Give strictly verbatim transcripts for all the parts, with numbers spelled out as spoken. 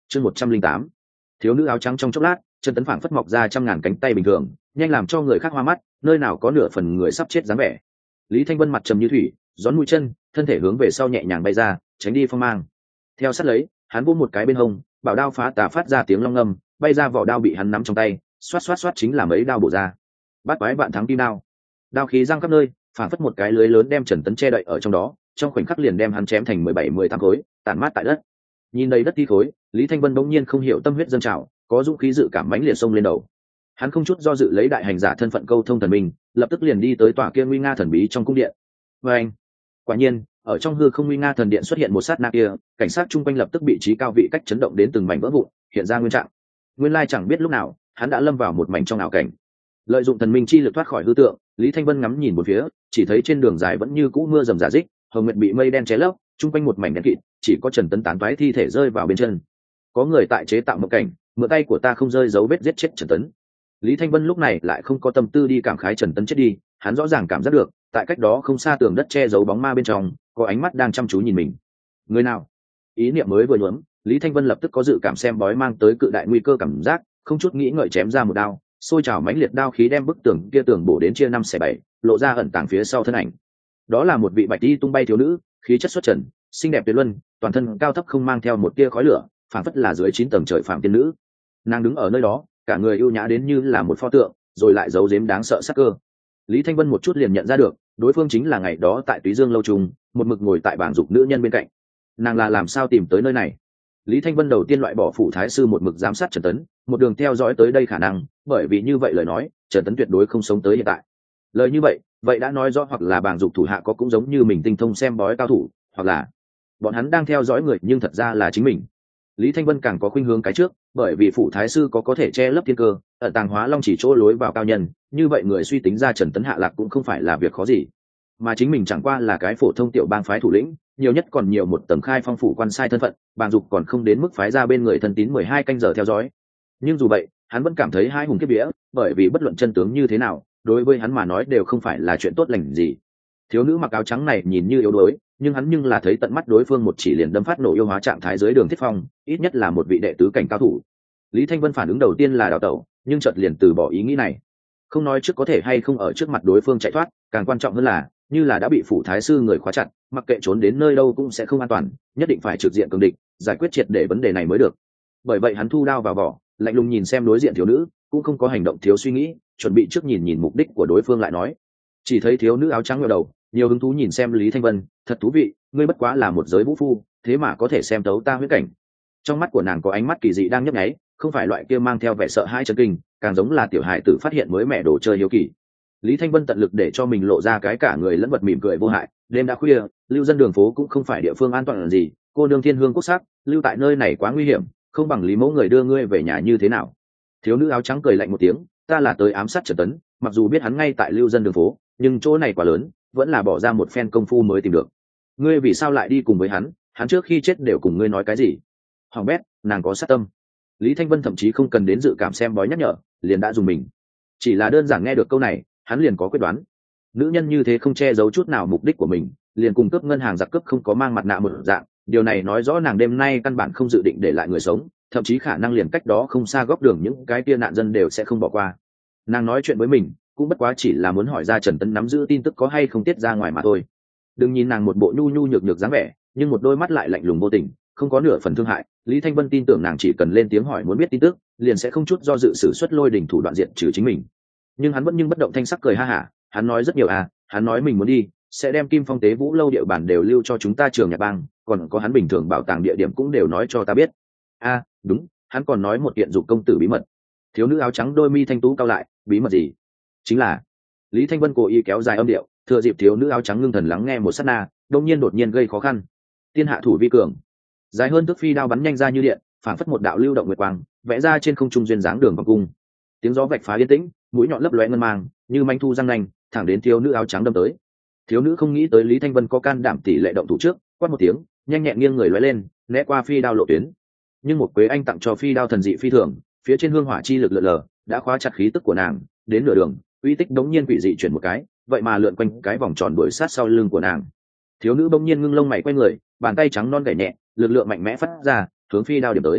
chương một trăm linh tám thiếu nữ áo trắng. Trong chốc lát Trần Tấn phảng phất mọc ra trăm ngàn cánh tay bình thường, nhanh làm cho người khác hoa mắt, nơi nào có nửa phần người sắp chết dáng vẻ. Lý Thanh Vân mặt trầm như thủy, gión mũi chân, thân thể hướng về sau nhẹ nhàng bay ra, tránh đi phong mang. Theo sát lấy hắn vỗ một cái bên hông, bảo đao phá tà phát ra tiếng long ngâm, bay ra vỏ đao bị hắn nắm trong tay, xoát xoát xoát chính là mấy đao bổ ra. Bát quái vạn thắng kim đao, đao khí giăng khắp nơi, phảng phất một cái lưới lớn đem Trần Tấn che đậy ở trong đó, trong khoảnh khắc liền đem hắn chém thành mười bảy mười tám khối, tản mát tại đất. Nhìn đầy đất thi khối, Lý Thanh Vân bỗng nhiên không hiểu tâm huyết dâng trào, có dũng khí dự cảm mãnh liệt xông lên đầu. Hắn không chút do dự lấy đại hành giả thân phận câu thông thần minh, lập tức liền đi tới tòa kia nguy nga thần bí trong cung điện. Và anh, quả nhiên, ở trong hư không nguy nga thần điện xuất hiện một sát na kia, cảnh sát chung quanh lập tức bị trí cao vị cách chấn động đến từng mảnh vỡ vụn, hiện ra nguyên trạng. Nguyên lai chẳng biết lúc nào, hắn đã lâm vào một mảnh trong ảo cảnh. Lợi dụng thần minh chi lực thoát khỏi hư tượng, Lý Thanh Vân ngắm nhìn một phía, chỉ thấy trên đường dài vẫn như cũ mưa rầm rả rích, hồng nguyệt bị mây đen che lấp, chung quanh một mảnh đen kịt, chỉ có Trần Tấn tán toái thi thể rơi vào bên chân. Có người tại chế tạo một cảnh, mượn tay của ta không rơi dấu vết giết chết Trần Tấn. Lý Thanh Vân lúc này lại không có tâm tư đi cảm khái Trần Tấn chết đi, hắn rõ ràng cảm giác được, tại cách đó không xa tường đất che giấu bóng ma bên trong, có ánh mắt đang chăm chú nhìn mình. Người nào? Ý niệm mới vừa nhuốm, Lý Thanh Vân lập tức có dự cảm xem bói mang tới cự đại nguy cơ cảm giác, không chút nghĩ ngợi chém ra một đao, xôi trào mãnh liệt đao khí đem bức tường kia tường bổ đến chia năm xẻ bảy, lộ ra ẩn tàng phía sau thân ảnh. Đó là một vị bạch y tung bay thiếu nữ, khí chất xuất trần, xinh đẹp tuyệt luân, toàn thân cao thấp không mang theo một tia khói lửa, phảng phất là dưới chín tầng trời phạm tiên nữ. Nàng đứng ở nơi đó, cả người ưu nhã đến như là một pho tượng, rồi lại giấu giếm đáng sợ sắc cơ. Lý Thanh Vân một chút liền nhận ra được, đối phương chính là ngày đó tại Túy Dương lâu trùng, một mực ngồi tại bảng dục nữ nhân bên cạnh. Nàng là làm sao tìm tới nơi này? Lý Thanh Vân đầu tiên loại bỏ phủ thái sư một mực giám sát Trần Tấn, một đường theo dõi tới đây khả năng, bởi vì như vậy lời nói, Trần Tấn tuyệt đối không sống tới hiện tại. Lời như vậy, vậy đã nói rõ hoặc là bảng dục thủ hạ có cũng giống như mình tinh thông xem bói cao thủ, hoặc là bọn hắn đang theo dõi người nhưng thật ra là chính mình. Lý Thanh Vân càng có khuynh hướng cái trước, bởi vì phủ thái sư có có thể che lấp thiên cơ, ở tàng hóa long chỉ chỗ lối vào cao nhân, như vậy người suy tính ra Trần Tấn hạ lạc cũng không phải là việc khó gì, mà chính mình chẳng qua là cái phổ thông tiểu bang phái thủ lĩnh, nhiều nhất còn nhiều một tầng khai phong phủ quan sai thân phận, bàng dục còn không đến mức phái ra bên người thân tín mười hai canh giờ theo dõi. Nhưng dù vậy, hắn vẫn cảm thấy hai hùng kiếp vía, bởi vì bất luận chân tướng như thế nào, đối với hắn mà nói đều không phải là chuyện tốt lành gì. Thiếu nữ mặc áo trắng này nhìn như yếu đuối, nhưng hắn nhưng là thấy tận mắt đối phương một chỉ liền đâm phát nổ yêu hóa trạng thái dưới đường thiết phong, ít nhất là một vị đệ tứ cảnh cao thủ. Lý Thanh Vân phản ứng đầu tiên là đào tẩu, nhưng chợt liền từ bỏ ý nghĩ này. Không nói trước có thể hay không ở trước mặt đối phương chạy thoát, càng quan trọng hơn là, như là đã bị phủ thái sư người khóa chặt, mặc kệ trốn đến nơi đâu cũng sẽ không an toàn, nhất định phải trực diện cường địch, giải quyết triệt để vấn đề này mới được. Bởi vậy hắn thu đao vào vỏ, lạnh lùng nhìn xem đối diện thiếu nữ, cũng không có hành động thiếu suy nghĩ, chuẩn bị trước nhìn nhìn mục đích của đối phương lại nói. Chỉ thấy thiếu nữ áo trắng ngẩng đầu, nhiều hứng thú nhìn xem Lý Thanh Vân, thật thú vị, ngươi bất quá là một giới vũ phu, thế mà có thể xem thấu ta huyễn cảnh. Trong mắt của nàng có ánh mắt kỳ dị đang nhấp nháy, không phải loại kia mang theo vẻ sợ hãi chấn kinh, càng giống là tiểu hài tử phát hiện mới mẹ đồ chơi hiếu kỳ. Lý Thanh Vân tận lực để cho mình lộ ra cái cả người lẫn vật mỉm cười vô hại, đêm đã khuya, lưu dân đường phố cũng không phải địa phương an toàn làm gì, cô nương thiên hương quốc sắc, lưu tại nơi này quá nguy hiểm, không bằng Lý mẫu người đưa ngươi về nhà như thế nào. Thiếu nữ áo trắng cười lạnh một tiếng, ta là tới ám sát Trần Tấn, mặc dù biết hắn ngay tại lưu dân đường phố, nhưng chỗ này quá lớn, vẫn là bỏ ra một phen công phu mới tìm được. Ngươi vì sao lại đi cùng với hắn, hắn trước khi chết đều cùng ngươi nói cái gì? Hoàng bét, nàng có sát tâm. Lý Thanh Vân thậm chí không cần đến dự cảm xem bói nhắc nhở, liền đã dùng mình. Chỉ là đơn giản nghe được câu này, hắn liền có quyết đoán. Nữ nhân như thế không che giấu chút nào mục đích của mình, liền cùng cướp ngân hàng giặc cướp không có mang mặt nạ một dạng, điều này nói rõ nàng đêm nay căn bản không dự định để lại người sống, thậm chí khả năng liền cách đó không xa góc đường những cái kia nạn dân đều sẽ không bỏ qua. Nàng nói chuyện với mình cũng bất quá chỉ là muốn hỏi ra Trần Tấn nắm giữ tin tức có hay không tiết ra ngoài mà thôi. Đừng nhìn nàng một bộ nhu nhu nhược nhược dáng vẻ, nhưng một đôi mắt lại lạnh lùng vô tình, không có nửa phần thương hại. Lý Thanh Vân tin tưởng nàng chỉ cần lên tiếng hỏi muốn biết tin tức, liền sẽ không chút do dự sử xuất lôi đỉnh thủ đoạn diện trừ chính mình. Nhưng hắn vẫn nhưng bất động thanh sắc cười ha hả, hắn nói rất nhiều à, hắn nói mình muốn đi, sẽ đem Kim Phong Tế Vũ lâu địa bàn đều lưu cho chúng ta Trường Nhạc Bang, còn có hắn bình thường bảo tàng địa điểm cũng đều nói cho ta biết. A, à, đúng, hắn còn nói một kiện dục công tử bí mật. Thiếu nữ áo trắng đôi mi thanh tú cao lại, bí mật gì? Chính là Lý Thanh Vân cố ý kéo dài âm điệu, thừa dịp thiếu nữ áo trắng ngưng thần lắng nghe một sát na, đột nhiên đột nhiên gây khó khăn. Tiên hạ thủ vi cường, dài hơn thước phi đao bắn nhanh ra như điện, phảng phất một đạo lưu động nguyệt quang, vẽ ra trên không trung duyên dáng đường vòng cung. Tiếng gió vạch phá yên tĩnh, mũi nhọn lấp lóe ngân mang, như manh thu răng nanh, thẳng đến thiếu nữ áo trắng đâm tới. Thiếu nữ không nghĩ tới Lý Thanh Vân có can đảm tỷ lệ động thủ trước, quát một tiếng, nhanh nhẹn nghiêng người lóe lên, né qua phi đao lộ tuyến. Nhưng một quế anh tặng cho phi đao thần dị phi thường, phía trên hương hỏa chi lực lượn lờ, đã khóa chặt khí tức của nàng, đến nửa đường, uy tích đống nhiên quỷ dị chuyển một cái, vậy mà lượn quanh cái vòng tròn đuổi sát sau lưng của nàng. Thiếu nữ bỗng nhiên ngưng lông mày quay người, bàn tay trắng non gảy nhẹ, lực lượng mạnh mẽ phát ra, hướng phi đao điểm tới.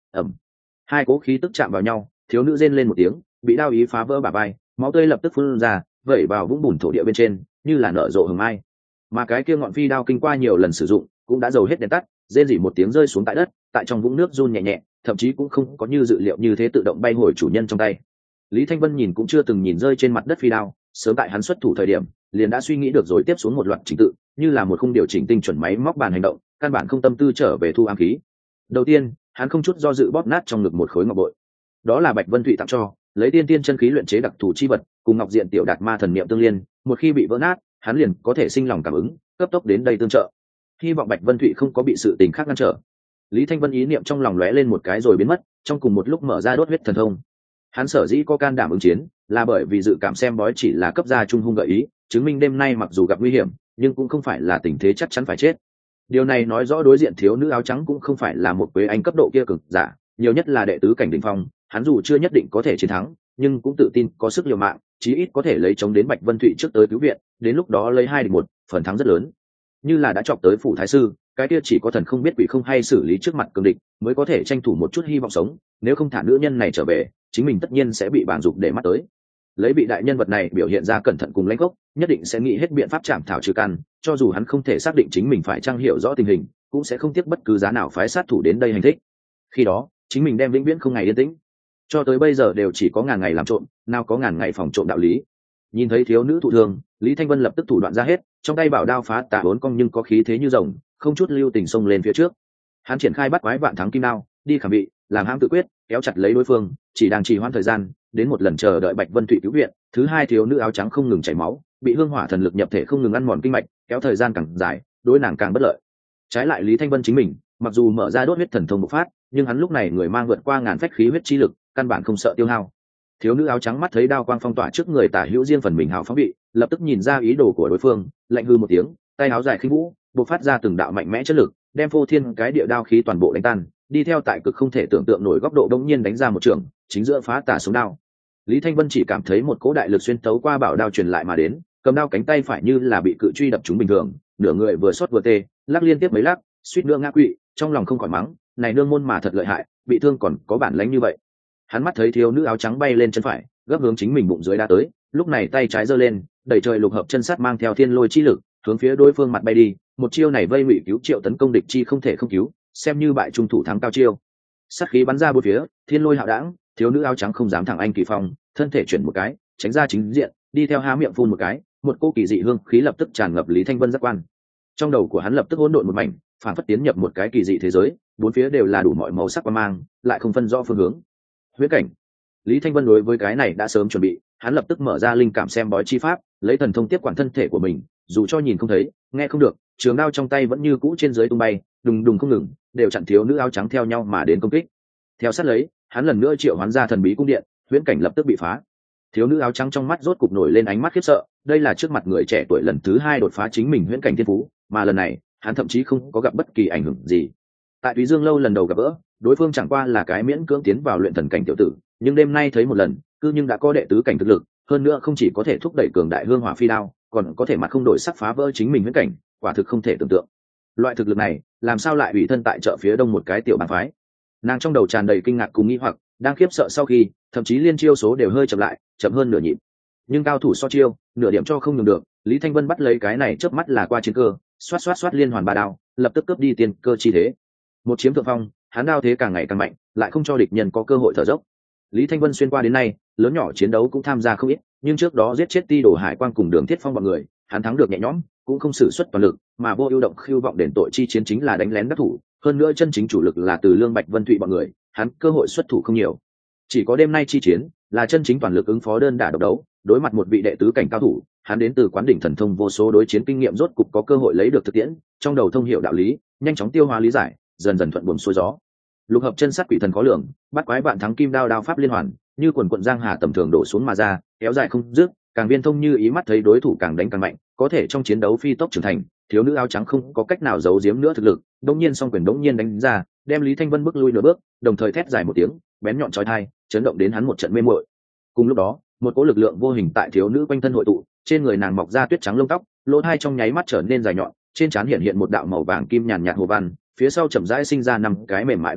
ẩm, hai cố khí tức chạm vào nhau, thiếu nữ rên lên một tiếng, bị đao ý phá vỡ bả vai, máu tươi lập tức phun ra, vẩy vào vũng bùn thổ địa bên trên, như là nở rộ hừng mai. Mà cái kia ngọn phi đao kinh qua nhiều lần sử dụng, cũng đã dầu hết đèn tắt, rên rỉ một tiếng rơi xuống tại đất, tại trong vũng nước run nhẹ nhẹ, thậm chí cũng không có như dự liệu như thế tự động bay hồi chủ nhân trong tay. Lý Thanh Vân nhìn cũng chưa từng nhìn rơi trên mặt đất phi đao, sớm tại hắn xuất thủ thời điểm, liền đã suy nghĩ được rồi tiếp xuống một loạt trình tự, như là một khung điều chỉnh tinh chuẩn máy móc bàn hành động, căn bản không tâm tư trở về thu ám khí. Đầu tiên, hắn không chút do dự bóp nát trong ngực một khối ngọc bội. Đó là Bạch Vân Thụy tặng cho, lấy tiên tiên chân khí luyện chế đặc thù chi vật, cùng ngọc diện tiểu đạt ma thần niệm tương liên, một khi bị vỡ nát, hắn liền có thể sinh lòng cảm ứng, cấp tốc đến đây tương trợ. Hy vọng Bạch Vân Thụy không có bị sự tình khác ngăn trở. Lý Thanh Vân ý niệm trong lòng lóe lên một cái rồi biến mất, trong cùng một lúc mở ra đốt huyết thần thông. Hắn sở dĩ có can đảm ứng chiến, là bởi vì dự cảm xem bói chỉ là cấp gia trung hung gợi ý, chứng minh đêm nay mặc dù gặp nguy hiểm, nhưng cũng không phải là tình thế chắc chắn phải chết. Điều này nói rõ đối diện thiếu nữ áo trắng cũng không phải là một quế anh cấp độ kia cực giả, nhiều nhất là đệ tứ cảnh đỉnh phong, hắn dù chưa nhất định có thể chiến thắng, nhưng cũng tự tin có sức liều mạng, chí ít có thể lấy chống đến Bạch Vân Thụy trước tới cứu viện, đến lúc đó lấy hai địch một, phần thắng rất lớn. Như là đã chọc tới phủ thái sư, cái kia chỉ có thần không biết quỷ không hay xử lý trước mặt cường địch, mới có thể tranh thủ một chút hy vọng sống, nếu không thả nữ nhân này trở về, chính mình tất nhiên sẽ bị bàng dục để mắt tới. Lấy vị đại nhân vật này biểu hiện ra cẩn thận cùng lãnh gốc, nhất định sẽ nghĩ hết biện pháp chạm thảo trừ căn, cho dù hắn không thể xác định chính mình phải trang hiểu rõ tình hình, cũng sẽ không tiếc bất cứ giá nào phái sát thủ đến đây hành thích. Khi đó, chính mình đem vĩnh viễn không ngày yên tĩnh. Cho tới bây giờ đều chỉ có ngàn ngày làm trộm, nào có ngàn ngày phòng trộm đạo lý. Nhìn thấy thiếu nữ thụ thương, Lý Thanh Vân lập tức thủ đoạn ra hết, trong tay bảo đao phá tà bốn cong nhưng có khí thế như rồng, không chút lưu tình xông lên phía trước. Hắn triển khai bắt quái vạn thắng kim đao, đi khảm bị, làm hãm tự quyết, kéo chặt lấy đối phương, chỉ đang trì hoãn thời gian, đến một lần chờ đợi Bạch Vân Thụy cứu viện. Thứ hai, thiếu nữ áo trắng không ngừng chảy máu, bị hương hỏa thần lực nhập thể không ngừng ăn mòn kinh mạch, kéo thời gian càng dài, đối nàng càng bất lợi. Trái lại Lý Thanh Vân chính mình, mặc dù mở ra đốt huyết thần thông bộc phát, nhưng hắn lúc này người mang vượt qua ngàn phách khí huyết chi lực, căn bản không sợ tiêu hao. Thiếu nữ áo trắng mắt thấy đao quang phong tỏa trước người tả hữu riêng phần mình hào phóng bị, lập tức nhìn ra ý đồ của đối phương, lạnh hư một tiếng, tay áo dài khinh vũ, bộc phát ra từng đạo mạnh mẽ chất lực, đem phô thiên cái địa đao khí toàn bộ đánh tan, đi theo tại cực không thể tưởng tượng nổi góc độ đông nhiên đánh ra một trường, chính giữa phá tả xuống đao. Lý Thanh Vân chỉ cảm thấy một cỗ đại lực xuyên tấu qua bảo đao truyền lại mà đến, cầm đao cánh tay phải như là bị cự truy đập trúng bình thường, nửa người vừa xót vừa tê, lắc liên tiếp mấy lắc, suýt nữa ngã quỵ, trong lòng không khỏi mắng, này nương môn mà thật lợi hại, bị thương còn có bản lĩnh như vậy. Hắn mắt thấy thiếu nữ áo trắng bay lên chân phải, gấp hướng chính mình bụng dưới đá tới, lúc này tay trái giơ lên, đẩy trời lục hợp chân sát mang theo thiên lôi chi lực, hướng phía đối phương mặt bay đi, một chiêu này vây ngụy cứu triệu tấn công địch chi không thể không cứu, xem như bại trung thủ thắng cao chiêu. Sát khí bắn ra bốn phía, thiên lôi hạo đãng, thiếu nữ áo trắng không dám thẳng anh kỳ phong, thân thể chuyển một cái, tránh ra chính diện, đi theo há miệng phun một cái, một cô kỳ dị hương khí lập tức tràn ngập Lý Thanh Vân giác quan. Trong đầu của hắn lập tức hỗn độn một mảnh, phản phất tiến nhập một cái kỳ dị thế giới, bốn phía đều là đủ mọi màu sắc quang mang, lại không phân rõ phương hướng. Huyễn cảnh. Lý Thanh Vân đối với cái này đã sớm chuẩn bị, hắn lập tức mở ra linh cảm xem bói chi pháp, lấy thần thông tiếp quản thân thể của mình, dù cho nhìn không thấy, nghe không được, trường đao trong tay vẫn như cũ trên dưới tung bay, đùng đùng không ngừng, đều chặn thiếu nữ áo trắng theo nhau mà đến công kích. Theo sát lấy, hắn lần nữa triệu hoán ra thần bí cung điện, huyễn cảnh lập tức bị phá. Thiếu nữ áo trắng trong mắt rốt cục nổi lên ánh mắt khiếp sợ, đây là trước mặt người trẻ tuổi lần thứ hai đột phá chính mình huyễn cảnh thiên phú, mà lần này, hắn thậm chí không có gặp bất kỳ ảnh hưởng gì. Tại Thúy Dương lâu lần đầu gặp gỡ, đối phương chẳng qua là cái miễn cưỡng tiến vào luyện thần cảnh tiểu tử, nhưng đêm nay thấy một lần, cư nhưng đã có đệ tứ cảnh thực lực, hơn nữa không chỉ có thể thúc đẩy cường đại hương hỏa phi đao, còn có thể mặt không đổi sắc phá vỡ chính mình huyễn cảnh, quả thực không thể tưởng tượng. Loại thực lực này, làm sao lại ủy thân tại chợ phía đông một cái tiểu bang phái? Nàng trong đầu tràn đầy kinh ngạc cùng nghi hoặc, đang khiếp sợ sau khi, thậm chí liên chiêu số đều hơi chậm lại, chậm hơn nửa nhịp. Nhưng cao thủ so chiêu, nửa điểm cho không nhường được, Lý Thanh Vân bắt lấy cái này chớp mắt là qua chiến cơ, xoát xoát xoát liên hoàn ba đao, lập tức cướp đi tiền cơ chi thế. Một chiếm thượng phong, hắn đao thế càng ngày càng mạnh, lại không cho địch nhân có cơ hội thở dốc. Lý Thanh Vân xuyên qua đến nay, lớn nhỏ chiến đấu cũng tham gia không ít, nhưng trước đó giết chết Ti Đồ Hải Quang cùng Đường Thiết Phong bọn người, hắn thắng được nhẹ nhõm, cũng không sử xuất toàn lực, mà vô ưu động khiêu vọng đền tội chi chiến chính là đánh lén đắc thủ, hơn nữa chân chính chủ lực là từ Lương Bạch Vân Thụy bọn người, hắn cơ hội xuất thủ không nhiều. Chỉ có đêm nay chi chiến, là chân chính toàn lực ứng phó đơn đả độc đấu, đối mặt một vị đệ tứ cảnh cao thủ, hắn đến từ quán đỉnh thần thông vô số đối chiến kinh nghiệm rốt cục có cơ hội lấy được thực tiễn, trong đầu thông hiểu đạo lý, nhanh chóng tiêu hóa lý giải, dần dần thuận buồm xuôi gió. Lục hợp chân sát quỷ thần khó lường, bắt quái vạn thắng kim đao đao pháp liên hoàn, như quần quần giang hà tầm thường đổ xuống mà ra, kéo dài không dứt, càng viên thông như ý mắt thấy đối thủ càng đánh càng mạnh, có thể trong chiến đấu phi tốc trưởng thành, thiếu nữ áo trắng không có cách nào giấu giếm nữa thực lực, đống nhiên song quyền đống nhiên đánh ra, đem Lý Thanh Vân bước lui nửa bước, đồng thời thét dài một tiếng, bén nhọn chói tai, chấn động đến hắn một trận mê muội. Cùng lúc đó, một cỗ lực lượng vô hình tại thiếu nữ quanh thân hội tụ, trên người nàng mọc ra tuyết trắng lông tóc, lỗ tai trong nháy mắt trở nên dài nhọn, trên trán hiện hiện một đạo màu vàng kim nhàn nhạt hồ văn, phía sau chậm rãi sinh ra năm cái mềm mại đuôi cáo,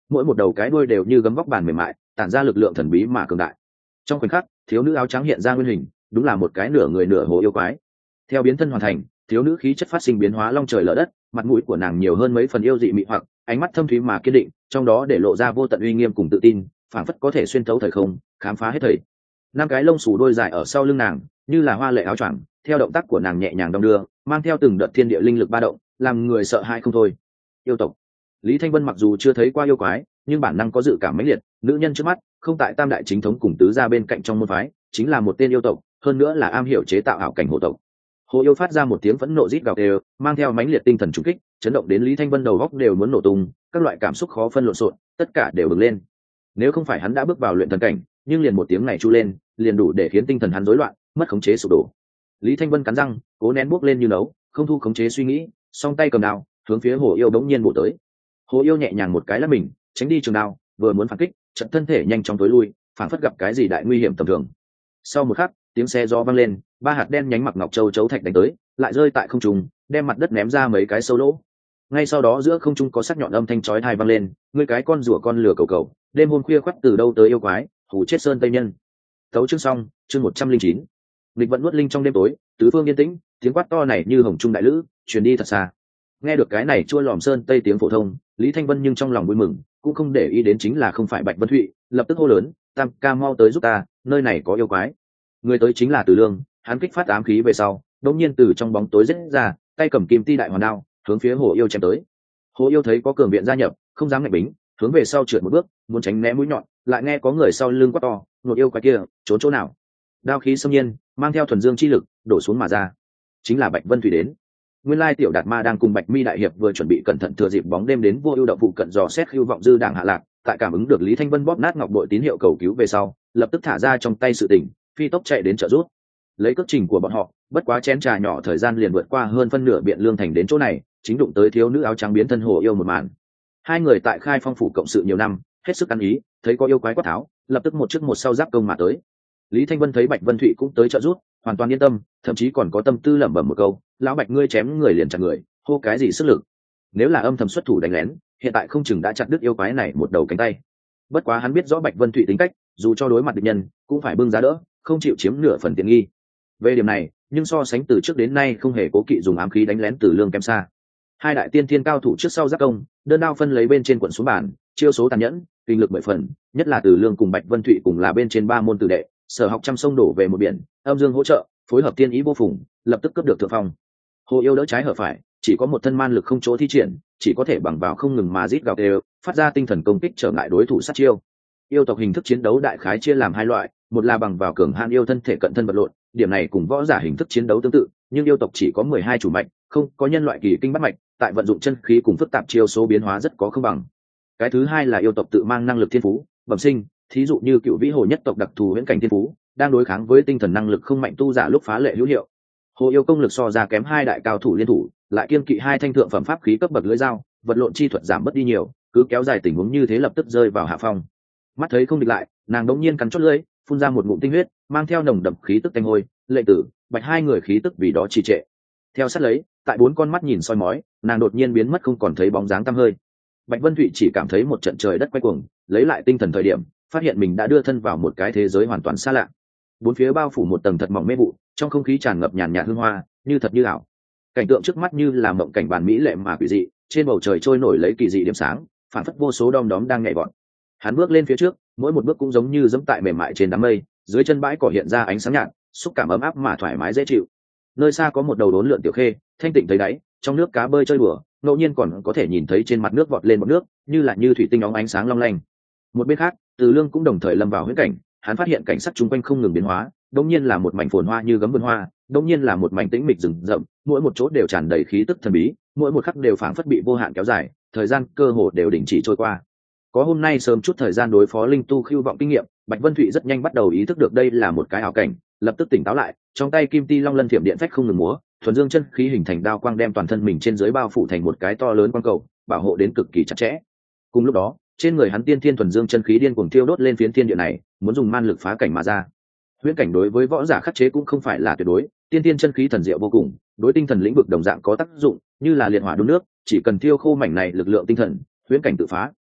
mỗi một đầu cái đuôi đều như gấm vóc bàn mềm mại, tản ra lực lượng thần bí mà cường đại. Trong khoảnh khắc, thiếu nữ áo trắng hiện ra nguyên hình, đúng là một cái nửa người nửa hồ yêu quái. Theo biến thân hoàn thành, thiếu nữ khí chất phát sinh biến hóa long trời lở đất, mặt mũi của nàng nhiều hơn mấy phần yêu dị mị hoặc, ánh mắt thâm thúy mà kiên định, trong đó để lộ ra vô tận uy nghiêm cùng tự tin, phảng phất có thể xuyên thấu thời không, khám phá hết thảy. Năm cái lông xù đôi dài ở sau lưng nàng, như là hoa lệ áo choàng, theo động tác của nàng nhẹ nhàng đong đưa, mang theo từng đợt thiên địa linh lực ba động, làm người sợ hãi không thôi. Yêu tộc. Lý Thanh Vân mặc dù chưa thấy qua yêu quái, nhưng bản năng có dự cảm mãnh liệt, nữ nhân trước mắt, không tại tam đại chính thống cùng tứ gia bên cạnh trong môn phái, chính là một tên yêu tộc, hơn nữa là am hiểu chế tạo ảo cảnh hồ tộc. Hồ yêu phát ra một tiếng phẫn nộ rít gào đều, mang theo mãnh liệt tinh thần trùng kích, chấn động đến Lý Thanh Vân đầu góc đều muốn nổ tung, các loại cảm xúc khó phân lộn xộn, tất cả đều bừng lên. Nếu không phải hắn đã bước vào luyện thần cảnh, nhưng liền một tiếng này chu lên, liền đủ để khiến tinh thần hắn rối loạn, mất khống chế sụp đổ. Lý Thanh Vân cắn răng, cố nén bước lên như nấu, không thu khống chế suy nghĩ, song tay cầm đao, hướng phía Hồ yêu đống nhiên bổ tới. Hồ yêu nhẹ nhàng một cái lắc mình, tránh đi trường đao, vừa muốn phản kích, chợt thân thể nhanh chóng tối lui, phảng phất gặp cái gì đại nguy hiểm tầm thường. Sau một khắc, tiếng xe gió vang lên, ba hạt đen nhánh mặc ngọc châu chấu thạch đánh tới, lại rơi tại không trung, đem mặt đất ném ra mấy cái sâu lỗ. Ngay sau đó giữa không trung có sắc nhọn âm thanh chói tai vang lên, ngươi cái con rùa con lửa cầu cầu, đêm hôm khuya khoắt từ đâu tới yêu quái, hù chết sơn tây nhân. Tấu chương xong, chương một trăm linh chín. Lịch vận nuốt linh trong đêm tối, tứ phương yên tĩnh, tiếng quát to này như hồng trung đại lữ, truyền đi thật xa. Nghe được cái này chua lòm sơn tây tiếng phổ thông, Lý Thanh Vân nhưng trong lòng vui mừng, cũng không để ý đến chính là không phải Bạch Vân Thụy, lập tức hô lớn, tam ca mau tới giúp ta, nơi này có yêu quái. Người tới chính là Từ Lương, hắn kích phát ám khí về sau, đột nhiên từ trong bóng tối rít ra, tay cầm kim ti đại hoàn đao, hướng phía Hồ yêu chém tới. Hồ yêu thấy có cường viện gia nhập, không dám ngạch bính, hướng về sau trượt một bước, muốn tránh né mũi nhọn, lại nghe có người sau lưng quát to, "Nột yêu quái kia, trốn chỗ nào?" Đao khí xâm nhiên, mang theo thuần dương chi lực, đổ xuống mà ra. Chính là Bạch Vân Thủy đến. Nguyên lai tiểu đạt ma đang cùng Bạch Mi đại hiệp vừa chuẩn bị cẩn thận thừa dịp bóng đêm đến vô ưu động phụ cận dò xét hưu vọng dư đảng hạ lạc, tại cảm ứng được Lý Thanh Vân bóp nát ngọc bội tín hiệu cầu cứu về sau, lập tức thả ra trong tay sự tình, phi tốc chạy đến trợ giúp. Lấy cước trình của bọn họ, bất quá chén trà nhỏ thời gian liền vượt qua hơn phân nửa biện lương thành đến chỗ này, chính đụng tới thiếu nữ áo trắng biến thân Hồ yêu một màn. Hai người tại Khai Phong phủ cộng sự nhiều năm, hết sức ăn ý, thấy có yêu quái quát tháo, lập tức một trước một sau giáp công mà tới. Lý Thanh Vân thấy Bạch Vân Thụy cũng tới trợ giúp, hoàn toàn yên tâm, thậm chí còn có tâm tư lẩm bẩm một câu, lão Bạch ngươi chém người liền chặt người, hô cái gì sức lực? Nếu là âm thầm xuất thủ đánh lén, hiện tại không chừng đã chặt đứt yêu quái này một đầu cánh tay. Bất quá hắn biết rõ Bạch Vân Thụy tính cách, dù cho đối mặt địch nhân, cũng phải bưng giá đỡ, không chịu chiếm nửa phần tiện nghi. Về điểm này, nhưng so sánh từ trước đến nay không hề cố kỵ dùng ám khí đánh lén Từ Lương kém xa. Hai đại tiên thiên cao thủ trước sau giáp công, đơn đao phân lấy bên trên quận xuống bàn, chiêu số tàn nhẫn, kinh lực mười phần, nhất là Từ Lương cùng Bạch Vân Thụy cùng là bên trên ba môn tử đệ, sở học trăm sông đổ về một biển, âm dương hỗ trợ, phối hợp tiên ý vô phùng, lập tức cướp được thượng phong. Hồ yêu đỡ trái hở phải, chỉ có một thân man lực không chỗ thi triển, chỉ có thể bằng vào không ngừng mà rít gào đều, phát ra tinh thần công kích trở ngại đối thủ sát chiêu. Yêu tộc hình thức chiến đấu đại khái chia làm hai loại, một là bằng vào cường hãn yêu thân thể cận thân vật lộn, điểm này cùng võ giả hình thức chiến đấu tương tự, nhưng yêu tộc chỉ có mười hai chủ mạch, không có nhân loại kỳ kinh bắt mạch, tại vận dụng chân khí cùng phức tạp chiêu số biến hóa rất có không bằng. Cái thứ hai là yêu tộc tự mang năng lực thiên phú, bẩm sinh, thí dụ như cựu vĩ hồ nhất tộc đặc thù huyễn cảnh thiên phú, đang đối kháng với tinh thần năng lực không mạnh tu giả lúc phá lệ hữu hiệu. Hồ yêu công lực so ra kém hai đại cao thủ liên thủ, lại kiên kỵ hai thanh thượng phẩm pháp khí cấp bậc lưỡi dao, vật lộn chi thuật giảm mất đi nhiều, cứ kéo dài tình huống như thế lập tức rơi vào hạ phong. Mắt thấy không địch lại, nàng đống nhiên cắn chốt lưỡi, phun ra một ngụm tinh huyết, mang theo nồng đậm khí tức tanh hôi, lệ tử, Bạch hai người khí tức vì đó trì trệ. Theo sát lấy, tại bốn con mắt nhìn soi mói, nàng đột nhiên biến mất không còn thấy bóng dáng tăm hơi. Bạch Vân Thụy chỉ cảm thấy một trận trời đất quay cuồng, lấy lại tinh thần thời điểm, phát hiện mình đã đưa thân vào một cái thế giới hoàn toàn xa lạ. Bốn phía bao phủ một tầng thật mỏng mê vụ, trong không khí tràn ngập nhàn nhạt hương hoa, như thật như ảo. Cảnh tượng trước mắt như là mộng cảnh bản mỹ lệ mà quỷ dị, trên bầu trời trôi nổi lấy kỳ dị điểm sáng, phản phất vô số đom đóm đang nhảy vọt. Hắn bước lên phía trước, mỗi một bước cũng giống như dẫm tại mềm mại trên đám mây, dưới chân bãi cỏ hiện ra ánh sáng nhạt, xúc cảm ấm áp mà thoải mái dễ chịu. Nơi xa có một đầu đốn lượn tiểu khê, thanh tịnh thấy đáy, trong nước cá bơi chơi đùa, ngẫu nhiên còn có thể nhìn thấy trên mặt nước vọt lên bọt nước, như là như thủy tinh óng ánh sáng long lanh. Một bên khác, Từ Lương cũng đồng thời lâm vào huyễn cảnh, hắn phát hiện cảnh sắc chung quanh không ngừng biến hóa, đột nhiên là một mảnh phồn hoa như gấm vườn hoa, đột nhiên là một mảnh tĩnh mịch rừng rậm, mỗi một chỗ đều tràn đầy khí tức thần bí, mỗi một khắc đều phảng phất bị vô hạn kéo dài, thời gian cơ hồ đều đình chỉ trôi qua. Có hôm nay sớm chút thời gian đối phó linh tu khiêu vọng kinh nghiệm, Bạch Vân Thụy rất nhanh bắt đầu ý thức được đây là một cái ảo cảnh, lập tức tỉnh táo lại, trong tay kim ti long lân thiểm điện phách không ngừng múa, thuần dương chân khí hình thành đao quang đem toàn thân mình trên dưới bao phủ thành một cái to lớn quang cầu, bảo hộ đến cực kỳ chặt chẽ. Cùng lúc đó, trên người hắn tiên thiên thuần dương chân khí điên cuồng thiêu đốt lên phiến thiên địa này, muốn dùng man lực phá cảnh mà ra. Huyễn cảnh đối với võ giả khắc chế cũng không phải là tuyệt đối, tiên thiên chân khí thần diệu vô cùng, đối tinh thần lĩnh vực đồng dạng có tác dụng, như là liệt hỏa đun nước, chỉ cần thiêu khô mảnh này lực lượng tinh thần, huyễn cảnh tự phá.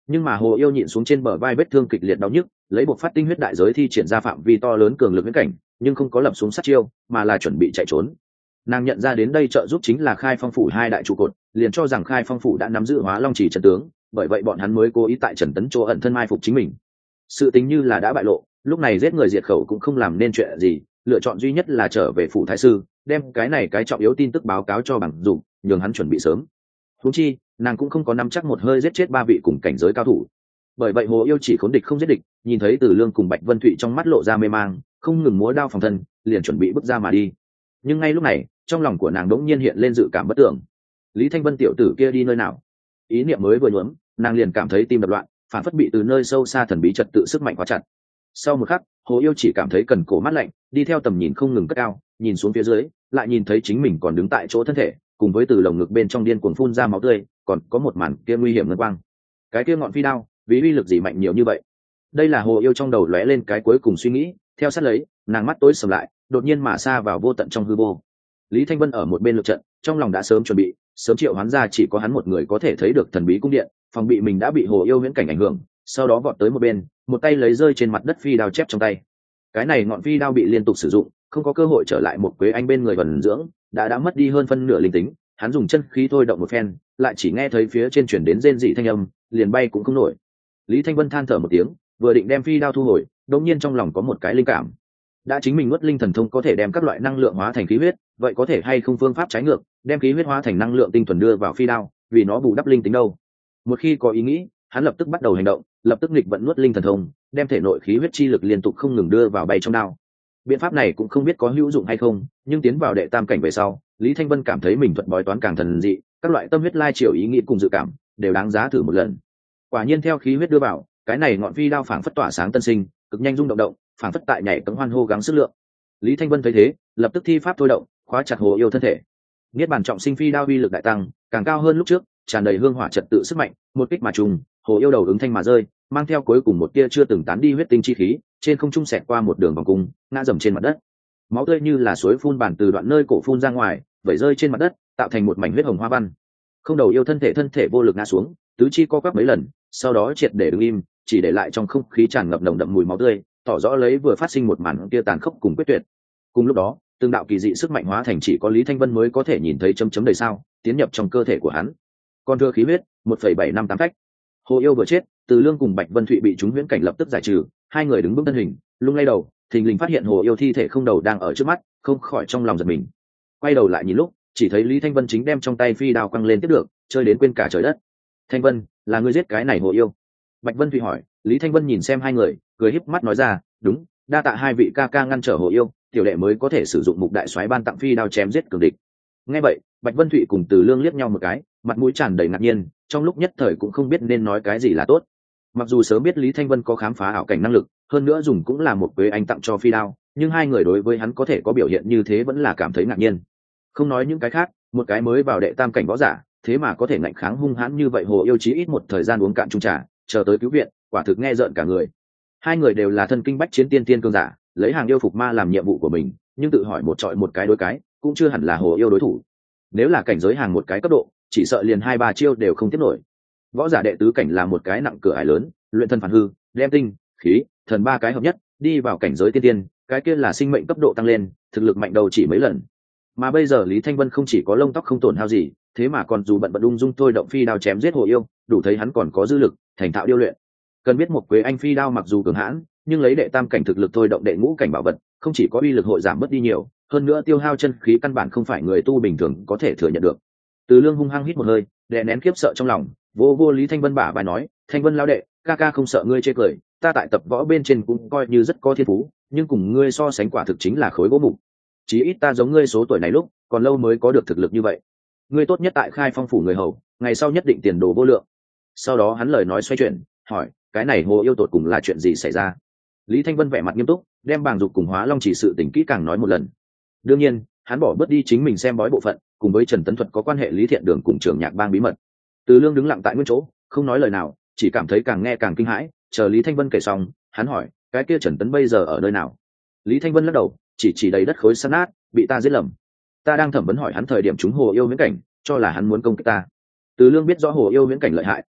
Nhưng mà hồ yêu nhịn xuống trên bờ vai vết thương kịch liệt đau nhức, lấy buộc phát tinh huyết đại giới thi triển ra phạm vi to lớn cường lực huyễn cảnh, nhưng không có lập xuống sát chiêu, mà là chuẩn bị chạy trốn. Nàng nhận ra đến đây trợ giúp chính là Khai Phong phủ hai đại trụ cột, liền cho rằng Khai Phong phủ đã nắm giữ Hóa Long Chỉ trận tướng, bởi vậy bọn hắn mới cố ý tại Trần Tấn chỗ ẩn thân mai phục chính mình. Sự tính như là đã bại lộ, lúc này giết người diệt khẩu cũng không làm nên chuyện gì, lựa chọn duy nhất là trở về phủ thái sư, đem cái này cái trọng yếu tin tức báo cáo cho bằng dụng, nhường hắn chuẩn bị sớm. Huống chi, nàng cũng không có nắm chắc một hơi giết chết ba vị cùng cảnh giới cao thủ. Bởi vậy hồ yêu chỉ khốn địch không giết địch, nhìn thấy Từ Lương cùng Bạch Vân Thụy trong mắt lộ ra mê mang, không ngừng múa đao phòng thân, liền chuẩn bị bước ra mà đi. Nhưng ngay lúc này, trong lòng của nàng đống nhiên hiện lên dự cảm bất tưởng. Lý Thanh Vân tiểu tử kia đi nơi nào? Ý niệm mới vừa nhuốm, nàng liền cảm thấy tim đập loạn, phản phất bị từ nơi sâu xa thần bí trật tự sức mạnh khóa chặt. Sau một khắc, hồ yêu chỉ cảm thấy cần cổ mát lạnh, đi theo tầm nhìn không ngừng cất cao, nhìn xuống phía dưới, lại nhìn thấy chính mình còn đứng tại chỗ thân thể, cùng với từ lồng ngực bên trong điên cuồng phun ra máu tươi, còn có một màn kia nguy hiểm ngân quang. Cái kia ngọn phi đao, vì uy lực gì mạnh nhiều như vậy? Đây là hồ yêu trong đầu lóe lên cái cuối cùng suy nghĩ, theo sát lấy, nàng mắt tối sầm lại, đột nhiên mà xa vào vô tận trong hư vô. Lý Thanh Vân ở một bên lực trận, trong lòng đã sớm chuẩn bị, sớm triệu hoán ra chỉ có hắn một người có thể thấy được thần bí cung điện, phòng bị mình đã bị hồ yêu huyễn cảnh ảnh hưởng, sau đó vọt tới một bên, một tay lấy rơi trên mặt đất phi đao chép trong tay. Cái này ngọn phi đao bị liên tục sử dụng, không có cơ hội trở lại một Quế Anh bên người vần dưỡng, đã đã mất đi hơn phân nửa linh tính, hắn dùng chân khí thôi động một phen, lại chỉ nghe thấy phía trên truyền đến rên rỉ thanh âm, liền bay cũng không nổi. Lý Thanh Vân than thở một tiếng, vừa định đem phi đao thu hồi, đột nhiên trong lòng có một cái linh cảm. Đã chính mình nuốt linh thần thông có thể đem các loại năng lượng hóa thành khí huyết, vậy có thể hay không phương pháp trái ngược, đem khí huyết hóa thành năng lượng tinh thuần đưa vào phi đao, vì nó bù đắp linh tính đâu. Một khi có ý nghĩ, hắn lập tức bắt đầu hành động, lập tức nghịch vận nuốt linh thần thông, đem thể nội khí huyết chi lực liên tục không ngừng đưa vào bay trong đao. Biện pháp này cũng không biết có hữu dụng hay không, nhưng tiến vào đệ tam cảnh về sau, Lý Thanh Vân cảm thấy mình thuật bói toán càng thần dị, các loại tâm huyết lai triều ý nghĩ cùng dự cảm đều đáng giá thử một lần. Quả nhiên theo khí huyết đưa vào, cái này ngọn phi đao phảng phất tỏa sáng tân sinh, cực nhanh rung động động, phảng phất tại nhảy cấm hoan hô gắng sức lượng. Lý Thanh Vân thấy thế, lập tức thi pháp thôi động, khóa chặt hồ yêu thân thể. Niết bàn trọng sinh phi đao uy lực đại tăng, càng cao hơn lúc trước, tràn đầy hương hỏa trật tự sức mạnh, một kích mà trùng, hồ yêu đầu ứng thanh mà rơi, mang theo cuối cùng một tia chưa từng tán đi huyết tinh chi khí, trên không trung xẹt qua một đường vòng cung, ngã dầm trên mặt đất. Máu tươi như là suối phun bản từ đoạn nơi cổ phun ra ngoài, vẩy rơi trên mặt đất, tạo thành một mảnh huyết hồng hoa văn. Không đầu yêu thân thể thân thể vô lực ngã xuống, tứ chi co quắp mấy lần, sau đó triệt để đứng im, chỉ để lại trong không khí tràn ngập nồng đậm mùi máu tươi, tỏ rõ lấy vừa phát sinh một màn kia tàn khốc cùng quyết tuyệt. Cùng lúc đó, từng đạo kỳ dị sức mạnh hóa thành chỉ có Lý Thanh Vân mới có thể nhìn thấy chấm chấm đầy sao, tiến nhập trong cơ thể của hắn. Còn thừa khí huyết, một phẩy bảy năm tám cách. Hồ yêu vừa chết, Từ Lương cùng Bạch Vân Thụy bị chúng huyễn cảnh lập tức giải trừ, hai người đứng vững thân hình, lung lay đầu, thình lình phát hiện hồ yêu thi thể không đầu đang ở trước mắt, không khỏi trong lòng giật mình. Quay đầu lại nhìn lúc, chỉ thấy Lý Thanh Vân chính đem trong tay phi đao quăng lên tiếp được, chơi đến quên cả trời đất. Thanh Vân, là ngươi giết cái này hồ yêu? Bạch Vân Thụy hỏi. Lý Thanh Vân nhìn xem hai người, cười híp mắt nói ra, đúng, đa tạ hai vị ca ca ngăn trở hồ yêu, tiểu đệ mới có thể sử dụng mục đại soái ban tặng phi đao chém giết cường địch. Nghe vậy, Bạch Vân Thụy cùng Từ Lương liếc nhau một cái, mặt mũi tràn đầy ngạc nhiên, trong lúc nhất thời cũng không biết nên nói cái gì là tốt. Mặc dù sớm biết Lý Thanh Vân có khám phá ảo cảnh năng lực, hơn nữa dùng cũng là một Quế Anh tặng cho phi đao, nhưng hai người đối với hắn có thể có biểu hiện như thế vẫn là cảm thấy ngạc nhiên. Không nói những cái khác, một cái mới vào đệ tam cảnh võ giả, thế mà có thể ngạnh kháng hung hãn như vậy, hồ yêu chí ít một thời gian uống cạn chung trà, chờ tới cứu viện, quả thực nghe rợn cả người. Hai người đều là thân kinh bách chiến tiên tiên cương giả, lấy hàng yêu phục ma làm nhiệm vụ của mình, nhưng tự hỏi một trọi một cái đối cái, cũng chưa hẳn là hồ yêu đối thủ. Nếu là cảnh giới hàng một cái cấp độ, chỉ sợ liền hai ba chiêu đều không tiếp nổi. Võ giả đệ tứ cảnh là một cái nặng cửa ải lớn, luyện thân phản hư, đem tinh, khí, thần ba cái hợp nhất, đi vào cảnh giới tiên tiên, cái kia là sinh mệnh cấp độ tăng lên, thực lực mạnh đầu chỉ mấy lần. Mà bây giờ Lý Thanh Vân không chỉ có lông tóc không tổn hao gì, thế mà còn dù bận bận ung dung thôi động phi đao chém giết hồ yêu, đủ thấy hắn còn có dư lực, thành thạo điêu luyện. Cần biết một Quế Anh phi đao mặc dù cường hãn, nhưng lấy đệ tam cảnh thực lực thôi động đệ ngũ cảnh bảo vật, không chỉ có uy lực hội giảm mất đi nhiều, hơn nữa tiêu hao chân khí căn bản không phải người tu bình thường có thể thừa nhận được. Từ Lương hung hăng hít một hơi, đè nén khiếp sợ trong lòng, vô vô Lý Thanh Vân bả vai nói, Thanh Vân lão đệ, ca ca không sợ ngươi chê cười, ta tại tập võ bên trên cũng coi như rất có thiên phú, nhưng cùng ngươi so sánh quả thực chính là khối gỗ mục. Chí ít ta giống ngươi số tuổi này lúc, còn lâu mới có được thực lực như vậy. Ngươi tốt nhất tại Khai Phong phủ người hầu, ngày sau nhất định tiền đồ vô lượng. Sau đó hắn lời nói xoay chuyển, hỏi, cái này hồ yêu tột cùng là chuyện gì xảy ra? Lý Thanh Vân vẻ mặt nghiêm túc, đem bàng dục cùng Hóa Long chỉ sự tình kỹ càng nói một lần. Đương nhiên, hắn bỏ bớt đi chính mình xem bói bộ phận, cùng với Trần Tấn Thuật có quan hệ Lý Thiện Đường cùng Trường Nhạc Bang bí mật. Từ Lương đứng lặng tại nguyên chỗ, không nói lời nào, chỉ cảm thấy càng nghe càng kinh hãi. Chờ Lý Thanh Vân kể xong, hắn hỏi, cái kia Trần Tấn bây giờ ở nơi nào? Lý Thanh Vân lắc đầu, chỉ chỉ đầy đất khối san nát, bị ta giết lầm. Ta đang thẩm vấn hỏi hắn thời điểm chúng hồ yêu viễn cảnh, cho là hắn muốn công kích ta. Từ Lương biết rõ hồ yêu viễn cảnh lợi hại,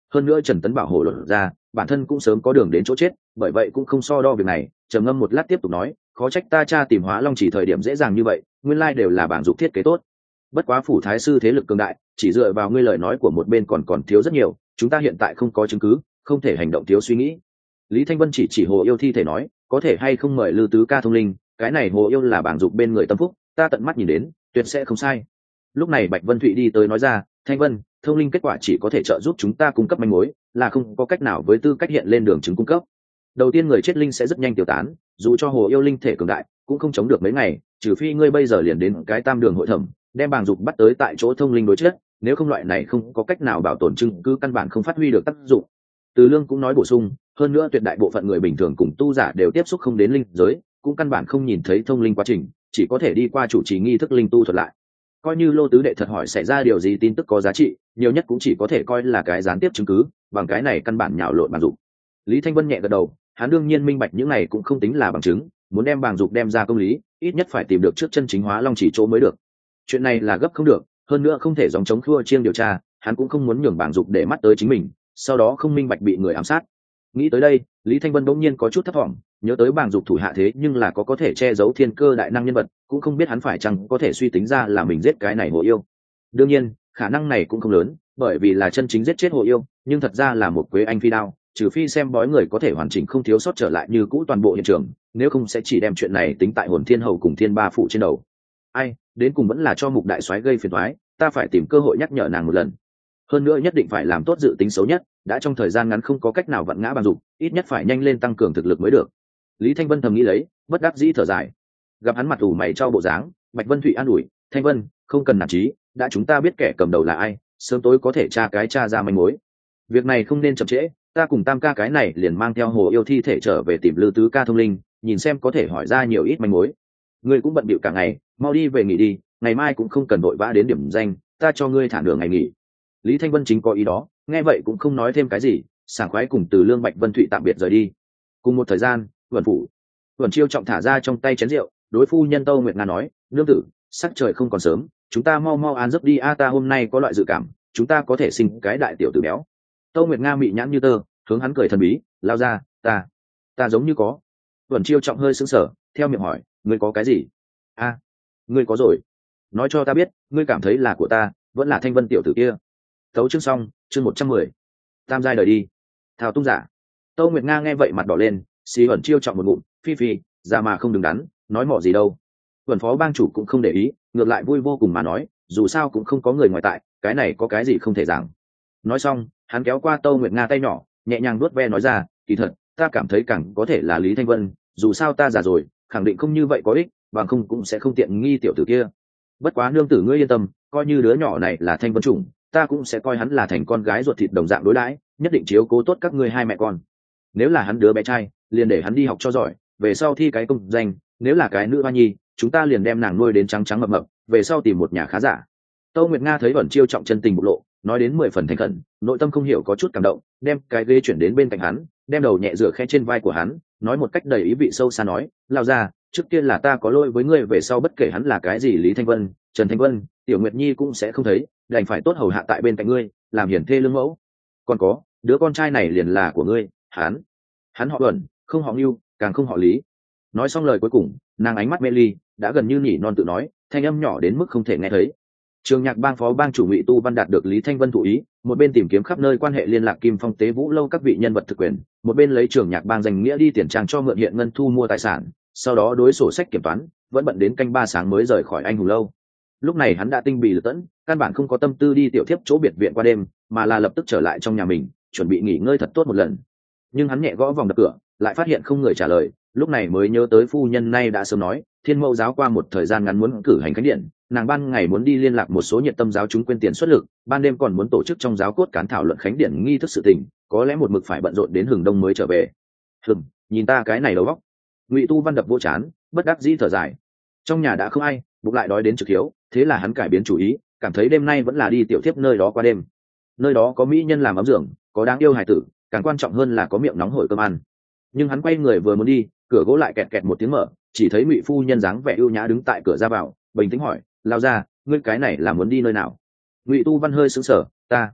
hơn nữa Trần Tấn bảo hộ luận ra bản thân cũng sớm có đường đến chỗ chết, bởi vậy cũng không so đo việc này. Trầm ngâm một lát tiếp tục nói, khó trách ta cha tìm Hóa Long chỉ thời điểm dễ dàng như vậy, nguyên lai đều là bảng dục thiết kế tốt. Bất quá phủ thái sư thế lực cường đại, chỉ dựa vào ngươi lời nói của một bên còn còn thiếu rất nhiều, chúng ta hiện tại không có chứng cứ, không thể hành động thiếu suy nghĩ. Lý Thanh Vân chỉ chỉ Hồ Yêu thi thể nói, có thể hay không mời Lư Tứ ca thông linh, cái này Hồ Yêu là bảng dục bên người tâm phúc, ta tận mắt nhìn đến, tuyệt sẽ không sai. Lúc này Bạch Vân Thụy đi tới nói ra, Thanh Vân, thông linh kết quả chỉ có thể trợ giúp chúng ta cung cấp manh mối, là không có cách nào với tư cách hiện lên đường chứng cung cấp. Đầu tiên người chết linh sẽ rất nhanh tiêu tán, dù cho Hồ Yêu linh thể cường đại cũng không chống được mấy ngày, trừ phi ngươi bây giờ liền đến cái Tam Đường hội thẩm, đem bàng dục bắt tới tại chỗ thông linh đối chất, nếu không loại này không có cách nào bảo tồn chứng cứ, căn bản không phát huy được tác dụng. Từ Lương cũng nói bổ sung, hơn nữa tuyệt đại bộ phận người bình thường cùng tu giả đều tiếp xúc không đến linh giới, cũng căn bản không nhìn thấy thông linh quá trình, chỉ có thể đi qua chủ trì nghi thức linh tu thuật lại. Coi như Lô tứ đệ thật hỏi xảy ra điều gì tin tức có giá trị, nhiều nhất cũng chỉ có thể coi là cái gián tiếp chứng cứ, bằng cái này căn bản nhào lộn bàng dục. Lý Thanh Vân nhẹ gật đầu, hắn đương nhiên minh bạch những này cũng không tính là bằng chứng, muốn đem bàng dục đem ra công lý, ít nhất phải tìm được trước chân chính Hóa Long chỉ chỗ mới được. Chuyện này là gấp không được, hơn nữa không thể dòng chống khua chiêng điều tra, hắn cũng không muốn nhường bàng dục để mắt tới chính mình, sau đó không minh bạch bị người ám sát. Nghĩ tới đây, Lý Thanh Vân bỗng nhiên có chút thất vọng, nhớ tới bàng dục thủ hạ thế nhưng là có có thể che giấu thiên cơ đại năng nhân vật, cũng không biết hắn phải chăng có thể suy tính ra là mình giết cái này Hồ Yêu. Đương nhiên, khả năng này cũng không lớn, bởi vì là chân chính giết chết Hồ Yêu, nhưng thật ra là một Quế Anh phi đao, trừ phi xem bói người có thể hoàn chỉnh không thiếu sót trở lại như cũ toàn bộ hiện trường, nếu không sẽ chỉ đem chuyện này tính tại Hồn Thiên Hầu cùng Thiên Ba phụ trên đầu. Ai, đến cùng vẫn là cho Mục đại soái gây phiền toái, ta phải tìm cơ hội nhắc nhở nàng một lần. Hơn nữa nhất định phải làm tốt dự tính xấu nhất, đã trong thời gian ngắn không có cách nào vặn ngã bàng dục, ít nhất phải nhanh lên tăng cường thực lực mới được. Lý Thanh Vân thầm nghĩ lấy, bất đắc dĩ thở dài. Gặp hắn mặt ủ mày trao bộ dáng, Bạch Vân Thụy an ủi, Thanh Vân, không cần nản chí, đã chúng ta biết kẻ cầm đầu là ai, sớm tối có thể tra cái tra ra manh mối. Việc này không nên chậm trễ, ta cùng Tam ca cái này liền mang theo Hồ Yêu thi thể trở về tìm Lư Tứ ca thông linh, nhìn xem có thể hỏi ra nhiều ít manh mối. Ngươi cũng bận bịu cả ngày, mau đi về nghỉ đi, ngày mai cũng không cần vội vã đến điểm danh, ta cho ngươi thả nửa ngày nghỉ. Lý Thanh Vân chính có ý đó, nghe vậy cũng không nói thêm cái gì, sảng khoái cùng Từ Lương Bạch Vân Thụy tạm biệt rời đi. Cùng một thời gian, Vân phủ, Vân Chiêu trọng thả ra trong tay chén rượu, đối phu nhân Tâu Nguyệt Nga nói, nương tử, sắc trời không còn sớm, chúng ta mau mau an giấc đi a, ta hôm nay có loại dự cảm, chúng ta có thể sinh cái đại tiểu tử béo. Tâu Nguyệt Nga mị nhãn như tơ, hướng hắn cười thần bí, lao ra, ta, ta giống như có. Vân Chiêu trọng hơi sững sờ, theo miệng hỏi, ngươi có cái gì? A, ngươi có rồi, nói cho ta biết, ngươi cảm thấy là của ta, vẫn là Thanh Vân tiểu tử kia. Tấu chương xong, chương một trăm mười, tam giai đời đi. Thao tung giả. Tâu Nguyệt Nga nghe vậy mặt đỏ lên, xì Vân Chiêu trọng một ngụm, phi phi, ra mà không đứng đắn, nói mỏ gì đâu. Vân phó bang chủ cũng không để ý, ngược lại vui vô cùng mà nói, dù sao cũng không có người ngoài tại, cái này có cái gì không thể giảng. Nói xong, hắn kéo qua Tâu Nguyệt Nga tay nhỏ, nhẹ nhàng vuốt ve nói ra, kỳ thật, ta cảm thấy càng có thể là Lý Thanh Vân, dù sao ta già rồi, khẳng định không như vậy có ích, bằng không cũng sẽ không tiện nghi tiểu tử kia. Bất quá nương tử ngươi yên tâm, coi như đứa nhỏ này là Thanh Vân chủng, ta cũng sẽ coi hắn là thành con gái ruột thịt đồng dạng đối đãi, nhất định chiếu cố tốt các ngươi hai mẹ con. Nếu là hắn đứa bé trai, liền để hắn đi học cho giỏi, về sau thi cái công danh, nếu là cái nữ hoa nhi, chúng ta liền đem nàng nuôi đến trắng trắng mập mập, về sau tìm một nhà khá giả. Tâu Nguyệt Nga thấy Vân Chiêu trọng chân tình bộc lộ, nói đến mười phần thành khẩn, nội tâm không hiểu có chút cảm động, đem cái ghế chuyển đến bên cạnh hắn, đem đầu nhẹ dựa khẽ trên vai của hắn, nói một cách đầy ý vị sâu xa nói, lao ra, trước tiên là ta có lỗi với ngươi, về sau bất kể hắn là cái gì, Lý Thanh Vân, Trần Thanh Vân, Tiểu Nguyệt Nhi cũng sẽ không thấy, đành phải tốt hầu hạ tại bên cạnh ngươi, làm hiển thê lương mẫu. Còn có, đứa con trai này liền là của ngươi, hắn, hắn họ Uẩn, không họ Nưu, càng không họ Lý. Nói xong lời cuối cùng, nàng ánh mắt mê ly, đã gần như nhỉ non tự nói, thanh âm nhỏ đến mức không thể nghe thấy. Trường Nhạc Bang phó bang chủ Ngụy Tu Văn đạt được Lý Thanh Vân thụ ý, một bên tìm kiếm khắp nơi quan hệ liên lạc Kim Phong Tế Vũ lâu các vị nhân vật thực quyền, một bên lấy Trường Nhạc Bang danh nghĩa đi tiền trang cho mượn hiện ngân thu mua tài sản, sau đó đối sổ sách kiểm toán, vẫn bận đến canh ba sáng mới rời khỏi Anh Hùng lâu. Lúc này hắn đã tinh bì lực tẫn, căn bản không có tâm tư đi tiểu thiếp chỗ biệt viện qua đêm, mà là lập tức trở lại trong nhà mình, chuẩn bị nghỉ ngơi thật tốt một lần. Nhưng hắn nhẹ gõ vòng đập cửa, lại phát hiện không người trả lời, lúc này mới nhớ tới phu nhân nay đã sớm nói, Thiên Mẫu giáo qua một thời gian ngắn muốn cử hành khánh điện, nàng ban ngày muốn đi liên lạc một số nhiệt tâm giáo chúng quên tiền xuất lực, ban đêm còn muốn tổ chức trong giáo cốt cán thảo luận khánh điện nghi thức sự tình, có lẽ một mực phải bận rộn đến hừng đông mới trở về. Hừm, nhìn ta cái này đầu óc. Ngụy Tu Văn đập vô chán, bất đắc dĩ thở dài. Trong nhà đã không ai, bụng lại đói đến trực hiếu, thế là hắn cải biến chủ ý, cảm thấy đêm nay vẫn là đi tiểu thiếp nơi đó qua đêm. Nơi đó có mỹ nhân làm ấm giường, có đáng yêu hài tử, càng quan trọng hơn là có miệng nóng hổi cơm ăn. Nhưng hắn quay người vừa muốn đi, cửa gỗ lại kẹt kẹt một tiếng mở, chỉ thấy Ngụy phu nhân dáng vẻ ưu nhã đứng tại cửa ra vào, bình tĩnh hỏi, lao ra, ngươi cái này là muốn đi nơi nào? Ngụy Tu Văn hơi sững sờ, ta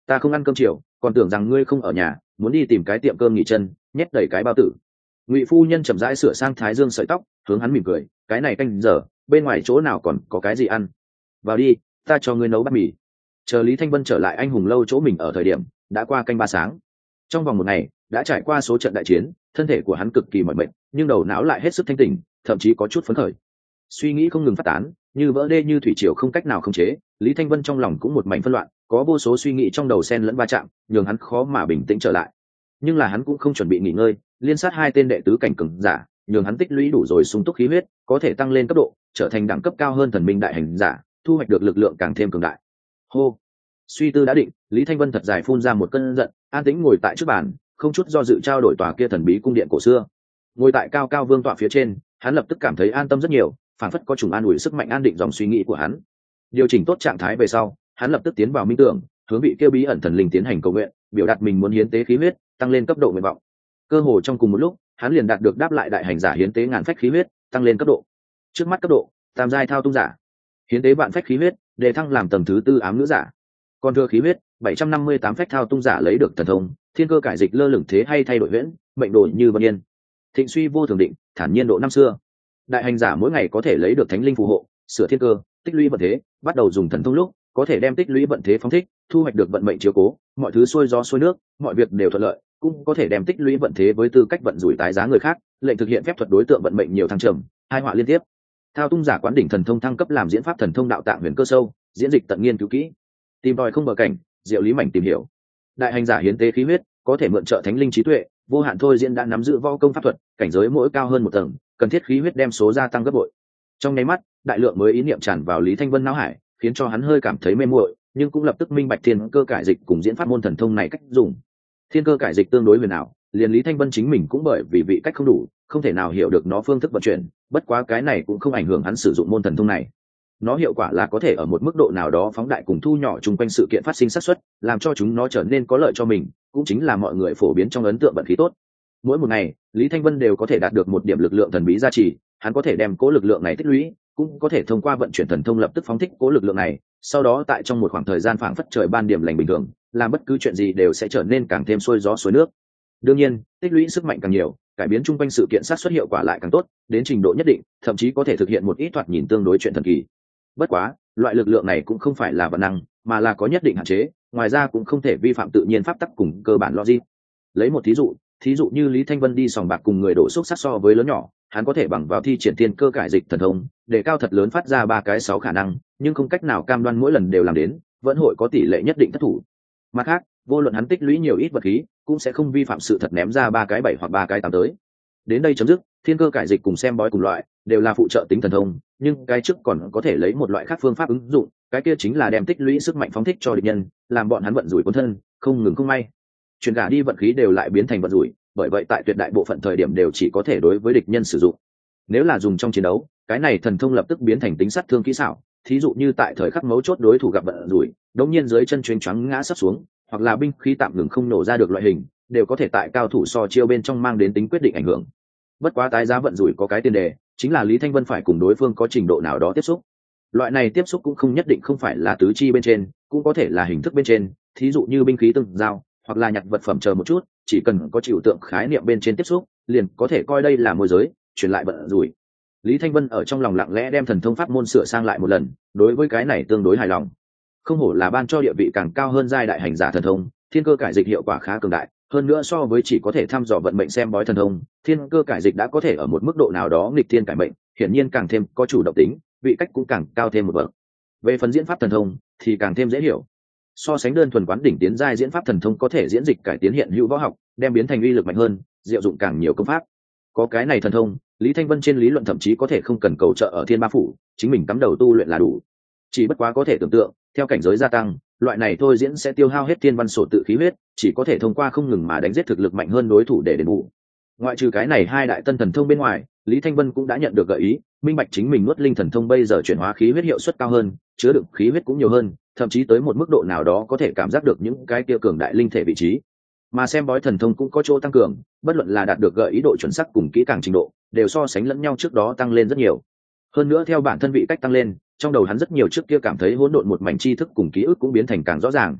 ta không ăn cơm chiều, còn tưởng rằng ngươi không ở nhà, muốn đi tìm cái tiệm cơm nghỉ chân, nhét đầy cái bao tử. Ngụy phu nhân chậm rãi sửa sang thái dương sợi tóc, hướng hắn mỉm cười, cái này canh giờ bên ngoài chỗ nào còn có cái gì ăn, vào đi, ta cho ngươi nấu bát mì. Chờ Lý Thanh Vân trở lại anh hùng lâu chỗ mình ở thời điểm đã qua canh ba sáng. Trong vòng một ngày đã trải qua số trận đại chiến, thân thể của hắn cực kỳ mỏi mệt, nhưng đầu não lại hết sức thanh tỉnh, thậm chí có chút phấn khởi. Suy nghĩ không ngừng phát tán, như vỡ đê như thủy triều không cách nào khống chế. Lý Thanh Vân trong lòng cũng một mảnh phân loạn, có vô số suy nghĩ trong đầu xen lẫn va chạm, nhường hắn khó mà bình tĩnh trở lại. Nhưng là hắn cũng không chuẩn bị nghỉ ngơi, liên sát hai tên đệ tứ cảnh cường giả, nhường hắn tích lũy đủ rồi sung túc khí huyết, có thể tăng lên cấp độ, trở thành đẳng cấp cao hơn thần minh đại hành giả, thu hoạch được lực lượng càng thêm cường đại. Hô, suy tư đã định, Lý Thanh Vân thật dài phun ra một cơn giận, an tĩnh ngồi tại trước bàn, không chút do dự trao đổi tòa kia thần bí cung điện cổ xưa. Ngồi tại cao cao vương tọa phía trên, hắn lập tức cảm thấy an tâm rất nhiều, phản phất có trùng an ủi sức mạnh an định dòng suy nghĩ của hắn. Điều chỉnh tốt trạng thái về sau, hắn lập tức tiến vào minh tưởng, hướng vị kia bí ẩn thần linh tiến hành cầu nguyện, biểu đạt mình muốn hiến tế khí huyết, tăng lên cấp độ nguyện vọng. Cơ hồ trong cùng một lúc, hắn liền đạt được đáp lại đại hành giả hiến tế ngàn phách khí huyết, tăng lên cấp độ. Trước mắt cấp độ, tam giai thao tung giả. Hiến tế vạn phách khí huyết, đề thăng làm tầng thứ tư ám nữ giả. Còn thừa khí huyết, bảy trăm năm mươi tám phách thao tung giả lấy được thần thông, thiên cơ cải dịch lơ lửng thế hay thay đổi huyễn, mệnh đổi như vân yên. Thịnh suy vô thường định, thản nhiên độ năm xưa. Đại hành giả mỗi ngày có thể lấy được thánh linh phù hộ, sửa thiên cơ, tích lũy vận thế, bắt đầu dùng thần thông lúc có thể đem tích lũy vận thế phóng thích, thu hoạch được vận mệnh chiếu cố, mọi thứ xuôi gió xuôi nước, mọi việc đều thuận lợi, cũng có thể đem tích lũy vận thế với tư cách vận rủi tái giá người khác, lệnh thực hiện phép thuật đối tượng vận mệnh nhiều thăng trầm, hai họa liên tiếp. Thao tung giả quán đỉnh thần thông thăng cấp làm diễn pháp thần thông đạo tạng huyền cơ sâu, diễn dịch tận nghiên cứu kỹ, tìm tòi không bờ cảnh, diệu lý mảnh tìm hiểu. Đại hành giả hiến tế khí huyết, có thể mượn trợ thánh linh trí tuệ, vô hạn thôi diễn đã nắm giữ võ công pháp thuật, cảnh giới mỗi cao hơn một tầng, cần thiết khí huyết đem số gia tăng gấp bội. Trong nháy mắt, đại lượng mới ý niệm tràn vào Lý Thanh Vân não hải, khiến cho hắn hơi cảm thấy mê muội, nhưng cũng lập tức minh bạch thiên cơ cải dịch cùng diễn pháp môn thần thông này cách dùng. Thiên cơ cải dịch tương đối huyền ảo, liền Lý Thanh Vân chính mình cũng bởi vì vị cách không đủ, không thể nào hiểu được nó phương thức vận chuyển, bất quá cái này cũng không ảnh hưởng hắn sử dụng môn thần thông này. Nó hiệu quả là có thể ở một mức độ nào đó phóng đại cùng thu nhỏ chung quanh sự kiện phát sinh xác suất, làm cho chúng nó trở nên có lợi cho mình, cũng chính là mọi người phổ biến trong ấn tượng vận khí tốt. Mỗi một ngày, Lý Thanh Vân đều có thể đạt được một điểm lực lượng thần bí gia trì, hắn có thể đem cố lực lượng này tích lũy, cũng có thể thông qua vận chuyển thần thông lập tức phóng thích cố lực lượng này, sau đó tại trong một khoảng thời gian phảng phất trời ban điểm lành bình thường, làm bất cứ chuyện gì đều sẽ trở nên càng thêm xuôi gió xuôi nước. Đương nhiên, tích lũy sức mạnh càng nhiều, cải biến chung quanh sự kiện sát xuất hiệu quả lại càng tốt, đến trình độ nhất định, thậm chí có thể thực hiện một ít thoạt nhìn tương đối chuyện thần kỳ. Bất quá, loại lực lượng này cũng không phải là vận năng, mà là có nhất định hạn chế, ngoài ra cũng không thể vi phạm tự nhiên pháp tắc cùng cơ bản logic. Lấy một thí dụ, thí dụ như Lý Thanh Vân đi sòng bạc cùng người đổ xúc sắc so với lớn nhỏ, hắn có thể bằng vào thi triển thiên cơ cải dịch thần thông, để cao thật lớn phát ra ba cái sáu khả năng, nhưng không cách nào cam đoan mỗi lần đều làm đến, vẫn hội có tỷ lệ nhất định thất thủ. Mặt khác, vô luận hắn tích lũy nhiều ít vật khí, cũng sẽ không vi phạm sự thật ném ra ba cái bảy hoặc ba cái tám tới. Đến đây chấm dứt, thiên cơ cải dịch cùng xem bói cùng loại, đều là phụ trợ tính thần thông, nhưng cái trước còn có thể lấy một loại khác phương pháp ứng dụng, cái kia chính là đem tích lũy sức mạnh phóng thích cho địch nhân, làm bọn hắn vận rủi cuốn thân, không ngừng không may. Chuyển cả đi vận khí đều lại biến thành vận rủi, bởi vậy tại tuyệt đại bộ phận thời điểm đều chỉ có thể đối với địch nhân sử dụng. Nếu là dùng trong chiến đấu, cái này thần thông lập tức biến thành tính sát thương kỹ xảo, thí dụ như tại thời khắc mấu chốt đối thủ gặp vận rủi, đống nhiên dưới chân chuyến choáng ngã sắp xuống, hoặc là binh khí tạm ngừng không nổ ra được loại hình, đều có thể tại cao thủ so chiêu bên trong mang đến tính quyết định ảnh hưởng. Bất quá tái giá vận rủi có cái tiền đề, chính là Lý Thanh Vân phải cùng đối phương có trình độ nào đó tiếp xúc. Loại này tiếp xúc cũng không nhất định không phải là tứ chi bên trên, cũng có thể là hình thức bên trên, thí dụ như binh khí tương giao, hoặc là nhặt vật phẩm chờ một chút, chỉ cần có chịu tượng khái niệm bên trên tiếp xúc, liền có thể coi đây là môi giới, truyền lại vận rủi. Lý Thanh Vân ở trong lòng lặng lẽ đem thần thông pháp môn sửa sang lại một lần, đối với cái này tương đối hài lòng. Không hổ là ban cho địa vị càng cao hơn giai đại hành giả thần thông, thiên cơ cải dịch hiệu quả khá cường đại, hơn nữa so với chỉ có thể thăm dò vận mệnh xem bói thần thông, thiên cơ cải dịch đã có thể ở một mức độ nào đó nghịch thiên cải mệnh, hiển nhiên càng thêm có chủ động tính, vị cách cũng càng cao thêm một bậc. Về phần diễn pháp thần thông thì càng thêm dễ hiểu. So sánh đơn thuần quán đỉnh tiến giai diễn pháp thần thông có thể diễn dịch cải tiến hiện hữu võ học, đem biến thành uy lực mạnh hơn, diệu dụng càng nhiều công pháp. Có cái này thần thông, Lý Thanh Vân trên lý luận thậm chí có thể không cần cầu trợ ở Thiên Ba phủ, chính mình cắm đầu tu luyện là đủ. Chỉ bất quá có thể tưởng tượng, theo cảnh giới gia tăng, loại này thôi diễn sẽ tiêu hao hết thiên văn sổ tự khí huyết, chỉ có thể thông qua không ngừng mà đánh giết thực lực mạnh hơn đối thủ để đền bù. Ngoại trừ cái này hai đại tân thần thông bên ngoài, Lý Thanh Vân cũng đã nhận được gợi ý, minh bạch chính mình nuốt linh thần thông bây giờ chuyển hóa khí huyết hiệu suất cao hơn, chứa đựng khí huyết cũng nhiều hơn, thậm chí tới một mức độ nào đó có thể cảm giác được những cái kia cường đại linh thể vị trí. Mà xem bói thần thông cũng có chỗ tăng cường, bất luận là đạt được gợi ý độ chuẩn xác cùng kỹ càng trình độ, đều so sánh lẫn nhau trước đó tăng lên rất nhiều. Hơn nữa theo bản thân vị cách tăng lên, trong đầu hắn rất nhiều trước kia cảm thấy hỗn độn một mảnh tri thức cùng ký ức cũng biến thành càng rõ ràng.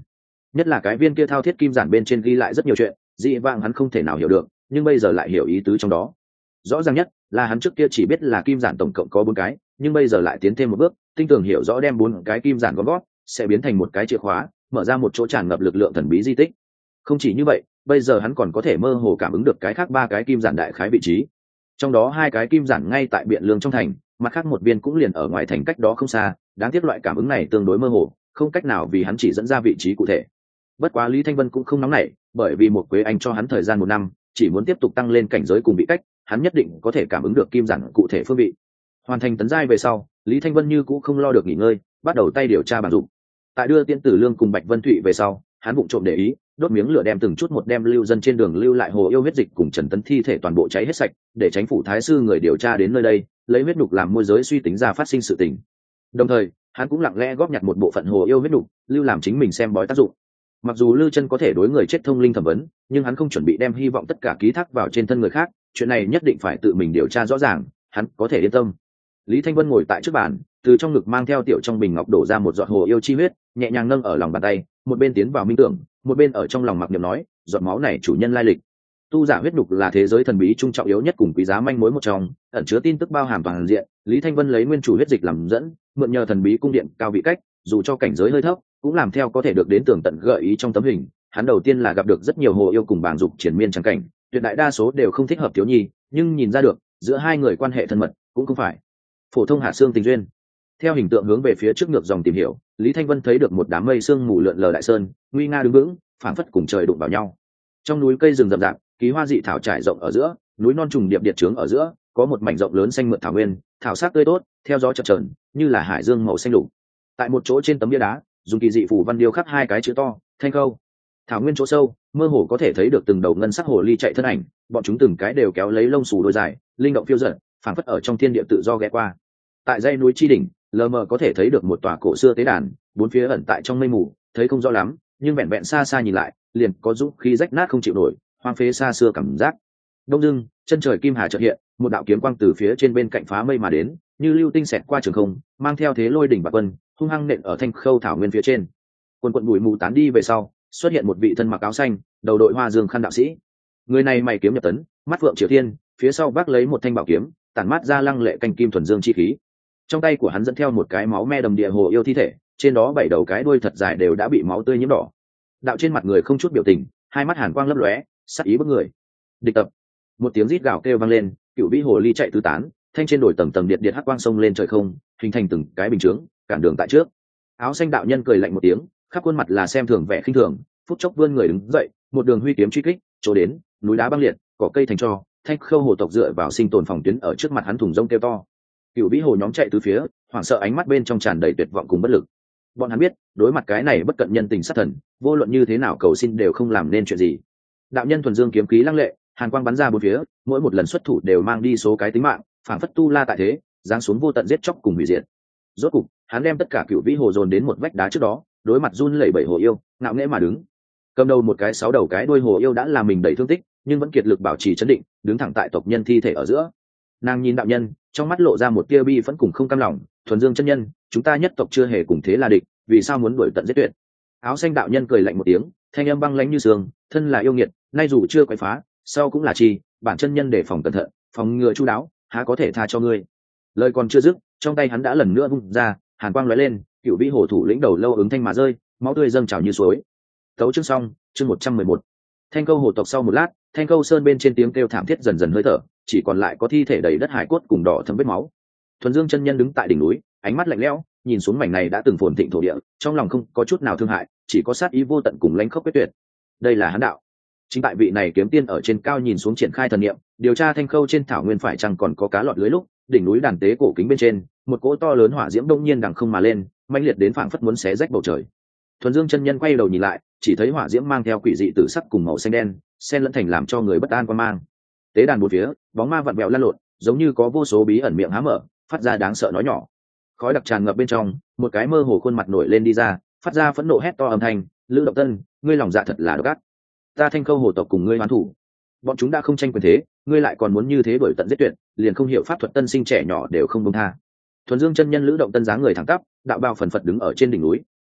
nhất là cái viên kia thao thiết kim giản bên trên ghi lại rất nhiều chuyện dị vãng hắn không thể nào hiểu được, nhưng bây giờ lại hiểu ý tứ trong đó. Rõ ràng nhất là hắn trước kia chỉ biết là kim giản tổng cộng có bốn cái, nhưng bây giờ lại tiến thêm một bước, tinh tường hiểu rõ đem bốn cái kim giản gom gót sẽ biến thành một cái chìa khóa, mở ra một chỗ tràn ngập lực lượng thần bí di tích. Không chỉ như vậy, bây giờ hắn còn có thể mơ hồ cảm ứng được cái khác ba cái kim giản đại khái vị trí, trong đó hai cái kim giản ngay tại Biện Lương trong thành, mặt khác một viên cũng liền ở ngoài thành cách đó không xa. Đáng tiếc loại cảm ứng này tương đối mơ hồ, không cách nào vì hắn chỉ dẫn ra vị trí cụ thể. Bất quá Lý Thanh Vân cũng không nóng nảy, bởi vì một Quế Anh cho hắn thời gian một năm, chỉ muốn tiếp tục tăng lên cảnh giới cùng vị cách, hắn nhất định có thể cảm ứng được kim giản cụ thể phương vị. Hoàn thành tấn giai về sau, Lý Thanh Vân như cũng không lo được nghỉ ngơi, bắt đầu tay điều tra bản dụng. Tại đưa Tiễn Tử Lương cùng Bạch Vân Thụy về sau, hắn vụng trộm để ý, đốt miếng lửa đem từng chút một đem lưu dân trên đường lưu lại hồ yêu huyết dịch cùng Trần Tấn thi thể toàn bộ cháy hết sạch, để tránh phủ thái sư người điều tra đến nơi đây, lấy huyết nhục làm môi giới suy tính ra phát sinh sự tình. Đồng thời, hắn cũng lặng lẽ góp nhặt một bộ phận hồ yêu huyết nhục, lưu làm chính mình xem bói tác dụng. Mặc dù Lư Chân có thể đối người chết thông linh thẩm vấn, nhưng hắn không chuẩn bị đem hy vọng tất cả ký thác vào trên thân người khác, chuyện này nhất định phải tự mình điều tra rõ ràng, hắn có thể yên tâm. Lý Thanh Vân ngồi tại trước bàn, từ trong ngực mang theo tiểu trong bình ngọc đổ ra một giọt hồ yêu chi huyết, nhẹ nhàng nâng ở lòng bàn tay, một bên tiến vào minh tưởng, một bên ở trong lòng mặc niệm nói, giọt máu này chủ nhân lai lịch. Tu giả huyết nhục là thế giới thần bí trung trọng yếu nhất cùng quý giá manh mối một trong, ẩn chứa tin tức bao hàm toàn diện. Lý Thanh Vân lấy nguyên chủ huyết dịch làm dẫn, mượn nhờ thần bí cung điện cao vị cách, dù cho cảnh giới hơi thấp, cũng làm theo có thể được đến tường tận gợi ý trong tấm hình. Hắn đầu tiên là gặp được rất nhiều hồ yêu cùng bàng dục triển miên chẳng cảnh, tuyệt đại đa số đều không thích hợp thiếu nhi, nhưng nhìn ra được giữa hai người quan hệ thân mật, cũng không phải phổ thông hạ xương tình duyên. Theo hình tượng hướng về phía trước ngược dòng tìm hiểu, Lý Thanh Vân thấy được một đám mây sương mù lượn lờ đại sơn, nguy nga đứng vững, phảng phất cùng trời đụng vào nhau. Trong núi cây rừng rậm rạp, ký hoa dị thảo trải rộng ở giữa, núi non trùng điệp điệp trướng ở giữa, có một mảnh rộng lớn xanh mượt thảo nguyên, thảo sắc tươi tốt, theo gió chập chờn, như là hải dương màu xanh lục. Tại một chỗ trên tấm bia đá, dùng kỳ dị phù văn điêu khắc hai cái chữ to, Thanh Câu. Thảo nguyên chỗ sâu, mơ hồ có thể thấy được từng đầu ngân sắc hồ ly chạy thân ảnh, bọn chúng từng cái đều kéo lấy lông xù đôi dài, linh động phiêu dật, phảng phất ở trong thiên địa tự do ghé qua. Tại dãy núi chi đỉnh, lờ mờ có thể thấy được một tòa cổ xưa tế đàn, bốn phía ẩn tại trong mây mù, thấy không rõ lắm, nhưng vẹn vẹn xa xa nhìn lại, liền có dũng khí rách nát không chịu nổi, hoang phế xa xưa cảm giác. Đông dưng, chân trời kim hà chợt hiện, một đạo kiếm quang từ phía trên bên cạnh phá mây mà đến, như lưu tinh xẹt qua trường không, mang theo thế lôi đỉnh bạc quân, hung hăng nện ở Thanh Khâu thảo nguyên phía trên. Quần quần bụi mù tán đi về sau, xuất hiện một vị thân mặc áo xanh, đầu đội hoa dương khăn đạo sĩ. Người này mày kiếm nhập tấn, mắt vượng triều thiên, phía sau vác lấy một thanh bảo kiếm, tản mát ra lăng lệ canh kim thuần dương chi khí. Trong tay của hắn dẫn theo một cái máu me đầm địa hồ yêu thi thể, trên đó bảy đầu cái đuôi thật dài đều đã bị máu tươi nhiễm đỏ. Đạo trên mặt người không chút biểu tình, hai mắt hàn quang lấp lóe, sắc ý bức người. Địch tập. Một tiếng rít gào kêu vang lên, cựu vĩ hồ ly chạy tứ tán, thanh trên đồi tầng tầng điện điện hắc quang sông lên trời không, hình thành từng cái bình chướng, cản đường tại trước. Áo xanh đạo nhân cười lạnh một tiếng, khắp khuôn mặt là xem thường vẻ khinh thường, phút chốc vươn người đứng dậy, một đường huy kiếm truy kích, chỗ đến, núi đá băng liệt, cỏ cây thành tro, Thanh Khâu hồ tộc dựa vào sinh tồn phòng tuyến ở trước mặt hắn thùng rông kêu to. Cựu vĩ hồ nhóm chạy từ phía, hoảng sợ ánh mắt bên trong tràn đầy tuyệt vọng cùng bất lực. Bọn hắn biết, đối mặt cái này bất cận nhân tình sát thần, vô luận như thế nào cầu xin đều không làm nên chuyện gì. Đạo nhân thuần dương kiếm khí lăng lệ, hàn quang bắn ra bốn phía, mỗi một lần xuất thủ đều mang đi số cái tính mạng, phảng phất tu la tại thế, giáng xuống vô tận giết chóc cùng hủy diệt. Rốt cục, hắn đem tất cả cựu vĩ hồ dồn đến một vách đá trước đó, đối mặt run lẩy bẩy hồ yêu, ngạo nghễ mà đứng. Cầm đầu một cái sáu đầu cái đuôi hồ yêu đã làm mình đầy thương tích, nhưng vẫn kiệt lực bảo trì trấn định, đứng thẳng tại tộc nhân thi thể ở giữa. Nàng nhìn đạo nhân, trong mắt lộ ra một tia bi phẫn cùng không cam lòng. Thuần dương chân nhân, chúng ta nhất tộc chưa hề cùng thế là địch, vì sao muốn đuổi tận giết tuyệt? Áo xanh đạo nhân cười lạnh một tiếng, thanh âm băng lãnh như sương, thân là yêu nghiệt, nay dù chưa quấy phá, sau cũng là chi, bản chân nhân để phòng cẩn thận, phòng ngừa chu đáo, há có thể tha cho ngươi. Lời còn chưa dứt, trong tay hắn đã lần nữa vung ra, hàn quang lóe lên, cựu vĩ hồ thủ lĩnh đầu lâu ứng thanh mà rơi, máu tươi dâng trào như suối. Tấu chương xong, chương một trăm mười một. Thanh Câu hồ tộc sau một lát, Thanh Câu sơn bên trên tiếng kêu thảm thiết dần dần hơi thở, chỉ còn lại có thi thể đầy đất hải cốt cùng đỏ thấm vết máu. Thuần Dương chân nhân đứng tại đỉnh núi, ánh mắt lạnh lẽo, nhìn xuống mảnh này đã từng phồn thịnh thổ địa, trong lòng không có chút nào thương hại, chỉ có sát ý vô tận cùng lãnh khốc quyết tuyệt. Đây là hắn đạo. Chính tại vị này kiếm tiên ở trên cao nhìn xuống triển khai thần niệm, điều tra Thanh Khâu trên thảo nguyên phải chăng còn có cá lọt lưới lúc, đỉnh núi đàn tế cổ kính bên trên, một cỗ to lớn hỏa diễm đông nhiên đằng không mà lên, mãnh liệt đến phảng phất muốn xé rách bầu trời. Thuần Dương chân nhân quay đầu nhìn lại, chỉ thấy hỏa diễm mang theo quỷ dị tử sắc cùng màu xanh đen, xen lẫn thành làm cho người bất an quan mang. Tế đàn bốn phía, bóng ma vặn vẹo lăn lộn, giống như có vô số bí ẩn miệng há mở, phát ra đáng sợ nói nhỏ. Khói đặc tràn ngập bên trong, một cái mơ hồ khuôn mặt nổi lên đi ra, phát ra phẫn nộ hét to âm thanh, "Lữ Động Tân, ngươi lòng dạ thật là độc ác. Ta Thanh Khâu hồ tộc cùng ngươi hoán thủ. Bọn chúng đã không tranh quyền thế, ngươi lại còn muốn như thế đuổi tận giết tuyệt, liền không hiểu pháp thuật tân sinh trẻ nhỏ đều không buông tha." Thuần Dương chân nhân Lữ Động Tân dáng người thẳng tắp, đạo bào phần phật đứng ở trên đỉnh núi,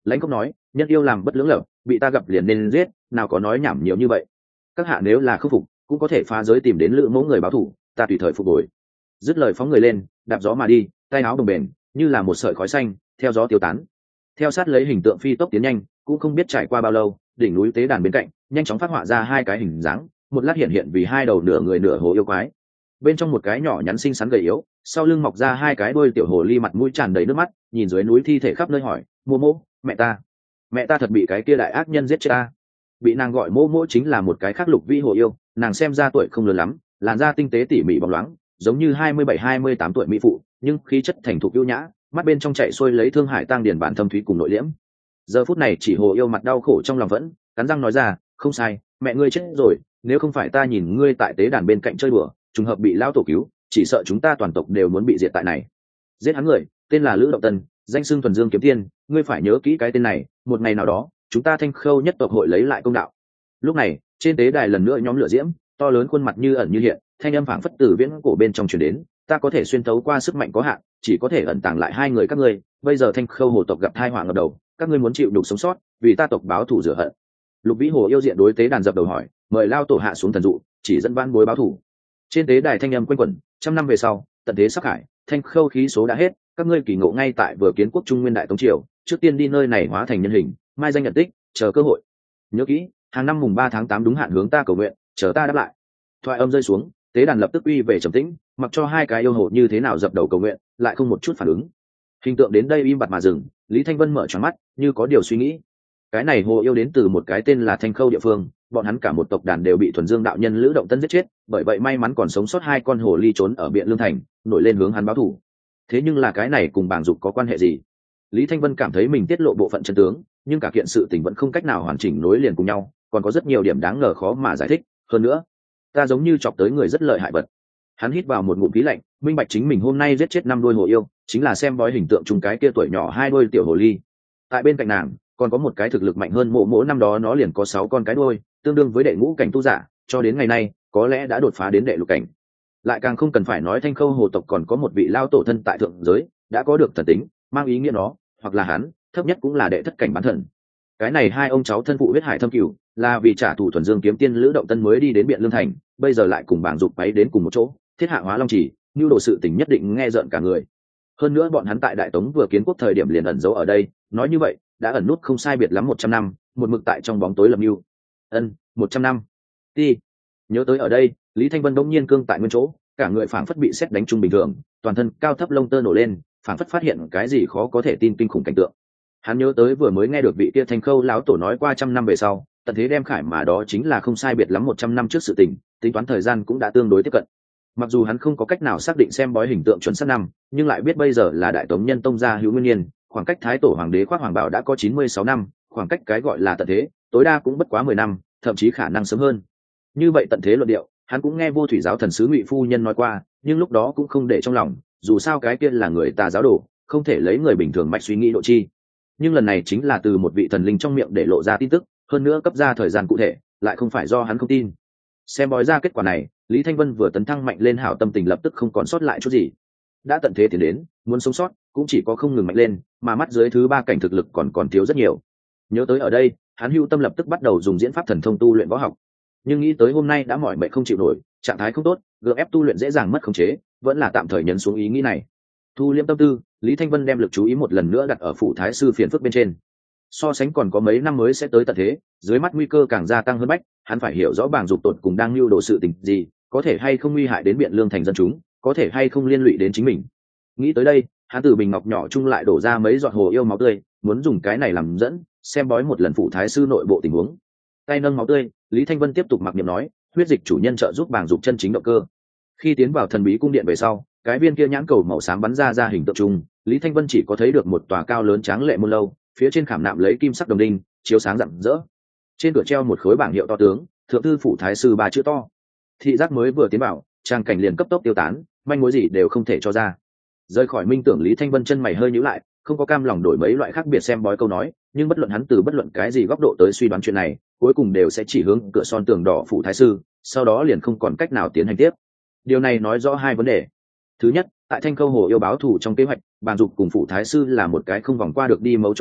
Lãnh Cốc nói, nhân yêu làm bất lưỡng lập, bị ta gặp liền nên giết, nào có nói nhảm nhiều như vậy. Các hạ nếu là khâm phục, cũng có thể phá giới tìm đến Lữ Mỗ người báo thù, ta tùy thời phục hồi. Dứt lời phóng người lên, đạp gió mà đi, tay áo đồng bền, như là một sợi khói xanh, theo gió tiêu tán. Theo sát lấy hình tượng phi tốc tiến nhanh, cũng không biết trải qua bao lâu, đỉnh núi tế đàn bên cạnh, nhanh chóng phát họa ra hai cái hình dáng, một lát hiện hiện vì hai đầu nửa người nửa hồ yêu quái. Bên trong một cái nhỏ nhắn xinh xắn gầy yếu, sau lưng mọc ra hai cái đuôi tiểu hồ ly mặt mũi tràn đầy nước mắt, nhìn dưới núi thi thể khắp nơi hỏi, mô mô, mẹ ta, mẹ ta thật bị cái kia đại ác nhân giết chết ta. Bị nàng gọi mô mô chính là một cái khác lục vĩ hồ yêu, nàng xem ra tuổi không lớn lắm, làn da tinh tế tỉ mỉ bóng loáng, giống như hai mươi bảy hai mươi tám tuổi mỹ phụ, nhưng khí chất thành thục yêu nhã, mắt bên trong chạy xuôi lấy thương hải tăng điển bản thâm thúy cùng nội liễm. Giờ phút này chỉ hồ yêu mặt đau khổ trong lòng vẫn cắn răng nói ra, không sai, mẹ ngươi chết rồi, nếu không phải ta nhìn ngươi tại tế đàn bên cạnh chơi đùa, trùng hợp bị lão tổ cứu, chỉ sợ chúng ta toàn tộc đều muốn bị diệt tại này. Giết hắn người tên là Lữ Động Tân, danh xưng thuần dương kiếm tiên, ngươi phải nhớ kỹ cái tên này, một ngày nào đó chúng ta Thanh Khâu nhất tộc hội lấy lại công đạo. Lúc này trên tế đài lần nữa nhóm lửa diễm, to lớn khuôn mặt như ẩn như hiện, thanh âm phảng phất từ viễn cổ bên trong truyền đến, ta có thể xuyên thấu qua sức mạnh có hạn, chỉ có thể ẩn tàng lại hai người các ngươi, bây giờ Thanh Khâu hồ tộc gặp tai họa ngập đầu, các ngươi muốn chịu đủ sống sót, vì ta tộc báo thù rửa hận. Lục Vĩ Hồ yêu diện đối tế đàn dập đầu hỏi, mời lao tổ hạ xuống thần dụ, chỉ dẫn van bối báo thù. Trên tế đài thanh âm quanh quẩn, trăm năm về sau, tận thế sắp khải, Thanh Khâu khí số đã hết, các ngươi kỳ ngộ ngay tại vừa kiến quốc trung nguyên đại tống triều, trước tiên đi nơi này hóa thành nhân hình, mai danh nhận tích, chờ cơ hội. Nhớ kỹ, hàng năm mùng ba tháng tám đúng hạn hướng ta cầu nguyện, chờ ta đáp lại. Thoại âm rơi xuống, tế đàn lập tức uy về trầm tĩnh, mặc cho hai cái yêu hồ như thế nào dập đầu cầu nguyện, lại không một chút phản ứng. Hình tượng đến đây im bặt mà dừng, Lý Thanh Vân mở tròn mắt, như có điều suy nghĩ. Cái này hồ yêu đến từ một cái tên là Thanh Khâu địa phương, bọn hắn cả một tộc đàn đều bị thuần dương đạo nhân Lữ Động Tân giết chết, bởi vậy may mắn còn sống sót hai con hồ ly trốn ở Biện Lương thành, nổi lên hướng hắn báo thù. Thế nhưng là cái này cùng bảng dục có quan hệ gì? Lý Thanh Vân cảm thấy mình tiết lộ bộ phận chân tướng, nhưng cả kiện sự tình vẫn không cách nào hoàn chỉnh nối liền cùng nhau, còn có rất nhiều điểm đáng ngờ khó mà giải thích. Hơn nữa, ta giống như chọc tới người rất lợi hại vật. Hắn hít vào một ngụm khí lạnh, minh bạch chính mình hôm nay giết chết năm đôi hồ yêu, chính là xem bói hình tượng chung cái kia tuổi nhỏ hai đôi tiểu hồ ly. Tại bên cạnh nàng, còn có một cái thực lực mạnh hơn mộ mỗ năm đó nó liền có sáu con cái đôi, tương đương với đệ ngũ cảnh tu giả, cho đến ngày nay, có lẽ đã đột phá đến đệ lục cảnh. Lại càng không cần phải nói Thanh Khâu hồ tộc còn có một vị lao tổ thân tại thượng giới, đã có được thần tính, mang ý nghĩa nó, hoặc là hắn, thấp nhất cũng là đệ thất cảnh bán thần. Cái này hai ông cháu thân phụ huyết hải thâm cửu, là vì trả thù thuần dương kiếm tiên Lữ Động Tân mới đi đến Biện Lương thành, bây giờ lại cùng bảng dục váy đến cùng một chỗ, thiết hạ hóa long chỉ, như đồ sự tình nhất định nghe rợn cả người. Hơn nữa bọn hắn tại Đại Tống vừa kiến quốc thời điểm liền ẩn giấu ở đây, nói như vậy, đã ẩn nút không sai biệt lắm một trăm năm, một mực tại trong bóng tối lập mưu. Ân, một trăm năm. Đi. Nhớ tới ở đây, Lý Thanh Vân bỗng nhiên cương tại nguyên chỗ, cả người phảng phất bị sét đánh trung bình thường, toàn thân cao thấp lông tơ nổ lên, phảng phất phát hiện cái gì khó có thể tin kinh khủng cảnh tượng. Hắn nhớ tới vừa mới nghe được vị kia Thanh Khâu lão tổ nói qua trăm năm về sau, tận thế đem khải mà đó chính là không sai biệt lắm một trăm năm trước sự tình, tính toán thời gian cũng đã tương đối tiếp cận. Mặc dù hắn không có cách nào xác định xem bói hình tượng chuẩn xác năm, nhưng lại biết bây giờ là Đại Tống nhân tông gia hữu nguyên niên, khoảng cách Thái tổ hoàng đế khoác hoàng bảo đã có chín mươi sáu năm, khoảng cách cái gọi là tận thế, tối đa cũng bất quá mười năm, thậm chí khả năng sớm hơn. Như vậy tận thế luận điệu, hắn cũng nghe Vô Thủy giáo thần sứ Ngụy phu nhân nói qua, nhưng lúc đó cũng không để trong lòng, dù sao cái kia là người tà giáo đồ, không thể lấy người bình thường mạch suy nghĩ độ chi. Nhưng lần này chính là từ một vị thần linh trong miệng để lộ ra tin tức, hơn nữa cấp ra thời gian cụ thể, lại không phải do hắn không tin. Xem bói ra kết quả này, Lý Thanh Vân vừa tấn thăng mạnh lên hảo tâm tình lập tức không còn sót lại chút gì. Đã tận thế thì đến, muốn sống sót cũng chỉ có không ngừng mạnh lên, mà mắt dưới thứ ba cảnh thực lực còn còn thiếu rất nhiều. Nhớ tới ở đây, hắn hưu tâm lập tức bắt đầu dùng diễn pháp thần thông tu luyện võ học. Nhưng nghĩ tới hôm nay đã mỏi mệt không chịu nổi, trạng thái không tốt, gượng ép tu luyện dễ dàng mất khống chế, vẫn là tạm thời nhấn xuống ý nghĩ này. Thu liêm tâm tư, Lý Thanh Vân đem lực chú ý một lần nữa đặt ở phủ thái sư phiền phức bên trên. So sánh còn có mấy năm mới sẽ tới tận thế, dưới mắt nguy cơ càng gia tăng hơn bách, hắn phải hiểu rõ bảng dục tột cùng đang lưu đồ sự tình gì, có thể hay không nguy hại đến Biện Lương thành dân chúng, có thể hay không liên lụy đến chính mình. Nghĩ tới đây, hắn từ bình ngọc nhỏ chung lại đổ ra mấy giọt hồ yêu máu tươi, muốn dùng cái này làm dẫn, xem bói một lần phủ thái sư nội bộ tình huống. Tay nâng máu tươi, Lý Thanh Vân tiếp tục mặc niệm nói, huyết dịch chủ nhân trợ giúp bảng dục chân chính động cơ. Khi tiến vào thần bí cung điện về sau, cái viên kia nhãn cầu màu xám bắn ra ra hình tượng chung, Lý Thanh Vân chỉ có thấy được một tòa cao lớn tráng lệ môn lâu, phía trên khảm nạm lấy kim sắc đồng đinh, chiếu sáng rạng rỡ. Trên cửa treo một khối bảng hiệu to tướng, thượng thư phủ thái sư ba chữ to. Thị giác mới vừa tiến vào, trang cảnh liền cấp tốc tiêu tán, manh mối gì đều không thể cho ra. Rời khỏi minh tưởng, Lý Thanh Vân chân mày hơi nhíu lại, không có cam lòng đổi mấy loại khác biệt xem bói câu nói, nhưng bất luận hắn từ bất luận cái gì góc độ tới suy đoán chuyện này, cuối cùng đều sẽ chỉ hướng cửa son tường đỏ phủ thái sư, sau đó liền không còn cách nào tiến hành tiếp. Điều này nói rõ hai vấn đề. Thứ nhất, tại Thanh Khâu hồ yêu báo thù trong kế hoạch, Bàng Dục cùng phủ thái sư là một cái không vòng qua được đi mấu chốt câu,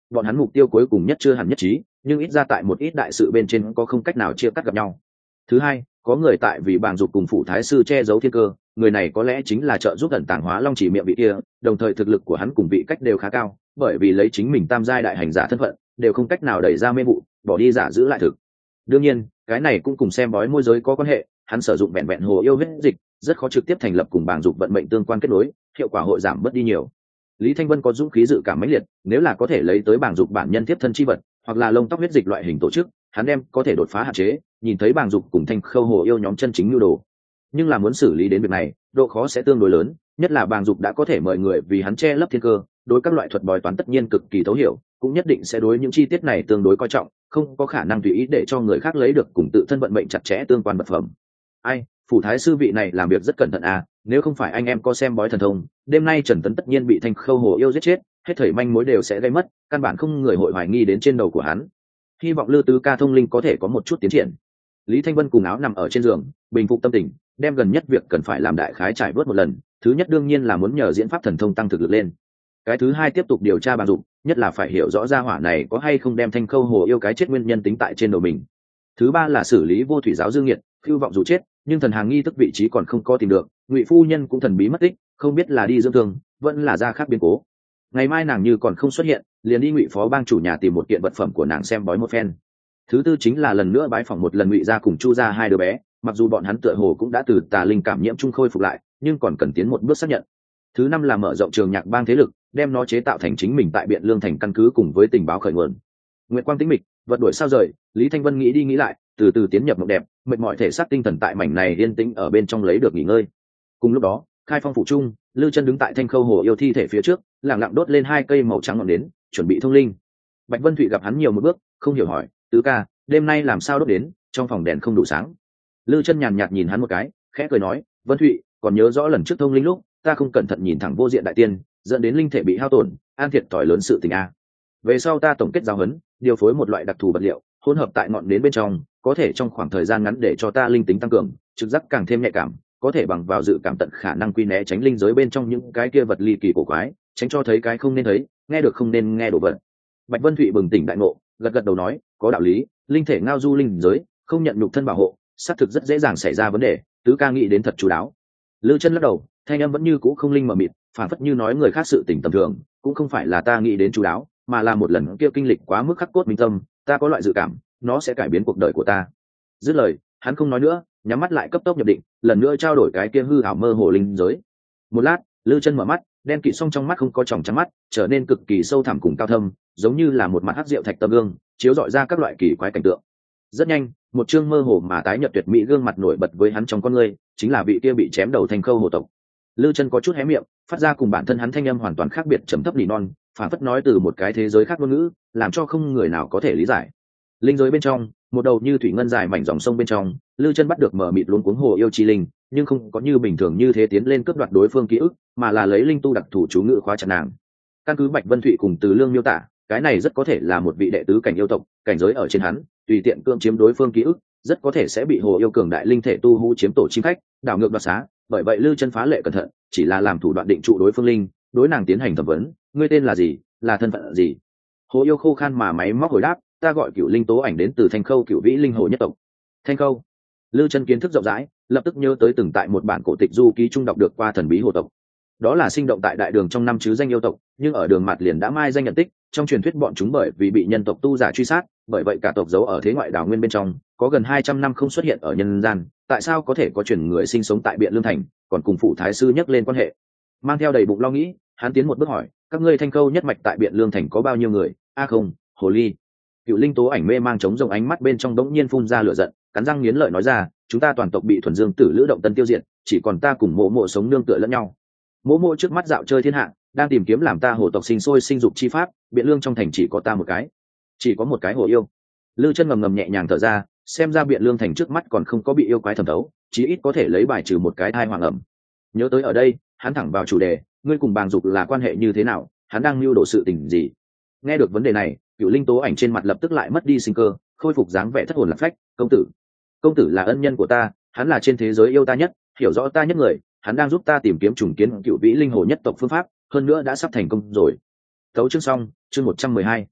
bọn hắn mục tiêu cuối cùng nhất chưa hẳn nhất trí, nhưng ít ra tại một ít đại sự bên trên có không cách nào chia cắt gặp nhau. Thứ hai, có người tại vì bàng dục cùng phủ thái sư che giấu thiên cơ, người này có lẽ chính là trợ giúp ẩn tàng Hóa Long Chỉ miệng vị kia, đồng thời thực lực của hắn cùng vị cách đều khá cao, bởi vì lấy chính mình tam giai đại hành giả thân phận, đều không cách nào đẩy ra mê vụ, bỏ đi giả giữ lại thực. Đương nhiên, cái này cũng cùng xem bói môi giới có quan hệ, hắn sử dụng vẹn vẹn hồ yêu huyết dịch, rất khó trực tiếp thành lập cùng bàng dục vận mệnh tương quan kết nối, hiệu quả hội giảm bớt đi nhiều. Lý Thanh Vân có dũng khí dự cảm mãnh liệt, nếu là có thể lấy tới bàng dục bản nhân tiếp thân chi vật, hoặc là lông tóc huyết dịch loại hình tổ chức, hắn đem có thể đột phá hạn chế, nhìn thấy bàng dục cùng thanh khâu hồ yêu nhóm chân chính nhu đồ. Nhưng là muốn xử lý đến việc này, độ khó sẽ tương đối lớn, nhất là bàng dục đã có thể mời người vì hắn che lấp thiên cơ, đối các loại thuật bói toán tất nhiên cực kỳ thấu hiểu, cũng nhất định sẽ đối những chi tiết này tương đối coi trọng, không có khả năng tùy ý để cho người khác lấy được cùng tự thân vận mệnh chặt chẽ tương quan vật phẩm. Ai, phủ thái sư vị này làm việc rất cẩn thận à, nếu không phải anh em có xem bói thần thông, đêm nay Trần Tấn tất nhiên bị thanh khâu hồ yêu giết chết, hết thảy manh mối đều sẽ gây mất, căn bản không người hội hoài nghi đến trên đầu của hắn. Hy vọng Lư Tứ ca thông linh có thể có một chút tiến triển. Lý Thanh Vân cùng áo nằm ở trên giường, bình phục tâm tình, đem gần nhất việc cần phải làm đại khái trải vớt một lần. Thứ nhất đương nhiên là muốn nhờ diễn pháp thần thông tăng thực lực lên. Cái thứ hai tiếp tục điều tra bàng dục, nhất là phải hiểu rõ ra hỏa này có hay không đem thanh khâu hồ yêu cái chết nguyên nhân tính tại trên đầu mình. Thứ ba là xử lý vô thủy giáo dương nghiệt, phiêu vọng dù chết, nhưng thần hàng nghi thức vị trí còn không có tìm được, Ngụy phu nhân cũng thần bí mất tích, không biết là đi dưỡng thương, vẫn là ra khác biến cố. Ngày mai nàng như còn không xuất hiện, liền đi Ngụy phó bang chủ nhà tìm một kiện vật phẩm của nàng xem bói một phen. Thứ tư chính là lần nữa bái phỏng một lần Ngụy gia cùng Chu gia hai đứa bé, mặc dù bọn hắn tựa hồ cũng đã từ tà linh cảm nhiễm trung khôi phục lại, nhưng còn cần tiến một bước xác nhận. Thứ năm là mở rộng trường nhạc bang thế lực, đem nó chế tạo thành chính mình tại Biện Lương thành căn cứ cùng với tình báo khởi nguồn. Nguyệt quang tĩnh mịch, vật đuổi sao rời, Lý Thanh Vân nghĩ đi nghĩ lại, từ từ tiến nhập mộng đẹp, mệt mỏi thể xác tinh thần tại mảnh này yên tĩnh ở bên trong lấy được nghỉ ngơi. Cùng lúc đó, Khai Phong phủ trung, Lư Chân đứng tại thanh khâu hồ yêu thi thể phía trước, lặng lặng đốt lên hai cây màu trắng ngọn nến, chuẩn bị thông linh. Bạch Vân Thụy gặp hắn nhiều một bước, không hiểu hỏi, tứ ca, đêm nay làm sao đốt đến, trong phòng đèn không đủ sáng. Lư Chân nhàn nhạt nhìn hắn một cái, khẽ cười nói, Vân Thụy, còn nhớ rõ lần trước thông linh lúc, ta không cẩn thận nhìn thẳng vô diện đại tiên, dẫn đến linh thể bị hao tổn, an thiệt thòi lớn sự tình a. Về sau ta tổng kết giáo huấn, điều phối một loại đặc thù vật liệu, hỗn hợp tại ngọn nến bên trong, có thể trong khoảng thời gian ngắn để cho ta linh tính tăng cường, trực giác càng thêm nhạy cảm, có thể bằng vào dự cảm tận khả năng quy né tránh linh giới bên trong những cái kia vật ly kỳ cổ quái, tránh cho thấy cái không nên thấy, nghe được không nên nghe đồ vật. Bạch Vân Thụy bừng tỉnh đại ngộ, gật gật đầu nói, có đạo lý, linh thể ngao du linh giới, không nhận nhục thân bảo hộ, xác thực rất dễ dàng xảy ra vấn đề, tứ ca nghĩ đến thật chú đáo. Lư Chân lắc đầu, thanh âm vẫn như cũ không linh mờ mịt, phản phất như nói người khác sự tình tầm thường, cũng không phải là ta nghĩ đến chú đáo, mà là một lần kia kinh lịch quá mức khắc cốt minh tâm, ta có loại dự cảm, nó sẽ cải biến cuộc đời của ta. Dứt lời, hắn không nói nữa, nhắm mắt lại cấp tốc nhập định, lần nữa trao đổi cái kia hư ảo mơ hồ linh giới. Một lát, Lư Chân mở mắt, đen kịt song trong mắt không có tròng trắng mắt, trở nên cực kỳ sâu thẳm cùng cao thâm, giống như là một mặt hắc diệu thạch tấm gương, chiếu rọi ra các loại kỳ quái cảnh tượng. Rất nhanh, một chương mơ hồ mà tái nhợt tuyệt mỹ gương mặt nổi bật với hắn trong con ngươi, chính là vị kia bị chém đầu thành khâu hồ tộc. Lư Chân có chút hé miệng, phát ra cùng bản thân hắn thanh âm hoàn toàn khác biệt trầm thấp nỉ non, phản phất nói từ một cái thế giới khác ngôn ngữ, làm cho không người nào có thể lý giải. Linh giới bên trong, một đầu như thủy ngân dài mảnh dòng sông bên trong, Lư Chân bắt được mở mịt luống cuống hồ yêu chi linh, nhưng không có như bình thường như thế tiến lên cướp đoạt đối phương ký ức, mà là lấy linh tu đặc thủ chú ngữ khóa chặt nàng. Căn cứ Bạch Vân Thụy cùng Từ Lương miêu tả, cái này rất có thể là một vị đệ tứ cảnh yêu tộc, cảnh giới ở trên hắn, tùy tiện cưỡng chiếm đối phương ký ức, rất có thể sẽ bị hồ yêu cường đại linh thể tu hú chiếm tổ chim khách, đảo ngược đoạt xá. Bởi vậy Lư Chân phá lệ cẩn thận, chỉ là làm thủ đoạn định trụ đối phương linh, đối nàng tiến hành thẩm vấn, ngươi tên là gì, là thân phận gì. Hồ yêu khô khan mà máy móc hồi đáp, ta gọi Cửu Linh Tố Ảnh đến từ Thanh Khâu Cửu Vĩ Linh Hồ nhất tộc. Thanh Khâu. Lư Chân kiến thức rộng rãi, lập tức nhớ tới từng tại một bản cổ tịch du ký trung đọc được qua thần bí hồ tộc. Đó là sinh động tại đại đường trong năm chứ danh yêu tộc, nhưng ở đường mặt liền đã mai danh nhận tích, trong truyền thuyết bọn chúng bởi vì bị nhân tộc tu giả truy sát, bởi vậy cả tộc giấu ở thế ngoại đảo nguyên bên trong, có gần hai trăm năm không xuất hiện ở nhân gian, tại sao có thể có truyền người sinh sống tại Biện Lương thành, còn cùng phụ thái sư nhắc lên quan hệ. Mang theo đầy bụng lo nghĩ, hắn tiến một bước hỏi, các ngươi Thanh Khâu nhất mạch tại Biện Lương thành có bao nhiêu người? A không, hồ ly. Cựu Linh Tố Ảnh mê mang chống rồng ánh mắt bên trong đống nhiên phun ra lửa giận, cắn răng nghiến lợi nói ra, chúng ta toàn tộc bị thuần dương tử lữ động tân tiêu diệt, chỉ còn ta cùng mộ mộ sống nương tựa lẫn nhau. Mộ mộ trước mắt dạo chơi thiên hạ, đang tìm kiếm làm ta hồ tộc sinh sôi sinh dục chi pháp, Biện Lương trong thành chỉ có ta một cái, chỉ có một cái hồ yêu. Lư Chân ngầm ngầm nhẹ nhàng thở ra, xem ra Biện Lương thành trước mắt còn không có bị yêu quái thẩm thấu, chí ít có thể lấy bài trừ một cái thai hoàng ẩm. Nhớ tới ở đây, hắn thẳng vào chủ đề, ngươi cùng Bàng Dục là quan hệ như thế nào, hắn đang mưu đồ sự tình gì? Nghe được vấn đề này, Cựu Linh Tố Ảnh trên mặt lập tức lại mất đi sinh cơ, khôi phục dáng vẻ thất hồn lạc phách, công tử, công tử là ân nhân của ta, hắn là trên thế giới yêu ta nhất, hiểu rõ ta nhất người, hắn đang giúp ta tìm kiếm trùng kiến Cựu Vĩ Linh Hồ nhất tộc phương pháp, hơn nữa đã sắp thành công rồi. Tấu chương xong, chương một trăm mười hai.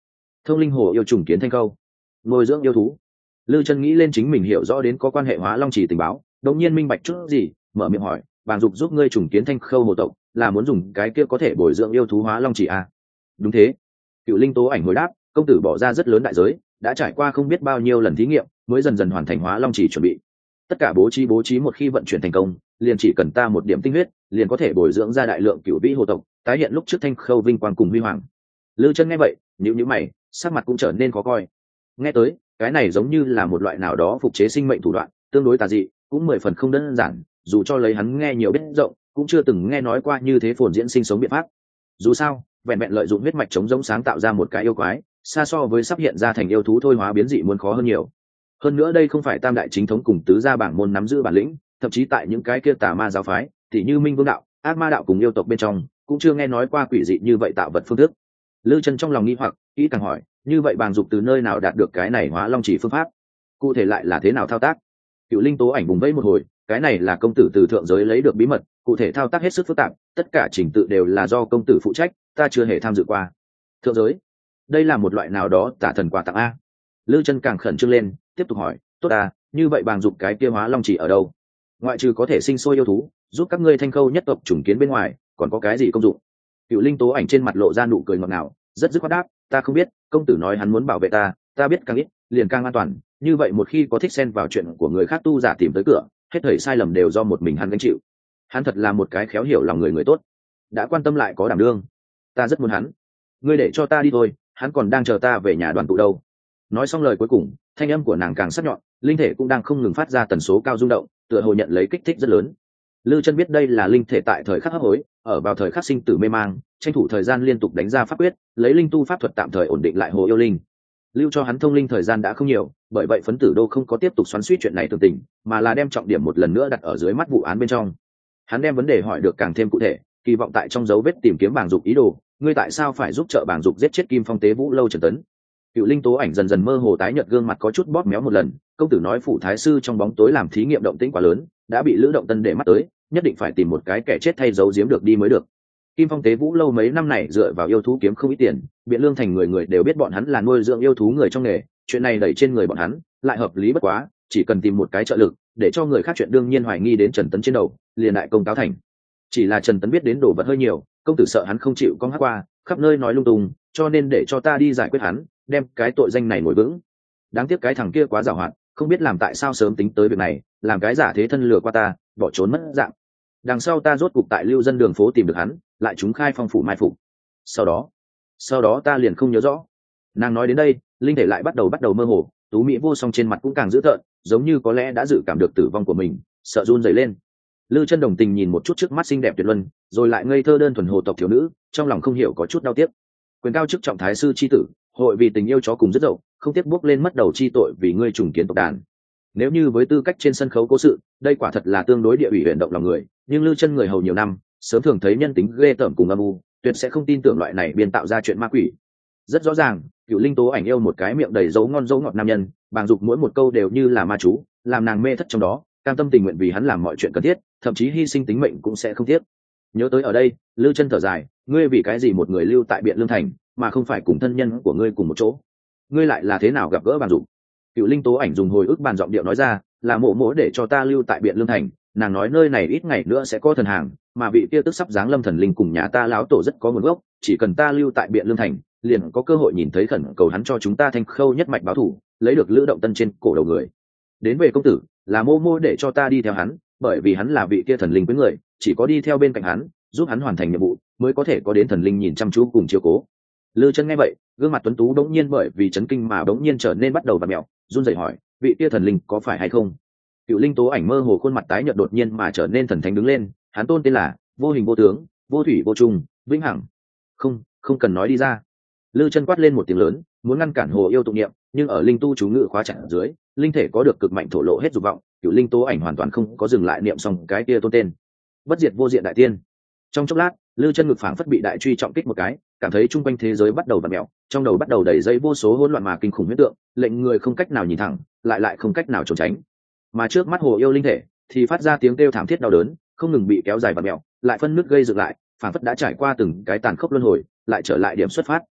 Thông linh hồ yêu trùng kiến thanh câu, nuôi dưỡng yêu thú. Lư Chân nghĩ lên chính mình hiểu rõ đến có quan hệ Hóa Long Chỉ tình báo, đột nhiên minh bạch chút gì, mở miệng hỏi, Bàng Dục giúp ngươi trùng kiến thanh khâu hồ tộc, là muốn dùng cái kia có thể bồi dưỡng yêu thú Hóa Long Chỉ à? Đúng thế. Cựu Linh Tố Ảnh hồi đáp, công tử bỏ ra rất lớn đại giới, đã trải qua không biết bao nhiêu lần thí nghiệm, mới dần dần hoàn thành Hóa Long Chỉ chuẩn bị. Tất cả bố trí bố trí một khi vận chuyển thành công, liền chỉ cần ta một điểm tinh huyết, liền có thể bồi dưỡng ra đại lượng cựu vĩ hồ tộc, tái hiện lúc trước thanh khâu vinh quang cùng huy hoàng. Lư Chân nghe vậy, nhíu nhíu mày, sắc mặt cũng trở nên khó coi. Nghe tới, cái này giống như là một loại nào đó phục chế sinh mệnh thủ đoạn, tương đối tà dị, cũng mười phần không đơn giản, dù cho lấy hắn nghe nhiều biết rộng, cũng chưa từng nghe nói qua như thế phồn diễn sinh sống biện pháp. Dù sao, vẹn vẹn lợi dụng huyết mạch chống giống sáng tạo ra một cái yêu quái, xa so với sắp hiện ra thành yêu thú thôi hóa biến dị muốn khó hơn nhiều. Hơn nữa đây không phải tam đại chính thống cùng tứ gia bảng môn nắm giữ bản lĩnh, thậm chí tại những cái kia tà ma giáo phái, thì như Minh Vương đạo, Ác Ma đạo cùng yêu tộc bên trong, cũng chưa nghe nói qua quỷ dị như vậy tạo vật phương thức. Lư Chân trong lòng nghi hoặc, kỹ càng hỏi, như vậy Bàng Dục từ nơi nào đạt được cái này Hóa Long Chỉ phương pháp? Cụ thể lại là thế nào thao tác? Cựu Linh Tố Ảnh vùng vẫy một hồi, cái này là công tử từ thượng giới lấy được bí mật, cụ thể thao tác hết sức phức tạp, tất cả trình tự đều là do công tử phụ trách, ta chưa hề tham dự qua. Thượng giới? Đây là một loại nào đó tả thần quà tặng a? Lư Chân càng khẩn trương lên, tiếp tục hỏi, tốt à, như vậy Bàng Dục cái kia Hóa Long Chỉ ở đâu? Ngoại trừ có thể sinh sôi yêu thú, giúp các ngươi thanh khâu nhất tộc trùng kiến bên ngoài, còn có cái gì công dụng? Cựu Linh Tố Ảnh trên mặt lộ ra nụ cười ngọt ngào, rất dứt khoát đáp, ta không biết, công tử nói hắn muốn bảo vệ ta, ta biết càng ít, liền càng an toàn, như vậy một khi có thích xen vào chuyện của người khác tu giả tìm tới cửa, hết thảy sai lầm đều do một mình hắn gánh chịu. Hắn thật là một cái khéo hiểu lòng người người tốt, đã quan tâm lại có đảm đương, ta rất muốn hắn. Ngươi để cho ta đi thôi, hắn còn đang chờ ta về nhà đoàn tụ đâu. Nói xong lời cuối cùng, thanh âm của nàng càng sắc nhọn, linh thể cũng đang không ngừng phát ra tần số cao rung động, tựa hồ nhận lấy kích thích rất lớn. Lư Chân biết đây là linh thể tại thời khắc hấp hối, ở vào thời khắc sinh tử mê mang, tranh thủ thời gian liên tục đánh ra pháp quyết, lấy linh tu pháp thuật tạm thời ổn định lại hồ yêu linh. Lưu cho hắn thông linh thời gian đã không nhiều, bởi vậy phấn tử đô không có tiếp tục xoắn xuýt chuyện này tưởng tình, mà là đem trọng điểm một lần nữa đặt ở dưới mắt vụ án bên trong. Hắn đem vấn đề hỏi được càng thêm cụ thể, kỳ vọng tại trong dấu vết tìm kiếm Bàng Dục ý đồ, ngươi tại sao phải giúp trợ Bàng Dục giết chết Kim Phong Tế Vũ lâu Trần Tấn? Cựu Linh Tố Ảnh dần dần mơ hồ tái nhợt, gương mặt có chút bóp méo một lần, công tử nói phủ thái sư trong bóng tối làm thí nghiệm động tĩnh quá lớn, đã bị Lữ Động Tân để mắt tới, nhất định phải tìm một cái kẻ chết thay giấu giếm được đi mới được. Kim Phong Tế Vũ lâu mấy năm này dựa vào yêu thú kiếm không ít tiền, Biện Lương thành người người đều biết bọn hắn là nuôi dưỡng yêu thú người trong nghề, chuyện này đẩy trên người bọn hắn, lại hợp lý bất quá, chỉ cần tìm một cái trợ lực, để cho người khác chuyện đương nhiên hoài nghi đến Trần Tấn trên đầu, liền đại công cáo thành. Chỉ là Trần Tấn biết đến đồ vật hơi nhiều, công tử sợ hắn không chịu con hát qua, khắp nơi nói lung tung, cho nên để cho ta đi giải quyết hắn, đem cái tội danh này ngồi vững. Đáng tiếc cái thằng kia quá giàu hoạt, không biết làm tại sao sớm tính tới việc này, làm cái giả thế thân lừa qua ta, bỏ trốn mất dạng. Đằng sau ta rốt cục tại lưu dân đường phố tìm được hắn, lại chúng khai phong phủ mai phục. Sau đó, sau đó ta liền không nhớ rõ. Nàng nói đến đây, linh thể lại bắt đầu bắt đầu mơ hồ, tú mỹ vô song trên mặt cũng càng dữ tợn, giống như có lẽ đã dự cảm được tử vong của mình, sợ run rẩy lên. Lư Chân đồng tình nhìn một chút trước mắt xinh đẹp tuyệt luân, rồi lại ngây thơ đơn thuần hồ tộc thiếu nữ, trong lòng không hiểu có chút đau tiếc. Quyền cao chức trọng thái sư chi tử, hội vì tình yêu chó cùng rất dậu, không tiếc bước lên mất đầu chi tội vì ngươi trùng kiến tộc đàn. Nếu như với tư cách trên sân khấu cố sự, đây quả thật là tương đối địa ủy huyền động lòng người, nhưng Lư Chân người hầu nhiều năm, sớm thường thấy nhân tính ghê tởm cùng âm u, tuyệt sẽ không tin tưởng loại này biên tạo ra chuyện ma quỷ. Rất rõ ràng, Cựu Linh Tố Ảnh yêu một cái miệng đầy dấu ngon dấu ngọt nam nhân, Bàng Dục mỗi một câu đều như là ma chú, làm nàng mê thất trong đó, cam tâm tình nguyện vì hắn làm mọi chuyện cần thiết, thậm chí hy sinh tính mệnh cũng sẽ không tiếc. Nhớ tới ở đây, Lư Chân thở dài, ngươi vì cái gì một người lưu tại Biện Lương thành, mà không phải cùng thân nhân của ngươi cùng một chỗ? Ngươi lại là thế nào gặp gỡ Bàng Dục? Cựu Linh Tố Ảnh dùng hồi ức bàn giọng điệu nói ra, là mộ mỗ để cho ta lưu tại Biện Lương thành, nàng nói nơi này ít ngày nữa sẽ có thần hàng, mà vị kia tức sắp giáng lâm thần linh cùng nhà ta lão tổ rất có nguồn gốc, chỉ cần ta lưu tại Biện Lương thành, liền có cơ hội nhìn thấy khẩn cầu hắn cho chúng ta thanh khâu nhất mạch báo thù, lấy được Lữ Động Tân trên cổ đầu người. Đến về công tử, là mô mô để cho ta đi theo hắn, bởi vì hắn là vị kia thần linh với người, chỉ có đi theo bên cạnh hắn, giúp hắn hoàn thành nhiệm vụ, mới có thể có đến thần linh nhìn chăm chú cùng chiếu cố. Lư Chân nghe vậy, gương mặt tuấn tú đống nhiên bởi vì chấn kinh mà đống nhiên trở nên bắt đầu vặn mèo, run rẩy hỏi, vị kia thần linh có phải hay không? Cựu Linh Tố Ảnh mơ hồ khuôn mặt tái nhợt đột nhiên mà trở nên thần thánh đứng lên, hắn tôn tên là vô hình vô tướng, vô thủy vô trùng, vĩnh hằng. Không, không cần nói đi ra. Lư Chân quát lên một tiếng lớn, muốn ngăn cản hồ yêu tụng niệm, nhưng ở linh tu chú ngữ khóa chặt ở dưới, linh thể có được cực mạnh thổ lộ hết dục vọng, Cựu Linh Tố Ảnh hoàn toàn không có dừng lại niệm xong cái kia tôn tên. Bất diệt vô diện đại tiên. Trong chốc lát, Lư Chân ngực phảng phất bị đại truy trọng kích một cái, cảm thấy trung quanh thế giới bắt đầu vặn mèo, trong đầu bắt đầu đầy dây vô số hỗn loạn mà kinh khủng huyễn tượng, lệnh người không cách nào nhìn thẳng, lại lại không cách nào trốn tránh. Mà trước mắt hồ yêu linh thể thì phát ra tiếng kêu thảm thiết đau đớn, không ngừng bị kéo dài vặn mèo, lại phân nứt gây dựng lại, phảng phất đã trải qua từng cái tàn khốc luân hồi, lại trở lại điểm xuất phát.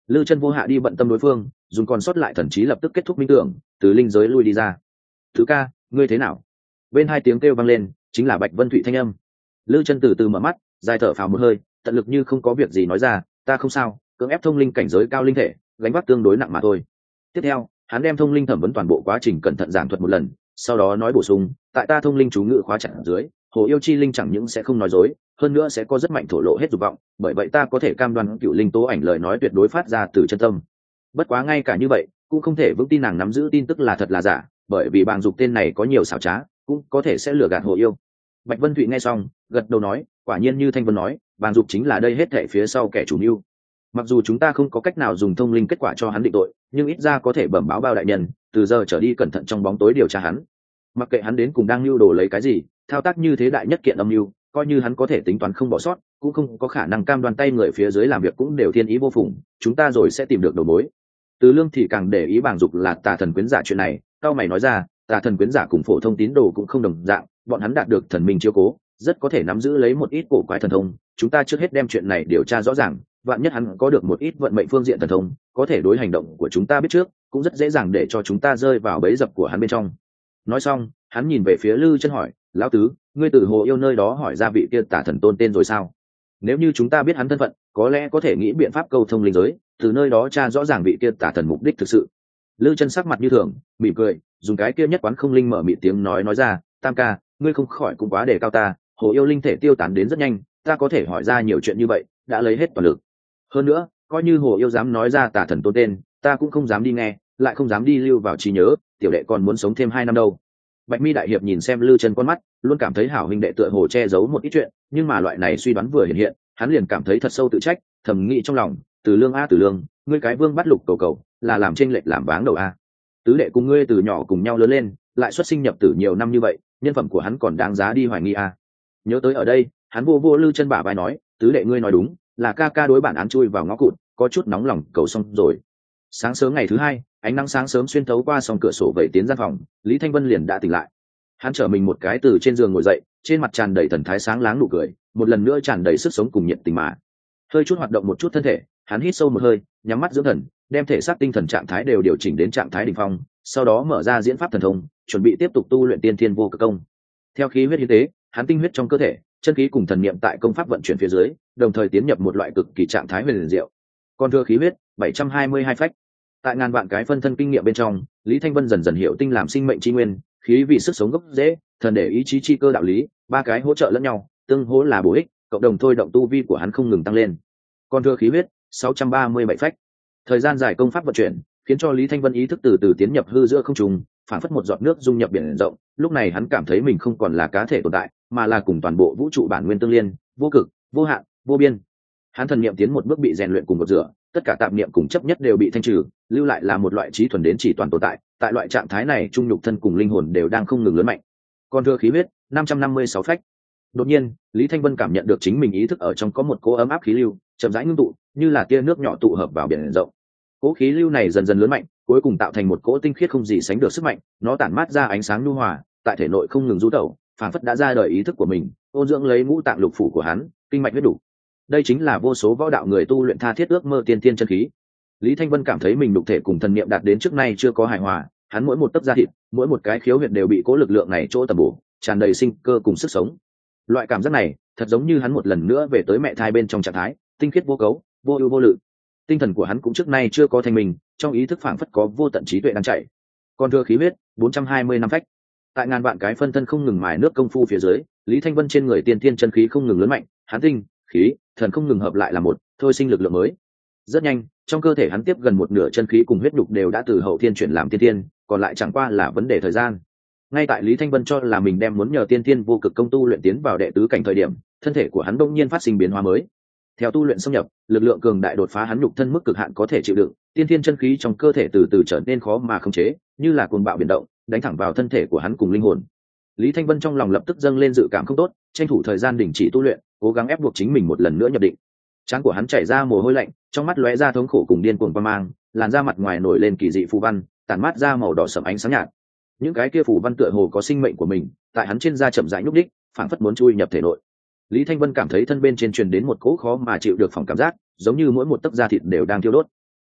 Lư Chân vô hạ đi bận tâm đối phương, dùng còn sót lại thần trí lập tức kết thúc minh tưởng, từ linh giới lui đi ra. Thứ ca, ngươi thế nào? Bên hai tiếng kêu vang lên, chính là Bạch Vân Thụy thanh âm. Lư Chân từ từ mở mắt, dài thở phào một hơi, tận lực như không có việc gì nói ra, ta không sao, cưỡng ép thông linh cảnh giới cao linh thể, gánh vác tương đối nặng mà thôi. Tiếp theo, hắn đem thông linh thẩm vấn toàn bộ quá trình cẩn thận giảng thuật một lần, sau đó nói bổ sung, tại ta thông linh chú ngữ khóa chặt ở dưới, hồ yêu chi linh chẳng những sẽ không nói dối, hơn nữa sẽ có rất mạnh thổ lộ hết dục vọng, bởi vậy ta có thể cam đoan cựu linh tố ảnh lời nói tuyệt đối phát ra từ chân tâm. Bất quá ngay cả như vậy, cũng không thể vững tin nàng nắm giữ tin tức là thật là giả, bởi vì bàng dục tên này có nhiều xảo trá, cũng có thể sẽ lừa gạt hồ yêu. Bạch Vân Thụy nghe xong, gật đầu nói, quả nhiên như Thanh Vân nói, bàng dục chính là đây hết thảy phía sau kẻ chủ mưu. Mặc dù chúng ta không có cách nào dùng thông linh kết quả cho hắn định tội, nhưng ít ra có thể bẩm báo bao đại nhân, từ giờ trở đi cẩn thận trong bóng tối điều tra hắn. Mặc kệ hắn đến cùng đang lưu đồ lấy cái gì, thao tác như thế đại nhất kiện âm mưu, coi như hắn có thể tính toán không bỏ sót, cũng không có khả năng cam đoan tay người phía dưới làm việc cũng đều thiên ý vô phùng, chúng ta rồi sẽ tìm được đầu mối. Từ Lương thì càng để ý bàng dục là tà thần quyến giả chuyện này, cao mày nói ra, tà thần quyến giả cùng phổ thông tín đồ cũng không đồng dạng, bọn hắn đạt được thần minh chiếu cố, rất có thể nắm giữ lấy một ít cổ quái thần thông, chúng ta trước hết đem chuyện này điều tra rõ ràng, vạn nhất hắn có được một ít vận mệnh phương diện thần thông, có thể đối hành động của chúng ta biết trước, cũng rất dễ dàng để cho chúng ta rơi vào bẫy dập của hắn bên trong. Nói xong, hắn nhìn về phía Lư Chân hỏi, lão tứ, ngươi từ hồ yêu nơi đó hỏi ra vị kia tà thần tôn tên rồi sao? Nếu như chúng ta biết hắn thân phận, có lẽ có thể nghĩ biện pháp câu thông linh giới, từ nơi đó tra rõ ràng vị kia tà thần mục đích thực sự. Lư Chân sắc mặt như thường, mỉm cười, dùng cái kia nhất quán không linh mở mịt tiếng nói nói ra, tam ca, ngươi không khỏi cũng quá đề cao ta, hồ yêu linh thể tiêu tán đến rất nhanh, ta có thể hỏi ra nhiều chuyện như vậy, đã lấy hết toàn lực. Hơn nữa, coi như hồ yêu dám nói ra tà thần tôn tên, ta cũng không dám đi nghe, lại không dám đi lưu vào trí nhớ, tiểu đệ còn muốn sống thêm hai năm đâu. Bạch Mi đại hiệp nhìn xem Lư Chân con mắt, luôn cảm thấy hảo huynh đệ tựa hồ che giấu một ít chuyện, nhưng mà loại này suy đoán vừa hiện hiện, hắn liền cảm thấy thật sâu tự trách, thầm nghĩ trong lòng, Từ Lương a Từ Lương, ngươi cái vương bắt lục cầu cầu, là làm chênh lệch làm váng đầu a. Tứ đệ cùng ngươi từ nhỏ cùng nhau lớn lên, lại xuất sinh nhập tử nhiều năm như vậy, nhân phẩm của hắn còn đáng giá đi hoài nghi a. Nhớ tới ở đây, hắn vô vô Lư Chân bả vai nói, tứ đệ ngươi nói đúng, là ca ca đối bản án chui vào ngõ cụt, có chút nóng lòng cầu xong rồi. Sáng sớm ngày thứ hai, ánh nắng sáng sớm xuyên thấu qua song cửa sổ vẩy tiến gian phòng, Lý Thanh Vân liền đã tỉnh lại. Hắn trở mình một cái từ trên giường ngồi dậy, trên mặt tràn đầy thần thái sáng láng nụ cười, một lần nữa tràn đầy sức sống cùng nhiệt tình mà. Hơi chút hoạt động một chút thân thể, hắn hít sâu một hơi, nhắm mắt dưỡng thần, đem thể xác tinh thần trạng thái đều điều chỉnh đến trạng thái đỉnh phong, sau đó mở ra diễn pháp thần thông, chuẩn bị tiếp tục tu luyện tiên thiên vô cực công. Theo khí huyết hiến tế, hắn tinh huyết trong cơ thể, chân khí cùng thần niệm tại công pháp vận chuyển phía dưới, đồng thời tiến nhập một loại cực kỳ trạng thái huyền diệu. Còn thừa khí huyết bảy trăm hai mươi hai phách. Tại ngàn vạn cái phân thân kinh nghiệm bên trong, Lý Thanh Vân dần dần hiểu tinh làm sinh mệnh chi nguyên, khí vì sức sống gốc rễ, thần để ý chí chi cơ đạo lý, ba cái hỗ trợ lẫn nhau, tương hỗ là bổ ích, cộng đồng thôi động tu vi của hắn không ngừng tăng lên. Còn thừa khí huyết sáu trăm ba mươi bảy phách. Thời gian dài công pháp vận chuyển, khiến cho Lý Thanh Vân ý thức từ từ tiến nhập hư giữa không trung, phản phất một giọt nước dung nhập biển rộng, lúc này hắn cảm thấy mình không còn là cá thể tồn tại, mà là cùng toàn bộ vũ trụ bản nguyên tương liên, vô cực, vô hạn, vô biên. Hắn thần niệm tiến một bước bị rèn luyện cùng một rửa, tất cả tạp niệm cùng chấp nhất đều bị thanh trừ, lưu lại là một loại trí thuần đến chỉ toàn tồn tại, tại loại trạng thái này trung nhục thân cùng linh hồn đều đang không ngừng lớn mạnh. Còn thừa khí huyết năm trăm năm mươi sáu phách. Đột nhiên, Lý Thanh Vân cảm nhận được chính mình ý thức ở trong có một cỗ ấm áp khí lưu, chậm rãi ngưng tụ, như là tia nước nhỏ tụ hợp vào biển rộng. Cỗ khí lưu này dần dần lớn mạnh, cuối cùng tạo thành một cỗ tinh khiết không gì sánh được sức mạnh, nó tản mát ra ánh sáng nhu hòa, tại thể nội không ngừng du tẩu, phản phất đã ra đời ý thức của mình, ôn dưỡng lấy ngũ tạng lục phủ của hắn, kinh mạch huyết đủ. Đây chính là vô số võ đạo người tu luyện tha thiết ước mơ tiên tiên chân khí. Lý Thanh Vân cảm thấy mình đục thể cùng thần niệm đạt đến trước nay chưa có hài hòa, hắn mỗi một tấc da thịt, mỗi một cái khiếu huyệt đều bị cố lực lượng này chỗ tầm bổ, tràn đầy sinh cơ cùng sức sống. Loại cảm giác này, thật giống như hắn một lần nữa về tới mẹ thai bên trong trạng thái, tinh khiết vô cấu, vô ưu vô lự. Tinh thần của hắn cũng trước nay chưa có thành mình, trong ý thức phảng phất có vô tận trí tuệ đang chạy. Còn thừa khí huyết bốn trăm hai mươi năm phách. Tại ngàn vạn cái phân thân không ngừng mài nước công phu phía dưới, Lý Thanh Vân trên người tiên tiên chân khí không ngừng lớn mạnh, hắn tinh, khí, thần không ngừng hợp lại là một, thôi sinh lực lượng mới. Rất nhanh, trong cơ thể hắn tiếp gần một nửa chân khí cùng huyết nhục đều đã từ hậu thiên chuyển làm tiên tiên, còn lại chẳng qua là vấn đề thời gian. Ngay tại Lý Thanh Vân cho là mình đem muốn nhờ tiên tiên vô cực công tu luyện tiến vào đệ tứ cảnh thời điểm, thân thể của hắn đột nhiên phát sinh biến hóa mới. Theo tu luyện xâm nhập, lực lượng cường đại đột phá hắn nhục thân mức cực hạn có thể chịu đựng, tiên tiên chân khí trong cơ thể từ từ trở nên khó mà khống chế, như là cuồng bạo biển động, đánh thẳng vào thân thể của hắn cùng linh hồn. Lý Thanh Vân trong lòng lập tức dâng lên dự cảm không tốt, tranh thủ thời gian đình chỉ tu luyện, cố gắng ép buộc chính mình một lần nữa nhập định. Trán của hắn chảy ra mồ hôi lạnh, trong mắt lóe ra thống khổ cùng điên cuồng quang mang, làn da mặt ngoài nổi lên kỳ dị phù văn, tản mát ra màu đỏ sẫm ánh sáng nhạt. Những cái kia phù văn tựa hồ có sinh mệnh của mình, tại hắn trên da chậm rãi nhúc đích, phảng phất muốn chui nhập thể nội. Lý Thanh Vân cảm thấy thân bên trên truyền đến một cỗ khó mà chịu được phỏng cảm giác, giống như mỗi một tấc da thịt đều đang thiêu đốt.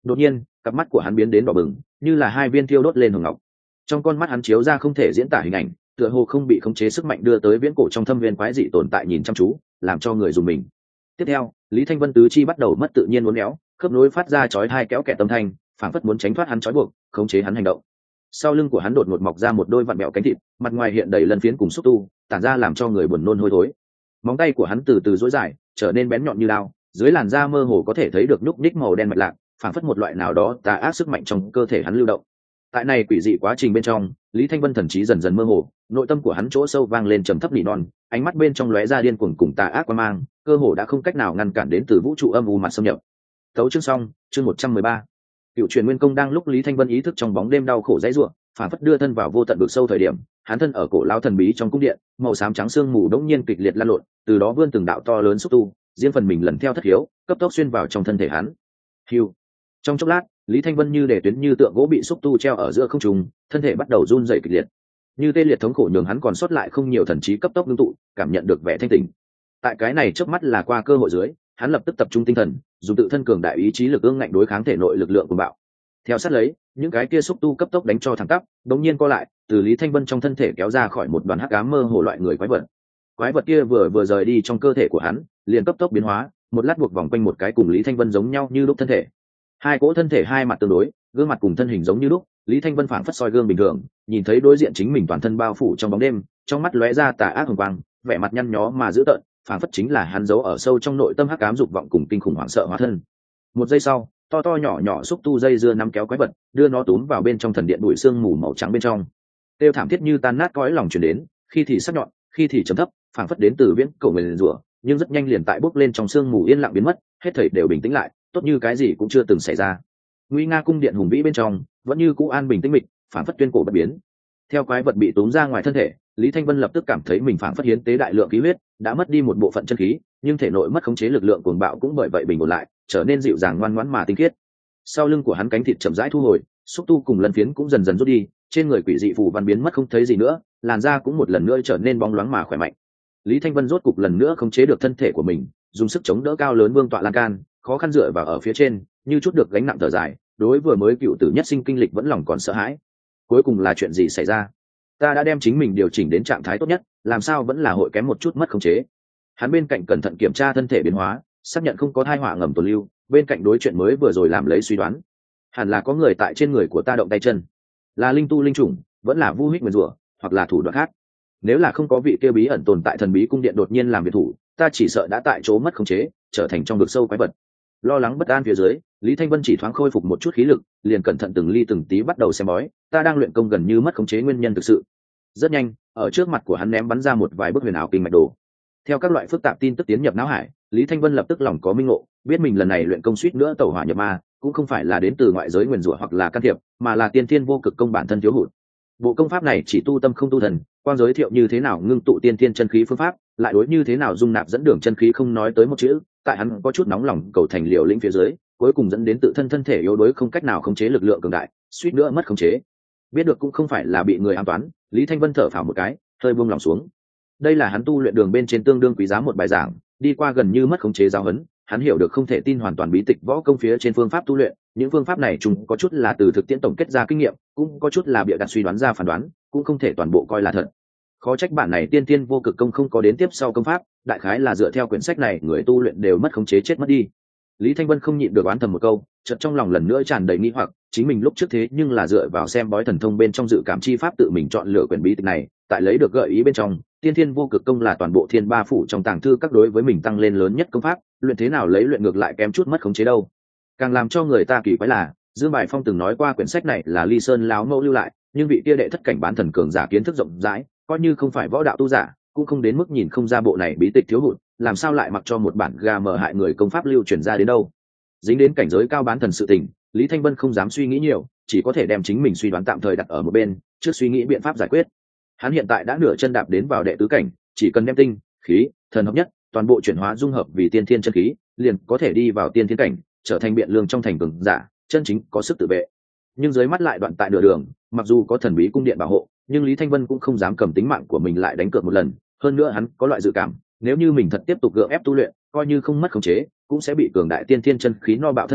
Đột nhiên cặp mắt của hắn biến đến đỏ bừng, như là hai viên thiêu đốt lên hồng ngọc. Trong con mắt hắn chiếu ra không thể diễn tả hình ảnh, tựa hồ không bị khống chế sức mạnh đưa tới viễn cổ trong thâm viên quái dị tồn tại nhìn chăm chú, làm cho người dùng mình. Tiếp theo Lý Thanh Vân tứ chi bắt đầu mất tự nhiên uốn éo, khớp nối phát ra chói tai kéo kẹt âm thanh, phảng phất muốn tránh thoát hắn trói buộc, khống chế hắn hành động. Sau lưng của hắn đột ngột mọc ra một đôi vặn bẹo cánh thịt, mặt ngoài hiện đầy lân phiến cùng xúc tu, tản ra làm cho người buồn nôn hôi thối. Móng tay của hắn từ từ duỗi dài, trở nên bén nhọn như dao, dưới làn da mơ hồ có thể thấy được nhúc nhích màu đen mạch lạc, phảng phất một loại nào đó tà ác sức mạnh trong cơ thể hắn lưu động. Tại này quỷ dị quá trình bên trong, Lý Thanh Vân thần trí dần dần mơ hồ, nội tâm của hắn chỗ sâu vang lên trầm thấp nỉ non, ánh mắt bên trong lóe ra điên cuồng cùng tà ác quan mang, cơ hồ đã không cách nào ngăn cản đến từ vũ trụ âm u mặt xâm nhập. Tấu chương xong, chương một trăm mười ba. Cựu truyền nguyên công đang lúc Lý Thanh Vân ý thức trong bóng đêm đau khổ dãy rủa, phản phất đưa thân vào vô tận vực sâu thời điểm, hắn thân ở cổ lao thần bí trong cung điện, màu xám trắng sương mù đống nhiên kịch liệt lan lộn, từ đó vươn từng đạo to lớn xúc tu, riêng phần mình lần theo thất hiếu, cấp tốc xuyên vào trong thân thể hắn. Hưu. Trong chốc lát, Lý Thanh Vân như để tuyến như tượng gỗ bị xúc tu treo ở giữa không trung, thân thể bắt đầu run rẩy kịch liệt. Như tê liệt thống khổ nhường hắn còn sót lại không nhiều thần trí cấp tốc ngưng tụ, cảm nhận được vẻ thanh tỉnh. Tại cái này chớp mắt là qua cơ hội dưới, hắn lập tức tập trung tinh thần, dùng tự thân cường đại ý chí lực ương ngạnh đối kháng thể nội lực lượng của bạo. Theo sát lấy, những cái kia xúc tu cấp tốc đánh cho thẳng tắp, đống nhiên co lại, từ Lý Thanh Vân trong thân thể kéo ra khỏi một đoàn hắc ám mơ hồ loại người quái vật. Quái vật kia vừa vừa rời đi trong cơ thể của hắn, liền cấp tốc biến hóa, một lát buộc vòng quanh một cái cùng Lý Thanh Vân giống nhau như lúc thân thể. Hai cỗ thân thể hai mặt tương đối, gương mặt cùng thân hình giống như lúc, Lý Thanh Vân phảng phất soi gương bình thường, nhìn thấy đối diện chính mình toàn thân bao phủ trong bóng đêm, trong mắt lóe ra tà ác hồng quang, vẻ mặt nhăn nhó mà dữ tợn, phảng phất chính là hắn giấu ở sâu trong nội tâm hắc ám dục vọng cùng kinh khủng hoảng sợ hóa thân. Một giây sau, to to nhỏ nhỏ xúc tu dây dưa nắm kéo quái vật, đưa nó túm vào bên trong thần điện bụi sương mù màu trắng bên trong. Tiêu thảm thiết như tan nát cõi lòng truyền đến, khi thì sắc nhọn, khi thì trầm thấp, phảng phất đến từ viễn cổ nguyền rủa, nhưng rất nhanh liền tại bốc lên trong sương mù yên lặng biến mất, hết thảy đều bình tĩnh lại, tốt như cái gì cũng chưa từng xảy ra. Nguy nga cung điện hùng vĩ bên trong, vẫn như cũ an bình tĩnh mịch, phảng phất tuyên cổ bất biến. Theo quái vật bị túm ra ngoài thân thể, Lý Thanh Vân lập tức cảm thấy mình phảng phất hiến tế đại lượng khí huyết, đã mất đi một bộ phận chân khí, nhưng thể nội mất khống chế lực lượng cuồng bạo cũng bởi vậy bình ổn lại, trở nên dịu dàng ngoan ngoãn mà tinh khiết. Sau lưng của hắn cánh thịt chậm rãi thu hồi, xúc tu cùng lân phiến cũng dần dần rút đi, trên người quỷ dị phù văn biến mất không thấy gì nữa, làn da cũng một lần nữa trở nên bóng loáng mà khỏe mạnh. Lý Thanh Vân rốt cục lần nữa khống chế được thân thể của mình, dùng sức chống đỡ cao lớn vương tọa lan can, khó khăn dựa vào ở phía trên, như chút được gánh nặng thở dài, đối vừa mới cựu tử nhất sinh kinh lịch vẫn lòng còn sợ hãi. Cuối cùng là chuyện gì xảy ra? Ta đã đem chính mình điều chỉnh đến trạng thái tốt nhất, làm sao vẫn là hội kém một chút mất khống chế? Hắn bên cạnh cẩn thận kiểm tra thân thể biến hóa, xác nhận không có thai họa ngầm tồn lưu, bên cạnh đối chuyện mới vừa rồi làm lấy suy đoán, hẳn là có người tại trên người của ta động tay chân, là linh tu linh chủng, vẫn là vu hích nguyền rủa, hoặc là thủ đoạn khác. Nếu là không có vị kia bí ẩn tồn tại thần bí cung điện đột nhiên làm việc thủ, ta chỉ sợ đã tại chỗ mất khống chế, trở thành trong vực sâu quái vật. Lo lắng bất an phía dưới, Lý Thanh Vân chỉ thoáng khôi phục một chút khí lực, liền cẩn thận từng ly từng tí bắt đầu xem bói, ta đang luyện công gần như mất khống chế nguyên nhân thực sự. Rất nhanh, ở trước mặt của hắn ném bắn ra một vài bức huyền ảo kinh mạch đồ. Theo các loại phức tạp tin tức tiến nhập não hải, Lý Thanh Vân lập tức lòng có minh ngộ, biết mình lần này luyện công suýt nữa tẩu hỏa nhập ma, cũng không phải là đến từ ngoại giới nguyền rủa hoặc là can thiệp, mà là tiên thiên vô cực công bản thân thiếu hụt. Bộ công pháp này chỉ tu tâm không tu thần, quan giới thiệu như thế nào ngưng tụ tiên thiên chân khí phương pháp, lại đối như thế nào dung nạp dẫn đường chân khí không nói tới một chữ, tại hắn có chút nóng lòng cầu thành liều lĩnh phía dưới, cuối cùng dẫn đến tự thân thân thể yếu đuối không cách nào khống chế lực lượng cường đại, suýt nữa mất khống chế. Biết được cũng không phải là bị người ám toán, Lý Thanh Vân thở phào một cái, hơi buông lòng xuống. Đây là hắn tu luyện đường bên trên tương đương quý giá một bài giảng, đi qua gần như mất khống chế giáo huấn, hắn hiểu được không thể tin hoàn toàn bí tịch võ công phía trên phương pháp tu luyện, những phương pháp này chúng có chút là từ thực tiễn tổng kết ra kinh nghiệm, cũng có chút là bịa đặt suy đoán ra phán đoán, cũng không thể toàn bộ coi là thật. Khó trách bản này tiên tiên vô cực công không có đến tiếp sau công pháp, đại khái là dựa theo quyển sách này người tu luyện đều mất khống chế chết mất đi. Lý Thanh Vân không nhịn được oán thầm một câu, chợt trong lòng lần nữa tràn đầy nghi hoặc, chính mình lúc trước thế nhưng là dựa vào xem bói thần thông bên trong dự cảm chi pháp tự mình chọn lựa quyển bí tịch này, tại lấy được gợi ý bên trong, tiên thiên vô cực công là toàn bộ thiên ba phủ trong tàng thư các đối với mình tăng lên lớn nhất công pháp, luyện thế nào lấy luyện ngược lại kém chút mất khống chế đâu. Càng làm cho người ta kỳ quái là, Dương Bài Phong từng nói qua quyển sách này là Ly Sơn láo mẫu lưu lại, nhưng vị kia đệ thất cảnh bán thần cường giả kiến thức rộng rãi, coi như không phải võ đạo tu giả, cũng không đến mức nhìn không ra bộ này bí tịch thiếu hụt, làm sao lại mặc cho một bản gà mờ hại người công pháp lưu truyền ra đến đâu. Dính đến cảnh giới cao bán thần sự tình, Lý Thanh Vân không dám suy nghĩ nhiều, chỉ có thể đem chính mình suy đoán tạm thời đặt ở một bên, trước suy nghĩ biện pháp giải quyết. Hắn hiện tại đã nửa chân đạp đến vào đệ tứ cảnh, chỉ cần đem tinh, khí, thần hợp nhất, toàn bộ chuyển hóa dung hợp vì tiên thiên chân khí, liền có thể đi vào tiên thiên cảnh, trở thành biện lương trong thành cường giả, chân chính có sức tự vệ. Nhưng dưới mắt lại đoạn tại nửa đường, mặc dù có thần bí cung điện bảo hộ, nhưng Lý Thanh Vân cũng không dám cầm tính mạng của mình lại đánh cược một lần, hơn nữa hắn có loại dự cảm, nếu như mình thật tiếp tục gượng ép tu luyện, coi như không mất khống chế, cũng sẽ bị cường đại tiên thiên chân khí no bạo thân thể,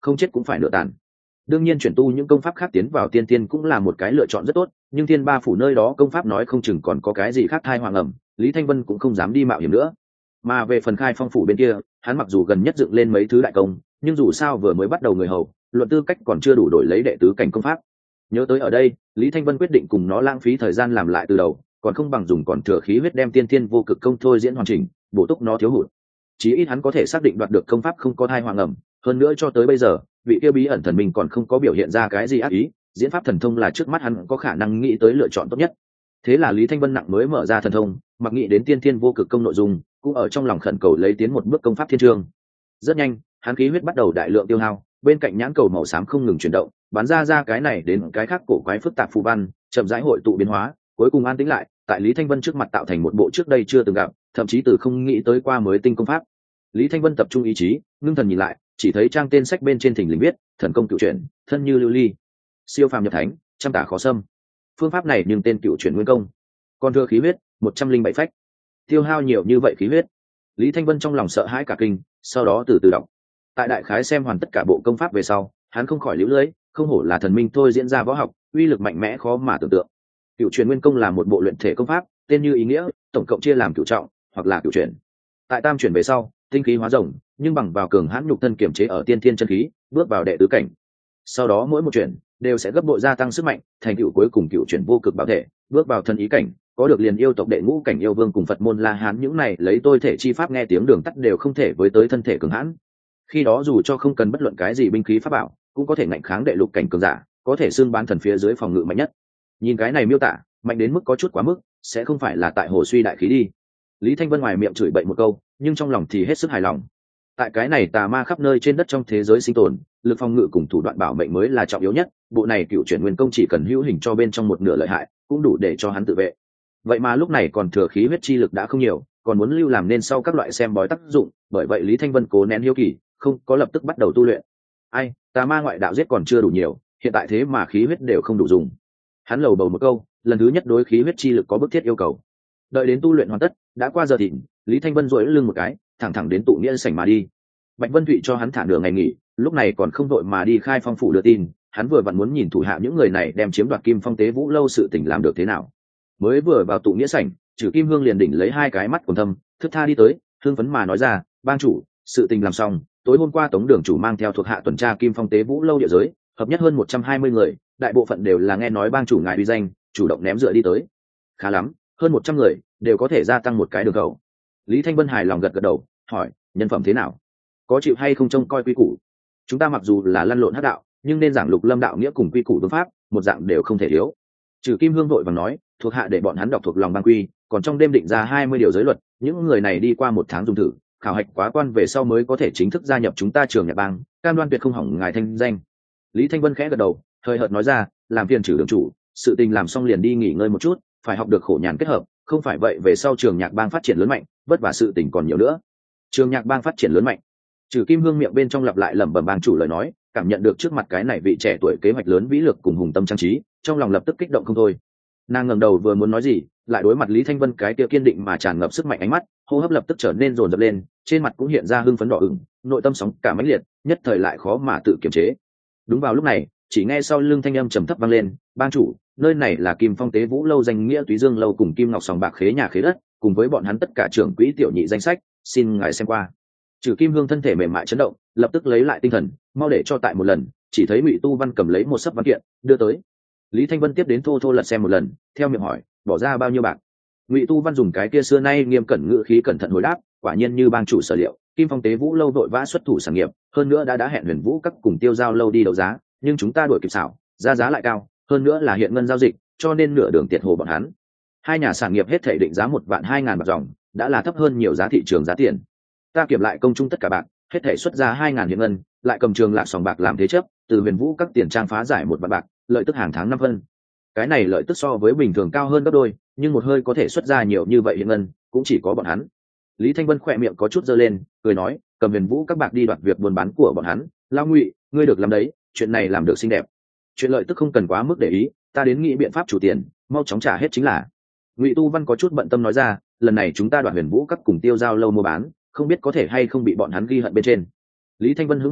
không chết cũng phải nửa tàn. Đương nhiên chuyển tu những công pháp khác tiến vào tiên tiên cũng là một cái lựa chọn rất tốt, nhưng thiên ba phủ nơi đó công pháp nói không chừng còn có cái gì khác thai hoàng ẩm, Lý Thanh Vân cũng không dám đi mạo hiểm nữa. Mà về phần khai phong phủ bên kia, hắn mặc dù gần nhất dựng lên mấy thứ đại công, nhưng dù sao vừa mới bắt đầu người hầu, luận tư cách còn chưa đủ đổi lấy đệ tứ cảnh công pháp. Nhớ tới ở đây, Lý Thanh Vân quyết định cùng nó lãng phí thời gian làm lại từ đầu, còn không bằng dùng còn thừa khí huyết đem tiên tiên vô cực công thôi diễn hoàn chỉnh, bổ túc nó thiếu hụt. Chí ít hắn có thể xác định đoạt được công pháp không có thai hoàng ẩm, hơn nữa cho tới bây giờ, vị kia bí ẩn thần minh còn không có biểu hiện ra cái gì ác ý, diễn pháp thần thông là trước mắt hắn có khả năng nghĩ tới lựa chọn tốt nhất. Thế là Lý Thanh Vân nặng mới mở ra thần thông, mặc nghĩ đến tiên tiên vô cực công nội dung, cũng ở trong lòng khẩn cầu lấy tiến một bước công pháp thiên chương. Rất nhanh, hắn khí huyết bắt đầu đại lượng tiêu hao, bên cạnh nhãn cầu màu xám không ngừng chuyển động, bắn ra ra cái này đến cái khác cổ quái phức tạp phù văn, chậm rãi hội tụ biến hóa, cuối cùng an tĩnh lại, tại Lý Thanh Vân trước mặt tạo thành một bộ trước đây chưa từng gặp, thậm chí từ không nghĩ tới qua mới tinh công pháp. Lý Thanh Vân tập trung ý chí, ngưng thần nhìn lại, chỉ thấy trang tên sách bên trên thình lình viết thần công cựu chuyển, thân như lưu ly, siêu phàm nhập thánh, trăm tả khó xâm. Phương pháp này nhưng tên cựu chuyển nguyên công, còn thừa khí huyết một trăm linh bảy phách, tiêu hao nhiều như vậy khí huyết. Lý Thanh Vân trong lòng sợ hãi cả kinh, sau đó từ từ đọc. Tại đại khái xem hoàn tất cả bộ công pháp về sau, hắn không khỏi liễu lưỡi, không hổ là thần minh thôi diễn ra võ học, uy lực mạnh mẽ khó mà tưởng tượng. Cựu chuyển nguyên công là một bộ luyện thể công pháp, tên như ý nghĩa, tổng cộng chia làm cựu trọng hoặc là cựu chuyển. Tại tam chuyển về sau, tinh khí hóa rồng, nhưng bằng vào cường hãn nhục thân kiểm chế ở tiên thiên chân khí, bước vào đệ tứ cảnh. Sau đó mỗi một chuyển đều sẽ gấp bội gia tăng sức mạnh, thành tựu cuối cùng cựu chuyển vô cực bảo thể, bước vào thân ý cảnh, có được liền yêu tộc đệ ngũ cảnh yêu vương cùng Phật môn La Hán những này lấy tôi thể chi pháp nghe tiếng đường tắt đều không thể với tới thân thể cường hãn. Khi đó dù cho không cần bất luận cái gì binh khí pháp bảo, cũng có thể ngạnh kháng đệ lục cảnh cường giả, có thể xưng bán thần phía dưới phòng ngự mạnh nhất. Nhìn cái này miêu tả, mạnh đến mức có chút quá mức, sẽ không phải là tại hồ suy đại khí đi. Lý Thanh Vân ngoài miệng chửi bậy một câu, nhưng trong lòng thì hết sức hài lòng. Tại cái này tà ma khắp nơi trên đất trong thế giới sinh tồn, lực phòng ngự cùng thủ đoạn bảo mệnh mới là trọng yếu nhất. Bộ này cựu chuyển nguyên công chỉ cần hữu hình cho bên trong một nửa lợi hại, cũng đủ để cho hắn tự vệ. Vậy mà lúc này còn thừa khí huyết chi lực đã không nhiều, còn muốn lưu làm nên sau các loại xem bói tác dụng, bởi vậy Lý Thanh Vân cố nén hiếu kỳ, không có lập tức bắt đầu tu luyện. Ai, tà ma ngoại đạo giết còn chưa đủ nhiều, hiện tại thế mà khí huyết đều không đủ dùng. Hắn lầu bầu một câu, lần thứ nhất đối khí huyết chi lực có bức thiết yêu cầu. Đợi đến tu luyện hoàn tất, đã qua giờ thịnh, Lý Thanh Vân duỗi lưng một cái, thẳng thẳng đến tụ nghĩa sảnh mà đi. Bạch Vân Thụy cho hắn thả nửa ngày nghỉ, lúc này còn không đội mà đi khai phong phủ đưa tin, hắn vừa vặn muốn nhìn thủ hạ những người này đem chiếm đoạt Kim Phong Tế Vũ lâu sự tình làm được thế nào. Mới vừa vào tụ nghĩa sảnh, Trử Kim Hương liền đỉnh lấy hai cái mắt quần thâm, thức tha đi tới, hương phấn mà nói ra, bang chủ, sự tình làm xong, tối hôm qua Tống đường chủ mang theo thuộc hạ tuần tra Kim Phong Tế Vũ lâu địa giới, hợp nhất hơn một trăm hai mươi người, đại bộ phận đều là nghe nói bang chủ ngài uy danh, chủ động ném dựa đi tới. Khá lắm, hơn một trăm người đều có thể gia tăng một cái đường khẩu. Lý Thanh Vân hài lòng gật gật đầu, hỏi, nhân phẩm thế nào, có chịu hay không trông coi quy củ? Chúng ta mặc dù là lăn lộn hắc đạo, nhưng nên giảng lục lâm đạo nghĩa cùng quy củ vương pháp, một dạng đều không thể thiếu. Trừ Kim Hương vội vàng nói, thuộc hạ để bọn hắn đọc thuộc lòng bang quy, còn trong đêm định ra hai mươi điều giới luật, những người này đi qua một tháng dùng thử, khảo hạch quá quan về sau mới có thể chính thức gia nhập chúng ta trường nhạc bang, cam đoan tuyệt không hỏng ngài thanh danh. Lý Thanh Vân khẽ gật đầu, hơi hợt nói ra, làm phiền Trử đường chủ, sự tình làm xong liền đi nghỉ ngơi một chút, phải học được khổ nhàn kết hợp, không phải vậy về sau trường nhạc bang phát triển lớn mạnh, vất vả sự tình còn nhiều nữa. Trường nhạc bang phát triển lớn mạnh. Trừ Kim Hương miệng bên trong lặp lại lẩm bẩm bang chủ lời nói, cảm nhận được trước mặt cái này vị trẻ tuổi kế hoạch lớn vĩ lực cùng hùng tâm trang trí, trong lòng lập tức kích động không thôi. Nàng ngẩng đầu vừa muốn nói gì, lại đối mặt Lý Thanh Vân cái kia kiên định mà tràn ngập sức mạnh ánh mắt, hô hấp lập tức trở nên dồn dập lên, trên mặt cũng hiện ra hưng phấn đỏ ửng, nội tâm sóng cả mãnh liệt, nhất thời lại khó mà tự kiềm chế. Đúng vào lúc này, chỉ nghe sau lưng thanh âm trầm thấp vang lên, bang chủ, nơi này là Kim Phong Tế Vũ lâu danh nghĩa Túy Dương lâu cùng Kim Ngọc sòng bạc khế nhà khế đất, cùng với bọn hắn tất cả trưởng quỹ tiểu nhị danh sách, xin ngài xem qua. Trừ Kim Hương thân thể mềm mại chấn động, lập tức lấy lại tinh thần, mau để cho tại một lần, chỉ thấy Ngụy Tu Văn cầm lấy một sấp văn kiện, đưa tới. Lý Thanh Vân tiếp đến thô thô lật xem một lần, theo miệng hỏi, bỏ ra bao nhiêu bạc? Ngụy Tu Văn dùng cái kia xưa nay nghiêm cẩn ngữ khí cẩn thận hồi đáp, quả nhiên như bang chủ sở liệu, Kim Phong Tế Vũ lâu vội vã xuất thủ sản nghiệp, hơn nữa đã đã hẹn Huyền Vũ các cùng Tiêu Giao lâu đi đấu giá, nhưng chúng ta đuổi kịp xảo, ra giá lại cao, hơn nữa là hiện ngân giao dịch, cho nên nửa đường tiệt hồ bọn hắn. Hai nhà sản nghiệp hết thảy định giá một vạn hai ngàn bạc dòng, đã là thấp hơn nhiều giá thị trường giá tiền. Ta kiểm lại công chung tất cả bạc, hết thảy xuất ra hai ngàn hiện ngân, lại cầm trường lạc sòng bạc làm thế chấp, từ Huyền Vũ các tiền trang phá giải một vạn bạc, lợi tức hàng tháng năm phân. Cái này lợi tức so với bình thường cao hơn gấp đôi, nhưng một hơi có thể xuất ra nhiều như vậy hiện ngân, cũng chỉ có bọn hắn. Lý Thanh Vân khỏe miệng có chút giơ lên, cười nói, cầm Huyền Vũ các bạc đi đoạt việc buôn bán của bọn hắn, Lão Ngụy, ngươi được làm đấy, chuyện này làm được xinh đẹp. Chuyện lợi tức không cần quá mức để ý, ta đến nghĩ biện pháp chủ tiền, mau chóng trả hết chính là. Ngụy Tu Văn có chút bận tâm nói ra, lần này chúng ta đoạt Huyền Vũ các cùng Tiêu Giao lâu mua bán, không biết có thể hay không bị bọn hắn ghi hận bên trên. Lý Thanh Vân hứng hờ nói,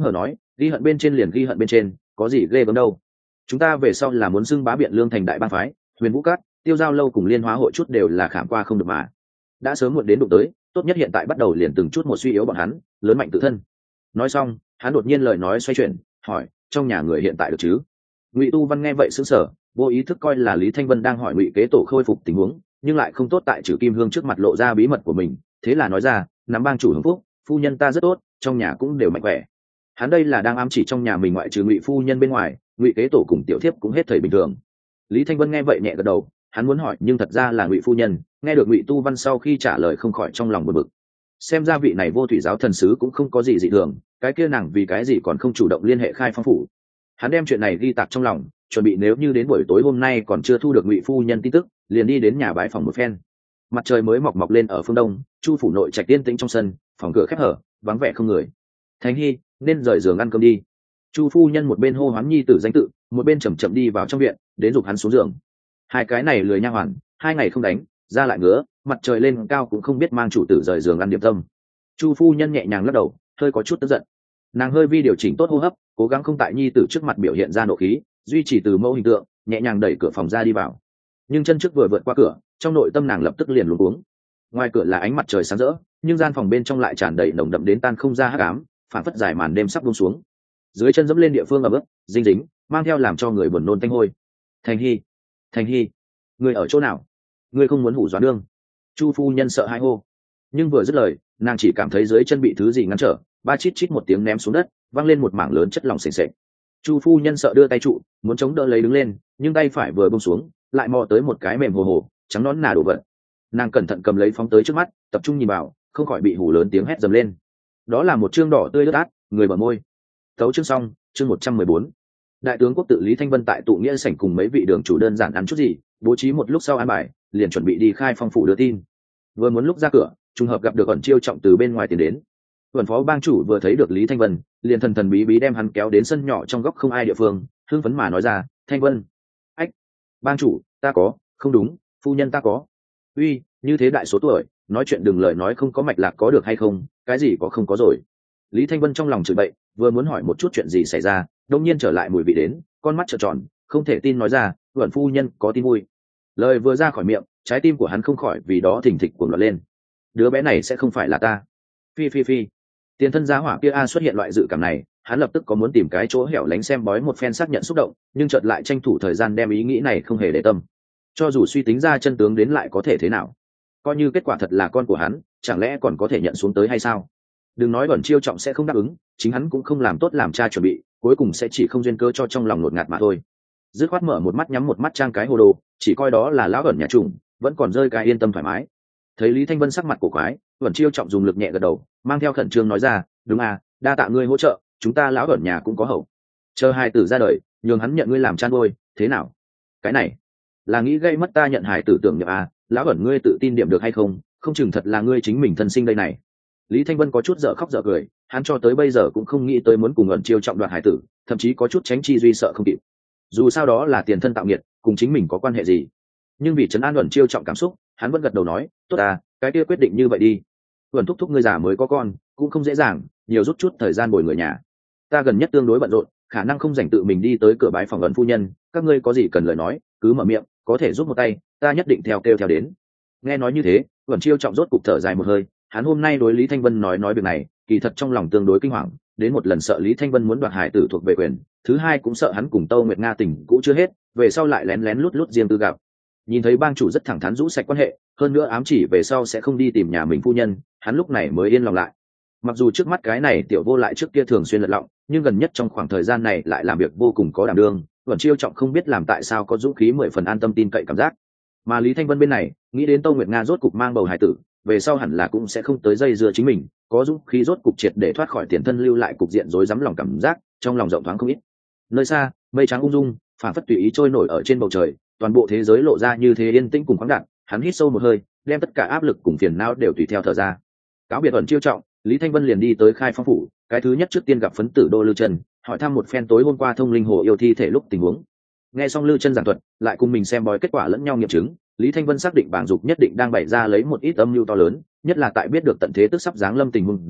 ghi hận bên trên liền ghi hận bên trên, có gì ghê gớm đâu. Chúng ta về sau là muốn xưng bá Biện Lương thành đại bang phái, Huyền Vũ Các, Tiêu Giao lâu cùng Liên Hóa hội chút đều là khảm qua không được mà. Đã sớm muộn đến đụng tới, tốt nhất hiện tại bắt đầu liền từng chút một suy yếu bọn hắn, lớn mạnh tự thân. Nói xong, hắn đột nhiên lời nói xoay chuyển, hỏi, trong nhà người hiện tại được chứ? Ngụy Tu Văn nghe vậy sững sờ, vô ý thức coi là Lý Thanh Vân đang hỏi Ngụy Kế Tổ khôi phục tình huống, nhưng lại không tốt tại Trử Kim Hương trước mặt lộ ra bí mật của mình, thế là nói ra, nắm bang chủ hưởng phúc, phu nhân ta rất tốt, trong nhà cũng đều mạnh khỏe. Hắn đây là đang ám chỉ trong nhà mình ngoại trừ Ngụy phu nhân bên ngoài, Ngụy Kế Tổ cùng tiểu thiếp cũng hết thảy bình thường. Lý Thanh Vân nghe vậy nhẹ gật đầu, hắn muốn hỏi nhưng thật ra là Ngụy phu nhân, nghe được Ngụy Tu Văn sau khi trả lời không khỏi trong lòng bực bực. Xem ra vị này Vô Thủy giáo thần sứ cũng không có gì dị thường, cái kia nàng vì cái gì còn không chủ động liên hệ Khai Phong phủ. Hắn đem chuyện này ghi tạc trong lòng, chuẩn bị nếu như đến buổi tối hôm nay còn chưa thu được Ngụy phu nhân tin tức, liền đi đến nhà bái phòng một phen. Mặt trời mới mọc mọc lên ở phương đông, Chu phủ nội trạch yên tĩnh trong sân, phòng cửa khép hở, vắng vẻ không người. Thành Hy, nên rời giường ăn cơm đi. Chu phu nhân một bên hô hoán nhi tử danh tự, một bên chậm chậm đi vào trong viện, đến giục hắn xuống giường. Hai cái này lười nha hoàn, hai ngày không đánh, ra lại ngứa, mặt trời lên cao cũng không biết mang chủ tử rời giường ăn điểm tâm. Chu phu nhân nhẹ nhàng lắc đầu, hơi có chút tức giận. Nàng hơi vi điều chỉnh tốt hô hấp, cố gắng không tại nhi tử trước mặt biểu hiện ra nộ khí, duy trì từ mẫu hình tượng, nhẹ nhàng đẩy cửa phòng ra đi vào. Nhưng chân trước vừa vượt qua cửa, trong nội tâm nàng lập tức liền luống cuống. Ngoài cửa là ánh mặt trời sáng rỡ, nhưng gian phòng bên trong lại tràn đầy nồng đậm đến tan không ra hắc ám, phản phất dài màn đêm sắp buông xuống. Dưới chân dẫm lên địa phương ẩm ướt, dinh dính, mang theo làm cho người buồn nôn tanh hôi. Thành Hy, Thành Hy, người ở chỗ nào? Người không muốn hủ Doãn Nương? Chu phu nhân sợ hãi hô. Nhưng vừa dứt lời, nàng chỉ cảm thấy dưới chân bị thứ gì ngăn trở, ba chít chít một tiếng ném xuống đất, văng lên một mảng lớn chất lỏng sền sệt. Chu phu nhân sợ đưa tay trụ, muốn chống đỡ lấy đứng lên, nhưng tay phải vừa buông xuống, lại mò tới một cái mềm hồ hồ, trắng nõn nà đổ vật. Nàng cẩn thận cầm lấy phóng tới trước mắt, tập trung nhìn vào, không khỏi bị hù lớn tiếng hét dầm lên. Đó là một trương đỏ tươi lướt át, người bờ môi. Tấu chương xong, chương một trăm mười bốn. Đại tướng quốc tự Lý Thanh Vân tại tụ nghĩa sảnh cùng mấy vị đường chủ đơn giản ăn chút gì, bố trí một lúc sau ăn bài, liền chuẩn bị đi Khai Phong phủ đưa tin. Vừa muốn lúc ra cửa, trùng hợp gặp được ẩn chiêu trọng từ bên ngoài tiến đến. Ẩn phó bang chủ vừa thấy được Lý Thanh Vân, liền thần thần bí bí đem hắn kéo đến sân nhỏ trong góc không ai địa phương, hưng phấn mà nói ra, Thanh Vân, ách, bang chủ, ta có, không đúng, phu nhân ta có. Uy, như thế đại số tuổi, nói chuyện đừng lời nói không có mạch lạc có được hay không, cái gì có không có rồi. Lý Thanh Vân trong lòng chửi bậy, vừa muốn hỏi một chút chuyện gì xảy ra, đông nhiên trở lại mùi vị đến, con mắt trợn tròn, không thể tin nói ra, ẩn phu nhân có tin vui. Lời vừa ra khỏi miệng, trái tim của hắn không khỏi vì đó thình thịch cuồng loạn lên. Đứa bé này sẽ không phải là ta. Phi phi phi. Tiền thân giá hỏa kia a xuất hiện loại dự cảm này, hắn lập tức có muốn tìm cái chỗ hẻo lánh xem bói một phen xác nhận xúc động, nhưng chợt lại tranh thủ thời gian đem ý nghĩ này không hề để tâm. Cho dù suy tính ra chân tướng đến lại có thể thế nào, coi như kết quả thật là con của hắn, chẳng lẽ còn có thể nhận xuống tới hay sao? Đừng nói Bẩn Chiêu Trọng sẽ không đáp ứng, chính hắn cũng không làm tốt làm cha chuẩn bị, cuối cùng sẽ chỉ không duyên cơ cho trong lòng ngột ngạt mà thôi. Dứt khoát mở một mắt nhắm một mắt trang cái hồ đồ, chỉ coi đó là lão ẩn nhà trùng, vẫn còn rơi cái yên tâm thoải mái. Thấy Lý Thanh Vân sắc mặt cổ quái, Bẩn Chiêu Trọng dùng lực nhẹ gật đầu, mang theo khẩn trương nói ra, đúng à, đa tạ ngươi hỗ trợ, chúng ta lão ẩn nhà cũng có hậu. Chờ hai tử ra đời, nhường hắn nhận ngươi làm cha nuôi, thế nào? Cái này là nghĩ gây mất ta nhận hài tử tưởng nhập à, lão ẩn ngươi tự tin điểm được hay không, không chừng thật là ngươi chính mình thân sinh đây này. Lý Thanh Vân có chút dở khóc dở cười, hắn cho tới bây giờ cũng không nghĩ tới muốn cùng ẩn Chiêu Trọng đoạt hải tử, thậm chí có chút tránh chi duy sợ không kịp. Dù sao đó là tiền thân tạo nghiệt, cùng chính mình có quan hệ gì. Nhưng vì trấn an ẩn Chiêu Trọng cảm xúc, hắn vẫn gật đầu nói, tốt à, cái kia quyết định như vậy đi. Ẩn thúc thúc ngươi già mới có con, cũng không dễ dàng, nhiều rút chút thời gian bồi người nhà. Ta gần nhất tương đối bận rộn, khả năng không rảnh tự mình đi tới cửa bái phòng ẩn phu nhân, các ngươi có gì cần lời nói, cứ mở miệng, có thể giúp một tay, ta nhất định theo kêu theo đến. Nghe nói như thế, ẩn Chiêu Trọng rốt cục thở dài một hơi. Hắn hôm nay đối Lý Thanh Vân nói nói việc này, kỳ thật trong lòng tương đối kinh hoàng, đến một lần sợ Lý Thanh Vân muốn đoạt hải tử thuộc về quyền, thứ hai cũng sợ hắn cùng Tâu Nguyệt Nga tình cũ chưa hết, về sau lại lén lén lút lút riêng tư gặp. Nhìn thấy bang chủ rất thẳng thắn rũ sạch quan hệ, hơn nữa ám chỉ về sau sẽ không đi tìm nhà mình phu nhân, hắn lúc này mới yên lòng lại. Mặc dù trước mắt cái này tiểu vô lại trước kia thường xuyên lật lọng, nhưng gần nhất trong khoảng thời gian này lại làm việc vô cùng có đảm đương, Vẫn Chiêu Trọng không biết làm tại sao có dũng khí mười phần an tâm tin cậy cảm giác. Mà Lý Thanh Vân bên này, nghĩ đến Tâu Nguyệt Nga rốt cục mang bầu hải tử, về sau hẳn là cũng sẽ không tới dây dưa chính mình, có dũng khí rốt cục triệt để thoát khỏi tiền thân lưu lại cục diện rối rắm lòng cảm giác, trong lòng rộng thoáng không ít. Nơi xa, mây trắng ung dung, phản phất tùy ý trôi nổi ở trên bầu trời, toàn bộ thế giới lộ ra như thế yên tĩnh cùng khoáng đạt, hắn hít sâu một hơi, đem tất cả áp lực cùng phiền não đều tùy theo thở ra. Cáo biệt Ẩn Chiêu Trọng, Lý Thanh Vân liền đi tới Khai Phong phủ, cái thứ nhất trước tiên gặp phấn tử Đô Lư Chân, hỏi thăm một phen tối hôm qua thông linh hồ yêu thi thể lúc tình huống. Nghe xong Lư Chân giảng thuật, lại cùng mình xem bói kết quả lẫn nhau nghiệm chứng, Lý Thanh Vân xác định Bàng Dục nhất định đang bày ra lấy một ít âm mưu to lớn, nhất là tại biết được tận thế tức sắp giáng lâm tình huống dưới,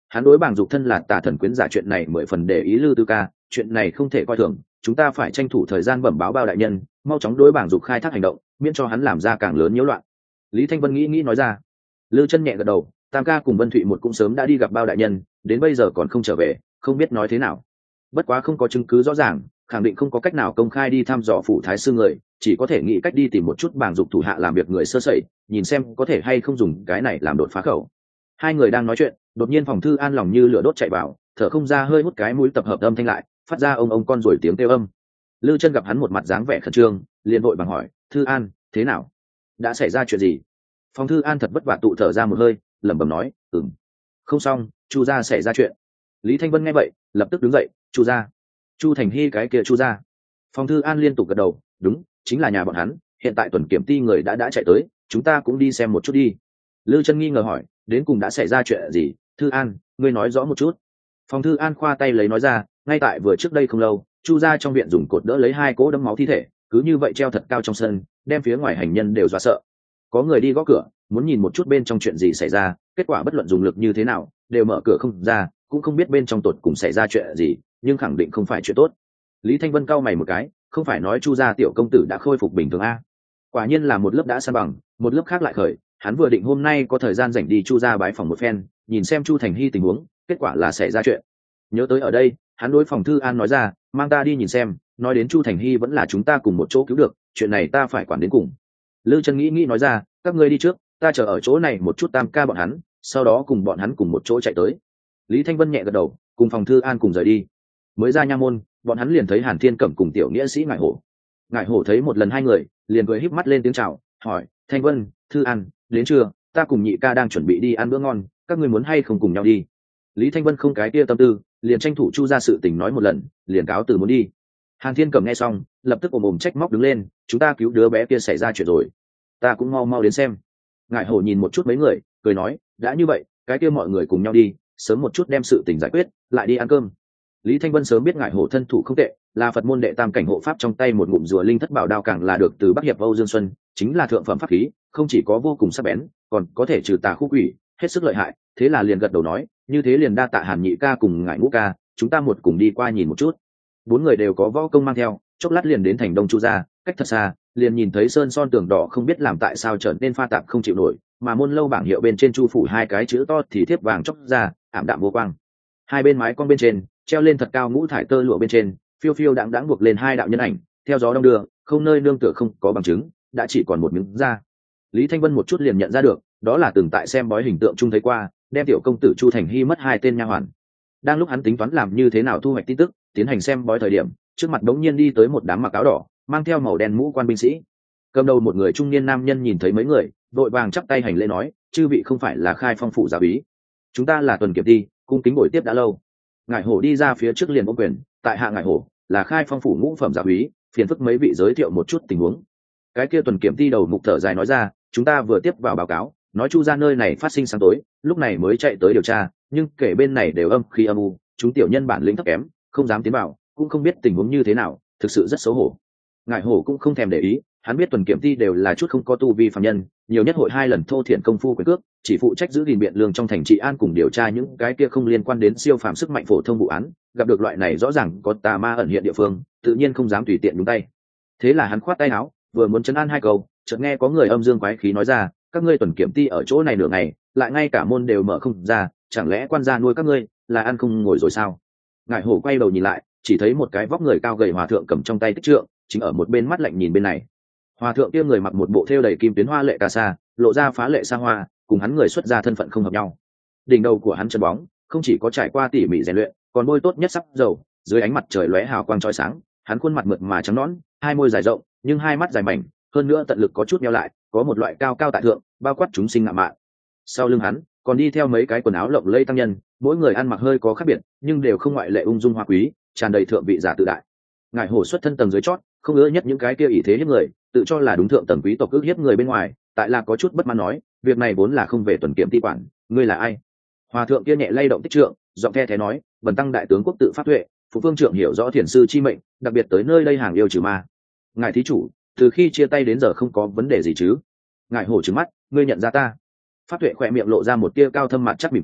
hắn đối bàng dục thân là tà thần quyến giả chuyện này mười phần để ý Lư Tư ca, chuyện này không thể coi thường, chúng ta phải tranh thủ thời gian bẩm báo bao đại nhân, mau chóng đối bàng dục khai thác hành động, miễn cho hắn làm ra càng lớn nhiễu loạn. Lý Thanh Vân nghĩ nghĩ nói ra. Lư Chân nhẹ gật đầu, Tam ca cùng Vân Thụy một cũng sớm đã đi gặp bao đại nhân, đến bây giờ còn không trở về, không biết nói thế nào. Bất quá không có chứng cứ rõ ràng, khẳng định không có cách nào công khai đi thăm dò phủ thái sư người, chỉ có thể nghĩ cách đi tìm một chút bàng dục thủ hạ làm việc người sơ sẩy, nhìn xem có thể hay không dùng cái này làm đột phá khẩu. Hai người đang nói chuyện, đột nhiên phòng thư an lòng như lửa đốt chạy vào, thở không ra hơi hút cái mũi tập hợp âm thanh lại, phát ra ông ông con rồi tiếng kêu âm. Lư Chân gặp hắn một mặt dáng vẻ khẩn trương, liền vội vàng hỏi, thư an thế nào, đã xảy ra chuyện gì? Phòng thư an thật vất vả tụ thở ra một hơi, lẩm bẩm nói, ừm không xong, chu gia xảy ra chuyện. Lý Thanh Vân nghe vậy lập tức đứng dậy, chu gia? Chu Thành Hy cái kia chu gia? Phòng thư an liên tục gật đầu, đúng, chính là nhà bọn hắn, hiện tại tuần kiểm ty người đã đã chạy tới, chúng ta cũng đi xem một chút đi. Lư Chân nghi ngờ hỏi, đến cùng đã xảy ra chuyện gì? Thư an, ngươi nói rõ một chút. Phòng thư an khoa tay lấy nói ra, ngay tại vừa trước đây không lâu, chu gia trong viện dùng cột đỡ lấy hai cỗ đấm máu thi thể, cứ như vậy treo thật cao trong sân, đem phía ngoài hành nhân đều dọa sợ. Có người đi gõ cửa, muốn nhìn một chút bên trong chuyện gì xảy ra, kết quả bất luận dùng lực như thế nào, đều mở cửa không ra, cũng không biết bên trong tột cùng xảy ra chuyện gì, nhưng khẳng định không phải chuyện tốt. Lý Thanh Vân cau mày một cái, không phải nói chu gia tiểu công tử đã khôi phục bình thường a? Quả nhiên là một lớp đã san bằng, một lớp khác lại khởi, hắn vừa định hôm nay có thời gian rảnh đi chu gia bái phòng một phen, nhìn xem chu Thành Hy tình huống, kết quả là xảy ra chuyện. Nhớ tới ở đây, hắn đối phòng thư an nói ra, mang ta đi nhìn xem, nói đến chu Thành Hy vẫn là chúng ta cùng một chỗ cứu được, chuyện này ta phải quản đến cùng. Lư Chân nghĩ nghĩ nói ra, các ngươi đi trước, ta chờ ở chỗ này một chút Tam ca bọn hắn, sau đó cùng bọn hắn cùng một chỗ chạy tới. Lý Thanh Vân nhẹ gật đầu, cùng phòng thư an cùng rời đi. Mới ra nha môn, bọn hắn liền thấy Hàn Thiên Cẩm cùng tiểu nghĩa sĩ Ngải Hổ. Ngải Hổ thấy một lần hai người, liền cười híp mắt lên tiếng chào, hỏi, Thanh Vân, Thư An, đến trưa, ta cùng nhị ca đang chuẩn bị đi ăn bữa ngon, các ngươi muốn hay không cùng nhau đi? Lý Thanh Vân không cái kia tâm tư, liền tranh thủ chu ra sự tình nói một lần, liền cáo từ muốn đi. Hàn Thiên Cẩm nghe xong, lập tức ồm ồm trách móc đứng lên, chúng ta cứu đứa bé kia xảy ra chuyện rồi, ta cũng mau mau đến xem. Ngải Hổ nhìn một chút mấy người, cười nói, đã như vậy, cái kia mọi người cùng nhau đi, sớm một chút đem sự tình giải quyết, lại đi ăn cơm. Lý Thanh Vân sớm biết Ngải Hổ thân thủ không tệ, là Phật môn đệ tam cảnh hộ pháp, trong tay một ngụm rùa linh thất bảo đao càng là được từ Bắc Hiệp Âu Dương Xuân, chính là thượng phẩm pháp khí, không chỉ có vô cùng sắc bén, còn có thể trừ tà khu quỷ, hết sức lợi hại. Thế là liền gật đầu nói, như thế liền đa tạ Hàn nhị ca cùng Ngải ngũ ca, chúng ta một cùng đi qua nhìn một chút. Bốn người đều có võ công mang theo, chốc lát liền đến thành Đông Chu gia, cách thật xa, liền nhìn thấy sơn son tường đỏ không biết làm tại sao trở nên pha tạp không chịu nổi, mà môn lâu bảng hiệu bên trên chu phủ hai cái chữ to thì thiếp vàng chóc ra, ảm đạm vô quang. Hai bên mái con bên trên treo lên thật cao ngũ thải tơ lụa, bên trên phiêu phiêu đãng đãng buộc lên hai đạo nhân ảnh, theo gió đông đưa, không nơi nương tựa không có bằng chứng, đã chỉ còn một miếng da. Lý Thanh Vân một chút liền nhận ra được, đó là từng tại xem bói hình tượng chung thấy qua, đem tiểu công tử Chu Thành Hy mất hai tên nha hoàn. Đang lúc hắn tính toán làm như thế nào thu hoạch tin tức, tiến hành xem bói thời điểm, trước mặt đống nhiên đi tới một đám mặc áo đỏ, mang theo màu đen mũ quan binh sĩ. Cầm đầu một người trung niên nam nhân nhìn thấy mấy người, vội vàng chắp tay hành lễ nói, chư vị không phải là Khai Phong phủ giáo úy, chúng ta là tuần kiểm ty, cung kính buổi tiếp đã lâu. Ngải Hổ đi ra phía trước liền ôm quyền, tại hạ Ngải Hổ là Khai Phong phủ ngũ phẩm giáo úy, phiền phức mấy vị giới thiệu một chút tình huống. Cái kia tuần kiểm ty đầu mục thở dài nói ra, chúng ta vừa tiếp vào báo cáo, nói chu ra nơi này phát sinh sáng tối, lúc này mới chạy tới điều tra, nhưng kể bên này đều âm khi âm u, chúng tiểu nhân bản lĩnh thấp kém, không dám tiến vào, cũng không biết tình huống như thế nào, thực sự rất xấu hổ. Ngải Hổ cũng không thèm để ý, hắn biết tuần kiểm ty đều là chút không có tu vi phàm nhân, nhiều nhất hội hai lần thô thiện công phu quyền cước, chỉ phụ trách giữ gìn biện lương trong thành trị an cùng điều tra những cái kia không liên quan đến siêu phàm sức mạnh phổ thông vụ án, gặp được loại này rõ ràng có tà ma ẩn hiện địa phương, tự nhiên không dám tùy tiện nhúng tay. Thế là hắn khoát tay áo, vừa muốn trấn an hai câu, chợt nghe có người âm dương quái khí nói ra, các ngươi tuần kiểm ty ở chỗ này nửa ngày, lại ngay cả môn đều mở không ra, chẳng lẽ quan gia nuôi các ngươi là ăn không ngồi rồi sao? Ngải Hổ quay đầu nhìn lại, chỉ thấy một cái vóc người cao gầy hòa thượng cầm trong tay tích trượng, chính ở một bên mắt lạnh nhìn bên này. Hòa thượng kia người mặc một bộ thêu đầy kim tuyến hoa lệ cà sa, lộ ra phá lệ xa hoa, cùng hắn người xuất gia thân phận không hợp nhau. Đỉnh đầu của hắn chân bóng, không chỉ có trải qua tỉ mỉ rèn luyện, còn bôi tốt nhất sắp dầu, dưới ánh mặt trời lóe hào quang chói sáng, hắn khuôn mặt mượt mà trắng nõn, hai môi dài rộng, nhưng hai mắt dài mảnh, hơn nữa tận lực có chút nheo lại, có một loại cao cao tại thượng, bao quát chúng sinh ngạo mạn. Sau lưng hắn, còn đi theo mấy cái quần áo lộng lẫy tăng nhân, mỗi người ăn mặc hơi có khác biệt, nhưng đều không ngoại lệ ung dung hoa quý, tràn đầy thượng vị giả tự đại. Ngải Hổ xuất thân tầng dưới chót, không ưa nhất những cái kia ỷ thế hiếp người, tự cho là đúng thượng tầng quý tộc ước hiếp người bên ngoài, tại là có chút bất mãn nói, việc này vốn là không về tuần kiểm ty quản, ngươi là ai? Hòa thượng kia nhẹ lay động tích trượng, giọng the thế nói, bần tăng đại tướng quốc tự pháp tuệ, phụ phương trưởng hiểu rõ thiền sư chi mệnh, đặc biệt tới nơi đây hàng yêu trừ ma. Ngài thí chủ, từ khi chia tay đến giờ không có vấn đề gì chứ? Ngải Hổ trừng mắt, ngươi nhận ra ta? Pháp tuệ khỏe miệng lộ ra một tia cao thâm mặt chắc mỉm cười,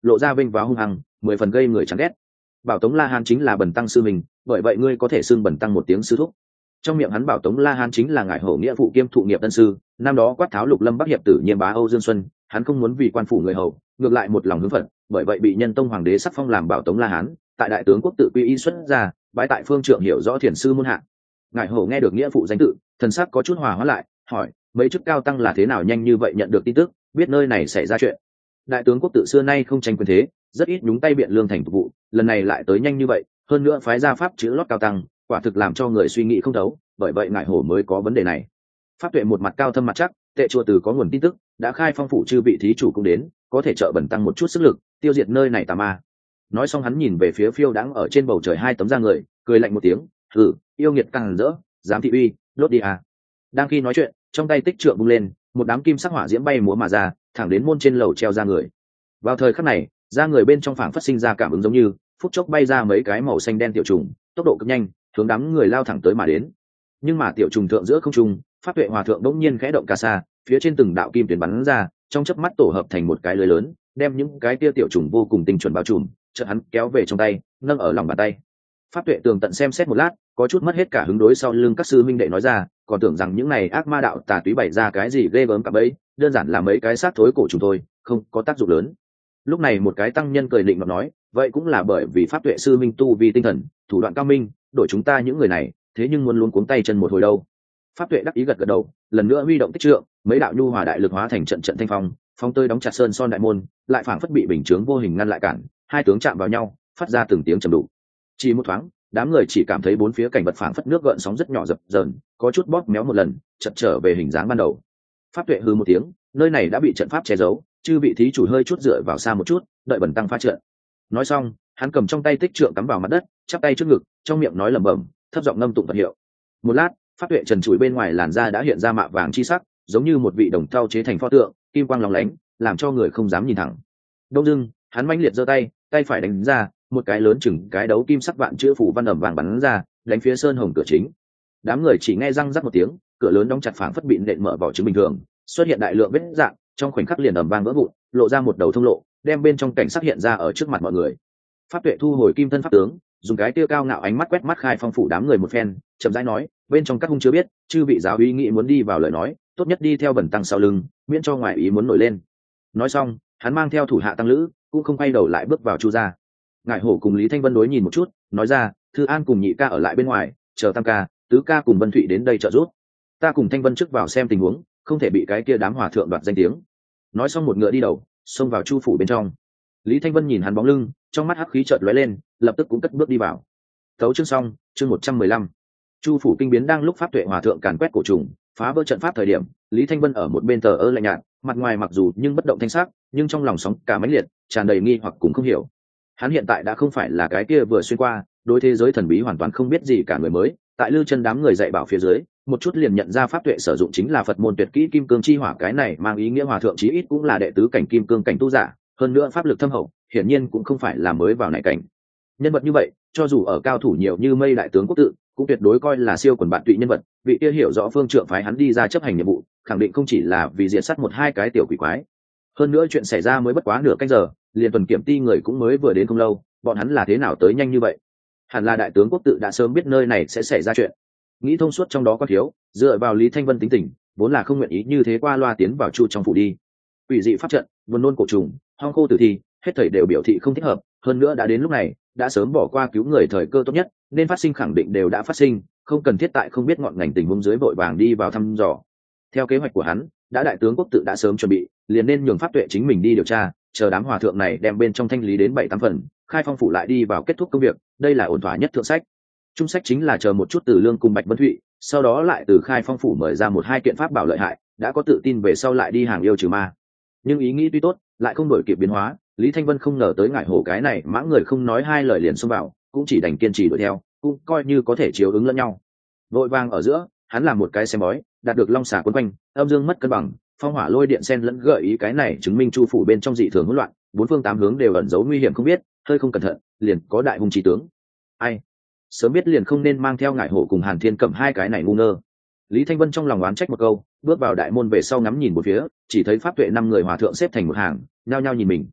lộ ra vênh váo hung hăng, mười phần gây người chán ghét. Bảo Tống La Hán chính là Bần tăng sư mình, bởi vậy ngươi có thể xưng Bần tăng một tiếng sư thúc. Trong miệng hắn Bảo Tống La Hán chính là ngải hổ nghĩa phụ kiêm thụ nghiệp tân sư, năm đó quát tháo Lục Lâm Bắc hiệp tử Nhiêm bá Âu Dương Xuân, hắn không muốn vì quan phủ người hầu, ngược lại một lòng hướng Phật, bởi vậy bị Nhân Tông hoàng đế sắc phong làm Bảo Tống La Hán, tại đại tướng quốc tự quy y xuất ra, bái tại phương trượng hiểu rõ thiền sư môn hạ. Ngải hổ nghe được nghĩa phụ danh tự, thần sắc có chút hòa hóa lại, hỏi mấy chức cao tăng là thế nào nhanh như vậy nhận được tin tức, biết nơi này xảy ra chuyện. Đại tướng quốc tự xưa nay không tranh quyền thế, rất ít nhúng tay biện lương thành phục vụ, lần này lại tới nhanh như vậy, hơn nữa phái ra pháp chữ lót cao tăng, quả thực làm cho người suy nghĩ không thấu, bởi vậy ngải hổ mới có vấn đề này. Pháp tuệ một mặt cao thâm mặt chắc, tệ chùa từ có nguồn tin tức, đã khai phong phủ chư vị thí chủ cũng đến, có thể trợ Bần tăng một chút sức lực, tiêu diệt nơi này tà ma. Nói xong hắn nhìn về phía phiêu đãng ở trên bầu trời hai tấm da người, cười lạnh một tiếng, hừ, yêu nghiệt càng rỡ, dám thị uy, đốt đi à. Đang khi nói chuyện, trong tay tích trượng bung lên, một đám kim sắc hỏa diễm bay múa mà ra, thẳng đến môn trên lầu treo ra người. Vào thời khắc này, ra người bên trong phảng phát sinh ra cảm ứng giống như phút chốc bay ra mấy cái màu xanh đen tiểu trùng, tốc độ cực nhanh, hướng đám người lao thẳng tới mà đến. Nhưng mà tiểu trùng thượng giữa không trung, pháp tuệ hòa thượng đống nhiên khẽ động ca sa, phía trên từng đạo kim tuyến bắn ra, trong chớp mắt tổ hợp thành một cái lưới lớn, đem những cái kia tiểu trùng vô cùng tinh chuẩn bao trùm, chợt hắn kéo về trong tay, nâng ở lòng bàn tay. Pháp tuệ tường tận xem xét một lát, có chút mất hết cả hứng đối sau lưng các sư minh đệ nói ra, còn tưởng rằng những này ác ma đạo tà túy bày ra cái gì ghê gớm cả bấy, đơn giản là mấy cái xác thối cổ chúng tôi, không có tác dụng lớn. Lúc này một cái tăng nhân cười định mà nói, vậy cũng là bởi vì pháp tuệ sư minh tu vì tinh thần, thủ đoạn cao minh, đổi chúng ta những người này, thế nhưng muốn luống cuống tay chân một hồi đâu. Pháp tuệ đắc ý gật gật đầu, lần nữa huy động tích trượng, mấy đạo nhu hòa đại lực hóa thành trận trận thanh phong, phong tơi đóng chặt sơn son đại môn, lại phảng phất bị bình chướng vô hình ngăn lại cản, hai tướng chạm vào nhau, phát ra từng tiếng trầm đục. Chỉ một thoáng, đám người chỉ cảm thấy bốn phía cảnh vật phảng phất nước gợn sóng rất nhỏ dập dờn, có chút bóp méo một lần, chợt trở về hình dáng ban đầu. Pháp tuệ hừ một tiếng, nơi này đã bị trận pháp che giấu, chư vị thí chủ hơi chút dựa vào xa một chút, đợi Bần tăng phá trận. Nói xong, hắn cầm trong tay tích trượng cắm vào mặt đất, chắp tay trước ngực, trong miệng nói lẩm bẩm, thấp giọng ngâm tụng Phật hiệu. Một lát, pháp tuệ trần trụi bên ngoài làn da đã hiện ra mạ vàng chi sắc, giống như một vị đồng thau chế thành pho tượng, kim quang lóng lánh, làm cho người không dám nhìn thẳng. Đông dưng, hắn mãnh liệt giơ tay, tay phải đánh ra, một cái lớn chừng cái đấu kim sắc vạn chữ phủ văn ẩm vàng bắn ra, đánh phía sơn hồng cửa chính. Đám người chỉ nghe răng rắc một tiếng, cửa lớn đóng chặt phảng phất bị nện mở vỏ trứng bình thường, xuất hiện đại lượng vết rạn, trong khoảnh khắc liền ầm vang vỡ vụn, lộ ra một đầu thông lộ, đem bên trong cảnh sắc hiện ra ở trước mặt mọi người. Pháp tuệ thu hồi kim thân pháp tướng, dùng cái tiêu cao ngạo ánh mắt quét mắt khai phong phủ đám người một phen, chậm rãi nói, bên trong các hung chưa biết, chư vị giáo úy nghĩ muốn đi vào lời nói, tốt nhất đi theo Bần tăng sau lưng, miễn cho ngoại ý muốn nổi lên. Nói xong, hắn mang theo thủ hạ tăng lữ, cũng không quay đầu lại bước vào chu gia. Ngải hổ cùng Lý Thanh Vân đối nhìn một chút, nói ra, Thư An cùng nhị ca ở lại bên ngoài, chờ tam ca, tứ ca cùng Vân Thụy đến đây trợ giúp. Ta cùng Thanh Vân trước vào xem tình huống, không thể bị cái kia đám hòa thượng đoạt danh tiếng. Nói xong một ngựa đi đầu, xông vào chu phủ bên trong. Lý Thanh Vân nhìn hắn bóng lưng, trong mắt hắc khí chợt lóe lên, lập tức cũng cất bước đi vào. Tấu chương xong, chương một trăm mười lăm. Chu phủ kinh biến đang lúc pháp tuệ hòa thượng càn quét cổ trùng, phá vỡ trận pháp thời điểm, Lý Thanh Vân ở một bên thờ ơ lạnh nhạt, mặt ngoài mặc dù nhưng bất động thanh sắc, nhưng trong lòng sóng cả mãnh liệt, tràn đầy nghi hoặc cũng không hiểu. Hắn hiện tại đã không phải là cái kia vừa xuyên qua, đối thế giới thần bí hoàn toàn không biết gì cả người mới, tại lưu chân đám người dạy bảo phía dưới, một chút liền nhận ra pháp tuệ sử dụng chính là Phật môn tuyệt kỹ kim cương chi hỏa, cái này mang ý nghĩa hòa thượng chí ít cũng là đệ tứ cảnh kim cương cảnh tu giả, hơn nữa pháp lực thâm hậu, hiển nhiên cũng không phải là mới vào này cảnh. Nhân vật như vậy, cho dù ở cao thủ nhiều như mây đại tướng quốc tự, cũng tuyệt đối coi là siêu quần bạn tụy nhân vật, vị kia hiểu rõ phương trượng phái hắn đi ra chấp hành nhiệm vụ, khẳng định không chỉ là vì diệt sát một hai cái tiểu quỷ quái. Hơn nữa chuyện xảy ra mới bất quá nửa canh giờ, liền tuần kiểm ti người cũng mới vừa đến không lâu, bọn hắn là thế nào tới nhanh như vậy? Hẳn là đại tướng quốc tự đã sớm biết nơi này sẽ xảy ra chuyện. Nghĩ thông suốt trong đó có thiếu, dựa vào Lý Thanh Vân tính tình, vốn là không nguyện ý như thế qua loa tiến vào chu trong phủ đi. Quỷ dị pháp trận, buồn nôn cổ trùng, hoang khô tử thi, hết thảy đều biểu thị không thích hợp, hơn nữa đã đến lúc này, đã sớm bỏ qua cứu người thời cơ tốt nhất, nên phát sinh khẳng định đều đã phát sinh, không cần thiết tại không biết ngọn ngành tình huống dưới vội vàng đi vào thăm dò. Theo kế hoạch của hắn, đã đại tướng quốc tự đã sớm chuẩn bị, liền nên nhường pháp tuệ chính mình đi điều tra, chờ đám hòa thượng này đem bên trong thanh lý đến bảy tám phần, khai phong phủ lại đi vào kết thúc công việc, đây là ổn thỏa nhất thượng sách. Trung sách chính là chờ một chút Từ Lương cùng Bạch Vân Thụy, sau đó lại từ khai phong phủ mời ra một hai kiện pháp bảo lợi hại, đã có tự tin về sau lại đi hàng yêu trừ ma. Nhưng ý nghĩ tuy tốt, lại không đổi kịp biến hóa, Lý Thanh Vân không ngờ tới ngải hổ cái này mã người không nói hai lời liền xông vào, cũng chỉ đành kiên trì đuổi theo, cũng coi như có thể chiếu ứng lẫn nhau. Vội vàng ở giữa, hắn làm một cái xem bói, đạt được long xà quấn quanh, âm dương mất cân bằng, phong hỏa lôi điện sen lẫn gợi ý, cái này chứng minh chu phủ bên trong dị thường hỗn loạn, bốn phương tám hướng đều ẩn giấu nguy hiểm không biết, hơi không cẩn thận, liền có đại hung chí tướng. Ai, sớm biết liền không nên mang theo ngải hổ cùng Hàn Thiên Cẩm hai cái này ngu ngơ. Lý Thanh Vân trong lòng oán trách một câu, bước vào đại môn về sau ngắm nhìn một phía, chỉ thấy pháp tuệ năm người hòa thượng xếp thành một hàng, nhao nhao nhìn mình.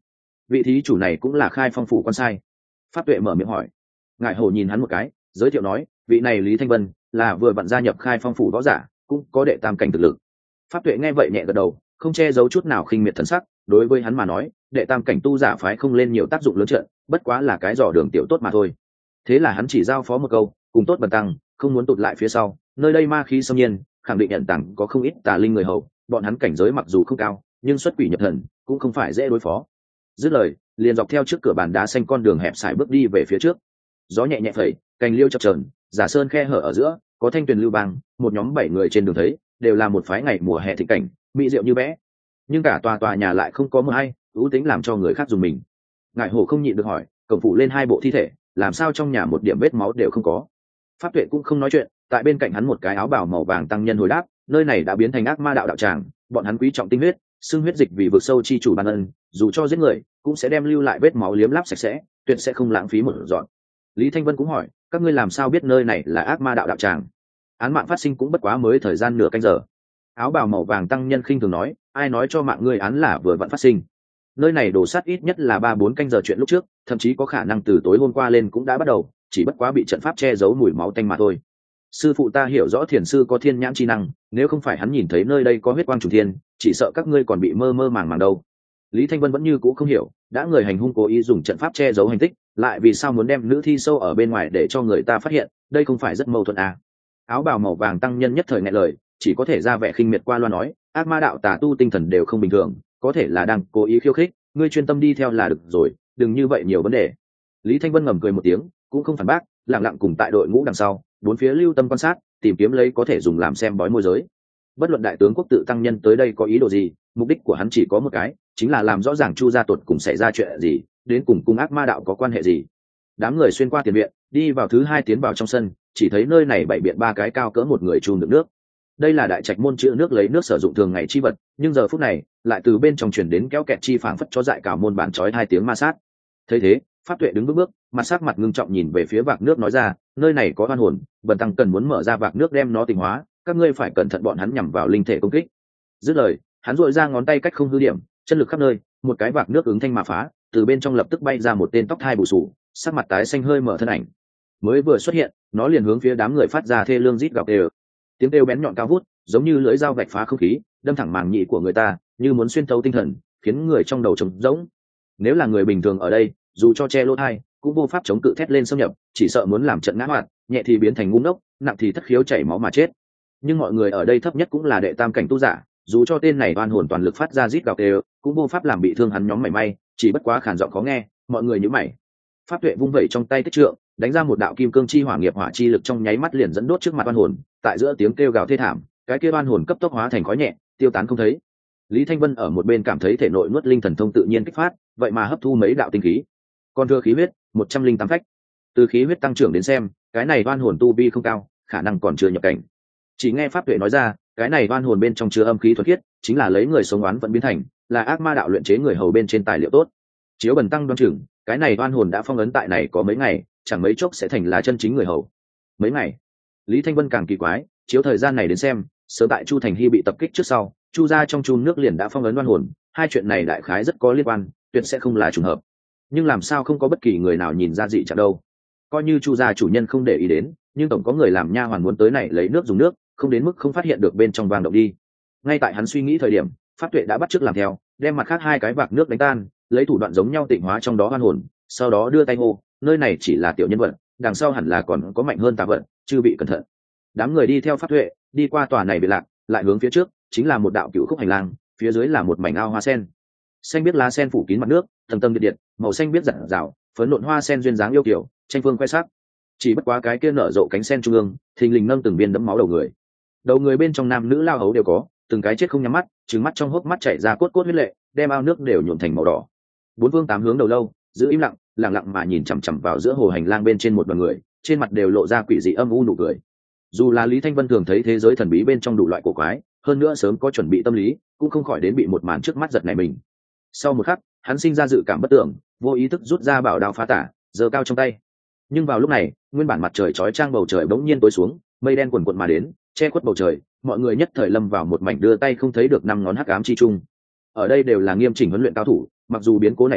vị thí chủ này cũng là Khai Phong phủ quan sai. Pháp Tuệ mở miệng hỏi. Ngải Hổ nhìn hắn một cái, giới thiệu nói, vị này Lý Thanh Vân là vừa vặn gia nhập Khai Phong phủ võ giả, cũng có đệ tam cảnh thực lực. Pháp Tuệ nghe vậy nhẹ gật đầu, không che giấu chút nào khinh miệt thần sắc. Đối với hắn mà nói, đệ tam cảnh tu giả phái không lên nhiều tác dụng lớn trận, bất quá là cái dò đường tiểu tốt mà thôi. Thế là hắn chỉ giao phó một câu, cùng tốt bần tăng, không muốn tụt lại phía sau. Nơi đây ma khí xâm nhiên, khẳng định nhận tặng có không ít tà linh người hầu, bọn hắn cảnh giới mặc dù không cao, nhưng xuất quỷ nhập thần cũng không phải dễ đối phó. Dứt lời, liền dọc theo trước cửa bàn đá xanh con đường hẹp sải bước đi về phía trước. Gió nhẹ nhẹ phẩy, cành liêu chập chờn, giả sơn khe hở ở giữa, có thanh tuyền lưu bang, một nhóm bảy người trên đường thấy, đều là một phái ngày mùa hè thịnh cảnh, mỹ diệu như vẽ. Nhưng cả tòa tòa nhà lại không có mưa hay, ưu tính làm cho người khác dùng mình. Ngải Hổ không nhịn được hỏi, cổng phụ lên hai bộ thi thể, làm sao trong nhà một điểm vết máu đều không có? Pháp Tuệ cũng không nói chuyện, tại bên cạnh hắn một cái áo bào màu vàng tăng nhân hồi đáp, nơi này đã biến thành ác ma đạo đạo tràng, bọn hắn quý trọng tinh huyết, xưng huyết dịch vì vực sâu chi chủ ban ân, dù cho giết người cũng sẽ đem lưu lại vết máu liếm láp sạch sẽ, tuyệt sẽ không lãng phí một dọn. Lý Thanh Vân cũng hỏi, các ngươi làm sao biết nơi này là ác ma đạo đạo tràng? Án mạng phát sinh cũng bất quá mới thời gian nửa canh giờ. Áo bào màu vàng tăng nhân khinh thường nói, ai nói cho mạng ngươi án là vừa vặn phát sinh? Nơi này đổ sát ít nhất là ba bốn canh giờ chuyện lúc trước, thậm chí có khả năng từ tối hôm qua lên cũng đã bắt đầu, chỉ bất quá bị trận pháp che giấu mùi máu tanh mà thôi. Sư phụ ta hiểu rõ thiền sư có thiên nhãn chi năng, nếu không phải hắn nhìn thấy nơi đây có huyết quang trùng thiên, chỉ sợ các ngươi còn bị mơ mơ màng màng đâu. Lý Thanh Vân vẫn như cũ không hiểu, đã người hành hung cố ý dùng trận pháp che giấu hành tích, lại vì sao muốn đem nữ thi sâu ở bên ngoài để cho người ta phát hiện, đây không phải rất mâu thuẫn à? Áo bào màu vàng tăng nhân nhất thời nghẹn lời, chỉ có thể ra vẻ khinh miệt qua loa nói, ác ma đạo tà tu tinh thần đều không bình thường, có thể là đang cố ý khiêu khích, ngươi chuyên tâm đi theo là được rồi, đừng như vậy nhiều vấn đề. Lý Thanh Vân ngầm cười một tiếng, cũng không phản bác, lặng lặng cùng tại đội ngũ đằng sau, bốn phía lưu tâm quan sát, tìm kiếm lấy có thể dùng làm xem bói môi giới. Bất luận đại tướng quốc tự tăng nhân tới đây có ý đồ gì, mục đích của hắn chỉ có một cái, chính là làm rõ ràng Chu gia tuột cùng xảy ra chuyện gì, đến cùng cung ác ma đạo có quan hệ gì. Đám người xuyên qua tiền viện, đi vào thứ hai tiến vào trong sân, chỉ thấy nơi này bày biện ba cái cao cỡ một người chùm đựng nước. Đây là đại trạch môn chữ nước lấy nước sử dụng thường ngày chi vật, nhưng giờ phút này lại từ bên trong truyền đến kéo kẹt chi phảng phất cho dại cào môn bản chói hai tiếng ma sát. Thấy thế, Pháp Tuệ đứng bước bước, mặt sắc mặt ngưng trọng nhìn về phía vạc nước nói ra, nơi này có oan hồn, bần tăng cần muốn mở ra vạc nước đem nó tịnh hóa, các ngươi phải cẩn thận bọn hắn nhằm vào linh thể công kích. Dứt lời, hắn duỗi ra ngón tay cách không hư điểm, chân lực khắp nơi, một cái vạc nước ứng thanh mà phá, từ bên trong lập tức bay ra một tên tóc thai bù sù, sắc mặt tái xanh hơi mở thân ảnh. Mới vừa xuất hiện, nó liền hướng phía đám người phát ra thê lương rít gào đều. Tiếng kêu bén nhọn cao vút, giống như lưỡi dao vạch phá không khí, đâm thẳng màng nhĩ của người ta, như muốn xuyên thấu tinh thần, khiến người trong đầu trống rỗng. Nếu là người bình thường ở đây, dù cho che lỗ tai, cũng vô pháp chống cự thét lên xâm nhập, chỉ sợ muốn làm trận ngã hoạt, nhẹ thì biến thành ngu ngốc, nặng thì thất khiếu chảy máu mà chết. Nhưng mọi người ở đây thấp nhất cũng là đệ tam cảnh tu giả, dù cho tên này oan hồn toàn lực phát ra rít gào đều, cũng vô pháp làm bị thương hắn nhóm mảy may, chỉ bất quá khàn giọng khó nghe, mọi người nhíu mày. Pháp Tuệ vung vẩy trong tay tích trượng, đánh ra một đạo kim cương chi hỏa nghiệp hỏa chi lực trong nháy mắt liền dẫn đốt trước mặt oan hồn, tại giữa tiếng kêu gào thê thảm, cái kia oan hồn cấp tốc hóa thành khói nhẹ, tiêu tán không thấy. Lý Thanh Vân ở một bên cảm thấy thể nội nuốt linh thần thông tự nhiên kích phát, vậy mà hấp thu mấy đạo tinh khí. Còn thừa khí huyết một trăm linh tám phách. Từ khí huyết tăng trưởng đến xem, cái này oan hồn tu vi không cao, khả năng còn chưa nhập cảnh. Chỉ nghe Pháp Tuệ nói ra, cái này oan hồn bên trong chứa âm khí thuần khiết, chính là lấy người sống oán vẫn biến thành, là ác ma đạo luyện chế người hầu bên trên tài liệu tốt. Chiếu bần tăng đoán chừng, cái này oan hồn đã phong ấn tại này có mấy ngày, chẳng mấy chốc sẽ thành là chân chính người hầu. Mấy ngày? Lý Thanh Vân càng kỳ quái, chiếu thời gian này đến xem, sớm tại Chu Thành Hy bị tập kích trước sau, Chu gia trong chum nước liền đã phong ấn oan hồn, hai chuyện này đại khái rất có liên quan, tuyệt sẽ không là trùng hợp. Nhưng làm sao không có bất kỳ người nào nhìn ra dị trạng đâu? Coi như Chu gia chủ nhân không để ý đến, nhưng tổng có người làm nha hoàn muốn tới này lấy nước dùng nước, không đến mức không phát hiện được bên trong vang động đi. Ngay tại hắn suy nghĩ thời điểm, Pháp Tuệ đã bắt chước làm theo, đem mặt khác hai cái vạc nước đánh tan, lấy thủ đoạn giống nhau tịnh hóa trong đó oan hồn, sau đó đưa tay hô, nơi này chỉ là tiểu nhân vật, đằng sau hẳn là còn có mạnh hơn tà vật, chư bị cẩn thận. Đám người đi theo Pháp Tuệ, đi qua tòa này bị lạc, lại hướng phía trước, chính là một đạo cựu khúc hành lang, phía dưới là một mảnh ao hoa sen. Xanh biết lá sen phủ kín mặt nước, tầng tầng điện điện, màu xanh biết rạng rào, phấn nộn hoa sen duyên dáng yêu kiều, tranh phương khoe sắc. Chỉ bất quá cái kia nở rộ cánh sen trung ương, thình lình nâng từng viên đẫm máu đầu người. Đầu người bên trong nam nữ lao hấu đều có, từng cái chết không nhắm mắt, trừng mắt trong hốc mắt chảy ra cốt cốt huyết lệ, đem ao nước đều nhuộm thành màu đỏ. Bốn phương tám hướng đầu lâu, giữ im lặng, lặng lặng mà nhìn chằm chằm vào giữa hồ hành lang bên trên một đoàn người, trên mặt đều lộ ra quỷ dị âm u nụ cười. Dù là Lý Thanh Vân thường thấy thế giới thần bí bên trong đủ loại cổ quái, hơn nữa sớm có chuẩn bị tâm lý, cũng không khỏi đến bị một màn trước mắt giật nảy mình. Sau một khắc, hắn sinh ra dự cảm bất tưởng, vô ý thức rút ra bảo đao phá tả, giơ cao trong tay. Nhưng vào lúc này, nguyên bản mặt trời chói chang bầu trời bỗng nhiên tối xuống, mây đen quần quần mà đến, che khuất bầu trời, mọi người nhất thời lâm vào một mảnh đưa tay không thấy được năm ngón hắc ám chi trung. Ở đây đều là nghiêm chỉnh huấn luyện cao thủ, mặc dù biến cố nảy sinh,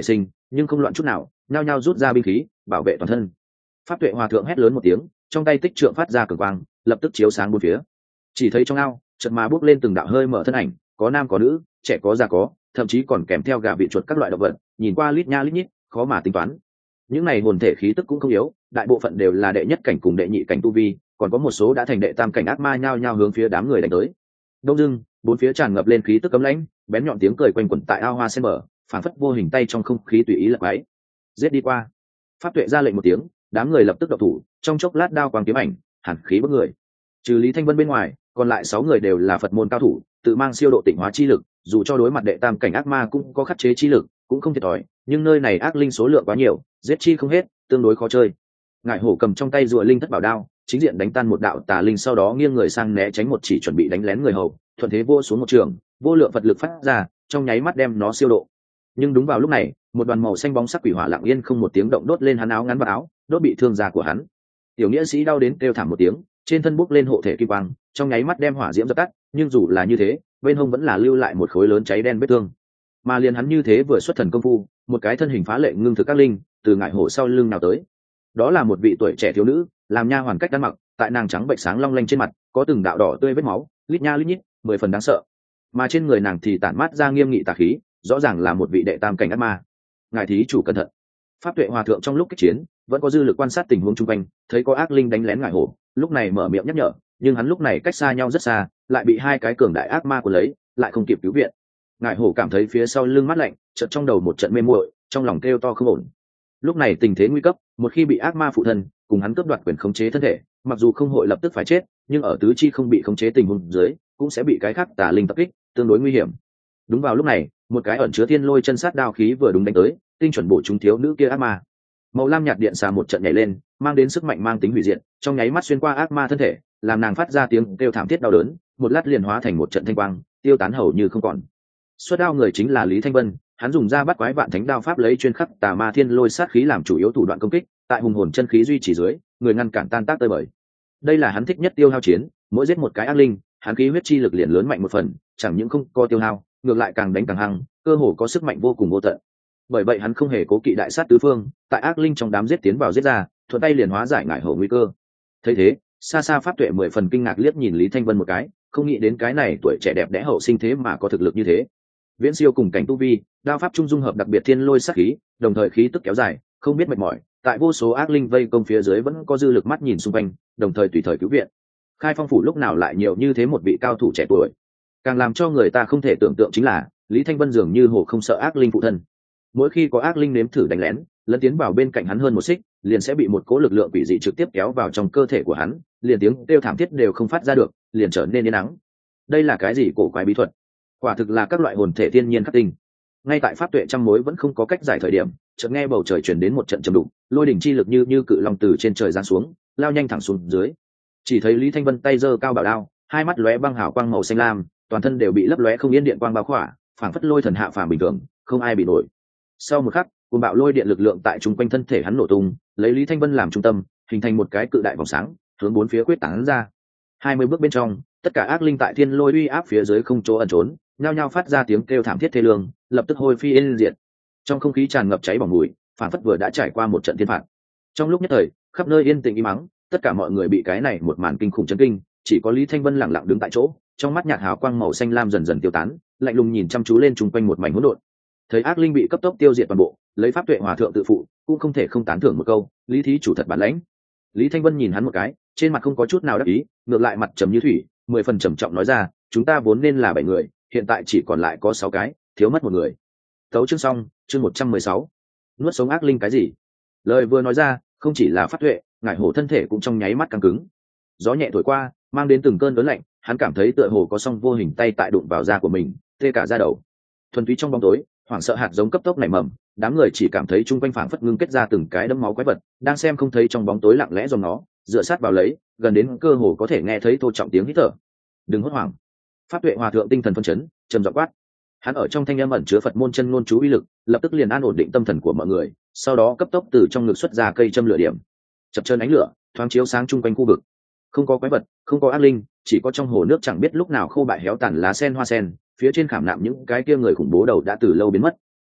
nhưng không loạn chút nào, nhao nhao rút ra binh khí bảo vệ toàn thân. Pháp Tuệ Hòa thượng hét lớn một tiếng, trong tay tích trượng phát ra cường quang, lập tức chiếu sáng bốn phía. Chỉ thấy trong ao chợt mà bước lên từng đạo hơi mở thân ảnh, có nam có nữ, trẻ có già có, thậm chí còn kèm theo gà vịt chuột các loại động vật, nhìn qua lít nha lít nhít, khó mà tính toán. Những này hồn thể khí tức cũng không yếu, đại bộ phận đều là đệ nhất cảnh cùng đệ nhị cảnh tu vi, còn có một số đã thành đệ tam cảnh ác ma nhao nhao hướng phía đám người đánh tới. Đông dưng, bốn phía tràn ngập lên khí tức cấm lãnh, bén nhọn tiếng cười quanh quẩn tại ao hoa sen mở, phản phất vô hình tay trong không khí tùy ý lật bãi. Giết đi qua. Pháp Tuệ ra lệnh một tiếng, đám người lập tức động thủ, trong chốc lát đao quang kiếm ảnh, hàn khí bức người. Trừ Lý Thanh Vân bên ngoài, còn lại sáu người đều là Phật môn cao thủ, tự mang siêu độ tịnh hóa chi lực, dù cho đối mặt đệ tam cảnh ác ma cũng có khắc chế chi lực, cũng không thiệt thòi, nhưng nơi này ác linh số lượng quá nhiều, giết chi không hết, tương đối khó chơi. Ngải Hổ cầm trong tay rùa linh thất bảo đao, chính diện đánh tan một đạo tà linh, sau đó nghiêng người sang né tránh một chỉ chuẩn bị đánh lén người hầu, thuận thế vô xuống một trường, vô lượng Phật lực phát ra, trong nháy mắt đem nó siêu độ. Nhưng đúng vào lúc này, một đoàn màu xanh bóng sắc quỷ hỏa lặng yên không một tiếng động đốt lên hắn áo ngắn và áo, đốt bị thương da của hắn. Tiểu nghĩa sĩ đau đến kêu thảm một tiếng, trên thân bốc lên hộ thể kim quang, trong nháy mắt đem hỏa diễm dập tắt, nhưng dù là như thế, bên hông vẫn là lưu lại một khối lớn cháy đen vết thương. Mà liền hắn như thế vừa xuất thần công phu, một cái thân hình phá lệ ngưng thực các linh từ Ngải Hổ sau lưng nào tới. Đó là một vị tuổi trẻ thiếu nữ, làm nha hoàn cách ăn mặc, tại nàng trắng bệnh sáng long lanh trên mặt có từng đạo đỏ tươi vết máu, lít nha lít nhít, mười phần đáng sợ. Mà trên người nàng thì tản mát ra nghiêm nghị tà khí, rõ ràng là một vị đệ tam cảnh ác ma. Ngài thí chủ cẩn thận. Pháp Tuệ Hòa thượng trong lúc kích chiến vẫn có dư lực quan sát tình huống chung quanh, thấy có ác linh đánh lén Ngải Hổ, lúc này mở miệng nhắc nhở, nhưng hắn lúc này cách xa nhau rất xa, lại bị hai cái cường đại ác ma của lấy, lại không kịp cứu viện. Ngải Hổ cảm thấy phía sau lưng mát lạnh, chợt trong đầu một trận mê muội, trong lòng kêu to không ổn. Lúc này tình thế nguy cấp, một khi bị ác ma phụ thân cùng hắn cướp đoạt quyền khống chế thân thể, mặc dù không hội lập tức phải chết, nhưng ở tứ chi không bị khống chế tình huống dưới, cũng sẽ bị cái khác tà linh tập kích, tương đối nguy hiểm. Đúng vào lúc này, một cái ẩn chứa thiên lôi chân sát đao khí vừa đúng đánh tới, tinh chuẩn bổ trúng thiếu nữ kia ác ma. Màu lam nhạt điện xà một trận nhảy lên, mang đến sức mạnh mang tính hủy diệt, trong nháy mắt xuyên qua ác ma thân thể, làm nàng phát ra tiếng kêu thảm thiết đau đớn, một lát liền hóa thành một trận thanh quang, tiêu tán hầu như không còn. Xuất đao người chính là Lý Thanh Vân, hắn dùng ra bắt quái vạn thánh đao pháp lấy chuyên khắc tà ma thiên lôi sát khí làm chủ yếu thủ đoạn công kích, tại hùng hồn chân khí duy trì dưới, người ngăn cản tan tác tơi bời. Đây là hắn thích nhất tiêu hao chiến, mỗi giết một cái ác linh, hắn khí huyết chi lực liền lớn mạnh một phần, chẳng những không có tiêu hao, ngược lại càng đánh càng hăng, cơ hồ có sức mạnh vô cùng vô tận. Bởi vậy hắn không hề cố kỵ đại sát tứ phương, tại ác linh trong đám giết tiến vào giết ra, thuận tay liền hóa giải Ngải Hổ nguy cơ. Thấy thế, xa xa Pháp Tuệ mười phần kinh ngạc liếc nhìn Lý Thanh Vân một cái, không nghĩ đến cái này tuổi trẻ đẹp đẽ hậu sinh thế mà có thực lực như thế. Viễn siêu cùng cảnh tu vi, đao pháp trung dung hợp đặc biệt thiên lôi sát khí, đồng thời khí tức kéo dài, không biết mệt mỏi, tại vô số ác linh vây công phía dưới vẫn có dư lực mắt nhìn xung quanh, đồng thời tùy thời cứu viện. Khai Phong phủ lúc nào lại nhiều như thế một vị cao thủ trẻ tuổi. Càng làm cho người ta không thể tưởng tượng chính là, Lý Thanh Vân dường như hồ không sợ ác linh phụ thân. Mỗi khi có ác linh nếm thử đánh lén, lẫn tiến vào bên cạnh hắn hơn một xích, liền sẽ bị một cỗ lực lượng quỷ dị trực tiếp kéo vào trong cơ thể của hắn, liền tiếng kêu thảm thiết đều không phát ra được, liền trở nên yên ắng. Đây là cái gì cổ quái bí thuật? Quả thực là các loại hồn thể thiên nhiên khắc tinh. Ngay tại Pháp Tuệ trăm mối vẫn không có cách giải thời điểm, chợt nghe bầu trời truyền đến một trận trầm đục, lôi đỉnh chi lực như như cự long từ trên trời giáng xuống, lao nhanh thẳng xuống dưới. Chỉ thấy Lý Thanh Vân tay giơ cao bảo đao, hai mắt lóe băng hào quang màu xanh lam, toàn thân đều bị lấp lóe không yên điện quang bao khỏa, phảng phất lôi thần hạ phàm bình thường, không ai bị nổi. Sau một khắc, cuồng bạo lôi điện lực lượng tại trung quanh thân thể hắn nổ tung, lấy Lý Thanh Vân làm trung tâm, hình thành một cái cự đại vòng sáng, hướng bốn phía quyết tán ra. Hai mươi bước bên trong, tất cả ác linh tại thiên lôi uy áp phía dưới không chỗ ẩn trốn, nhao nhao phát ra tiếng kêu thảm thiết thê lương, lập tức hôi phi yên diệt. Trong không khí tràn ngập cháy bỏng mùi, phản phất vừa đã trải qua một trận thiên phạt. Trong lúc nhất thời, khắp nơi yên tĩnh im mắng, tất cả mọi người bị cái này một màn kinh khủng chấn kinh, chỉ có Lý Thanh Vân lặng lặng đứng tại chỗ, trong mắt nhạt hào quang màu xanh lam dần dần tiêu tán, lạnh lùng nhìn chăm chú lên chung quanh một mảnh hỗn độn. Thấy ác linh bị cấp tốc tiêu diệt toàn bộ, lấy Pháp Tuệ Hòa thượng tự phụ, cũng không thể không tán thưởng một câu, Lý thí chủ thật bản lãnh. Lý Thanh Vân nhìn hắn một cái, trên mặt không có chút nào đắc ý, ngược lại mặt trầm như thủy, mười phần trầm trọng nói ra, chúng ta vốn nên là bảy người, hiện tại chỉ còn lại có sáu cái, thiếu mất một người. Tấu chương xong, chương một trăm mười sáu. Nuốt sống ác linh cái gì? Lời vừa nói ra, không chỉ là Pháp Tuệ, Ngải Hổ thân thể cũng trong nháy mắt căng cứng. Gió nhẹ thổi qua, mang đến từng cơn đớn lạnh, hắn cảm thấy tựa hồ có song vô hình tay tại đụng vào da của mình, tê cả da đầu. Thuần túy trong bóng tối, hoảng sợ hạt giống cấp tốc nảy mầm, đám người chỉ cảm thấy chung quanh phảng phất ngưng kết ra từng cái đấm máu quái vật, đang xem không thấy trong bóng tối lặng lẽ dòng nó, dựa sát vào lấy, gần đến cơ hồ có thể nghe thấy thô trọng tiếng hít thở. Đừng hốt hoảng. Pháp Tuệ Hòa thượng tinh thần phân chấn, trầm giọng quát. Hắn ở trong thanh âm ẩn chứa Phật môn chân ngôn chú uy lực, lập tức liền an ổn định tâm thần của mọi người, sau đó cấp tốc từ trong ngực xuất ra cây châm lửa điểm, chập chờn ánh lửa, thoáng chiếu sáng chung quanh khu vực. Không có quái vật, không có ác linh, chỉ có trong hồ nước chẳng biết lúc nào khô bại héo tàn lá sen hoa sen, phía trên khảm nạm những cái kia người khủng bố đầu đã từ lâu biến mất.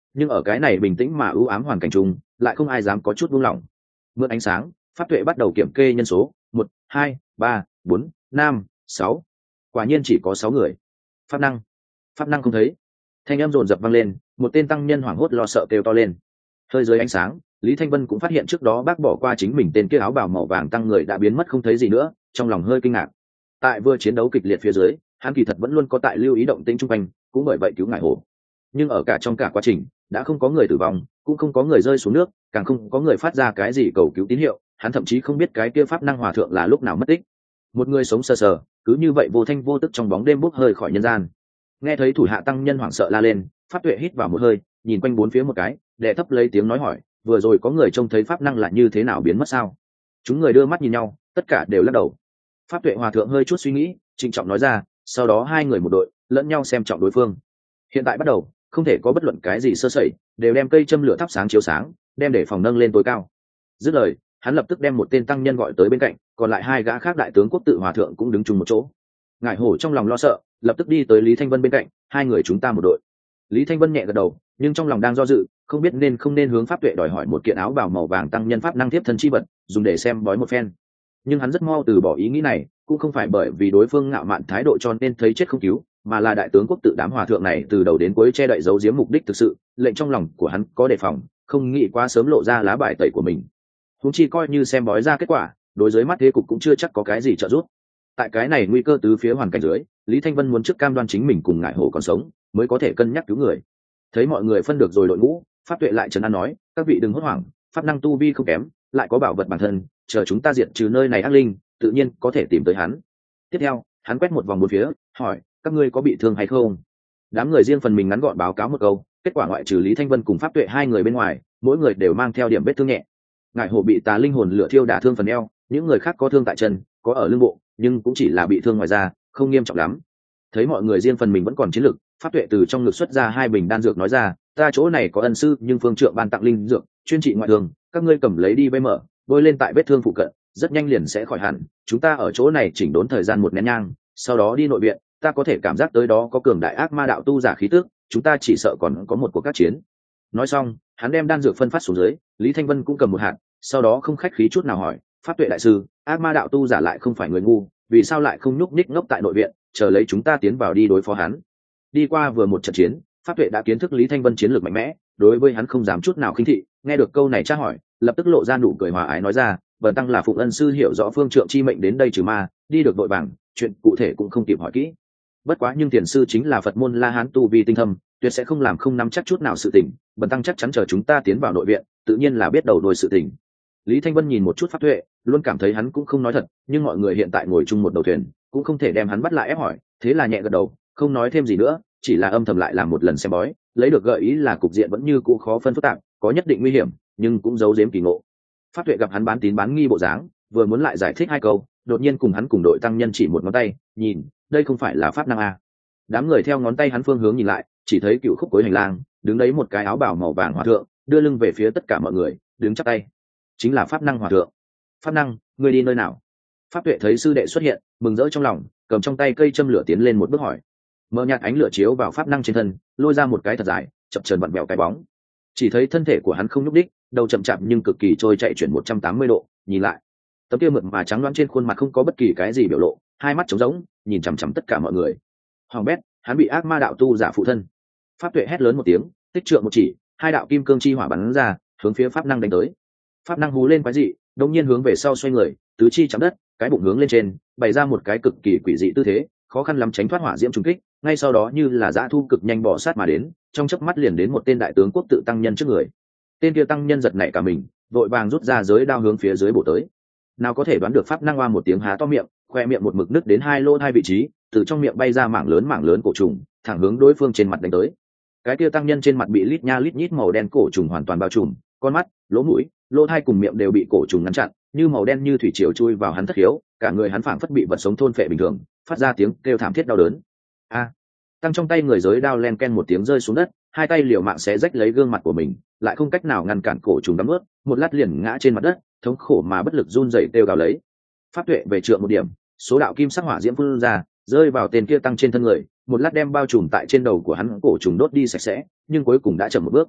nhưng ở cái này bình tĩnh mà ưu ám hoàn cảnh chung lại không ai dám có chút buông lỏng. Mượn ánh sáng, pháp tuệ bắt đầu kiểm kê nhân số: một, hai, ba, bốn, năm, sáu. Quả nhiên chỉ có sáu người. Pháp năng, pháp năng không thấy. Thanh âm dồn dập vang lên, một tên tăng nhân hoảng hốt lo sợ kêu to lên. Hơi dưới ánh sáng, Lý Thanh Vân cũng phát hiện trước đó bác bỏ qua chính mình tên kia áo bào màu vàng tăng người đã biến mất không thấy gì nữa, trong lòng hơi kinh ngạc. Tại vừa chiến đấu kịch liệt phía dưới, hắn kỳ thật vẫn luôn có tại lưu ý động tĩnh chung quanh, cũng bởi vậy cứu ngải hổ. Nhưng ở cả trong cả quá trình, đã không có người tử vong, cũng không có người rơi xuống nước, càng không có người phát ra cái gì cầu cứu tín hiệu, hắn thậm chí không biết cái kia pháp năng hòa thượng là lúc nào mất tích. Một người sống sờ sờ, cứ như vậy vô thanh vô tức trong bóng đêm bốc hơi khỏi nhân gian. Nghe thấy thủ hạ tăng nhân hoảng sợ la lên, pháp tuệ hít vào một hơi, nhìn quanh bốn phía một cái, đệ thấp lấy tiếng nói hỏi: vừa rồi có người trông thấy pháp năng là như thế nào biến mất sao? Chúng người đưa mắt nhìn nhau, tất cả đều lắc đầu. Pháp tuệ hòa thượng hơi chút suy nghĩ, trịnh trọng nói ra: sau đó hai người một đội, lẫn nhau xem trọng đối phương. Hiện tại bắt đầu, không thể có bất luận cái gì sơ sẩy, đều đem cây châm lửa thắp sáng chiếu sáng, đem để phòng nâng lên tối cao. Dứt lời, hắn lập tức đem một tên tăng nhân gọi tới bên cạnh, còn lại hai gã khác đại tướng quốc tự hòa thượng cũng đứng chung một chỗ. Ngải hổ trong lòng lo sợ, lập tức đi tới Lý Thanh Vân bên cạnh: hai người chúng ta một đội. Lý Thanh Vân nhẹ gật đầu, nhưng trong lòng đang do dự, không biết nên không nên hướng pháp tuệ đòi hỏi một kiện áo bào màu vàng tăng nhân pháp năng tiếp thân chi vật, dùng để xem bói một phen. Nhưng hắn rất mau từ bỏ ý nghĩ này, cũng không phải bởi vì đối phương ngạo mạn thái độ cho nên thấy chết không cứu, mà là đại tướng quốc tự đám hòa thượng này từ đầu đến cuối che đậy giấu giếm mục đích thực sự, lệnh trong lòng của hắn có đề phòng, không nghĩ quá sớm lộ ra lá bài tẩy của mình. Huống chi coi như xem bói ra kết quả, đối với mắt thế cục cũng chưa chắc có cái gì trợ giúp. Tại cái này nguy cơ tứ phía hoàn cảnh dưới, Lý Thanh Vân muốn trước cam đoan chính mình cùng ngải hổ còn sống, mới có thể cân nhắc cứu người. Thấy mọi người phân được rồi đội ngũ, pháp tuệ lại trấn an nói: các vị đừng hốt hoảng, pháp năng tu vi không kém, lại có bảo vật bản thân, chờ chúng ta diệt trừ nơi này ác linh, tự nhiên có thể tìm tới hắn. Tiếp theo, hắn quét một vòng bốn phía, hỏi: các ngươi có bị thương hay không? Đám người riêng phần mình ngắn gọn báo cáo một câu, kết quả ngoại trừ Lý Thanh Vân cùng pháp tuệ hai người bên ngoài, mỗi người đều mang theo điểm vết thương nhẹ. Ngải hổ bị tà linh hồn lửa thiêu đả thương phần eo, những người khác có thương tại chân, có ở lưng bộ, nhưng cũng chỉ là bị thương ngoài da, không nghiêm trọng lắm. Thấy mọi người riêng phần mình vẫn còn chiến lực, pháp tuệ từ trong ngực xuất ra hai bình đan dược nói ra: ta chỗ này có ân sư nhưng phương trượng ban tặng linh dược, chuyên trị ngoại thương, các ngươi cầm lấy đi vây mở, bôi lên tại vết thương phụ cận, rất nhanh liền sẽ khỏi hẳn. Chúng ta ở chỗ này chỉnh đốn thời gian một nén nhang, sau đó đi nội viện, ta có thể cảm giác tới đó có cường đại ác ma đạo tu giả khí tức, chúng ta chỉ sợ còn có một cuộc các chiến. Nói xong, hắn đem đan dược phân phát xuống dưới, Lý Thanh Vân cũng cầm một hạt, sau đó không khách khí chút nào hỏi: pháp tuệ đại sư, ác ma đạo tu giả lại không phải người ngu, vì sao lại không nhúc nhích ngốc tại nội viện, chờ lấy chúng ta tiến vào đi đối phó hắn? Đi qua vừa một trận chiến, pháp tuệ đã kiến thức Lý Thanh Vân chiến lược mạnh mẽ, đối với hắn không dám chút nào khinh thị. Nghe được câu này tra hỏi, lập tức lộ ra nụ cười hòa ái nói ra: bần tăng là phụng ân sư hiểu rõ phương trượng chi mệnh đến đây trừ ma, đi được đội vàng, chuyện cụ thể cũng không kịp hỏi kỹ. Bất quá nhưng tiền sư chính là Phật môn La Hán tu vi tinh thâm, tuyệt sẽ không làm không nắm chắc chút nào sự tình, bần tăng chắc chắn chờ chúng ta tiến vào nội viện, tự nhiên là biết đầu đuôi sự tình. Lý Thanh Vân nhìn một chút pháp tuệ, luôn cảm thấy hắn cũng không nói thật, nhưng mọi người hiện tại ngồi chung một đầu thuyền, cũng không thể đem hắn bắt lại ép hỏi, thế là nhẹ gật đầu, không nói thêm gì nữa, chỉ là âm thầm lại làm một lần xem bói, lấy được gợi ý là cục diện vẫn như cũ khó phân phức tạp, có nhất định nguy hiểm, nhưng cũng giấu giếm kỳ ngộ. Pháp tuệ gặp hắn bán tín bán nghi bộ dáng, vừa muốn lại giải thích hai câu, đột nhiên cùng hắn cùng đội tăng nhân chỉ một ngón tay, nhìn, đây không phải là pháp năng à? Đám người theo ngón tay hắn phương hướng nhìn lại, chỉ thấy cựu khúc cuối hành lang, đứng đấy một cái áo bào màu vàng hòa thượng, đưa lưng về phía tất cả mọi người, đứng chắp tay. Chính là pháp năng hòa thượng. Pháp năng, ngươi đi nơi nào? Pháp tuệ thấy sư đệ xuất hiện, mừng rỡ trong lòng, cầm trong tay cây châm lửa tiến lên một bước hỏi. Mờ nhạt ánh lửa chiếu vào pháp năng trên thân, lôi ra một cái thật dài, chập chờn vặn vẹo cái bóng. Chỉ thấy thân thể của hắn không nhúc đích, đầu chậm chạp nhưng cực kỳ trôi chạy chuyển một trăm tám mươi độ, nhìn lại, tấm kia mượt mà trắng loáng trên khuôn mặt không có bất kỳ cái gì biểu lộ, hai mắt trống rỗng, nhìn chằm chằm tất cả mọi người. Hoàng bét, hắn bị ác ma đạo tu giả phụ thân. Pháp tuệ hét lớn một tiếng, tích trượng một chỉ, hai đạo kim cương chi hỏa bắn ra, hướng phía pháp năng đánh tới. Pháp năng hú lên quái dị, đột nhiên hướng về sau xoay người, tứ chi chạm đất, cái bụng hướng lên trên, bày ra một cái cực kỳ quỷ dị tư thế, khó khăn lắm tránh thoát hỏa diễm trùng kích, ngay sau đó như là dã thu cực nhanh bò sát mà đến, trong chớp mắt liền đến một tên đại tướng quốc tự tăng nhân trước người. Tên kia tăng nhân giật nảy cả mình, vội vàng rút ra giới đao hướng phía dưới bổ tới. Nào có thể đoán được pháp năng oa một tiếng há to miệng, khoe miệng một mực nứt đến hai lỗ hai vị trí, từ trong miệng bay ra mảng lớn mảng lớn cổ trùng, thẳng hướng đối phương trên mặt đánh tới. Cái kia tăng nhân trên mặt bị lít nha lít nhít màu đen cổ trùng hoàn toàn bao trùm, con mắt, lỗ mũi, lỗ tai cùng miệng đều bị cổ trùng ngăn chặn, như màu đen như thủy triều chui vào hắn thất khiếu, cả người hắn phảng phất bị vật sống thôn phệ bình thường, phát ra tiếng kêu thảm thiết đau đớn. A! Tăng trong tay người giới đao len ken một tiếng rơi xuống đất, hai tay liều mạng xé rách lấy gương mặt của mình, lại không cách nào ngăn cản cổ trùng đắm ướt, một lát liền ngã trên mặt đất, thống khổ mà bất lực run rẩy kêu gào lấy. Pháp tuệ về trượng một điểm, số đạo kim sắc hỏa diễm phun ra, rơi vào tên kia tăng trên thân người, một lát đem bao trùm tại trên đầu của hắn cổ trùng đốt đi sạch sẽ, nhưng cuối cùng đã chậm một bước,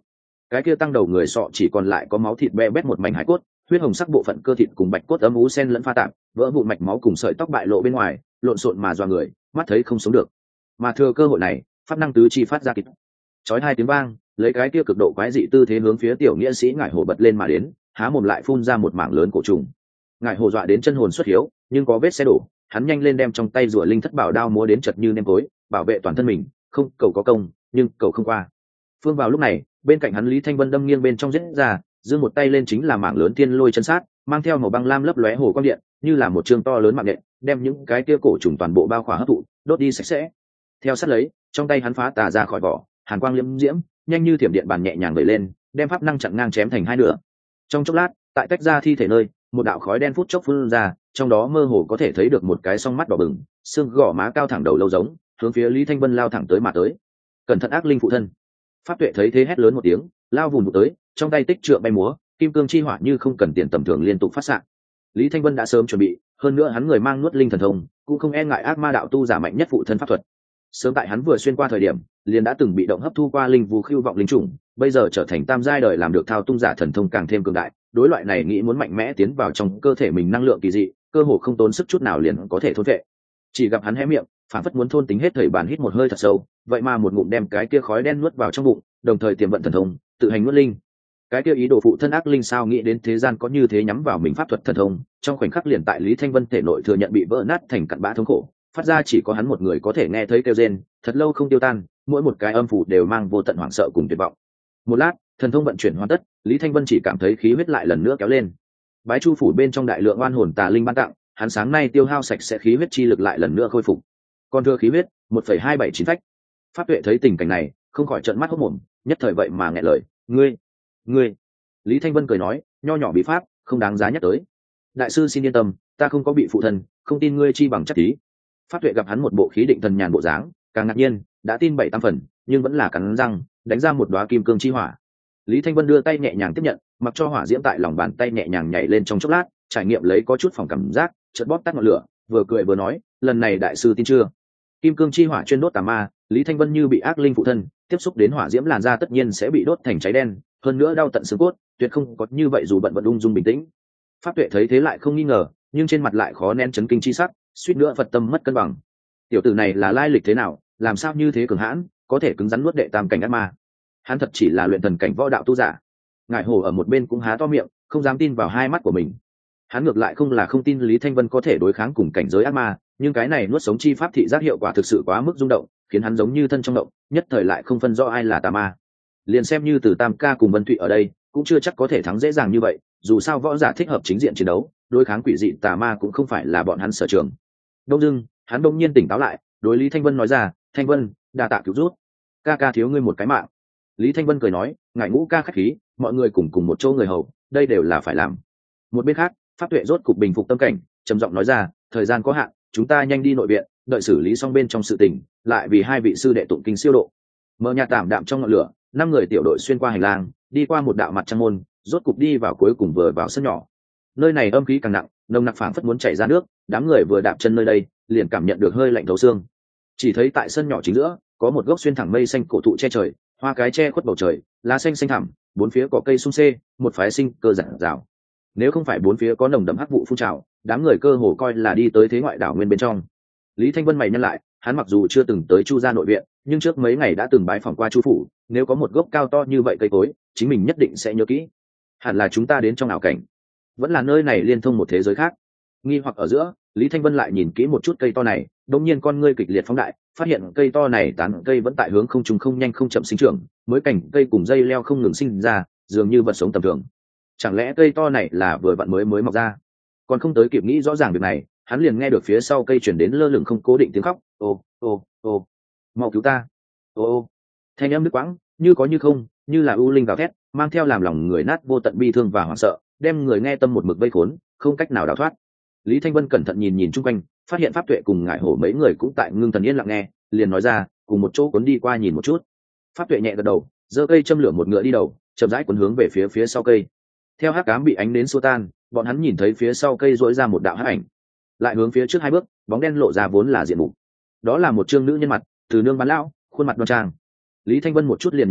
cái kia tăng đầu người sọ chỉ còn lại có máu thịt be bét một mảnh hải cốt, huyết hồng sắc bộ phận cơ thịt cùng bạch cốt âm ú sen lẫn pha tạp, vỡ vụn mạch máu cùng sợi tóc bại lộ bên ngoài, lộn xộn mà doa người, mắt thấy không sống được. Mà thừa cơ hội này, pháp năng tứ chi phát ra kịch, chói hai tiếng vang, lấy cái kia cực độ quái dị tư thế hướng phía tiểu nghĩa sĩ ngải hồ bật lên mà đến, há mồm lại phun ra một mảng lớn cổ trùng. Ngải hồ dọa đến chân hồn xuất hiếu, nhưng có vết xe đổ, hắn nhanh lên đem trong tay rùa linh thất bảo đao múa đến chật như nêm tối, bảo vệ toàn thân mình, không cầu có công, nhưng cầu không qua. Phương vào lúc này, bên cạnh hắn Lý Thanh Vân đâm nghiêng bên trong giết ra, giơ một tay lên chính là mảng lớn thiên lôi chân sát, mang theo màu băng lam lấp lóe hồ quang điện, như là một trường to lớn mạng nhện, đem những cái kia cổ trùng toàn bộ bao khỏa hấp thụ, đốt đi sạch sẽ. Theo sát lấy, trong tay hắn phá tà ra khỏi vỏ, hàn quang liễm diễm, nhanh như thiểm điện bàn nhẹ nhàng vẩy lên, đem pháp năng chặn ngang chém thành hai nửa. Trong chốc lát, tại tách ra thi thể nơi, một đạo khói đen phút chốc phun ra, trong đó mơ hồ có thể thấy được một cái song mắt đỏ bừng, xương gò má cao thẳng đầu lâu giống, hướng phía Lý Thanh Vân lao thẳng tới mà tới. Cẩn thận ác linh phụ thân! Pháp Tuệ thấy thế hét lớn một tiếng, lao vùng vụt tới, trong tay tích trượng bay múa, kim cương chi hỏa như không cần tiền tầm thường liên tục phát xạ. Lý Thanh Vân đã sớm chuẩn bị, hơn nữa hắn người mang nuốt linh thần thông, cũng không e ngại ác ma đạo tu giả mạnh nhất phụ thân pháp thuật. Sớm tại hắn vừa xuyên qua thời điểm, liền đã từng bị động hấp thu qua linh vu khiêu vọng linh trùng, bây giờ trở thành tam giai đời làm được thao tung giả thần thông càng thêm cường đại, đối loại này nghĩ muốn mạnh mẽ tiến vào trong cơ thể mình năng lượng kỳ dị, cơ hồ không tốn sức chút nào liền có thể thôn vệ. Chỉ gặp hắn hé miệng, phản phất muốn thôn tính hết thời bản hít một hơi thật sâu, vậy mà một ngụm đem cái kia khói đen nuốt vào trong bụng, đồng thời tiềm vận thần thông, tự hành nuốt linh. Cái kia ý đồ phụ thân ác linh sao nghĩ đến thế gian có như thế nhắm vào mình pháp thuật thần thông, trong khoảnh khắc liền tại Lý Thanh Vân thể nội thừa nhận bị vỡ nát thành cặn bã thống khổ, phát ra chỉ có hắn một người có thể nghe thấy kêu rên, thật lâu không tiêu tan, mỗi một cái âm phủ đều mang vô tận hoảng sợ cùng tuyệt vọng. Một lát, thần thông vận chuyển hoàn tất, Lý Thanh Vân chỉ cảm thấy khí huyết lại lần nữa kéo lên. Bái chu phủ bên trong đại lượng oan hồn tà linh ban tặng, hắn sáng nay tiêu hao sạch sẽ khí huyết chi lực lại lần nữa khôi phục. Còn thừa khí huyết, một phẩy hai bảy chín phách. Pháp Tuệ thấy tình cảnh này, không khỏi trợn mắt hốt mồm, nhất thời vậy mà nghẹn lời, "Ngươi, ngươi." Lý Thanh Vân cười nói, "Nho nhỏ bí pháp, không đáng giá nhắc tới. Đại sư xin yên tâm, ta không có bị phụ thân, không tin ngươi chi bằng chắc tí." Pháp Tuệ gặp hắn một bộ khí định thần nhàn bộ dáng, càng ngạc nhiên, đã tin bảy tam phần, nhưng vẫn là cắn răng, đánh ra một đóa kim cương chi hỏa. Lý Thanh Vân đưa tay nhẹ nhàng tiếp nhận, mặc cho hỏa diễm tại lòng bàn tay nhẹ nhàng nhảy lên trong chốc lát, trải nghiệm lấy có chút phòng cảm giác, chợt bóp tắt ngọn lửa, vừa cười vừa nói, "Lần này đại sư tin chưa? Kim cương chi hỏa chuyên đốt tà ma, Lý Thanh Vân như bị ác linh phụ thân, tiếp xúc đến hỏa diễm làn da tất nhiên sẽ bị đốt thành cháy đen, hơn nữa đau tận xương cốt, tuyệt không có như vậy dù bận vận ung dung bình tĩnh." Pháp Tuệ thấy thế lại không nghi ngờ, nhưng trên mặt lại khó nén chấn kinh chi sắc, suýt nữa Phật tâm mất cân bằng. Tiểu tử này là lai lịch thế nào, làm sao như thế cường hãn, có thể cứng rắn nuốt đệ tam cảnh ác ma? Hắn thật chỉ là luyện thần cảnh võ đạo tu giả. Ngải Hồ ở một bên cũng há to miệng, không dám tin vào hai mắt của mình. Hắn ngược lại không là không tin Lý Thanh Vân có thể đối kháng cùng cảnh giới ác ma, nhưng cái này nuốt sống chi pháp thị giác hiệu quả thực sự quá mức rung động, khiến hắn giống như thân trong động, nhất thời lại không phân rõ ai là tà ma. Liền xem như từ Tam ca cùng Vân Thụy ở đây, cũng chưa chắc có thể thắng dễ dàng như vậy, dù sao võ giả thích hợp chính diện chiến đấu, đối kháng quỷ dị tà ma cũng không phải là bọn hắn sở trường. Đông dưng, hắn đông nhiên tỉnh táo lại, đối Lý Thanh Vân nói ra, "Thanh Vân, đa tạ cứu rút, ca ca thiếu ngươi một cái mạng." Lý Thanh Vân cười nói, "Ngài Ngũ ca khách khí, mọi người cùng cùng một chỗ người hầu, đây đều là phải làm." Một bên khác, Pháp Tuệ rốt cục bình phục tâm cảnh, trầm giọng nói ra, "Thời gian có hạn, chúng ta nhanh đi nội viện, đợi xử lý xong bên trong sự tình, lại vì hai vị sư đệ tụng kinh siêu độ." Mở nhà tạm đạm trong ngọn lửa, năm người tiểu đội xuyên qua hành lang, đi qua một đạo mặt trăng môn, rốt cục đi vào cuối cùng vừa vào sân nhỏ. Nơi này âm khí càng nặng, nồng nặc phảng phất muốn chảy ra nước, đám người vừa đạp chân nơi đây, liền cảm nhận được hơi lạnh thấu xương. Chỉ thấy tại sân nhỏ chính giữa, có một gốc xuyên thẳng mây xanh cổ thụ che trời, hoa cái che khuất bầu trời, lá xanh xanh thẳm, bốn phía có cây sung xê, một phái sinh cơ rạng rào. Nếu không phải bốn phía có nồng đậm hắc vụ phun trào, đám người cơ hồ coi là đi tới thế ngoại đảo nguyên bên trong. Lý Thanh Vân mày nhăn lại, hắn mặc dù chưa từng tới Chu gia nội viện, nhưng trước mấy ngày đã từng bái phỏng qua Chu phủ, nếu có một gốc cao to như vậy cây cối, chính mình nhất định sẽ nhớ kỹ. Hẳn là chúng ta đến trong ảo cảnh, vẫn là nơi này liên thông một thế giới khác. Nghi hoặc ở giữa, Lý Thanh Vân lại nhìn kỹ một chút cây to này, đột nhiên con ngươi kịch liệt phóng đại, phát hiện cây to này tán cây vẫn tại hướng không trùng không nhanh không chậm sinh trưởng, mới cành cây cùng dây leo không ngừng sinh ra, dường như vật sống tầm thường. Chẳng lẽ cây to này là vừa vặn mới mới mọc ra? Còn không tới kịp nghĩ rõ ràng việc này, hắn liền nghe được phía sau cây chuyển đến lơ lửng không cố định tiếng khóc, "Ô, ô, ô, mau cứu ta!" Ô ô. Thanh âm đứt quãng, như có như không, như là u linh gào thét, mang theo làm lòng người nát vô tận bi thương và hoảng sợ, đem người nghe tâm một mực vây khốn, không cách nào đào thoát. Lý Thanh Vân cẩn thận nhìn nhìn chung quanh, phát hiện Pháp Tuệ cùng Ngải Hổ mấy người cũng tại ngưng thần yên lặng nghe, liền nói ra, cùng một chỗ cuốn đi qua nhìn một chút. Pháp Tuệ nhẹ gật đầu, giơ cây châm lửa một ngựa đi đầu, chậm rãi cuốn hướng về phía phía sau cây. Theo hắc ám bị ánh nến xua tan, bọn hắn nhìn thấy phía sau cây rỗi ra một đạo hắc ảnh, lại hướng phía trước hai bước, bóng đen lộ ra vốn là diện mục. Đó là một trương nữ nhân mặt, từ nương bán lão, khuôn mặt đoan trang. Lý Thanh Vân một chút liền nhận ra,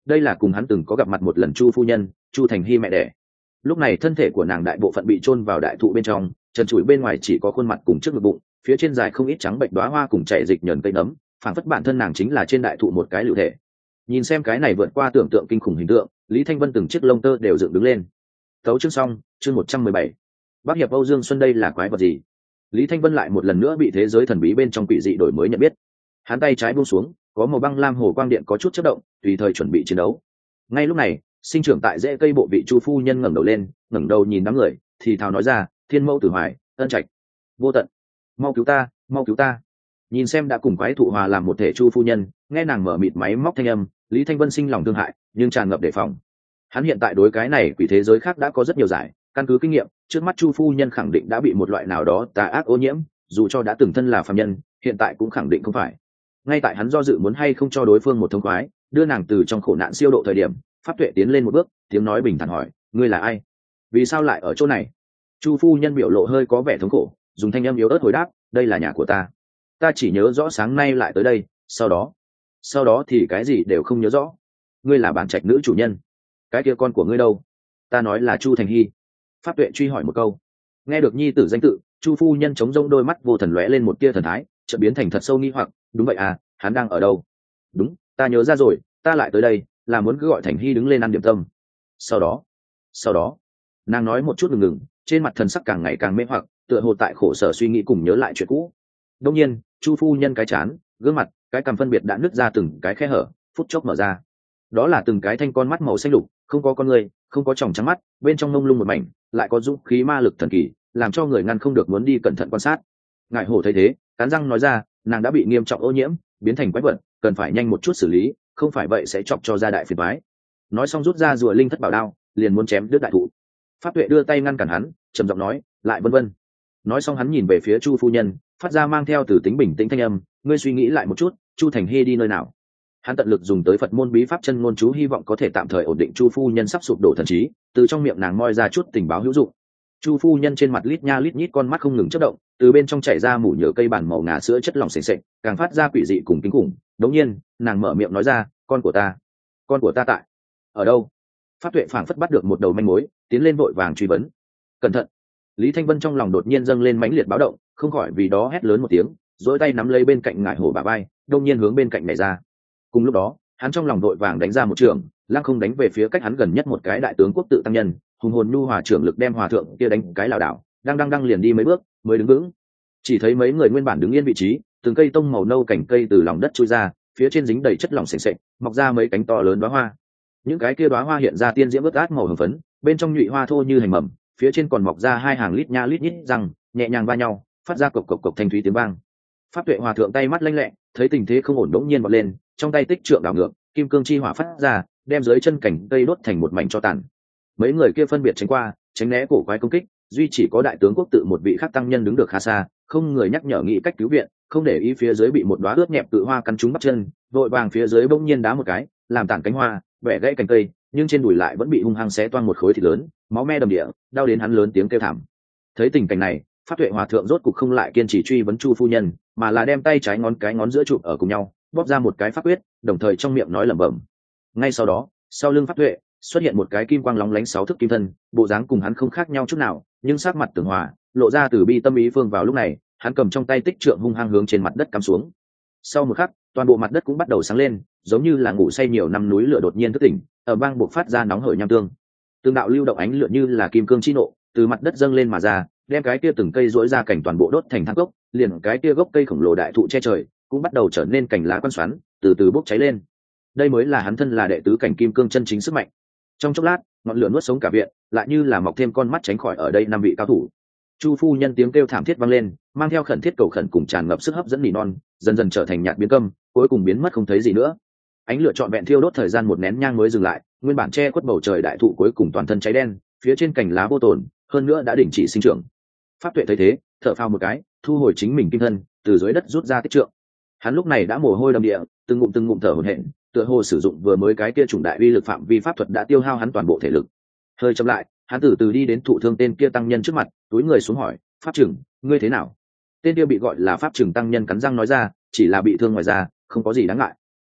đây là cùng hắn từng có gặp mặt một lần Chu phu nhân, Chu Thành Hy mẹ đẻ. Lúc này thân thể của nàng đại bộ phận bị chôn vào đại thụ bên trong, trần trụi bên ngoài chỉ có khuôn mặt cùng trước ngực bụng, phía trên dài không ít trắng bệnh đóa hoa cùng chảy dịch nhờn cây nấm, phản phất bản thân nàng chính là trên đại thụ một cái lưu thể. Nhìn xem cái này vượt qua tưởng tượng kinh khủng hình tượng, Lý Thanh Vân từng chiếc lông tơ đều dựng đứng lên. Tấu chương xong, chương một trăm mười bảy. Bác hiệp Âu Dương Xuân đây là quái vật gì? Lý Thanh Vân lại một lần nữa bị thế giới thần bí bên trong quỷ dị đổi mới nhận biết. Hắn tay trái buông xuống, có màu băng lam hồ quang điện có chút chớp động, tùy thời chuẩn bị chiến đấu. Ngay lúc này, sinh trưởng tại rễ cây bộ vị Chu phu nhân ngẩng đầu lên, ngẩng đầu nhìn đám người, thì thào nói ra, Thiên Mẫu Tử Hoài, Ân Trạch, Vô Tận, mau cứu ta, mau cứu ta. Nhìn xem đã cùng quái thụ hòa làm một thể Chu phu nhân, nghe nàng mở mịt máy móc thanh âm, Lý Thanh Vân sinh lòng thương hại, nhưng tràn ngập đề phòng. Hắn hiện tại đối cái này quỷ thế giới khác đã có rất nhiều giải, căn cứ kinh nghiệm, trước mắt Chu phu nhân khẳng định đã bị một loại nào đó tà ác ô nhiễm, dù cho đã từng thân là phàm nhân, hiện tại cũng khẳng định không phải. Ngay tại hắn do dự muốn hay không cho đối phương một thông khoái, đưa nàng từ trong khổ nạn siêu độ thời điểm, Pháp Tuệ tiến lên một bước, tiếng nói bình thản hỏi, ngươi là ai? Vì sao lại ở chỗ này? Chu phu nhân biểu lộ hơi có vẻ thống khổ, dùng thanh âm yếu ớt hồi đáp, đây là nhà của ta. Ta chỉ nhớ rõ sáng nay lại tới đây, sau đó, sau đó thì cái gì đều không nhớ rõ. Ngươi là bản trạch nữ chủ nhân, cái kia con của ngươi đâu? Ta nói là Chu Thành Hy. Pháp Tuệ truy hỏi một câu. Nghe được nhi tử danh tự, Chu phu nhân chống rông đôi mắt vô thần lóe lên một tia thần thái, chợt biến thành thật sâu nghi hoặc, đúng vậy à, hắn đang ở đâu? Đúng, ta nhớ ra rồi, ta lại tới đây là muốn cứ gọi Thành Hy đứng lên ăn điểm tâm. Sau đó, sau đó, nàng nói một chút ngừng ngừng, trên mặt thần sắc càng ngày càng mê hoặc, tựa hồ tại khổ sở suy nghĩ cùng nhớ lại chuyện cũ. Đông nhiên, Chu phu nhân cái chán, gương mặt, cái cằm phân biệt đã nứt ra từng cái khe hở, phút chốc mở ra. Đó là từng cái thanh con mắt màu xanh lục, không có con người, không có tròng trắng mắt, bên trong mông lung một mảnh, lại có dũng khí ma lực thần kỳ, làm cho người ngăn không được muốn đi cẩn thận quan sát. Ngải hổ thấy thế, cắn răng nói ra, nàng đã bị nghiêm trọng ô nhiễm, biến thành quái vật, cần phải nhanh một chút xử lý, không phải vậy sẽ chọc cho ra đại phiền toái. Nói xong rút ra rùa linh thất bảo đao, liền muốn chém đứt đại thụ. Pháp Tuệ đưa tay ngăn cản hắn, trầm giọng nói, lại vân vân. Nói xong hắn nhìn về phía Chu phu nhân, phát ra mang theo từ tính bình tĩnh thanh âm, ngươi suy nghĩ lại một chút, Chu Thành Hy đi nơi nào? Hắn tận lực dùng tới Phật môn bí pháp chân ngôn chú, hy vọng có thể tạm thời ổn định Chu phu nhân sắp sụp đổ thần trí, từ trong miệng nàng moi ra chút tình báo hữu dụng. Chu phu nhân trên mặt lít nha lít nhít con mắt không ngừng chớp động, từ bên trong chảy ra mủ nhờ cây bản màu ngà sữa chất lỏng sền sệt, càng phát ra quỷ dị cùng kinh khủng. Đống nhiên, nàng mở miệng nói ra, con của ta, con của ta tại ở đâu? Pháp Tuệ phảng phất bắt được một đầu manh mối, tiến lên vội vàng truy vấn. Cẩn thận! Lý Thanh Vân trong lòng đột nhiên dâng lên mãnh liệt báo động, không khỏi vì đó hét lớn một tiếng, duỗi tay nắm lấy bên cạnh ngải hổ bả vai, đông nhiên hướng bên cạnh nhảy ra. Cùng lúc đó, hắn trong lòng đội vàng đánh ra một trường, lăng không đánh về phía cách hắn gần nhất một cái đại tướng quốc tự tăng nhân, hùng hồn nhu hòa trưởng lực đem hòa thượng kia đánh cái lảo đảo, đang đang đang liền đi mấy bước mới đứng vững. Chỉ thấy mấy người nguyên bản đứng yên vị trí, từng cây tông màu nâu cành cây từ lòng đất chui ra, phía trên dính đầy chất lỏng sền sệt, mọc ra mấy cánh to lớn đóa hoa. Những cái kia đóa hoa hiện ra tiên diễm ướt át màu hồng phấn, bên trong nhụy hoa thô như hành mầm, phía trên còn mọc ra hai hàng lít nha lít nhít răng, nhẹ nhàng va nhau, phát ra cộc cộc cộc thanh thúy tiếng vang. Pháp Tuệ hòa thượng tay mắt lanh lẹ, thấy tình thế không ổn đống nhiên vọt lên, trong tay tích trượng đảo ngược, kim cương chi hỏa phát ra, đem dưới chân cảnh cây đốt thành một mảnh tro tàn. Mấy người kia phân biệt tránh qua, tránh né cổ quái công kích, duy chỉ có đại tướng quốc tự một vị khác tăng nhân đứng được khá xa, không người nhắc nhở nghĩ cách cứu viện, không để ý phía dưới bị một đóa ướt nhẹp tự hoa cắn trúng bắp chân, vội vàng phía dưới bỗng nhiên đá một cái, làm tàn cánh hoa, bẻ gãy cành cây, nhưng trên đùi lại vẫn bị hung hăng xé toang một khối thịt lớn, máu me đầm địa, đau đến hắn lớn tiếng kêu thảm. Thấy tình cảnh này, Pháp Tuệ hòa thượng rốt cục không lại kiên trì truy vấn Chu phu nhân, mà là đem tay trái ngón cái ngón giữa chụp ở cùng nhau, bóp ra một cái pháp quyết, đồng thời trong miệng nói lẩm bẩm. Ngay sau đó, sau lưng Pháp Tuệ xuất hiện một cái kim quang lóng lánh sáu thước kim thân, bộ dáng cùng hắn không khác nhau chút nào, nhưng sắc mặt tường hòa, lộ ra từ bi tâm ý phương. Vào lúc này, hắn cầm trong tay tích trượng hung hăng hướng trên mặt đất cắm xuống. Sau một khắc, toàn bộ mặt đất cũng bắt đầu sáng lên, giống như là ngủ say nhiều năm núi lửa đột nhiên thức tỉnh, ở bang buộc phát ra nóng hởi nham tương. Tương đạo lưu động ánh lửa như là kim cương chi nộ, từ mặt đất dâng lên mà ra, đem cái kia từng cây rỗi ra cảnh toàn bộ đốt thành than gốc, liền cái kia gốc cây khổng lồ đại thụ che trời cũng bắt đầu trở nên cành lá quan xoắn, từ từ bốc cháy lên. Đây mới là hắn thân là đệ tứ cảnh kim cương chân chính sức mạnh. Trong chốc lát, ngọn lửa nuốt sống cả viện, lại như là mọc thêm con mắt tránh khỏi ở đây năm vị cao thủ. Chu phu nhân tiếng kêu thảm thiết vang lên, mang theo khẩn thiết cầu khẩn cùng tràn ngập sức hấp dẫn nỉ non, dần dần trở thành nhạt biến câm, cuối cùng biến mất không thấy gì nữa. Ánh lửa trọn vẹn thiêu đốt thời gian một nén nhang mới dừng lại, nguyên bản che khuất bầu trời đại thụ cuối cùng toàn thân cháy đen, phía trên cành lá vô tồn, hơn nữa đã đình chỉ sinh trưởng. Pháp Tuệ thấy thế, thở phào một cái, thu hồi chính mình kim thân, từ dưới đất rút ra tích trượng. Hắn lúc này đã mồ hôi đầm địa, từng ngụm từng ngụm thở hổn hển, tựa hồ sử dụng vừa mới cái kia chủng đại uy lực phạm vi pháp thuật đã tiêu hao hắn toàn bộ thể lực. Hơi chậm lại, hắn từ từ đi đến thụ thương tên kia tăng nhân trước mặt, túi người xuống hỏi, pháp trưởng, ngươi thế nào? Tên kia bị gọi là pháp trưởng tăng nhân cắn răng nói ra, chỉ là bị thương ngoài da, không có gì đáng ngại.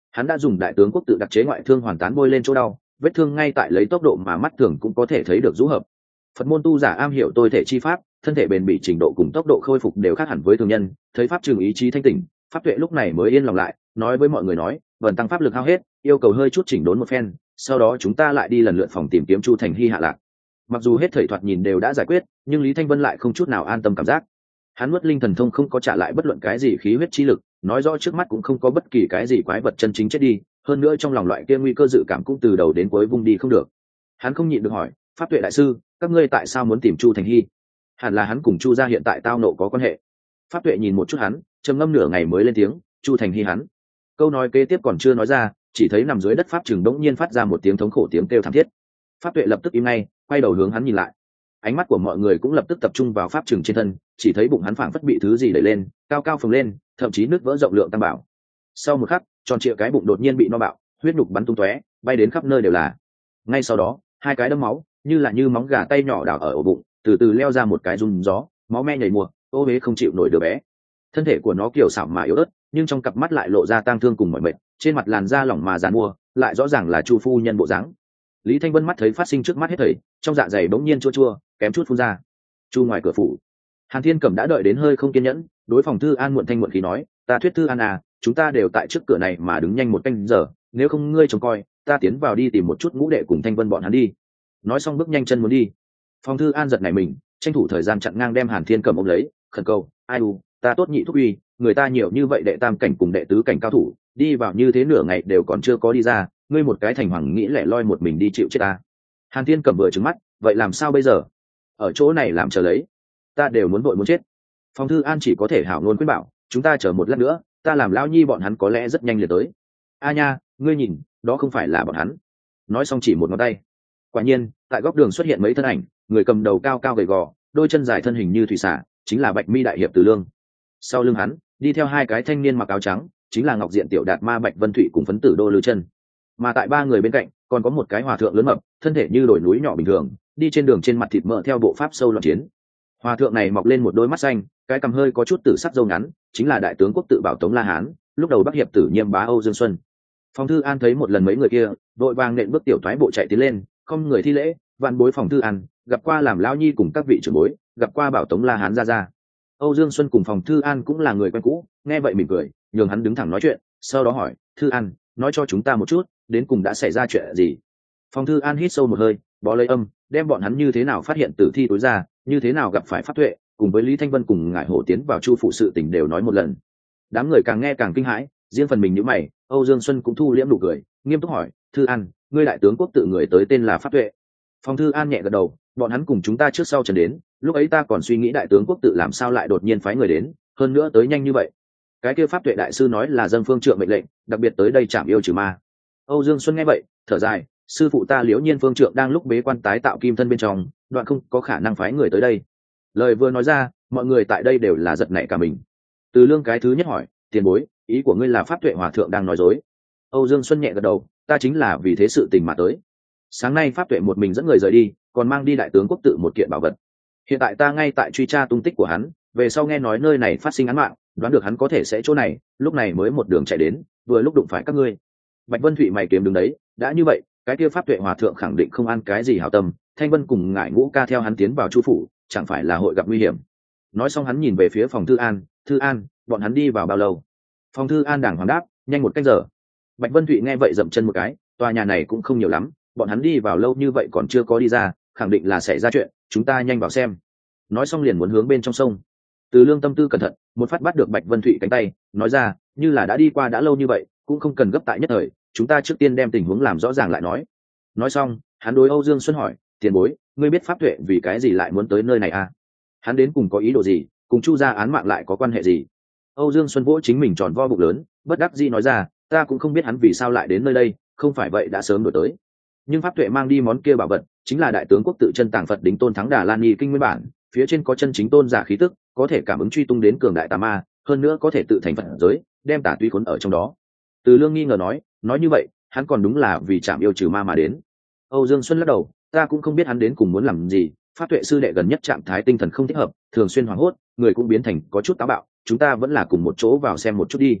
Hắn đã dùng đại tướng quốc tự đặc chế ngoại thương hoàn tán bôi lên chỗ đau, vết thương ngay tại lấy tốc độ mà mắt thường cũng có thể thấy được rũ hợp. Phật môn tu giả am hiểu tôi thể chi pháp, thân thể bền bỉ trình độ cùng tốc độ khôi phục đều khác hẳn với thường nhân, thấy pháp trường ý chí thanh tỉnh, pháp tuệ lúc này mới yên lòng lại, nói với mọi người nói, vần tăng pháp lực hao hết, yêu cầu hơi chút chỉnh đốn một phen, sau đó chúng ta lại đi lần lượt phòng tìm kiếm Chu Thành Hy hạ lạc. Mặc dù hết thảy thoạt nhìn đều đã giải quyết, nhưng Lý Thanh Vân lại không chút nào an tâm cảm giác. Hắn nuốt linh thần thông không có trả lại bất luận cái gì khí huyết chi lực, nói rõ trước mắt cũng không có bất kỳ cái gì quái vật chân chính chết đi, hơn nữa trong lòng loại kia nguy cơ dự cảm cũng từ đầu đến cuối vung đi không được. Hắn không nhịn được hỏi, pháp tuệ đại sư, các ngươi tại sao muốn tìm Chu Thành Hy? Hẳn là hắn cùng Chu gia hiện tại tao nộ có quan hệ. Pháp tuệ nhìn một chút hắn, trầm ngâm nửa ngày mới lên tiếng, Chu Thành Hy hắn. Câu nói kế tiếp còn chưa nói ra, chỉ thấy nằm dưới đất pháp trường đống nhiên phát ra một tiếng thống khổ tiếng kêu thảm thiết. Pháp tuệ lập tức im ngay, quay đầu hướng hắn nhìn lại. Ánh mắt của mọi người cũng lập tức tập trung vào pháp trường trên thân, chỉ thấy bụng hắn phảng phất bị thứ gì đẩy lên, cao cao phồng lên, thậm chí nứt vỡ rộng lượng tam bảo. Sau một khắc, tròn trịa cái bụng đột nhiên bị no bạo, huyết nhục bắn tung tóe, bay đến khắp nơi đều là. Ngay sau đó, hai cái đấm máu, như là như móng gà tay nhỏ đào ở ổ bụng, từ từ leo ra một cái rung gió, máu me nhảy mùa, ô huế không chịu nổi đứa bé. Thân thể của nó kiều xảo mà yếu ớt, nhưng trong cặp mắt lại lộ ra tang thương cùng mỏi mệt, trên mặt làn da lỏng mà giàn mua, lại rõ ràng là Chu phu nhân bộ dáng. Lý Thanh Vân mắt thấy phát sinh trước mắt hết thảy, trong dạ dày bỗng nhiên chua chua, kém chút phun ra. Chu ngoài cửa phủ, Hàn Thiên Cẩm đã đợi đến hơi không kiên nhẫn, đối phòng Thư An muộn thanh muộn khí nói, ta thuyết Thư An à, chúng ta đều tại trước cửa này mà đứng nhanh một canh giờ, nếu không ngươi trông coi, ta tiến vào đi tìm một chút ngũ đệ cùng Thanh Vân bọn hắn đi. Nói xong bước nhanh chân muốn đi. Phòng Thư An giật nảy mình, tranh thủ thời gian chặn ngang đem Hàn Thiên Cẩm ôm lấy, khẩn cầu, ai u, ta tốt nhị thúc uy, người ta nhiều như vậy đệ tam cảnh cùng đệ tứ cảnh cao thủ, đi vào như thế nửa ngày đều còn chưa có đi ra, ngươi một cái thành hoàng nghĩ lẻ loi một mình đi chịu chết ta. Hàn Thiên Cẩm vừa trừng mắt, vậy làm sao bây giờ? Ở chỗ này làm chờ lấy, ta đều muốn vội muốn chết. Phòng Thư An chỉ có thể hảo ngôn khuyên bảo, chúng ta chờ một lát nữa, ta làm lão nhi bọn hắn có lẽ rất nhanh liền tới. A nha, ngươi nhìn, đó không phải là bọn hắn. Nói xong chỉ một ngón tay. Quả nhiên, tại góc đường xuất hiện mấy thân ảnh, người cầm đầu cao cao gầy gò, đôi chân dài thân hình như thủy xả, chính là Bạch Mi đại hiệp Từ Lương. Sau lưng hắn, đi theo hai cái thanh niên mặc áo trắng, chính là Ngọc Diện Tiểu Đạt Ma Bạch Vân Thụy cùng phấn tử Đô Lư Chân. Mà tại ba người bên cạnh, còn có một cái hòa thượng lớn mập, thân thể như đồi núi nhỏ bình thường, đi trên đường trên mặt thịt mỡ theo bộ pháp sâu loạn chiến. Hòa thượng này mọc lên một đôi mắt xanh, cái cằm hơi có chút tử sắc râu ngắn, chính là đại tướng quốc tự bảo Tống La Hán, lúc đầu Bắc hiệp tử Nhiêm bá Âu Dương Xuân. Phòng Thư An thấy một lần mấy người kia, vội vàng nện bước tiểu thoái bộ chạy tiến lên, không người thi lễ, vạn bối Phòng Thư An, gặp qua làm lão nhi cùng các vị trưởng bối, gặp qua bảo Tống La Hán ra ra. Âu Dương Xuân cùng Phòng Thư An cũng là người quen cũ, nghe vậy mỉm cười, nhường hắn đứng thẳng nói chuyện, sau đó hỏi, Thư An, nói cho chúng ta một chút, đến cùng đã xảy ra chuyện gì? Phòng Thư An hít sâu một hơi, bó lấy âm, đem bọn hắn như thế nào phát hiện tử thi tối ra, như thế nào gặp phải pháp tuệ, cùng với Lý Thanh Vân cùng Ngải Hổ tiến vào Chu phụ sự tình đều nói một lần. Đám người càng nghe càng kinh hãi, riêng phần mình nhíu mày, Âu Dương Xuân cũng thu liễm nụ cười, nghiêm túc hỏi, Thư An, ngươi đại tướng quốc tự người tới tên là pháp tuệ? Phòng Thư An nhẹ gật đầu, bọn hắn cùng chúng ta trước sau trần đến, lúc ấy ta còn suy nghĩ đại tướng quốc tự làm sao lại đột nhiên phái người đến, hơn nữa tới nhanh như vậy. Cái kia pháp tuệ đại sư nói là dâng phương trượng mệnh lệnh, đặc biệt tới đây chạm yêu trừ ma. Âu Dương Xuân nghe vậy, thở dài, sư phụ ta Liễu Nhiên phương trượng đang lúc bế quan tái tạo kim thân bên trong, đoạn không có khả năng phái người tới đây. Lời vừa nói ra, mọi người tại đây đều là giật nảy cả mình. Từ Lương cái thứ nhất hỏi, tiền bối, ý của ngươi là pháp tuệ hòa thượng đang nói dối? Âu Dương Xuân nhẹ gật đầu, ta chính là vì thế sự tình mà tới. Sáng nay pháp tuệ một mình dẫn người rời đi, còn mang đi đại tướng quốc tự một kiện bảo vật. Hiện tại ta ngay tại truy tra tung tích của hắn, về sau nghe nói nơi này phát sinh án mạng, đoán được hắn có thể sẽ chỗ này, lúc này mới một đường chạy đến, vừa lúc đụng phải các ngươi. Bạch Vân Thụy mày kiếm đứng đấy, đã như vậy, cái kia pháp tuệ hòa thượng khẳng định không ăn cái gì hảo tâm, Thanh Vân cùng Ngải Ngũ ca theo hắn tiến vào Chu phủ, chẳng phải là hội gặp nguy hiểm. Nói xong hắn nhìn về phía phòng Thư An, Thư An, bọn hắn đi vào bao lâu? Phòng Thư An đàng hoàng đáp, nhanh một canh giờ. Bạch Vân Thụy nghe vậy dậm chân một cái, tòa nhà này cũng không nhiều lắm, bọn hắn đi vào lâu như vậy còn chưa có đi ra, khẳng định là xảy ra chuyện, chúng ta nhanh vào xem. Nói xong liền muốn hướng bên trong sông. Từ Lương tâm tư cẩn thận, một phát bắt được Bạch Vân Thụy cánh tay, nói ra, như là đã đi qua đã lâu như vậy, cũng không cần gấp tại nhất thời, chúng ta trước tiên đem tình huống làm rõ ràng lại nói. Nói xong, hắn đối Âu Dương Xuân hỏi, tiền bối, ngươi biết pháp tuệ vì cái gì lại muốn tới nơi này à? Hắn đến cùng có ý đồ gì, cùng Chu gia án mạng lại có quan hệ gì? Âu Dương Xuân vỗ chính mình tròn vo bụng lớn, bất đắc dĩ nói ra, ta cũng không biết hắn vì sao lại đến nơi đây, không phải vậy đã sớm đổi tới. Nhưng pháp tuệ mang đi món kia bảo vật, chính là đại tướng quốc tự chân tàng Phật đính tôn thắng Đà Lan Nhi kinh nguyên bản, phía trên có chân chính tôn giả khí tức, có thể cảm ứng truy tung đến cường đại tà ma, hơn nữa có thể tự thành Phật giới, đem tà túy khốn ở trong đó. Từ Lương nghi ngờ nói, nói như vậy, hắn còn đúng là vì chạm yêu trừ ma mà đến. Âu Dương Xuân lắc đầu, ta cũng không biết hắn đến cùng muốn làm gì, pháp tuệ sư đệ gần nhất trạng thái tinh thần không thích hợp, thường xuyên hoảng hốt, người cũng biến thành có chút táo bạo, chúng ta vẫn là cùng một chỗ vào xem một chút đi.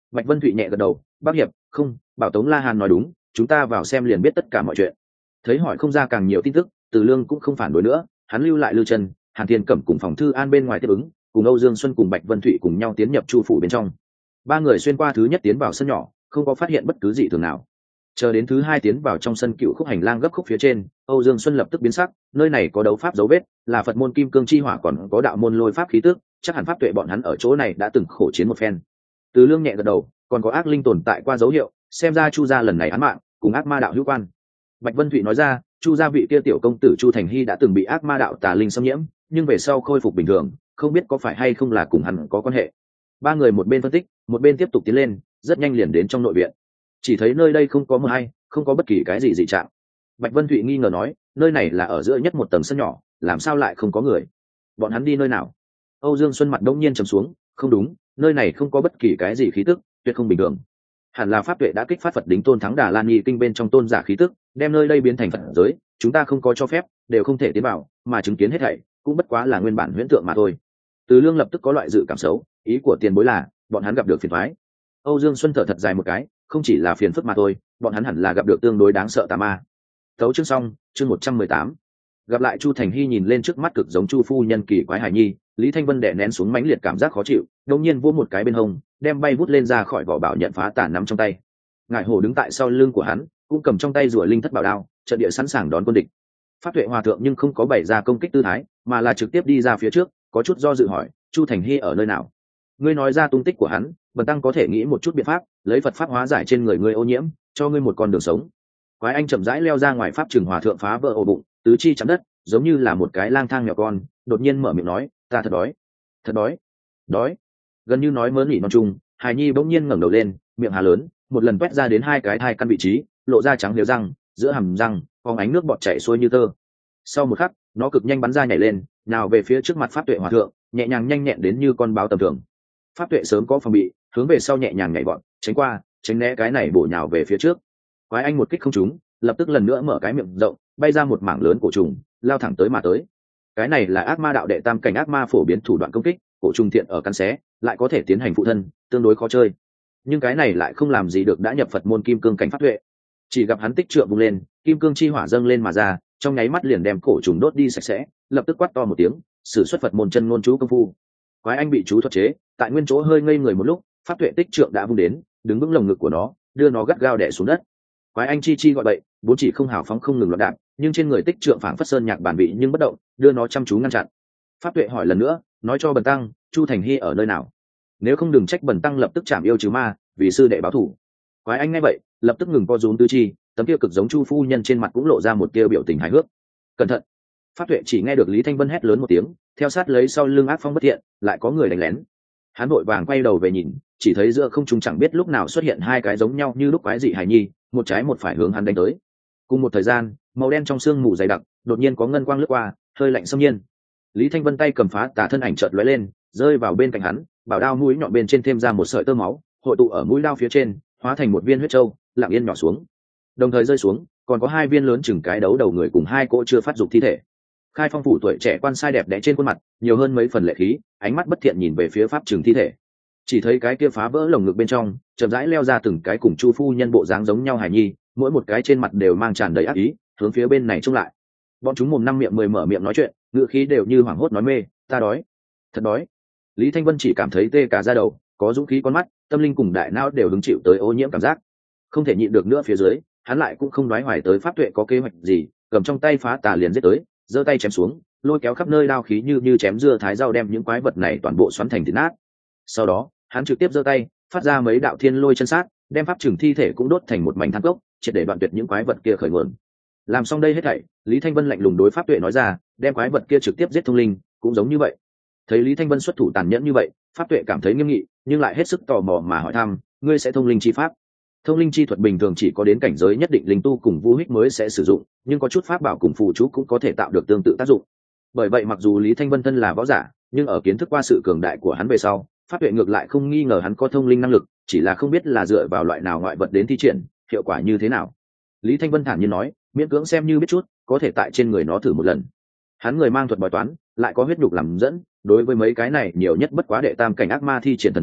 Bạch Vân Thụy nhẹ gật đầu, bác hiệp, không, bảo Tống La Hàn nói đúng, chúng ta vào xem liền biết tất cả mọi chuyện. Thấy hỏi không ra càng nhiều tin tức, Từ Lương cũng không phản đối nữa, hắn lưu lại Lưu Trần, Hàn Thiên Cẩm cùng phòng thư an bên ngoài tiếp ứng, cùng Âu Dương Xuân cùng Bạch Vân Thụy cùng nhau tiến nhập chu phủ bên trong. Ba người xuyên qua thứ nhất tiến vào sân nhỏ, không có phát hiện bất cứ gì thường nào. Chờ đến thứ hai tiến vào trong sân cựu khúc hành lang gấp khúc phía trên, Âu Dương Xuân lập tức biến sắc, nơi này có đấu pháp dấu vết, là Phật môn kim cương chi hỏa còn có đạo môn lôi pháp khí tức, chắc hẳn pháp tuệ bọn hắn ở chỗ này đã từng khổ chiến một phen. Từ Lương nhẹ gật đầu, còn có ác linh tồn tại qua dấu hiệu, xem ra Chu gia lần này án mạng cùng ác ma đạo hữu quan. Bạch Vân Thụy nói ra, Chu gia vị kia tiểu công tử Chu Thành Hy đã từng bị ác ma đạo tà linh xâm nhiễm, nhưng về sau khôi phục bình thường, không biết có phải hay không là cùng hắn có quan hệ. Ba người một bên phân tích, một bên tiếp tục tiến lên, rất nhanh liền đến trong nội viện. Chỉ thấy nơi đây không có mưa hay, không có bất kỳ cái gì dị trạng. Bạch Vân Thụy nghi ngờ nói, nơi này là ở giữa nhất một tầng sân nhỏ, làm sao lại không có người? Bọn hắn đi nơi nào? Âu Dương Xuân mặt đông nhiên trầm xuống, không đúng, nơi này không có bất kỳ cái gì khí tức, tuyệt không bình thường. Hẳn là pháp tuệ đã kích phát Phật đính tôn thắng Đà Lan Nghi kinh bên trong tôn giả khí tức, đem nơi đây biến thành Phật giới, chúng ta không có cho phép, đều không thể tiến vào, mà chứng kiến hết thảy, cũng bất quá là nguyên bản huyễn tượng mà thôi. Từ Lương lập tức có loại dự cảm xấu, ý của tiền bối là, bọn hắn gặp được phiền toái. Âu Dương Xuân thở thật dài một cái, không chỉ là phiền phức mà thôi, bọn hắn hẳn là gặp được tương đối đáng sợ tà ma. Tấu chương xong, chương một trăm mười tám. Gặp lại Chu Thành Hy nhìn lên trước mắt cực giống Chu phu nhân kỳ quái hải nhi, Lý Thanh Vân đè nén xuống mãnh liệt cảm giác khó chịu, đột nhiên vỗ một cái bên hông, đem bay vút lên ra khỏi vỏ bảo nhận phá tà nắm trong tay. Ngải Hổ đứng tại sau lưng của hắn, cũng cầm trong tay rùa linh thất bảo đao, trận địa sẵn sàng đón quân địch. Pháp Tuệ Hòa thượng nhưng không có bày ra công kích tư thái, mà là trực tiếp đi ra phía trước, có chút do dự hỏi, Chu Thành Hy ở nơi nào? Ngươi nói ra tung tích của hắn, bần tăng có thể nghĩ một chút biện pháp, lấy Phật pháp hóa giải trên người ngươi ô nhiễm, cho ngươi một con đường sống. Quái Anh chậm rãi leo ra ngoài pháp trường hòa thượng phá vỡ ổ bụng, tứ chi chạm đất, giống như là một cái lang thang nhỏ con, đột nhiên mở miệng nói, ta thật đói, thật đói, đói. Gần như nói mớ nghỉ non chung, Hải Nhi bỗng nhiên ngẩng đầu lên, miệng hà lớn, một lần quét ra đến hai cái thai căn vị trí, lộ ra trắng liều răng, giữa hàm răng, phóng ánh nước bọt chảy xuôi như tơ. Sau một khắc, nó cực nhanh bắn ra nhảy lên, nào về phía trước mặt pháp tuệ hòa thượng, nhẹ nhàng nhanh nhẹn đến như con báo tầm thường. Pháp tuệ sớm có phòng bị, hướng về sau nhẹ nhàng nhảy vọt, tránh qua, tránh né cái này bổ nhào về phía trước. Quái Anh một kích không trúng, lập tức lần nữa mở cái miệng rộng, bay ra một mảng lớn cổ trùng, lao thẳng tới mà tới. Cái này là ác ma đạo đệ tam cảnh ác ma phổ biến thủ đoạn công kích, cổ trùng thiện ở cắn xé, lại có thể tiến hành phụ thân, tương đối khó chơi. Nhưng cái này lại không làm gì được đã nhập Phật môn kim cương cảnh pháp tuệ. Chỉ gặp hắn tích trượng bung lên, kim cương chi hỏa dâng lên mà ra, trong nháy mắt liền đem cổ trùng đốt đi sạch sẽ, lập tức quát to một tiếng, sử xuất Phật môn chân ngôn chú công phu. Quái Anh bị chú thuật chế, tại nguyên chỗ hơi ngây người một lúc, pháp tuệ tích trượng đã vung đến, đứng vững lồng ngực của nó, đưa nó gắt gao đè xuống đất. Quái Anh chi chi gọi bậy, bốn chỉ không hào phóng không ngừng loạn đạp, nhưng trên người tích trượng phảng phất sơn nhạc bản vị nhưng bất động, đưa nó chăm chú ngăn chặn. Pháp tuệ hỏi lần nữa, nói cho bần tăng, Chu Thành Hy ở nơi nào? Nếu không đừng trách bần tăng lập tức chạm yêu trừ ma, vì sư đệ báo thủ. Quái Anh nghe vậy, lập tức ngừng co rúm tư chi, tấm kia cực giống Chu phu nhân trên mặt cũng lộ ra một tia biểu tình hài hước. Cẩn thận! Pháp tuệ chỉ nghe được Lý Thanh Vân hét lớn một tiếng, theo sát lấy sau lưng ác phong bất thiện, lại có người đánh lén. Hắn vội vàng quay đầu về nhìn, chỉ thấy giữa không trung chẳng biết lúc nào xuất hiện hai cái giống nhau như lúc quái dị hài nhi, một trái một phải hướng hắn đánh tới. Cùng một thời gian, màu đen trong sương mù dày đặc, đột nhiên có ngân quang lướt qua, hơi lạnh xâm nhiên. Lý Thanh Vân tay cầm phá tà thân ảnh chợt lóe lên, rơi vào bên cạnh hắn, bảo đao mũi nhọn bên trên thêm ra một sợi tơ máu, hội tụ ở mũi đao phía trên, hóa thành một viên huyết châu, lặng yên nhỏ xuống. Đồng thời rơi xuống, còn có hai viên lớn chừng cái đấu đầu người cùng hai cỗ chưa phát dục thi thể. Khai Phong phủ tuổi trẻ quan sai đẹp đẽ trên khuôn mặt, nhiều hơn mấy phần lệ khí, ánh mắt bất thiện nhìn về phía pháp trường thi thể. Chỉ thấy cái kia phá vỡ lồng ngực bên trong, chậm rãi leo ra từng cái cùng Chu phu nhân bộ dáng giống nhau hài nhi, mỗi một cái trên mặt đều mang tràn đầy ác ý, hướng phía bên này trông lại. Bọn chúng mồm năm miệng mười mở miệng nói chuyện, ngựa khí đều như hoảng hốt nói mê, ta đói, thật đói. Lý Thanh Vân chỉ cảm thấy tê cả da đầu, có dũng khí con mắt, tâm linh cùng đại não đều hứng chịu tới ô nhiễm cảm giác, không thể nhịn được nữa phía dưới, hắn lại cũng không nói hoài tới pháp tuệ có kế hoạch gì, cầm trong tay phá tà liền giết tới, giơ tay chém xuống, lôi kéo khắp nơi đao khí như như chém dưa thái rau đem những quái vật này toàn bộ xoắn thành thịt nát. Sau đó, hắn trực tiếp giơ tay, phát ra mấy đạo thiên lôi chân sát, đem pháp trừng thi thể cũng đốt thành một mảnh than cốc, triệt để đoạn tuyệt những quái vật kia khởi nguồn. Làm xong đây hết thảy, Lý Thanh Vân lạnh lùng đối pháp tuệ nói ra, đem quái vật kia trực tiếp giết thông linh, cũng giống như vậy. Thấy Lý Thanh Vân xuất thủ tàn nhẫn như vậy, pháp tuệ cảm thấy nghiêm nghị, nhưng lại hết sức tò mò mà hỏi thăm, ngươi sẽ thông linh chi pháp? Thông linh chi thuật bình thường chỉ có đến cảnh giới nhất định linh tu cùng vu hích mới sẽ sử dụng, nhưng có chút pháp bảo cùng phù chú cũng có thể tạo được tương tự tác dụng. Bởi vậy mặc dù Lý Thanh Vân thân là võ giả, nhưng ở kiến thức qua sự cường đại của hắn về sau, pháp tuệ ngược lại không nghi ngờ hắn có thông linh năng lực, chỉ là không biết là dựa vào loại nào ngoại vật đến thi triển, hiệu quả như thế nào. Lý Thanh Vân thản nhiên nói, miễn cưỡng xem như biết chút, có thể tại trên người nó thử một lần. Hắn người mang thuật bói toán, lại có huyết nhục làm dẫn, đối với mấy cái này nhiều nhất bất quá đệ tam cảnh ác ma thi triển thần thông,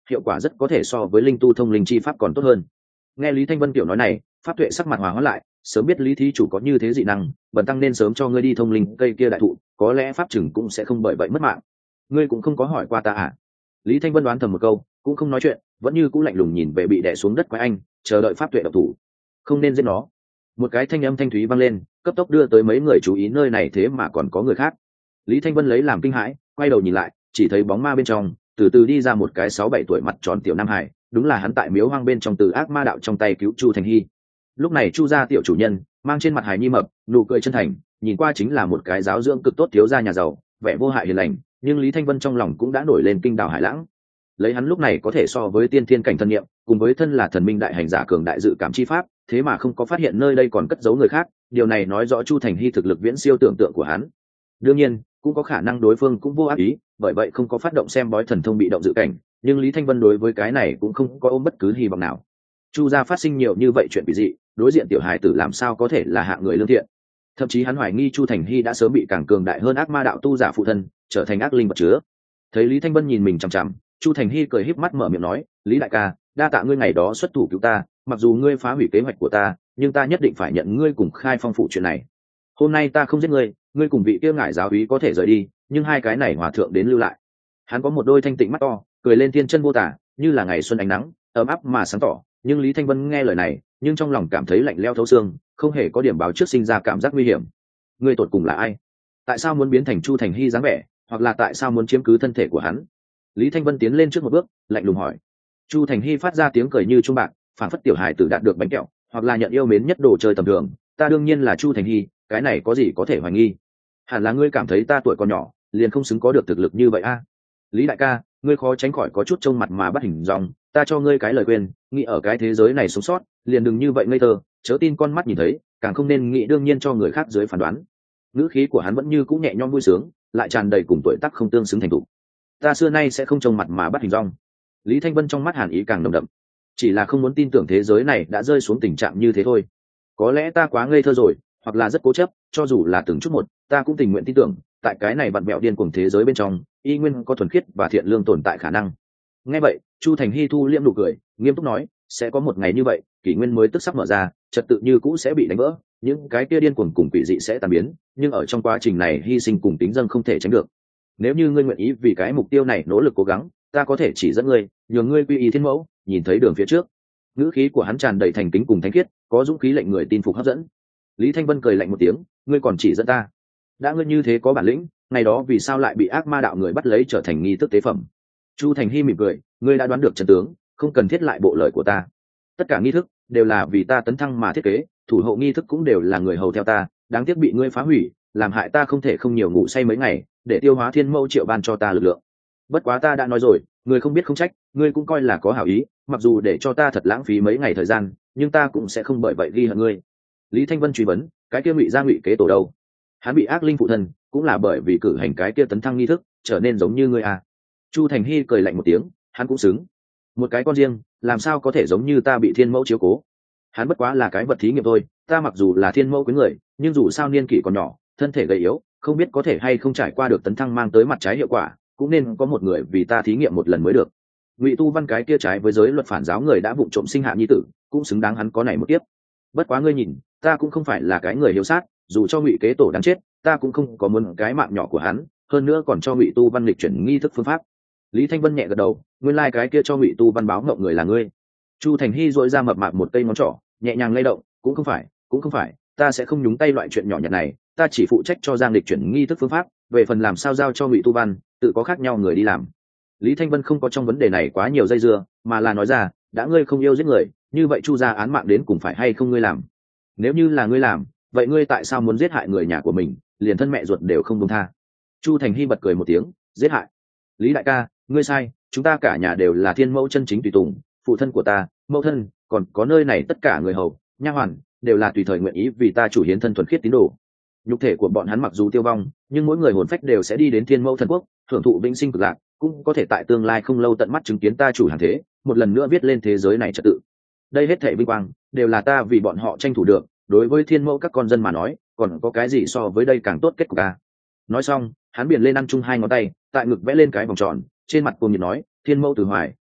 hiệu quả rất có thể so với linh tu thông linh chi pháp còn tốt hơn. Nghe Lý Thanh Vân tiểu nói này, pháp tuệ sắc mặt hòa hóa lại, sớm biết Lý thí chủ có như thế dị năng, bần tăng nên sớm cho ngươi đi thông linh cây kia đại thụ, có lẽ pháp chừng cũng sẽ không bởi vậy mất mạng. Ngươi cũng không có hỏi qua ta à? Lý Thanh Vân đoán thầm một câu, cũng không nói chuyện, vẫn như cũng lạnh lùng nhìn về bị đè xuống đất quái anh, chờ đợi pháp tuệ độc thủ. Không nên giết nó. Một cái thanh âm thanh thúy vang lên, cấp tốc đưa tới mấy người chú ý nơi này thế mà còn có người khác. Lý Thanh Vân lấy làm kinh hãi, quay đầu nhìn lại, chỉ thấy bóng ma bên trong từ từ đi ra một cái sáu bảy tuổi mặt tròn tiểu nam hải, đúng là hắn tại miếu hoang bên trong từ ác ma đạo trong tay cứu Chu Thành Hy. Lúc này Chu gia tiểu chủ nhân mang trên mặt hài nhi mập, nụ cười chân thành, nhìn qua chính là một cái giáo dưỡng cực tốt thiếu gia nhà giàu, vẻ vô hại hiền lành, nhưng Lý Thanh Vân trong lòng cũng đã nổi lên kinh đảo hải lãng. Lấy hắn lúc này có thể so với tiên thiên cảnh thân nhiệm, cùng với thân là thần minh đại hành giả cường đại dự cảm chi pháp, thế mà không có phát hiện nơi đây còn cất giấu người khác, điều này nói rõ Chu Thành Hy thực lực viễn siêu tưởng tượng của hắn. Đương nhiên, cũng có khả năng đối phương cũng vô ác ý, bởi vậy không có phát động xem bói thần thông bị động dự cảnh, nhưng Lý Thanh Vân đối với cái này cũng không có ôm bất cứ hy vọng nào. Chu gia phát sinh nhiều như vậy chuyện bị dị, đối diện tiểu hài tử làm sao có thể là hạng người lương thiện? Thậm chí hắn hoài nghi Chu Thành Hy đã sớm bị càng cường đại hơn ác ma đạo tu giả phụ thân, trở thành ác linh vật chứa. Thấy Lý Thanh Vân nhìn mình chằm chằm, Chu Thành Hy cười híp mắt mở miệng nói, Lý đại ca, đa tạ ngươi ngày đó xuất thủ cứu ta, mặc dù ngươi phá hủy kế hoạch của ta, nhưng ta nhất định phải nhận ngươi cùng khai phong phụ chuyện này. Hôm nay ta không giết ngươi, ngươi cùng vị kia ngải giáo úy có thể rời đi, nhưng hai cái này hòa thượng đến lưu lại. Hắn có một đôi thanh tịnh mắt to, cười lên thiên chân vô tả, như là ngày xuân ánh nắng, ấm áp mà sáng tỏ. Nhưng Lý Thanh Vân nghe lời này, nhưng trong lòng cảm thấy lạnh lẽo thấu xương, không hề có điểm báo trước sinh ra cảm giác nguy hiểm. Ngươi tột cùng là ai? Tại sao muốn biến thành Chu Thành Hy dáng vẻ, hoặc là tại sao muốn chiếm cứ thân thể của hắn? Lý Thanh Vân tiến lên trước một bước, lạnh lùng hỏi. Chu Thành Hy phát ra tiếng cười như trung bạc, phản phất tiểu hài tử đạt được bánh kẹo, hoặc là nhận yêu mến nhất đồ chơi tầm thường. Ta đương nhiên là Chu Thành Hy, cái này có gì có thể hoài nghi? Hẳn là ngươi cảm thấy ta tuổi còn nhỏ, liền không xứng có được thực lực như vậy a? Lý đại ca, ngươi khó tránh khỏi có chút trông mặt mà bắt hình dong, ta cho ngươi cái lời khuyên, nghĩ ở cái thế giới này sống sót, liền đừng như vậy ngây thơ, chớ tin con mắt nhìn thấy, càng không nên nghĩ đương nhiên cho người khác dưới phán đoán. Ngữ khí của hắn vẫn như cũng nhẹ nhõm vui sướng, lại tràn đầy cùng tuổi tác không tương xứng thành thục. Ta xưa nay sẽ không trông mặt mà bắt hình dong. Lý Thanh Vân trong mắt hàn ý càng nồng đậm, chỉ là không muốn tin tưởng thế giới này đã rơi xuống tình trạng như thế thôi. Có lẽ ta quá ngây thơ rồi, hoặc là rất cố chấp, cho dù là từng chút một, ta cũng tình nguyện tin tưởng, tại cái này vặn vẹo điên cuồng thế giới bên trong, y nguyên có thuần khiết và thiện lương tồn tại khả năng. Nghe vậy, Chu Thành Hy thu liễm nụ cười, nghiêm túc nói, sẽ có một ngày như vậy, kỷ nguyên mới tức sắp mở ra, trật tự như cũ sẽ bị đánh vỡ, những cái kia điên cuồng cùng quỷ dị sẽ tan biến, nhưng ở trong quá trình này hy sinh cùng tính dâng không thể tránh được. Nếu như ngươi nguyện ý vì cái mục tiêu này nỗ lực cố gắng, ta có thể chỉ dẫn ngươi, nhường ngươi quy y thiên mẫu, nhìn thấy đường phía trước. Ngữ khí của hắn tràn đầy thành kính cùng thánh khiết, có dũng khí lệnh người tin phục hấp dẫn. Lý Thanh Vân cười lạnh một tiếng, ngươi còn chỉ dẫn ta? Đã ngươi như thế có bản lĩnh, ngày đó vì sao lại bị ác ma đạo người bắt lấy trở thành nghi thức tế phẩm? Chu Thành Hy mỉm cười, ngươi đã đoán được chân tướng, không cần thiết lại bộ lời của ta. Tất cả nghi thức đều là vì ta tấn thăng mà thiết kế, thủ hộ nghi thức cũng đều là người hầu theo ta, đáng tiếc bị ngươi phá hủy, làm hại ta không thể không nhiều ngủ say mấy ngày, để tiêu hóa thiên mẫu triệu ban cho ta lực lượng. Bất quá ta đã nói rồi, ngươi không biết không trách, ngươi cũng coi là có hảo ý, mặc dù để cho ta thật lãng phí mấy ngày thời gian, nhưng ta cũng sẽ không bởi vậy ghi hận ngươi. Lý Thanh Vân truy vấn, cái kia ngụy gia ngụy kế tổ đâu? Hắn bị ác linh phụ thân, cũng là bởi vì cử hành cái kia tấn thăng nghi thức, trở nên giống như ngươi à? Chu Thành Hy cười lạnh một tiếng, hắn cũng xứng. Một cái con riêng, làm sao có thể giống như ta bị thiên mẫu chiếu cố? Hắn bất quá là cái vật thí nghiệm thôi, ta mặc dù là thiên mẫu quý người, nhưng dù sao niên kỷ còn nhỏ, thân thể gầy yếu, không biết có thể hay không trải qua được tấn thăng mang tới mặt trái hiệu quả, cũng nên có một người vì ta thí nghiệm một lần mới được. Ngụy Tu Văn cái kia trái với giới luật phản giáo người đã vụng trộm sinh hạ nhi tử, cũng xứng đáng hắn có này một tiếp. Bất quá ngươi nhìn, ta cũng không phải là cái người hiếu sát, dù cho Ngụy kế tổ đáng chết, ta cũng không có muốn cái mạng nhỏ của hắn, hơn nữa còn cho Ngụy Tu Văn lịch chuyển nghi thức phương pháp. Lý Thanh Vân nhẹ gật đầu, nguyên lai like cái kia cho Ngụy Tu Văn báo ngộng người là ngươi. Chu Thành Hy dội ra mập mạp một cây ngón trỏ, nhẹ nhàng lay động, cũng không phải, cũng không phải, ta sẽ không nhúng tay loại chuyện nhỏ nhặt này, ta chỉ phụ trách cho Giang lịch chuyển nghi thức phương pháp, về phần làm sao giao cho Ngụy Tu Văn, tự có khác nhau người đi làm. Lý Thanh Vân không có trong vấn đề này quá nhiều dây dưa, mà là nói ra, đã ngươi không yêu giết người, như vậy Chu gia án mạng đến cùng phải hay không ngươi làm? Nếu như là ngươi làm, vậy ngươi tại sao muốn giết hại người nhà của mình, liền thân mẹ ruột đều không buông tha? Chu Thành Hy bật cười một tiếng, giết hại? Lý đại ca, ngươi sai, chúng ta cả nhà đều là thiên mẫu chân chính tùy tùng, phụ thân của ta, mẫu thân, còn có nơi này tất cả người hầu, nha hoàn, đều là tùy thời nguyện ý vì ta chủ hiến thân thuần khiết tín đồ. Nhục thể của bọn hắn mặc dù tiêu vong, nhưng mỗi người hồn phách đều sẽ đi đến thiên mẫu thần quốc, hưởng thụ vĩnh sinh cực lạc, cũng có thể tại tương lai không lâu tận mắt chứng kiến ta chủ hàng thế, một lần nữa viết lên thế giới này trật tự. Đây hết thảy vinh quang đều là ta vì bọn họ tranh thủ được, đối với thiên mẫu các con dân mà nói, còn có cái gì so với đây càng tốt kết cục à? Nói xong, hắn biển lên ăn chung hai ngón tay, tại ngực vẽ lên cái vòng tròn, trên mặt cuồng nhiệt nói, thiên mẫu từ hoài,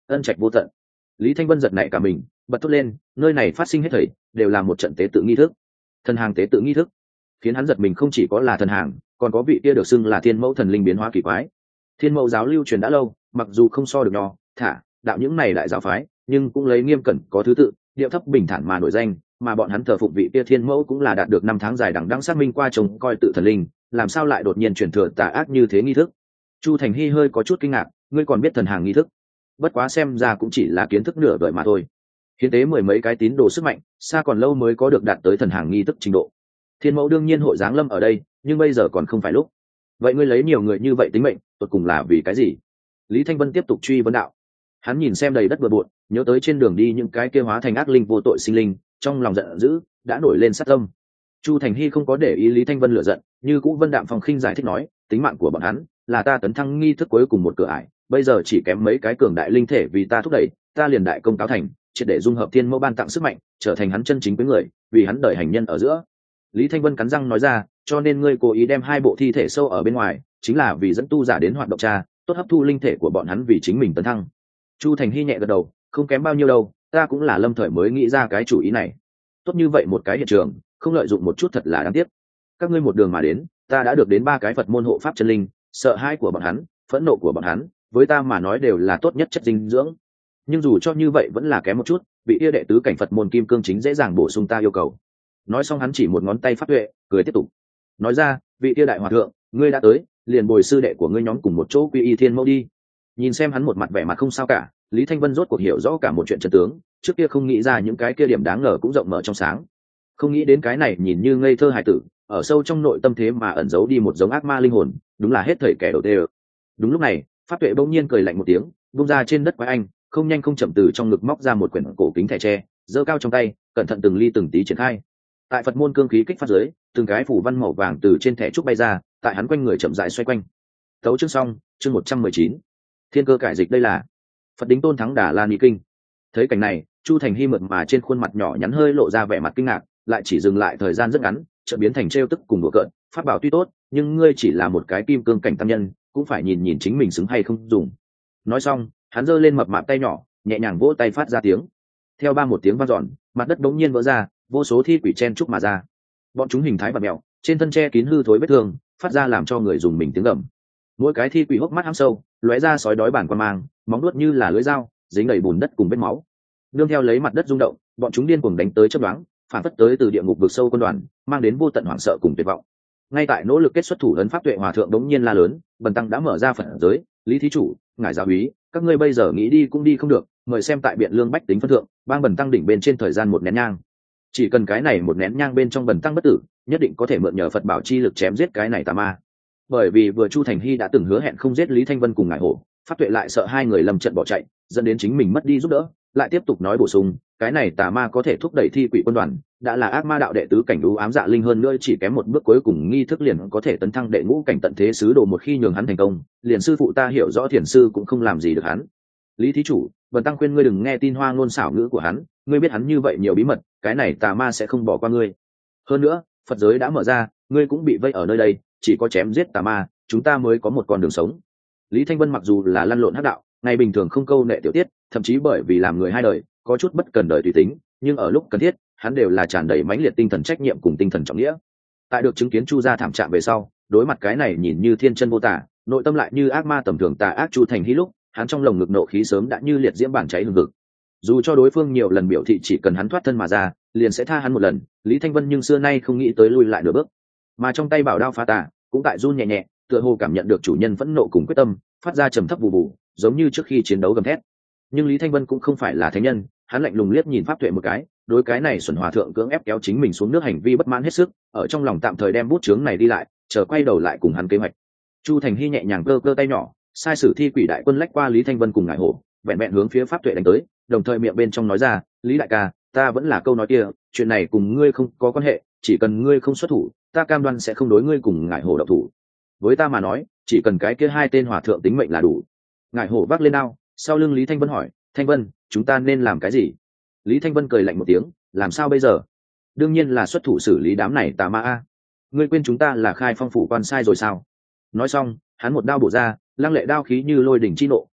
ân trạch vô tận. Lý Thanh Vân giật nảy cả mình, bật thốt lên, nơi này phát sinh hết thảy đều là một trận tế tự nghi thức. Thần hàng tế tự nghi thức. Khiến hắn giật mình không chỉ có là thần hàng, còn có vị kia được xưng là thiên mẫu thần linh biến hóa kỳ quái. Thiên mẫu giáo lưu truyền đã lâu, mặc dù không so được nho thả đạo những này đại giáo phái, nhưng cũng lấy nghiêm cẩn có thứ tự, điệu thấp bình thản mà nổi danh, mà bọn hắn thờ phụng vị kia thiên mẫu cũng là đạt được năm tháng dài đằng đẵng xác minh qua trông coi tự thần linh, làm sao lại đột nhiên truyền thừa tà ác như thế nghi thức. Chu Thành Hy hơi có chút kinh ngạc, ngươi còn biết thần hàng nghi thức? Bất quá xem ra cũng chỉ là kiến thức nửa vời mà thôi. Hiến tế mười mấy cái tín đồ sức mạnh, xa còn lâu mới có được đạt tới thần hàng nghi thức trình độ. Thiên mẫu đương nhiên hội giáng lâm ở đây, nhưng bây giờ còn không phải lúc. Vậy ngươi lấy nhiều người như vậy tính mệnh, tột cùng là vì cái gì? Lý Thanh Vân tiếp tục truy vấn đạo. Hắn nhìn xem đầy đất bừa bộn, nhớ tới trên đường đi những cái kia hóa thành ác linh vô tội sinh linh, trong lòng giận dữ đã nổi lên sát tâm. Chu Thành Hy không có để ý Lý Thanh Vân lửa giận, như cũ Vân Đạm Phong khinh giải thích nói, tính mạng của bọn hắn là ta tấn thăng nghi thức cuối cùng một cửa ải, bây giờ chỉ kém mấy cái cường đại linh thể vì ta thúc đẩy, ta liền đại công cáo thành, triệt để dung hợp thiên mẫu ban tặng sức mạnh, trở thành hắn chân chính với người, vì hắn đợi hành nhân ở giữa. Lý Thanh Vân cắn răng nói ra, cho nên ngươi cố ý đem hai bộ thi thể sâu ở bên ngoài, chính là vì dẫn tu giả đến hoạt động tra, tốt hấp thu linh thể của bọn hắn vì chính mình tấn thăng. Chu Thành Hy nhẹ gật đầu, không kém bao nhiêu đâu, ta cũng là lâm thời mới nghĩ ra cái chủ ý này. Tốt như vậy một cái hiện trường, không lợi dụng một chút thật là đáng tiếc. Các ngươi một đường mà đến, ta đã được đến ba cái Phật môn hộ pháp chân linh, sợ hãi của bọn hắn, phẫn nộ của bọn hắn, với ta mà nói đều là tốt nhất chất dinh dưỡng. Nhưng dù cho như vậy vẫn là kém một chút, vị yêu đệ tứ cảnh Phật môn kim cương chính dễ dàng bổ sung ta yêu cầu. Nói xong hắn chỉ một ngón tay phát huệ, cười tiếp tục. Nói ra, vị yêu đại hòa thượng, ngươi đã tới, liền bồi sư đệ của ngươi nhóm cùng một chỗ quy y thiên mẫu đi. Nhìn xem hắn một mặt vẻ mặt không sao cả, Lý Thanh Vân rốt cuộc hiểu rõ cả một chuyện chân tướng, trước kia không nghĩ ra những cái kia điểm đáng ngờ cũng rộng mở trong sáng. Không nghĩ đến cái này nhìn như ngây thơ hài tử, ở sâu trong nội tâm thế mà ẩn giấu đi một giống ác ma linh hồn, đúng là hết thảy kẻ đầu tê. Đúng lúc này, Pháp Tuệ bỗng nhiên cười lạnh một tiếng, bung ra trên đất quái anh, không nhanh không chậm từ trong ngực móc ra một quyển cổ kính thẻ tre, giơ cao trong tay, cẩn thận từng ly từng tí triển khai. Tại Phật môn cương khí kích phát dưới, từng cái phủ văn màu vàng từ trên thẻ trúc bay ra, tại hắn quanh người chậm rãi xoay quanh. Tấu chương xong, chương một trăm mười chín. Thiên cơ cải dịch đây là Phật Đính Tôn Thắng Đà La Ni Kinh. Thấy cảnh này, Chu Thành Hy mượt mà trên khuôn mặt nhỏ nhắn hơi lộ ra vẻ mặt kinh ngạc, lại chỉ dừng lại thời gian rất ngắn, chợt biến thành trêu tức cùng đùa cợt, pháp bảo tuy tốt, nhưng ngươi chỉ là một cái kim cương cảnh tam nhân, cũng phải nhìn nhìn chính mình xứng hay không dùng. Nói xong, hắn giơ lên mập mạp tay nhỏ, nhẹ nhàng vỗ tay phát ra tiếng. Theo ba một tiếng vang dọn, mặt đất bỗng nhiên vỡ ra, vô số thi quỷ chen trúc mà ra. Bọn chúng hình thái bạt mèo, trên thân che kín hư thối vết thương, phát ra làm cho người dùng mình tiếng gầm. Mỗi cái thi quỷ hốc mắt hăm sâu, lóe ra sói đói bản quan mang, móng đuốt như là lưỡi dao, dính đầy bùn đất cùng vết máu. Nương theo lấy mặt đất rung động, bọn chúng điên cuồng đánh tới chớp nhoáng, phản phất tới từ địa ngục vực sâu quân đoàn, mang đến vô tận hoảng sợ cùng tuyệt vọng. Ngay tại nỗ lực kết xuất thủ ấn pháp tuệ hòa thượng đống nhiên la lớn, bần tăng đã mở ra phật giới, Lý thí chủ, ngài giáo úy, các ngươi bây giờ nghĩ đi cũng đi không được, mời xem tại biện lương bách tính phân thượng, bang bần tăng đỉnh bên trên thời gian một nén nhang. Chỉ cần cái này một nén nhang bên trong bần tăng bất tử, nhất định có thể mượn nhờ Phật bảo chi lực chém giết cái này tà ma. Bởi vì vừa Chu Thành Hy đã từng hứa hẹn không giết Lý Thanh Vân cùng ngải hổ, pháp tuệ lại sợ hai người lầm trận bỏ chạy, dẫn đến chính mình mất đi giúp đỡ, lại tiếp tục nói bổ sung, cái này tà ma có thể thúc đẩy thi quỷ quân đoàn, đã là ác ma đạo đệ tứ cảnh đú ám dạ linh hơn nữa, chỉ kém một bước cuối cùng nghi thức liền có thể tấn thăng đệ ngũ cảnh tận thế sứ đồ, một khi nhường hắn thành công, liền sư phụ ta hiểu rõ thiền sư cũng không làm gì được hắn. Lý thí chủ, bần tăng khuyên ngươi đừng nghe tin hoa ngôn xảo ngữ của hắn, ngươi biết hắn như vậy nhiều bí mật, cái này tà ma sẽ không bỏ qua ngươi. Hơn nữa, Phật giới đã mở ra, ngươi cũng bị vây ở nơi đây, chỉ có chém giết tà ma, chúng ta mới có một con đường sống. Lý Thanh Vân mặc dù là lăn lộn hắc đạo, ngày bình thường không câu nệ tiểu tiết, thậm chí bởi vì làm người hai đời, có chút bất cần đời tùy tính, nhưng ở lúc cần thiết, hắn đều là tràn đầy mãnh liệt tinh thần trách nhiệm cùng tinh thần trọng nghĩa. Tại được chứng kiến Chu gia thảm trạng về sau, đối mặt cái này nhìn như thiên chân vô tả, nội tâm lại như ác ma tầm thường tà ác Chu Thành Hy lúc, hắn trong lồng ngực nộ khí sớm đã như liệt diễm bản cháy hừng hực. Dù cho đối phương nhiều lần biểu thị chỉ cần hắn thoát thân mà ra, liền sẽ tha hắn một lần, Lý Thanh Vân nhưng xưa nay không nghĩ tới lui lại nửa bước. Mà trong tay bảo đao phá tà cũng tại run nhẹ nhẹ, tựa hồ cảm nhận được chủ nhân phẫn nộ cùng quyết tâm, phát ra trầm thấp bù bù, giống như trước khi chiến đấu gầm thét. Nhưng Lý Thanh Vân cũng không phải là thánh nhân, hắn lạnh lùng liếc nhìn pháp tuệ một cái, đối cái này xuẩn hòa thượng cưỡng ép kéo chính mình xuống nước hành vi bất mãn hết sức, ở trong lòng tạm thời đem bút chướng này đi lại, chờ quay đầu lại cùng hắn kế hoạch. Chu Thành Hy nhẹ nhàng cơ cơ tay nhỏ, sai sử thi quỷ đại quân lách qua Lý Thanh Vân cùng ngải hổ, vẹn vẹn hướng phía pháp tuệ đánh tới, đồng thời miệng bên trong nói ra, Lý đại ca, ta vẫn là câu nói kia, chuyện này cùng ngươi không có quan hệ, chỉ cần ngươi không xuất thủ, ta cam đoan sẽ không đối ngươi cùng ngải hổ động thủ. Với ta mà nói, chỉ cần cái kia hai tên hòa thượng tính mệnh là đủ. Ngải hổ vác lên đao, sau lưng Lý Thanh Vân hỏi, Thanh Vân, chúng ta nên làm cái gì? Lý Thanh Vân cười lạnh một tiếng, làm sao bây giờ? Đương nhiên là xuất thủ xử lý đám này tà ma a. Ngươi quên chúng ta là Khai Phong phủ quan sai rồi sao? Nói xong, hắn một đao bổ ra, lăng lệ đao khí như lôi đỉnh chi nộ,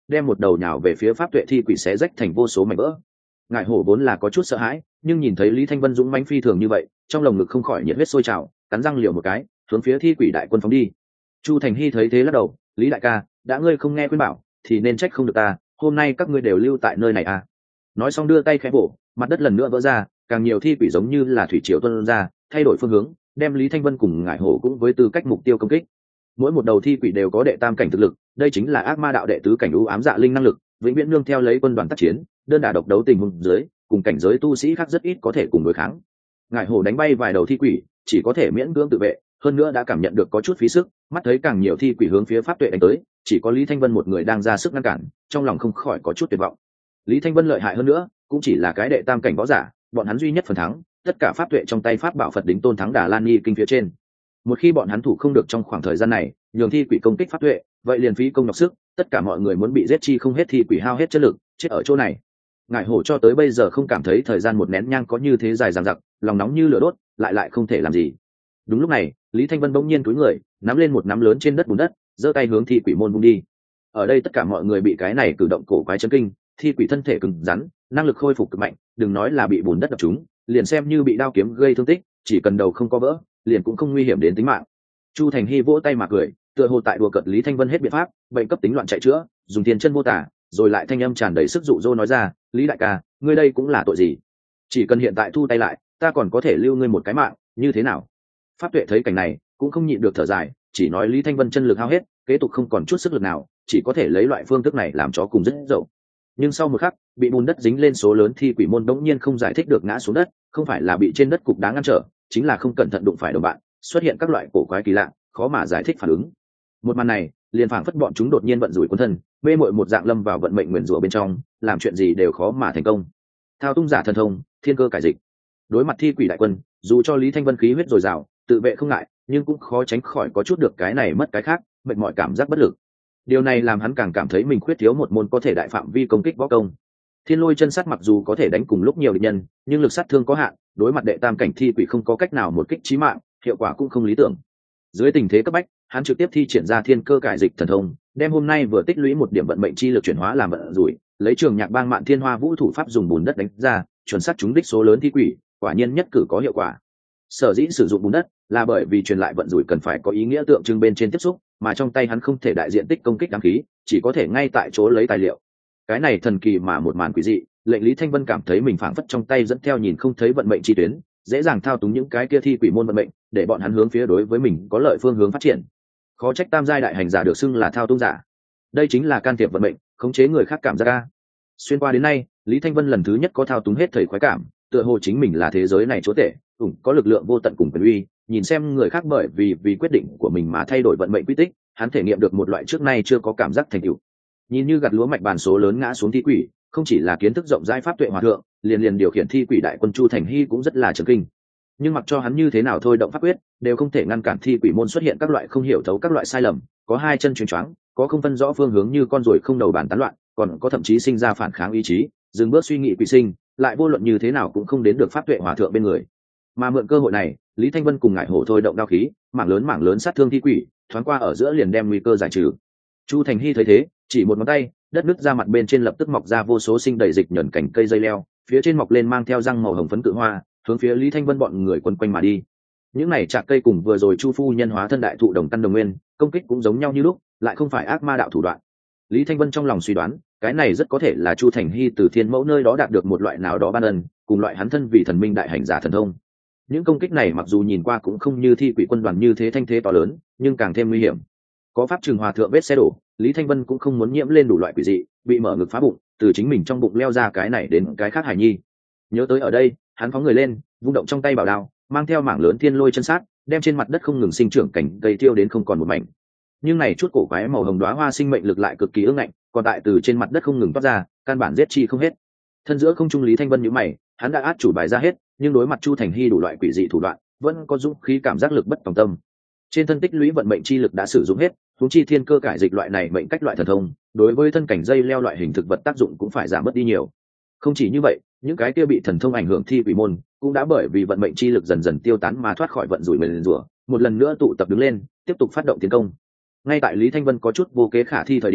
đem một đầu nhào về phía pháp tuệ thi quỷ xé rách thành vô số mảnh vỡ. Ngải hổ vốn là có chút sợ hãi, nhưng nhìn thấy Lý Thanh Vân dũng mãnh phi thường như vậy, trong lồng ngực không khỏi nhiệt huyết sôi trào, cắn răng liều một cái, hướng phía thi quỷ đại quân phóng đi. Chu Thành Hy thấy thế lắc đầu, Lý đại ca, đã ngươi không nghe khuyên bảo thì nên trách không được ta, hôm nay các ngươi đều lưu tại nơi này à. Nói xong đưa tay khẽ vỗ, mặt đất lần nữa vỡ ra, càng nhiều thi quỷ giống như là thủy triều tuôn ra, thay đổi phương hướng, đem Lý Thanh Vân cùng Ngải hổ cũng với tư cách mục tiêu công kích. Mỗi một đầu thi quỷ đều có đệ tam cảnh thực lực, đây chính là ác ma đạo đệ tứ cảnh u ám dạ linh năng lực, vĩnh viễn nương theo lấy quân đoàn tác chiến, đơn đả độc đấu tình huống dưới, cùng cảnh giới tu sĩ khác rất ít có thể cùng đối kháng. Ngải hổ đánh bay vài đầu thi quỷ, chỉ có thể miễn cưỡng tự vệ, hơn nữa đã cảm nhận được có chút phí sức, mắt thấy càng nhiều thi quỷ hướng phía pháp tuệ đánh tới, chỉ có Lý Thanh Vân một người đang ra sức ngăn cản, trong lòng không khỏi có chút tuyệt vọng. Lý Thanh Vân lợi hại hơn nữa, cũng chỉ là cái đệ tam cảnh võ giả, bọn hắn duy nhất phần thắng, tất cả pháp tuệ trong tay pháp bảo Phật đính tôn thắng Đà Lan Nhi kinh phía trên. Một khi bọn hắn thủ không được trong khoảng thời gian này, nhường thi quỷ công kích pháp tuệ, vậy liền phí công nhọc sức, tất cả mọi người muốn bị giết chi không hết thi quỷ hao hết chất lực, chết ở chỗ này. Ngải hổ cho tới bây giờ không cảm thấy thời gian một nén nhang có như thế dài dằng dặc, lòng nóng như lửa đốt, lại lại không thể làm gì. Đúng lúc này, Lý Thanh Vân bỗng nhiên cúi người, nắm lên một nắm lớn trên đất bùn đất, giơ tay hướng thi quỷ môn vung đi. Ở đây tất cả mọi người bị cái này cử động cổ quái chấn kinh, thi quỷ thân thể cứng rắn, năng lực khôi phục cực mạnh, đừng nói là bị bùn đất đập trúng, liền xem như bị đao kiếm gây thương tích, chỉ cần đầu không có vỡ, liền cũng không nguy hiểm đến tính mạng. Chu Thành Hy vỗ tay mà cười, tựa hồ tại đùa cợt Lý Thanh Vân hết biện pháp, bệnh cấp tính loạn chạy chữa, dùng tiền chân vô tả, rồi lại thanh âm tràn đầy sức dụ dỗ nói ra, Lý đại ca, ngươi đây cũng là tội gì? Chỉ cần hiện tại thu tay lại, ta còn có thể lưu ngươi một cái mạng, như thế nào? Pháp Tuệ thấy cảnh này, cũng không nhịn được thở dài, chỉ nói Lý Thanh Vân chân lực hao hết, kế tục không còn chút sức lực nào, chỉ có thể lấy loại phương thức này làm chó cùng rất dậu. Nhưng sau một khắc, bị bùn đất dính lên số lớn thi quỷ môn đống nhiên không giải thích được ngã xuống đất, không phải là bị trên đất cục đá ngăn trở, chính là không cẩn thận đụng phải đồng bạn, xuất hiện các loại cổ quái kỳ lạ, khó mà giải thích phản ứng. Một màn này, liền phảng phất bọn chúng đột nhiên vận rủi cuốn thân, mê muội một dạng lâm vào vận mệnh nguyền rủa bên trong, làm chuyện gì đều khó mà thành công. Thao tung giả thần thông, thiên cơ cải dịch. Đối mặt thi quỷ đại quân, dù cho Lý Thanh Vân khí huyết dồi dào, tự vệ không ngại, nhưng cũng khó tránh khỏi có chút được cái này mất cái khác, mệt mỏi cảm giác bất lực. Điều này làm hắn càng cảm thấy mình khuyết thiếu một môn có thể đại phạm vi công kích võ công. Thiên lôi chân sắt mặc dù có thể đánh cùng lúc nhiều địch nhân, nhưng lực sát thương có hạn, đối mặt đệ tam cảnh thi quỷ không có cách nào một kích chí mạng, hiệu quả cũng không lý tưởng. Dưới tình thế cấp bách, hắn trực tiếp thi triển ra thiên cơ cải dịch thần thông, đem hôm nay vừa tích lũy một điểm vận mệnh chi lực chuyển hóa làm vận rủi, lấy trường nhạc bang mạn thiên hoa vũ thủ pháp dùng bùn đất đánh ra, chuẩn xác trúng đích số lớn thi quỷ, quả nhiên nhất cử có hiệu quả. Sở dĩ sử dụng bùn đất là bởi vì truyền lại vận rủi cần phải có ý nghĩa tượng trưng bên trên tiếp xúc, mà trong tay hắn không thể đại diện tích công kích đám khí, chỉ có thể ngay tại chỗ lấy tài liệu. Cái này thần kỳ mà một màn quỷ dị, lệnh Lý Thanh Vân cảm thấy mình phảng phất trong tay dẫn theo nhìn không thấy vận mệnh chi tuyến, dễ dàng thao túng những cái kia thi quỷ môn vận mệnh, để bọn hắn hướng phía đối với mình có lợi phương hướng phát triển. Khó trách tam giai đại hành giả được xưng là thao túng giả. Đây chính là can thiệp vận mệnh, khống chế người khác cảm giác a. Xuyên qua đến nay, Lý Thanh Vân lần thứ nhất có thao túng hết thời khoái cảm, tựa hồ chính mình là thế giới này chúa tể, ủng có lực lượng vô tận cùng quyền uy, nhìn xem người khác bởi vì vì quyết định của mình mà thay đổi vận mệnh quy tích, hắn thể nghiệm được một loại trước nay chưa có cảm giác thành tựu. Nhìn như gặt lúa mạch bàn số lớn ngã xuống thi quỷ, không chỉ là kiến thức rộng rãi pháp tuệ hòa thượng, liền liền điều khiển thi quỷ đại quân Chu Thành Hy cũng rất là chấn kinh. Nhưng mặc cho hắn như thế nào thôi động pháp quyết, đều không thể ngăn cản thi quỷ môn xuất hiện các loại không hiểu thấu các loại sai lầm, có hai chân chuyền choáng, có không phân rõ phương hướng như con ruồi không đầu bàn tán loạn, còn có thậm chí sinh ra phản kháng ý chí, dừng bước suy nghĩ quỷ sinh, lại vô luận như thế nào cũng không đến được pháp tuệ hòa thượng bên người. Mà mượn cơ hội này, Lý Thanh Vân cùng Ngải hổ thôi động đao khí, mảng lớn mảng lớn sát thương thi quỷ, thoáng qua ở giữa liền đem nguy cơ giải trừ. Chu Thành Hy thấy thế, chỉ một ngón tay, đất nứt ra mặt bên trên lập tức mọc ra vô số sinh đầy dịch nhẫn cảnh cây dây leo, phía trên mọc lên mang theo răng màu hồng phấn cự hoa, hướng phía Lý Thanh Vân bọn người quấn quanh mà đi. Những này chạc cây cùng vừa rồi Chu phu nhân hóa thân đại thụ đồng căn đồng nguyên, công kích cũng giống nhau như lúc, lại không phải ác ma đạo thủ đoạn. Lý Thanh Vân trong lòng suy đoán, cái này rất có thể là Chu Thành Hy từ Thiên Mẫu nơi đó đạt được một loại nào đó ban ân, cùng loại hắn thân vì thần minh đại hành giả thần thông. Những công kích này mặc dù nhìn qua cũng không như thi quỷ quân đoàn như thế thanh thế to lớn, nhưng càng thêm nguy hiểm. Có pháp trường hòa thượng vết xe đổ, Lý Thanh Vân cũng không muốn nhiễm lên đủ loại quỷ dị, bị mở ngực phá bụng, từ chính mình trong bụng leo ra cái này đến cái khác hải nhi. Nhớ tới ở đây, hắn phóng người lên, vung động trong tay bảo đao, mang theo mảng lớn thiên lôi chân sát, đem trên mặt đất không ngừng sinh trưởng cảnh cây tiêu đến không còn một mảnh. Nhưng này chút cổ quái màu hồng đóa hoa sinh mệnh lực lại cực kỳ ương ngạnh, còn tại từ trên mặt đất không ngừng toát ra, căn bản giết chi không hết. Thân giữa không trung Lý Thanh Vân nhíu mày, hắn đã át chủ bài ra hết, nhưng đối mặt Chu Thành Hy đủ loại quỷ dị thủ đoạn, vẫn có dũng khí cảm giác lực bất tòng tâm. Trên thân tích lũy vận mệnh chi lực đã sử dụng hết, huống chi thiên cơ cải dịch loại này mệnh cách loại thần thông, đối với thân cảnh dây leo loại hình thực vật tác dụng cũng phải giảm bớt đi nhiều. Không chỉ như vậy, những cái kia bị thần thông ảnh hưởng thi quỷ môn, cũng đã bởi vì vận mệnh chi lực dần dần tiêu tán mà thoát khỏi vận rủi mền rủa, một lần nữa tụ tập đứng lên, tiếp tục phát động tiến công. Ngay tại Lý Thanh Vân có chút vô kế khả thi thời điểm,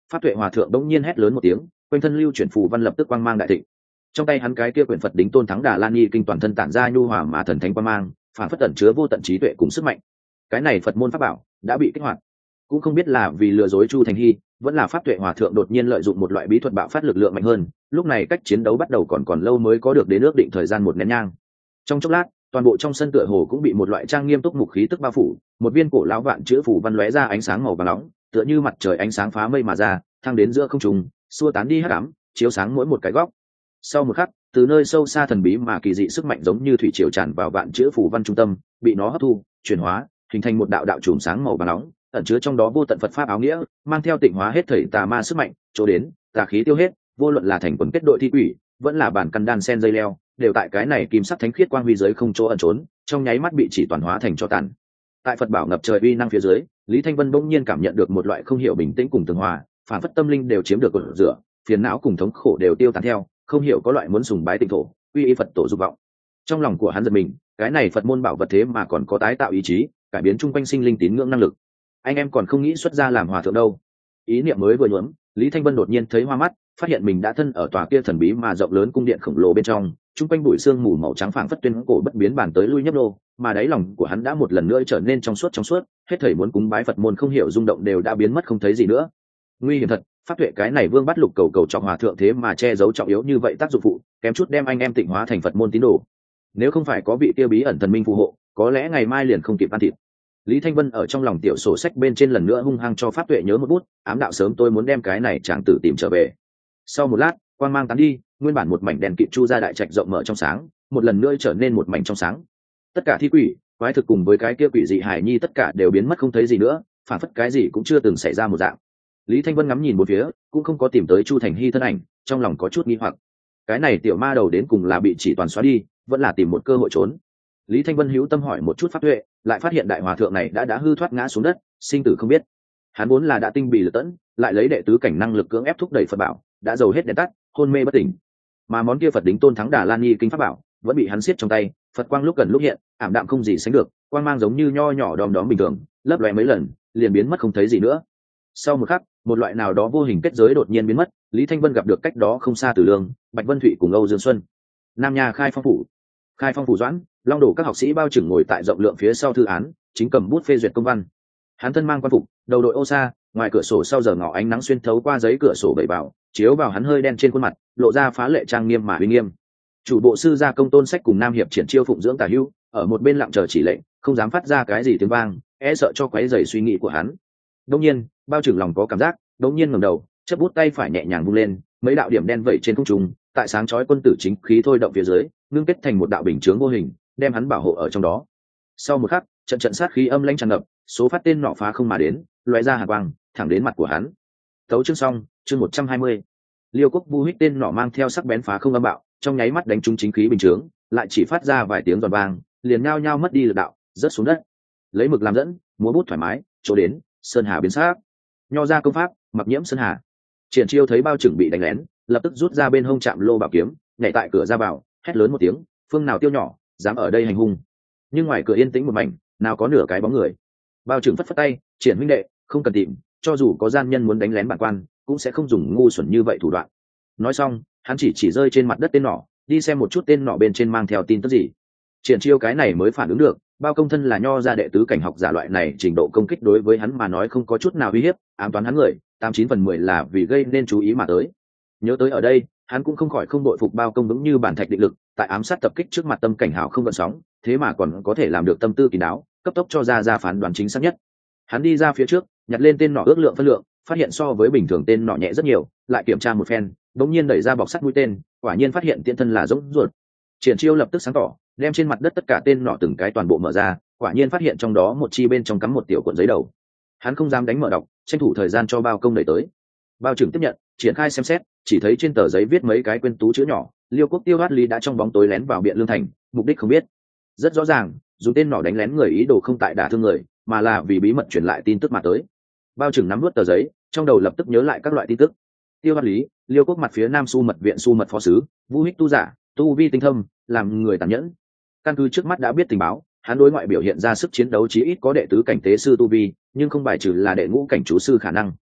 Pháp Tuệ Hòa thượng đống nhiên hét lớn một tiếng, quanh thân lưu chuyển phù văn lập tức quang mang đại thịnh. Trong tay hắn cái kia quyển Phật đính tôn thắng Đà Lan Nghi kinh toàn thân tản ra nhu hòa mà thần thánh quang mang, phản phất ẩn chứa vô tận trí tuệ cùng sức mạnh. Cái này Phật môn pháp bảo đã bị kích hoạt. Cũng không biết là vì lừa dối Chu Thành Hy, vẫn là Pháp Tuệ Hòa thượng đột nhiên lợi dụng một loại bí thuật bạo phát lực lượng mạnh hơn, lúc này cách chiến đấu bắt đầu còn còn lâu mới có được đến ước định thời gian một nén nhang. Trong chốc lát, toàn bộ trong sân tựa hồ cũng bị một loại trang nghiêm túc mục khí tức bao phủ, một viên cổ lão vạn chữ phù văn lóe ra ánh sáng màu vàng nóng, tựa như mặt trời ánh sáng phá mây mà ra, thăng đến giữa không trung, xua tán đi hắc ám, chiếu sáng mỗi một cái góc. Sau một khắc, từ nơi sâu xa thần bí mà kỳ dị sức mạnh giống như thủy triều tràn vào vạn chữ phù văn trung tâm, bị nó hấp thu, chuyển hóa, hình thành một đạo đạo chùm sáng màu vàng nóng, ẩn chứa trong đó vô tận Phật pháp áo nghĩa, mang theo tịnh hóa hết thảy tà ma sức mạnh, chỗ đến, tà khí tiêu hết, vô luận là thành quần kết đội thi quỷ, vẫn là bản căn đan sen dây leo, đều tại cái này kim sắc thánh khiết quang huy dưới không chỗ ẩn trốn, trong nháy mắt bị chỉ toàn hóa thành cho tàn. Tại Phật bảo ngập trời uy năng phía dưới, Lý Thanh Vân bỗng nhiên cảm nhận được một loại không hiểu bình tĩnh cùng tường hòa, phản phất tâm linh đều chiếm được cột rửa, phiền não cùng thống khổ đều tiêu tán theo, không hiểu có loại muốn sùng bái tịnh thổ, uy y Phật tổ dục vọng. Trong lòng của hắn giật mình, cái này Phật môn bảo vật thế mà còn có tái tạo ý chí, cải biến chung quanh sinh linh tín ngưỡng năng lực. Anh em còn không nghĩ xuất gia làm hòa thượng đâu. Ý niệm mới vừa nhuốm, Lý Thanh Vân đột nhiên thấy hoa mắt, phát hiện mình đã thân ở tòa kia thần bí mà rộng lớn cung điện khổng lồ bên trong, chung quanh bụi sương mù màu trắng phảng phất tuyên cổ bất biến bản tới lui nhấp nô, mà đáy lòng của hắn đã một lần nữa trở nên trong suốt trong suốt, hết thảy muốn cúng bái Phật môn không hiểu rung động đều đã biến mất không thấy gì nữa. Nguy hiểm thật, pháp tuệ cái này vương bắt lục cầu cầu trọng hòa thượng thế mà che giấu trọng yếu như vậy tác dụng phụ, kém chút đem anh em tịnh hóa thành Phật môn tín đồ. Nếu không phải có vị kia bí ẩn thần minh phù hộ, có lẽ ngày mai liền không kịp ăn thịt. Lý Thanh Vân ở trong lòng tiểu sổ sách bên trên lần nữa hung hăng cho pháp tuệ nhớ một bút, ám đạo sớm tôi muốn đem cái này chàng tử tìm trở về. Sau một lát, quang mang tán đi, nguyên bản một mảnh đèn kịt chu ra đại trạch rộng mở trong sáng, một lần nữa trở nên một mảnh trong sáng. Tất cả thi quỷ, quái thực cùng với cái kia quỷ dị hải nhi tất cả đều biến mất không thấy gì nữa, phản phất cái gì cũng chưa từng xảy ra một dạng. Lý Thanh Vân ngắm nhìn một phía, cũng không có tìm tới Chu Thành Hy thân ảnh, trong lòng có chút nghi hoặc. Cái này tiểu ma đầu đến cùng là bị chỉ toàn xóa đi, vẫn là tìm một cơ hội trốn. Lý Thanh Vân hữu tâm hỏi một chút pháp tuệ, lại phát hiện đại hòa thượng này đã đã hư thoát ngã xuống đất, sinh tử không biết. Hắn vốn là đã tinh bì lật tẫn, lại lấy đệ tứ cảnh năng lực cưỡng ép thúc đẩy Phật bảo, đã dầu hết đèn tắt, hôn mê bất tỉnh. Mà món kia Phật đính tôn thắng Đà Lan Nghi kinh pháp bảo, vẫn bị hắn siết trong tay, Phật quang lúc gần lúc hiện, ảm đạm không gì sánh được, quang mang giống như nho nhỏ đom đóm bình thường, lấp lóe mấy lần, liền biến mất không thấy gì nữa. Sau một khắc, một loại nào đó vô hình kết giới đột nhiên biến mất, Lý Thanh Vân gặp được cách đó không xa Tử Lương, Bạch Vân Thụy cùng Âu Dương Xuân. Nam Nha Khai Phong phủ. Khai Phong phủ doãn, Long Đổ các học sĩ bao trừng ngồi tại rộng lượng phía sau thư án, chính cầm bút phê duyệt công văn. Hắn thân mang quan phục, đầu đội ô sa, ngoài cửa sổ sau giờ ngọ ánh nắng xuyên thấu qua giấy cửa sổ bậy vào, chiếu vào hắn hơi đen trên khuôn mặt, lộ ra phá lệ trang nghiêm mà uy nghiêm. Chủ bộ sư gia công Tôn Sách cùng Nam hiệp triển chiêu phụng dưỡng Tả Hưu, ở một bên lặng chờ chỉ lệnh, không dám phát ra cái gì tiếng vang, e sợ cho quấy rầy suy nghĩ của hắn. Đương nhiên, bao trưởng lòng có cảm giác, đột nhiên ngẩng đầu, chấp bút tay phải nhẹ nhàng vung lên, mấy đạo điểm đen vẩy trên không trung, tại sáng chói quân tử chính khí thôi động phía dưới, ngưng kết thành một đạo bình chướng vô hình, đem hắn bảo hộ ở trong đó. Sau một khắc, trận trận sát khí âm lãnh tràn ngập, số phát tên nọ phá không mà đến, lóe ra hàn quang, thẳng đến mặt của hắn. Tấu chương xong, chương một trăm hai mươi. Liêu Quốc Bu hích tên nọ mang theo sắc bén phá không âm bạo, trong nháy mắt đánh trúng chính khí bình chướng, lại chỉ phát ra vài tiếng giòn vang, liền nhao nhao mất đi lực đạo, rớt xuống đất. Lấy mực làm dẫn, múa bút thoải mái, chỗ đến, sơn hà biến sắc. Nho ra công pháp, mặc nhiễm sơn hà. Triển Chiêu thấy bao trưởng bị đánh lén, lập tức rút ra bên hông chạm lô bảo kiếm, nhảy tại cửa ra vào, hét lớn một tiếng, phương nào tiêu nhỏ, dám ở đây hành hung. Nhưng ngoài cửa yên tĩnh một mảnh, nào có nửa cái bóng người. Bao trưởng phất phất tay, Triển huynh đệ, không cần tìm, cho dù có gian nhân muốn đánh lén bản quan, cũng sẽ không dùng ngu xuẩn như vậy thủ đoạn. Nói xong, hắn chỉ chỉ rơi trên mặt đất tên nỏ, đi xem một chút tên nỏ bên trên mang theo tin tức gì. Triển Chiêu cái này mới phản ứng được, bao công thân là nho gia đệ tứ cảnh học giả loại này, trình độ công kích đối với hắn mà nói không có chút nào uy hiếp, ám toán hắn người, tám chín phần mười là vì gây nên chú ý mà tới. Nhớ tới ở đây, hắn cũng không khỏi không đội phục bao công vững như bản thạch định lực, tại ám sát tập kích trước mặt tâm cảnh hảo không gợn sóng, thế mà còn có thể làm được tâm tư kín đáo, cấp tốc cho ra ra phán đoán chính xác nhất. Hắn đi ra phía trước, nhặt lên tên nỏ ước lượng phân lượng, phát hiện so với bình thường tên nỏ nhẹ rất nhiều, lại kiểm tra một phen, đống nhiên đẩy ra bọc sắt mũi tên, quả nhiên phát hiện tiễn thân là giống ruột. Triển Chiêu lập tức sáng tỏ, đem trên mặt đất tất cả tên nỏ từng cái toàn bộ mở ra, quả nhiên phát hiện trong đó một chi bên trong cắm một tiểu cuộn giấy đầu. Hắn không dám đánh mở đọc, tranh thủ thời gian cho bao công đẩy tới. Bao trưởng tiếp nhận, triển khai xem xét, chỉ thấy trên tờ giấy viết mấy cái quên tú chữ nhỏ, Liêu Quốc Tiêu Hoát Lý đã trong bóng tối lén vào Biện Lương thành, mục đích không biết. Rất rõ ràng, dùng tên nỏ đánh lén người ý đồ không tại đả thương người, mà là vì bí mật truyền lại tin tức mà tới. Bao trưởng nắm nuốt tờ giấy, trong đầu lập tức nhớ lại các loại tin tức. Tiêu Hoát Lý, Liêu Quốc mặt phía Nam Su mật viện Su mật phó sứ, Vu hích tu giả, tu vi tinh thâm, làm người tàn nhẫn. Căn cứ trước mắt đã biết tình báo, hắn đối ngoại biểu hiện ra sức chiến đấu chí ít có đệ tứ cảnh tế sư tu vi, nhưng không bài trừ là đệ ngũ cảnh chú sư khả năng.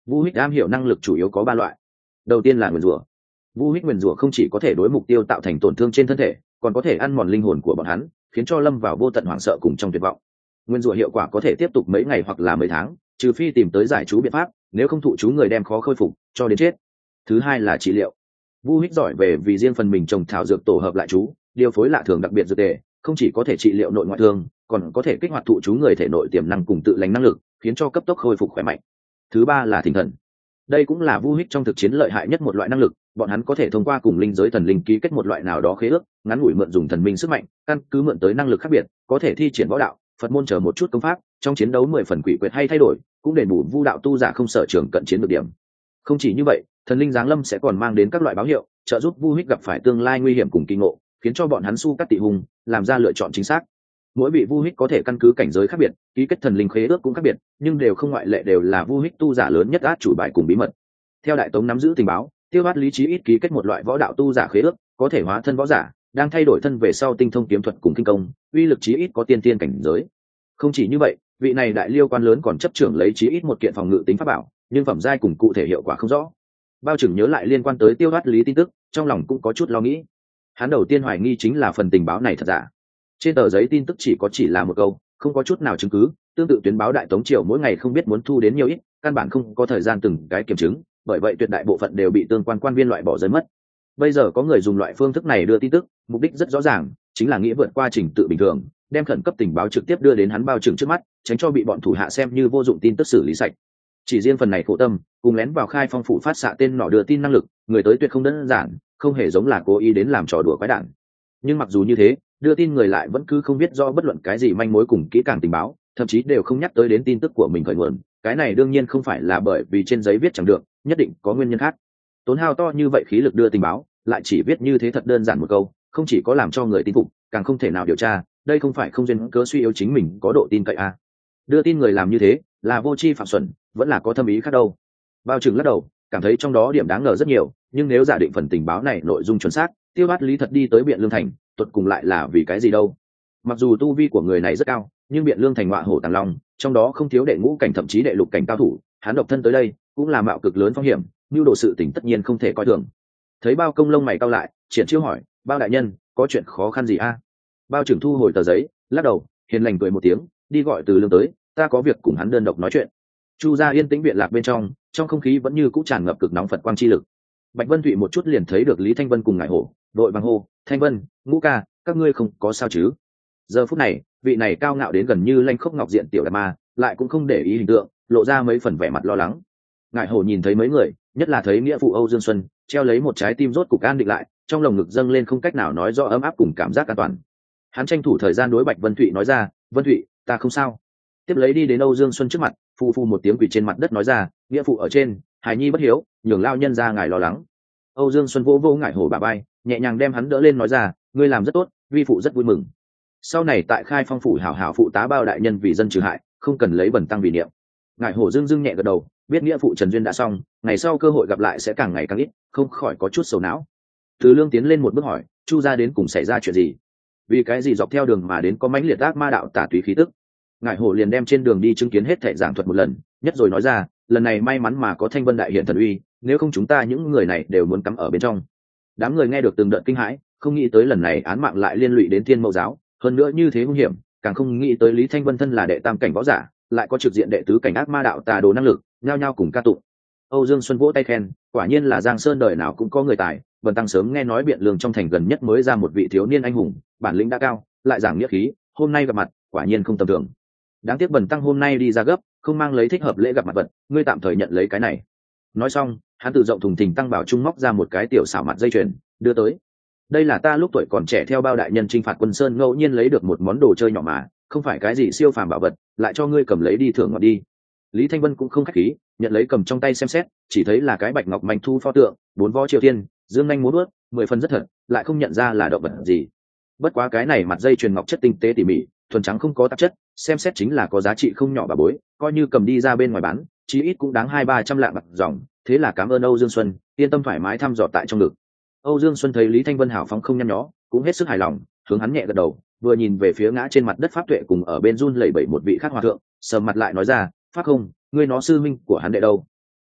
Vu Hích am hiểu năng lực chủ yếu có ba loại. Đầu tiên là nguyền rủa. Vu Hích nguyền rủa không chỉ có thể đối mục tiêu tạo thành tổn thương trên thân thể, còn có thể ăn mòn linh hồn của bọn hắn, khiến cho lâm vào vô tận hoảng sợ cùng trong tuyệt vọng. Nguyên rủa hiệu quả có thể tiếp tục mấy ngày hoặc là mấy tháng, trừ phi tìm tới giải chú biện pháp, nếu không thụ chú người đem khó khôi phục cho đến chết. Thứ hai là trị liệu. Vu Hích giỏi về vì riêng phần mình trồng thảo dược tổ hợp lại chú, điều phối lạ thường đặc biệt dược tề, không chỉ có thể trị liệu nội ngoại thương, còn có thể kích hoạt thụ chú người thể nội tiềm năng cùng tự lành năng lực, khiến cho cấp tốc khôi phục khỏe mạnh. Thứ ba là thỉnh thần. Đây cũng là Vu Hích trong thực chiến lợi hại nhất một loại năng lực, bọn hắn có thể thông qua cùng linh giới thần linh ký kết một loại nào đó khế ước, ngắn ngủi mượn dùng thần minh sức mạnh, căn cứ mượn tới năng lực khác biệt, có thể thi triển võ đạo, Phật môn chờ một chút công pháp, trong chiến đấu mười phần quỷ quyệt hay thay đổi, cũng đền bù Vu đạo tu giả không sở trường cận chiến được điểm. Không chỉ như vậy, thần linh giáng lâm sẽ còn mang đến các loại báo hiệu, trợ giúp Vu Hích gặp phải tương lai nguy hiểm cùng kỳ ngộ, khiến cho bọn hắn su cắt tị hùng, làm ra lựa chọn chính xác. Mỗi vị Vu Hích có thể căn cứ cảnh giới khác biệt, ký kết thần linh khế ước cũng khác biệt, nhưng đều không ngoại lệ đều là Vu Hích tu giả lớn nhất át chủ bài cùng bí mật. Theo Đại Tống nắm giữ tình báo, Tiêu Bát Lý trí ít ký kết một loại võ đạo tu giả khế ước, có thể hóa thân võ giả, đang thay đổi thân về sau tinh thông kiếm thuật cùng kinh công, uy lực chí ít có tiên tiên cảnh giới. Không chỉ như vậy, vị này đại liêu quan lớn còn chấp trưởng lấy chí ít một kiện phòng ngự tính pháp bảo, nhưng phẩm giai cùng cụ thể hiệu quả không rõ. Bao trưởng nhớ lại liên quan tới Tiêu Bát Lý tin tức, trong lòng cũng có chút lo nghĩ. Hắn đầu tiên hoài nghi chính là phần tình báo này thật giả. Trên tờ giấy tin tức chỉ có chỉ là một câu, không có chút nào chứng cứ, tương tự tuyến báo Đại Tống triều mỗi ngày không biết muốn thu đến nhiều ít, căn bản không có thời gian từng cái kiểm chứng, bởi vậy tuyệt đại bộ phận đều bị tương quan quan viên loại bỏ rơi mất. Bây giờ có người dùng loại phương thức này đưa tin tức, mục đích rất rõ ràng, chính là nghĩa vượt qua trình tự bình thường, đem khẩn cấp tình báo trực tiếp đưa đến hắn bao trưởng trước mắt, tránh cho bị bọn thủ hạ xem như vô dụng tin tức xử lý sạch. Chỉ riêng phần này khổ tâm, cùng lén vào khai phong phủ phát xạ tên nọ đưa tin năng lực, người tới tuyệt không đơn giản, không hề giống là cố ý đến làm trò đùa quái đản. Nhưng mặc dù như thế, đưa tin người lại vẫn cứ không biết do bất luận cái gì manh mối cùng kỹ càng tình báo, thậm chí đều không nhắc tới đến tin tức của mình khởi nguồn. Cái này đương nhiên không phải là bởi vì trên giấy viết chẳng được, nhất định có nguyên nhân khác. Tốn hao to như vậy khí lực đưa tình báo, lại chỉ viết như thế thật đơn giản một câu, không chỉ có làm cho người tin phục, càng không thể nào điều tra, đây không phải không duyên cớ suy yếu chính mình có độ tin cậy à. Đưa tin người làm như thế, là vô tri phạm xuẩn, vẫn là có thâm ý khác đâu. Bao Trừng lắc đầu, cảm thấy trong đó điểm đáng ngờ rất nhiều, nhưng nếu giả định phần tình báo này nội dung chuẩn xác, Tiêu Bát Lý thật đi tới Biện Lương thành, tuột cùng lại là vì cái gì đâu? Mặc dù tu vi của người này rất cao, nhưng Biện Lương thành ngọa hổ tàng long, trong đó không thiếu đệ ngũ cảnh thậm chí đệ lục cảnh cao thủ, hắn độc thân tới đây, cũng là mạo cực lớn phong hiểm, nhu đồ sự tình tất nhiên không thể coi thường. Thấy Bao Công lông mày cau lại, triển chiêu hỏi, Bao đại nhân, có chuyện khó khăn gì a? À? Bao Trưởng thu hồi tờ giấy, lắc đầu, hiền lành cười một tiếng, đi gọi Từ Lương tới, ta có việc cùng hắn đơn độc nói chuyện. Chu gia yên tĩnh viện lạc bên trong, trong không khí vẫn như cũ tràn ngập cực nóng Phật quang chi lực. Bạch Vân Thụy một chút liền thấy được Lý Thanh Vân cùng Ngải Hổ, đội vàng hô, Thanh Vân, Ngũ ca, các ngươi không có sao chứ? Giờ phút này, vị này cao ngạo đến gần như lanh khốc ngọc diện tiểu đạt ma, lại cũng không để ý hình tượng, lộ ra mấy phần vẻ mặt lo lắng. Ngải Hổ nhìn thấy mấy người, nhất là thấy nghĩa phụ Âu Dương Xuân, treo lấy một trái tim rốt cục an định lại, trong lồng ngực dâng lên không cách nào nói rõ ấm áp cùng cảm giác an toàn. Hắn tranh thủ thời gian đối Bạch Vân Thụy nói ra, Vân Thụy, ta không sao. Tiếp lấy đi đến Âu Dương Xuân trước mặt, phu phu một tiếng quỳ trên mặt đất nói ra, nghĩa phụ ở trên, hài nhi bất hiếu, nhường lao nhân ra ngài lo lắng. Âu Dương Xuân vỗ vỗ Ngải Hổ bả vai, nhẹ nhàng đem hắn đỡ lên nói ra, ngươi làm rất tốt, vi phụ rất vui mừng. Sau này tại khai phong phủ hảo hảo phụ tá Bao đại nhân vì dân trừ hại, không cần lấy bẩn tăng vì niệm. Ngải Hổ dương dương nhẹ gật đầu, biết nghĩa phụ Trần duyên đã xong, ngày sau cơ hội gặp lại sẽ càng ngày càng ít, không khỏi có chút sầu não. Từ Lương tiến lên một bước hỏi, Chu gia đến cùng xảy ra chuyện gì? Vì cái gì dọc theo đường mà đến có mãnh liệt ác ma đạo tả túy khí tức? Ngải Hổ liền đem trên đường đi chứng kiến hết thảy giảng thuật một lần, nhất rồi nói ra, lần này may mắn mà có Thanh Vân đại hiện thần uy, nếu không chúng ta những người này đều muốn cắm ở bên trong. Đám người nghe được từng đợt kinh hãi, không nghĩ tới lần này án mạng lại liên lụy đến Thiên Mẫu giáo, hơn nữa như thế hung hiểm, càng không nghĩ tới Lý Thanh Vân thân là đệ tam cảnh võ giả, lại có trực diện đệ tứ cảnh ác ma đạo tà đồ năng lực, nhao nhao cùng ca tụng. Âu Dương Xuân vỗ tay khen, quả nhiên là Giang Sơn đời nào cũng có người tài, Vân tăng sớm nghe nói Biện Lương trong thành gần nhất mới ra một vị thiếu niên anh hùng, bản lĩnh đã cao, lại giảng nghĩa khí, hôm nay gặp mặt, quả nhiên không tầm thường. Đáng tiếc Bần tăng hôm nay đi ra gấp, không mang lấy thích hợp lễ gặp mặt vật, ngươi tạm thời nhận lấy cái này. Nói xong, hắn tự rộng thùng thình tăng bảo trung móc ra một cái tiểu xảo mặt dây chuyền, đưa tới. Đây là ta lúc tuổi còn trẻ theo Bao đại nhân chinh phạt Quân Sơn ngẫu nhiên lấy được một món đồ chơi nhỏ mà, không phải cái gì siêu phàm bảo vật, lại cho ngươi cầm lấy đi thưởng ngọt đi. Lý Thanh Vân cũng không khách khí, nhận lấy cầm trong tay xem xét, chỉ thấy là cái bạch ngọc manh thu pho tượng, bốn vó triều thiên, dương nhanh múa vuốt, mười phần rất thật, lại không nhận ra là động vật gì. Bất quá cái này mặt dây chuyền ngọc chất tinh tế tỉ mỉ, thuần trắng không có tạp chất, xem xét chính là có giá trị không nhỏ bà bối, coi như cầm đi ra bên ngoài bán, chí ít cũng đáng hai ba trăm lạng bạc dòng. Thế là cảm ơn Âu Dương Xuân, yên tâm thoải mái thăm dò tại trong ngực. Âu Dương Xuân thấy Lý Thanh Vân hảo phóng không nhăn nhó, cũng hết sức hài lòng, hướng hắn nhẹ gật đầu, vừa nhìn về phía ngã trên mặt đất pháp tuệ cùng ở bên run lẩy bẩy một vị khác hòa thượng, sờ mặt lại nói ra, pháp không, ngươi nó sư minh của hắn đệ đâu?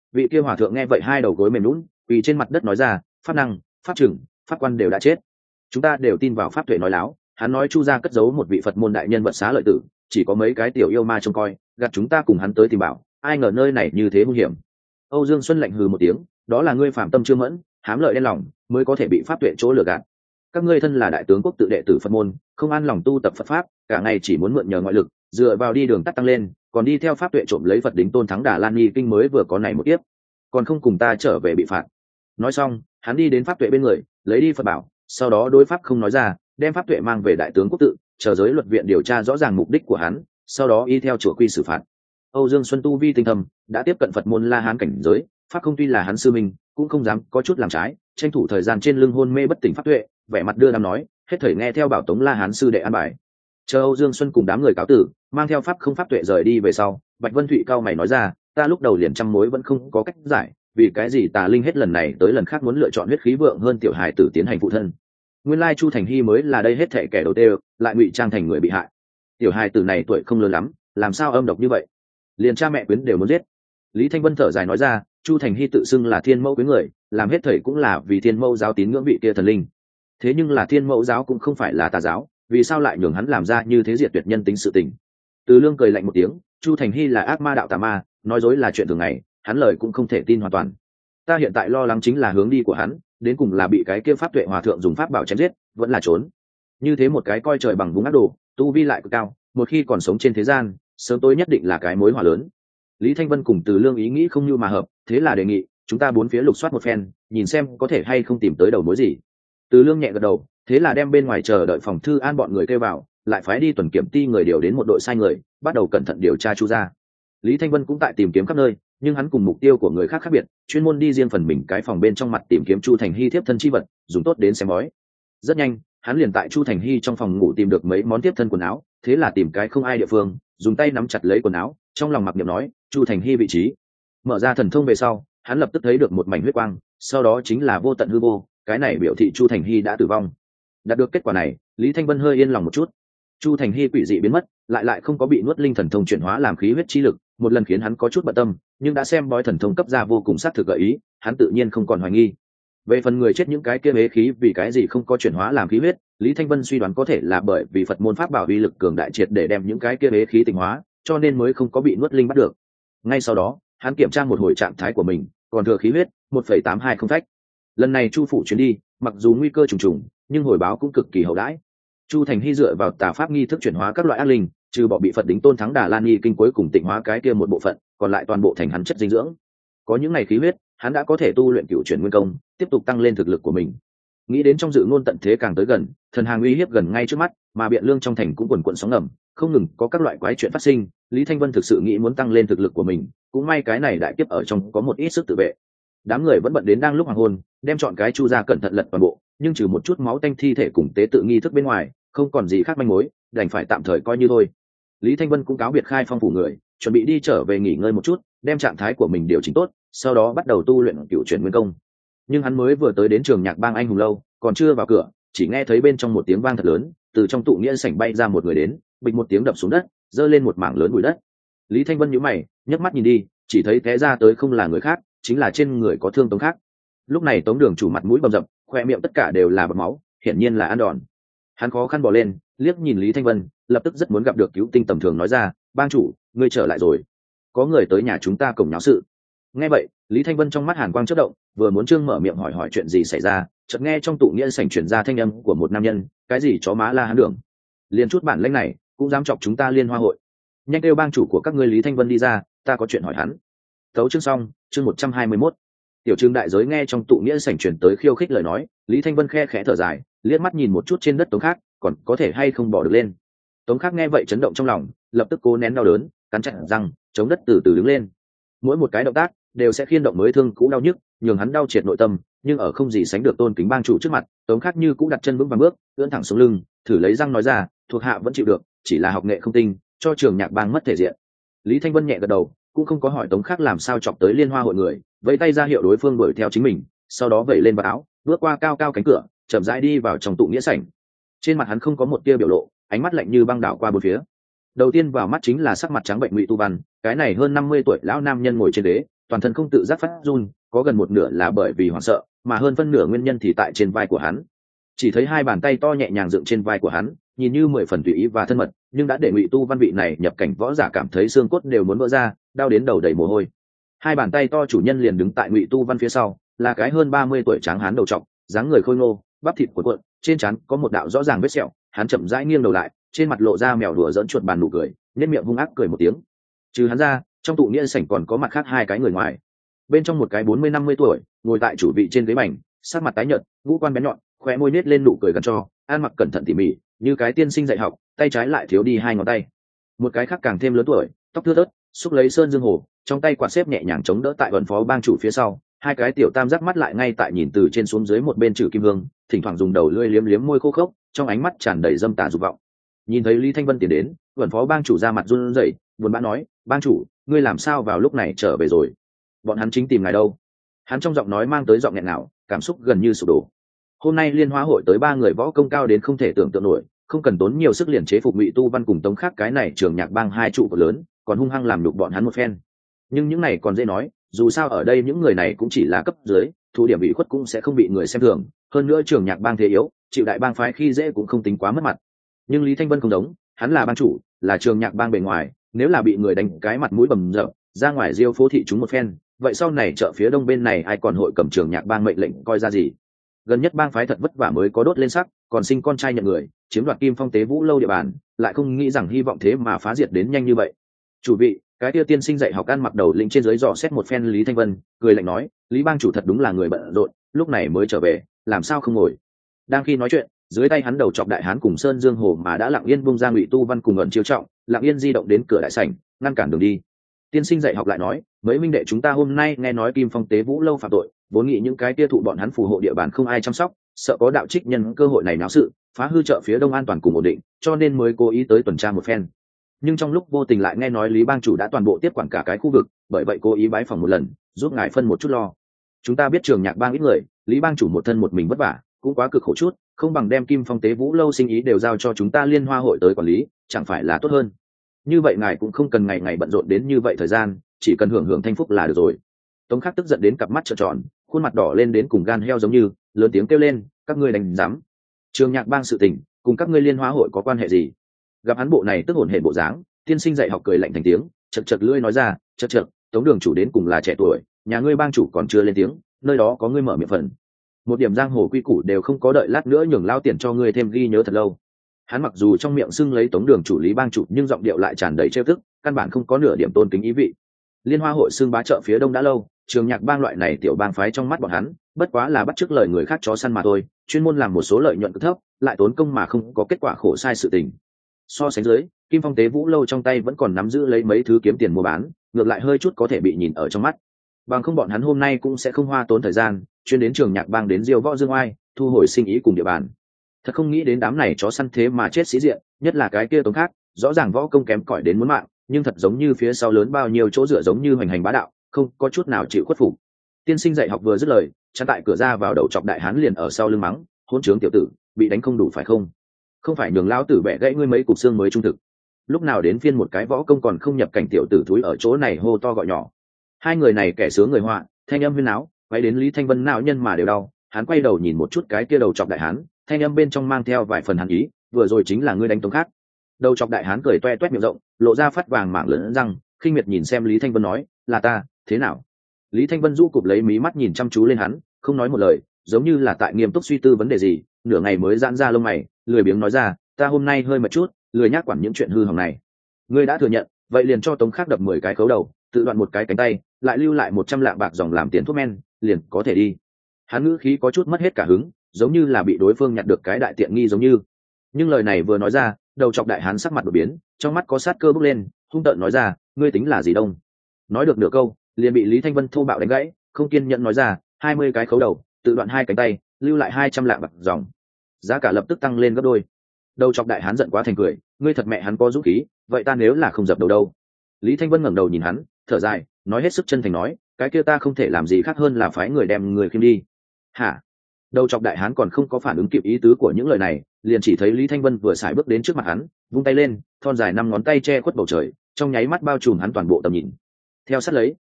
Vị kia hòa thượng nghe vậy hai đầu gối mềm lún quỳ trên mặt đất nói ra, pháp năng, pháp trừng, pháp quan đều đã chết, chúng ta đều tin vào pháp tuệ nói láo. Hắn nói chu gia cất giấu một vị Phật môn đại nhân vật xá lợi tử, chỉ có mấy cái tiểu yêu ma trông coi, gạt chúng ta cùng hắn tới tìm bảo, ai ngờ nơi này như thế nguy hiểm. Âu Dương Xuân lạnh hừ một tiếng, đó là ngươi phạm tâm chưa mẫn, hám lợi đen lòng, mới có thể bị pháp tuệ chỗ lừa gạt. Các ngươi thân là đại tướng quốc tự đệ tử Phật môn, không an lòng tu tập Phật pháp, cả ngày chỉ muốn mượn nhờ ngoại lực, dựa vào đi đường tắt tăng lên, còn đi theo pháp tuệ trộm lấy Phật đính tôn thắng Đà Lan Nghi kinh mới vừa có này một tiếp, còn không cùng ta trở về bị phạt. Nói xong, hắn đi đến pháp tuệ bên người, lấy đi Phật bảo, sau đó đối pháp không nói ra, đem pháp tuệ mang về đại tướng quốc tự, chờ giới luật viện điều tra rõ ràng mục đích của hắn, sau đó y theo chùa quy xử phạt. Âu Dương Xuân tu vi tinh thâm, đã tiếp cận Phật môn La Hán cảnh giới, pháp không tuy là hắn sư minh, cũng không dám có chút làm trái, tranh thủ thời gian trên lưng hôn mê bất tỉnh pháp tuệ, vẻ mặt đưa đám nói, hết thảy nghe theo bảo tống La Hán sư đệ an bài. Chờ Âu Dương Xuân cùng đám người cáo tử, mang theo pháp không pháp tuệ rời đi về sau, Bạch Vân Thụy cao mày nói ra, ta lúc đầu liền trăm mối vẫn không có cách giải, vì cái gì tà linh hết lần này tới lần khác muốn lựa chọn huyết khí vượng hơn tiểu hài tử tiến hành phụ thân. Nguyên lai Chu Thành Hy mới là đây hết thảy kẻ đầu tiên, lại ngụy trang thành người bị hại. Tiểu hài tử này tuổi không lớn lắm, làm sao âm độc như vậy, liền cha mẹ quyến đều muốn giết. Lý Thanh Vân thở dài nói ra, Chu Thành Hy tự xưng là thiên mẫu quyến người, làm hết thảy cũng là vì thiên mẫu giáo tín ngưỡng vị kia thần linh. Thế nhưng là thiên mẫu giáo cũng không phải là tà giáo, vì sao lại nhường hắn làm ra như thế diệt tuyệt nhân tính sự tình. Từ Lương cười lạnh một tiếng, Chu Thành Hy là ác ma đạo tà ma, nói dối là chuyện thường ngày, hắn lời cũng không thể tin hoàn toàn. Ta hiện tại lo lắng chính là hướng đi của hắn, đến cùng là bị cái kia pháp tuệ hòa thượng dùng pháp bảo chém giết, vẫn là trốn. Như thế một cái coi trời bằng vùng ác đồ, tu vi lại cực cao, một khi còn sống trên thế gian, sớm tối nhất định là cái mối họa lớn. Lý Thanh Vân cùng Từ Lương ý nghĩ không như mà hợp, thế là đề nghị chúng ta bốn phía lục soát một phen, nhìn xem có thể hay không tìm tới đầu mối gì. Từ Lương nhẹ gật đầu, thế là đem bên ngoài chờ đợi phòng thư an bọn người kêu vào, lại phái đi tuần kiểm ty người điều đến một đội sai người, bắt đầu cẩn thận điều tra Chu gia. Lý Thanh Vân cũng tại tìm kiếm khắp nơi, nhưng hắn cùng mục tiêu của người khác khác biệt, chuyên môn đi riêng phần mình cái phòng bên trong mặt tìm kiếm Chu Thành Hy thiếp thân chi vật, dùng tốt đến xem bói. Rất nhanh, hắn liền tại Chu Thành Hy trong phòng ngủ tìm được mấy món thiếp thân quần áo, thế là tìm cái không ai địa phương, dùng tay nắm chặt lấy quần áo, trong lòng mặc niệm nói, Chu Thành Hy vị trí. Mở ra thần thông về sau, hắn lập tức thấy được một mảnh huyết quang, sau đó chính là vô tận hư vô, cái này biểu thị Chu Thành Hy đã tử vong. Đạt được kết quả này, Lý Thanh Vân hơi yên lòng một chút. Chu Thành Hy quỷ dị biến mất, lại lại không có bị nuốt linh thần thông chuyển hóa làm khí huyết chi lực, một lần khiến hắn có chút bận tâm, nhưng đã xem bói thần thông cấp ra vô cùng xác thực gợi ý, hắn tự nhiên không còn hoài nghi. Về phần người chết những cái kia bế khí vì cái gì không có chuyển hóa làm khí huyết, Lý Thanh Vân suy đoán có thể là bởi vì Phật môn pháp bảo uy lực cường đại triệt để đem những cái kia bế khí tịnh hóa, cho nên mới không có bị nuốt linh bắt được. Ngay sau đó, hắn kiểm tra một hồi trạng thái của mình, còn thừa khí huyết một phẩy tám hai không phách. Lần này Chu phủ chuyến đi, mặc dù nguy cơ trùng trùng, nhưng hồi báo cũng cực kỳ hậu đãi. Chu Thành Hy dựa vào tà pháp nghi thức chuyển hóa các loại ác linh, trừ bỏ bị Phật đính tôn thắng Đà Lan Nghi kinh cuối cùng tịnh hóa cái kia một bộ phận, còn lại toàn bộ thành hắn chất dinh dưỡng. Có những ngày khí huyết, hắn đã có thể tu luyện cửu chuyển nguyên công, tiếp tục tăng lên thực lực của mình. Nghĩ đến trong dự ngôn tận thế càng tới gần, thần hàng uy hiếp gần ngay trước mắt, mà biện lương trong thành cũng quần quần sóng ngầm, không ngừng có các loại quái chuyện phát sinh. Lý Thanh Vân thực sự nghĩ muốn tăng lên thực lực của mình, cũng may cái này đại kiếp ở trong có một ít sức tự vệ. Đám người vẫn bận đến đang lúc hoàng hôn, đem chọn cái Chu gia cẩn thận lật toàn bộ, nhưng trừ một chút máu tanh thi thể cùng tế tự nghi thức bên ngoài, không còn gì khác manh mối, đành phải tạm thời coi như thôi. Lý Thanh Vân cũng cáo biệt khai phong phủ người, chuẩn bị đi trở về nghỉ ngơi một chút, đem trạng thái của mình điều chỉnh tốt, sau đó bắt đầu tu luyện cửu chuyển nguyên công. Nhưng hắn mới vừa tới đến trường nhạc bang anh hùng lâu, còn chưa vào cửa, chỉ nghe thấy bên trong một tiếng vang thật lớn, từ trong tụ nghĩa sảnh bay ra một người đến, bịch một tiếng đập xuống đất, giơ lên một mảng lớn bụi đất. Lý Thanh Vân nhíu mày, nhấc mắt nhìn đi, chỉ thấy té ra tới không là người khác, chính là trên người có thương Tống Khác. Lúc này Tống Đường chủ mặt mũi bầm dập, khoe miệng tất cả đều là bọt máu, hiển nhiên là ăn đòn. Hắn khó khăn bò lên, liếc nhìn Lý Thanh Vân, lập tức rất muốn gặp được cứu tinh tầm thường, nói ra, bang chủ, ngươi trở lại rồi, có người tới nhà chúng ta cổng nháo sự. Nghe vậy, Lý Thanh Vân trong mắt hàn quang chớp động, vừa muốn trương mở miệng hỏi hỏi chuyện gì xảy ra, chợt nghe trong tụ nghĩa sảnh truyền ra thanh âm của một nam nhân, cái gì chó má la hán đường, liền chút bản lĩnh này cũng dám chọc chúng ta Liên Hoa hội, nhanh kêu bang chủ của các ngươi Lý Thanh Vân đi ra, ta có chuyện hỏi hắn. Tấu chương xong, chương một trăm hai mươi mốt. Tiểu Trương đại giới nghe trong tụ nghĩa sảnh truyền tới khiêu khích lời nói, Lý Thanh Vân khe khẽ thở dài, liếc mắt nhìn một chút trên đất Tống Khác, còn có thể hay không bỏ được lên. Tống Khác nghe vậy chấn động trong lòng, lập tức cố nén đau đớn, cắn chặt răng, chống đất từ từ đứng lên. Mỗi một cái động tác đều sẽ khiên động mới thương cũ đau nhức, nhường hắn đau triệt nội tâm, nhưng ở không gì sánh được tôn kính bang chủ trước mặt, Tống Khác như cũng đặt chân vững vàng bước, ưỡn thẳng xuống lưng, thử lấy răng nói ra, thuộc hạ vẫn chịu được, chỉ là học nghệ không tinh, cho trường nhạc bang mất thể diện. Lý Thanh Vân nhẹ gật đầu, cũng không có hỏi Tống Khác làm sao chọc tới Liên Hoa hội người, vẫy tay ra hiệu đối phương đuổi theo chính mình, sau đó vẩy lên vào áo, bước qua cao cao cánh cửa, chậm rãi đi vào trong tụ nghĩa sảnh. Trên mặt hắn không có một tia biểu lộ, ánh mắt lạnh như băng đảo qua bốn phía. Đầu tiên vào mắt chính là sắc mặt trắng bệnh Ngụy Tu Văn, cái này hơn năm mươi tuổi lão nam nhân ngồi trên ghế, toàn thân không tự giác phát run, có gần một nửa là bởi vì hoảng sợ, mà hơn phân nửa nguyên nhân thì tại trên vai của hắn. Chỉ thấy hai bàn tay to nhẹ nhàng dựng trên vai của hắn, nhìn như mười phần tùy ý và thân mật, nhưng đã để Ngụy Tu Văn vị này nhập cảnh võ giả cảm thấy xương cốt đều muốn vỡ ra, đau đến đầu đầy mồ hôi. Hai bàn tay to chủ nhân liền đứng tại Ngụy Tu Văn phía sau, là cái hơn ba mươi tuổi tráng hán đầu trọc, dáng người khôi ngô, bắp thịt cuộn cuộn, trên trán có một đạo rõ ràng vết sẹo, hắn chậm rãi nghiêng đầu lại, trên mặt lộ ra mèo đùa giỡn chuột bàn nụ cười, nhếch miệng hung ác cười một tiếng. Trừ hắn ra, trong tụ nghĩa sảnh còn có mặt khác hai cái người ngoài. Bên trong một cái bốn mươi năm mươi tuổi, ngồi tại chủ vị trên ghế bành, sắc mặt tái nhợt, ngũ quan bén nhọn, khóe môi nết lên nụ cười gần cho, ăn mặc cẩn thận tỉ mỉ, như cái tiên sinh dạy học, tay trái lại thiếu đi hai ngón tay. Một cái khác càng thêm lớn tuổi, tóc thưa thớt, xúc lấy sơn dương hồ, trong tay quạt xếp nhẹ nhàng chống đỡ tại vận phó bang chủ phía sau, hai cái tiểu tam giác mắt lại ngay tại nhìn từ trên xuống dưới một bên Trử Kim Hương, thỉnh thoảng dùng đầu lưỡi liếm liếm môi khô khốc, trong ánh mắt tràn đầy dâm tà dục vọng. Nhìn thấy Lý Thanh Vân tiến đến, vận phó bang chủ ra mặt run rẩy, buồn bã nói: "Bang chủ, ngươi làm sao vào lúc này trở về rồi? Bọn hắn chính tìm ngài đâu?" Hắn trong giọng nói mang tới giọng nghẹn ngào, cảm xúc gần như sụp đổ. Hôm nay liên hóa hội tới ba người võ công cao đến không thể tưởng tượng nổi, không cần tốn nhiều sức liền chế phục Ngụy Tu Văn cùng Tống Khắc cái này trường nhạc bang hai trụ cột lớn, còn hung hăng làm nhục bọn hắn một phen. Nhưng những này còn dễ nói, dù sao ở đây những người này cũng chỉ là cấp dưới, thu điểm bị khuất cũng sẽ không bị người xem thường, hơn nữa trường nhạc bang thế yếu, chịu đại bang phái khi dễ cũng không tính quá mất mặt. Nhưng Lý Thanh Vân không giống, hắn là bang chủ, là trường nhạc bang bề ngoài, nếu là bị người đánh cái mặt mũi bầm dập, ra ngoài diêu phố thị chúng một phen, vậy sau này chợ phía đông bên này ai còn hội cầm trường nhạc bang mệnh lệnh coi ra gì? Gần nhất bang phái thật vất vả mới có đốt lên sắc, còn sinh con trai nhận người, chiếm đoạt Kim Phong Tế Vũ lâu địa bàn, lại không nghĩ rằng hy vọng thế mà phá diệt đến nhanh như vậy. Chủ vị, cái kia tiên sinh dạy học ăn mặc đầu lĩnh trên dưới dò xét một phen Lý Thanh Vân, cười lạnh nói: "Lý bang chủ thật đúng là người bận rộn, lúc này mới trở về, làm sao không ngồi?" Đang khi nói chuyện, dưới tay hắn đầu chọc đại hán cùng Sơn Dương Hồ mà đã lặng yên bung ra Ngụy Tu Văn cùng ẩn chiêu trọng, lặng yên di động đến cửa đại sảnh, ngăn cản đường đi. Tiên sinh dạy học lại nói: "Mấy minh đệ chúng ta hôm nay nghe nói Kim Phong Tế Vũ lâu phạm tội, vốn nghĩ những cái kia thụ bọn hắn phù hộ địa bàn không ai chăm sóc, sợ có đạo trích nhân cơ hội này náo sự, phá hư chợ phía đông an toàn cùng ổn định, cho nên mới cố ý tới tuần tra một phen. Nhưng trong lúc vô tình lại nghe nói Lý bang chủ đã toàn bộ tiếp quản cả cái khu vực, bởi vậy cố ý bái phỏng một lần, giúp ngài phân một chút lo. Chúng ta biết trường nhạc bang ít người, Lý bang chủ một thân một mình vất vả, cũng quá cực khổ chút, không bằng đem Kim Phong Tế Vũ lâu sinh ý đều giao cho chúng ta Liên Hoa hội tới quản lý, chẳng phải là tốt hơn. Như vậy ngài cũng không cần ngày ngày bận rộn đến như vậy thời gian, chỉ cần hưởng hưởng thanh phúc là được rồi." Tống Khắc tức giận đến cặp mắt trợn tròn, khuôn mặt đỏ lên đến cùng gan heo giống như, lớn tiếng kêu lên: "Các ngươi đánh dám? Trường nhạc bang sự tình cùng các ngươi Liên Hoa hội có quan hệ gì?" Gặp hắn bộ này tức hổn hển bộ dáng, tiên sinh dạy học cười lạnh thành tiếng, chật chật lưỡi nói ra: "Chật chật, Tống đường chủ đến cùng là trẻ tuổi, nhà ngươi bang chủ còn chưa lên tiếng, nơi đó có ngươi mở miệng phần. Một điểm giang hồ quy củ đều không có, đợi lát nữa nhường lao tiền cho ngươi thêm ghi nhớ thật lâu." Hắn mặc dù trong miệng xưng lấy Tống đường chủ Lý bang chủ, nhưng giọng điệu lại tràn đầy trêu tức, căn bản không có nửa điểm tôn kính ý vị. Liên Hoa hội xưng bá chợ phía đông đã lâu, trường nhạc bang loại này tiểu bang phái trong mắt bọn hắn bất quá là bắt chước lời người khác chó săn mà thôi, chuyên môn làm một số lợi nhuận cực thấp, lại tốn công mà không có kết quả khổ sai sự tình. So sánh dưới, Kim Phong Tế Vũ lâu trong tay vẫn còn nắm giữ lấy mấy thứ kiếm tiền mua bán, ngược lại hơi chút có thể bị nhìn ở trong mắt. Bằng không bọn hắn hôm nay cũng sẽ không hoa tốn thời gian chuyên đến trường nhạc bang đến diêu võ dương oai, thu hồi sinh ý cùng địa bàn. Thật không nghĩ đến đám này chó săn thế mà chết sĩ diện, nhất là cái kia Tống Khác, rõ ràng võ công kém cỏi đến muốn mạng, nhưng thật giống như phía sau lớn bao nhiêu chỗ dựa giống như hoành hành bá đạo, không có chút nào chịu khuất phục. Tiên sinh dạy học vừa dứt lời, chắn tại cửa ra vào đầu chọc đại hán liền ở sau lưng mắng: "Hỗn trướng tiểu tử, bị đánh không đủ phải không? Không phải nhường lão tử bẻ gãy ngươi mấy cục xương mới trung thực." Lúc nào đến phiên một cái võ công còn không nhập cảnh tiểu tử thúi ở chỗ này hô to gọi nhỏ. Hai người này kẻ sướng người họa, thanh âm huyên náo, quay đến Lý Thanh Vân não nhân mà đều đau. Hắn quay đầu nhìn một chút cái kia đầu chọc đại hán, thanh âm bên trong mang theo vài phần hàn ý: "Vừa rồi chính là ngươi đánh Tống Khác." Đầu chọc đại hán cười toe toét miệng rộng, lộ ra phát vàng mảng lớn răng, khinh miệt nhìn xem Lý Thanh Vân nói: "Là ta, thế nào?" Lý Thanh Vân rũ cụp lấy mí mắt nhìn chăm chú lên hắn, không nói một lời, giống như là tại nghiêm túc suy tư vấn đề gì, nửa ngày mới giãn ra lông mày, lười biếng nói ra: "Ta hôm nay hơi mệt chút, lười nhác quản những chuyện hư hỏng này. Ngươi đã thừa nhận, vậy liền cho Tống Khác đập mười cái khấu đầu, tự đoạn một cái cánh tay, lại lưu lại một trăm lạng bạc dòng làm tiền thuốc men, liền có thể đi." Hắn ngữ khí có chút mất hết cả hứng, giống như là bị đối phương nhặt được cái đại tiện nghi giống như. Nhưng lời này vừa nói ra, đầu chọc đại hán sắc mặt đột biến, trong mắt có sát cơ bốc lên, hung tợn nói ra: "Ngươi tính là gì đông?" Nói được nửa câu, liền bị Lý Thanh Vân thô bạo đánh gãy, không kiên nhẫn nói ra: hai mươi cái khấu đầu, tự đoạn hai cánh tay, lưu lại hai trăm lạng bạc dòng. Giá cả lập tức tăng lên gấp đôi. Đầu chọc đại hán giận quá thành cười: "Ngươi thật mẹ hắn có dũng khí, vậy ta nếu là không dập đầu đâu?" Lý Thanh Vân ngẩng đầu nhìn hắn, thở dài, nói hết sức chân thành nói: "Cái kia ta không thể làm gì khác hơn là phái người đem người khiêng đi." Hả? Đầu chọc đại hán còn không có phản ứng kịp ý tứ của những lời này, liền chỉ thấy Lý Thanh Vân vừa xài bước đến trước mặt hắn, vung tay lên, thon dài năm ngón tay che khuất bầu trời, trong nháy mắt bao trùm hắn toàn bộ tầm nhìn. Theo sát lấy,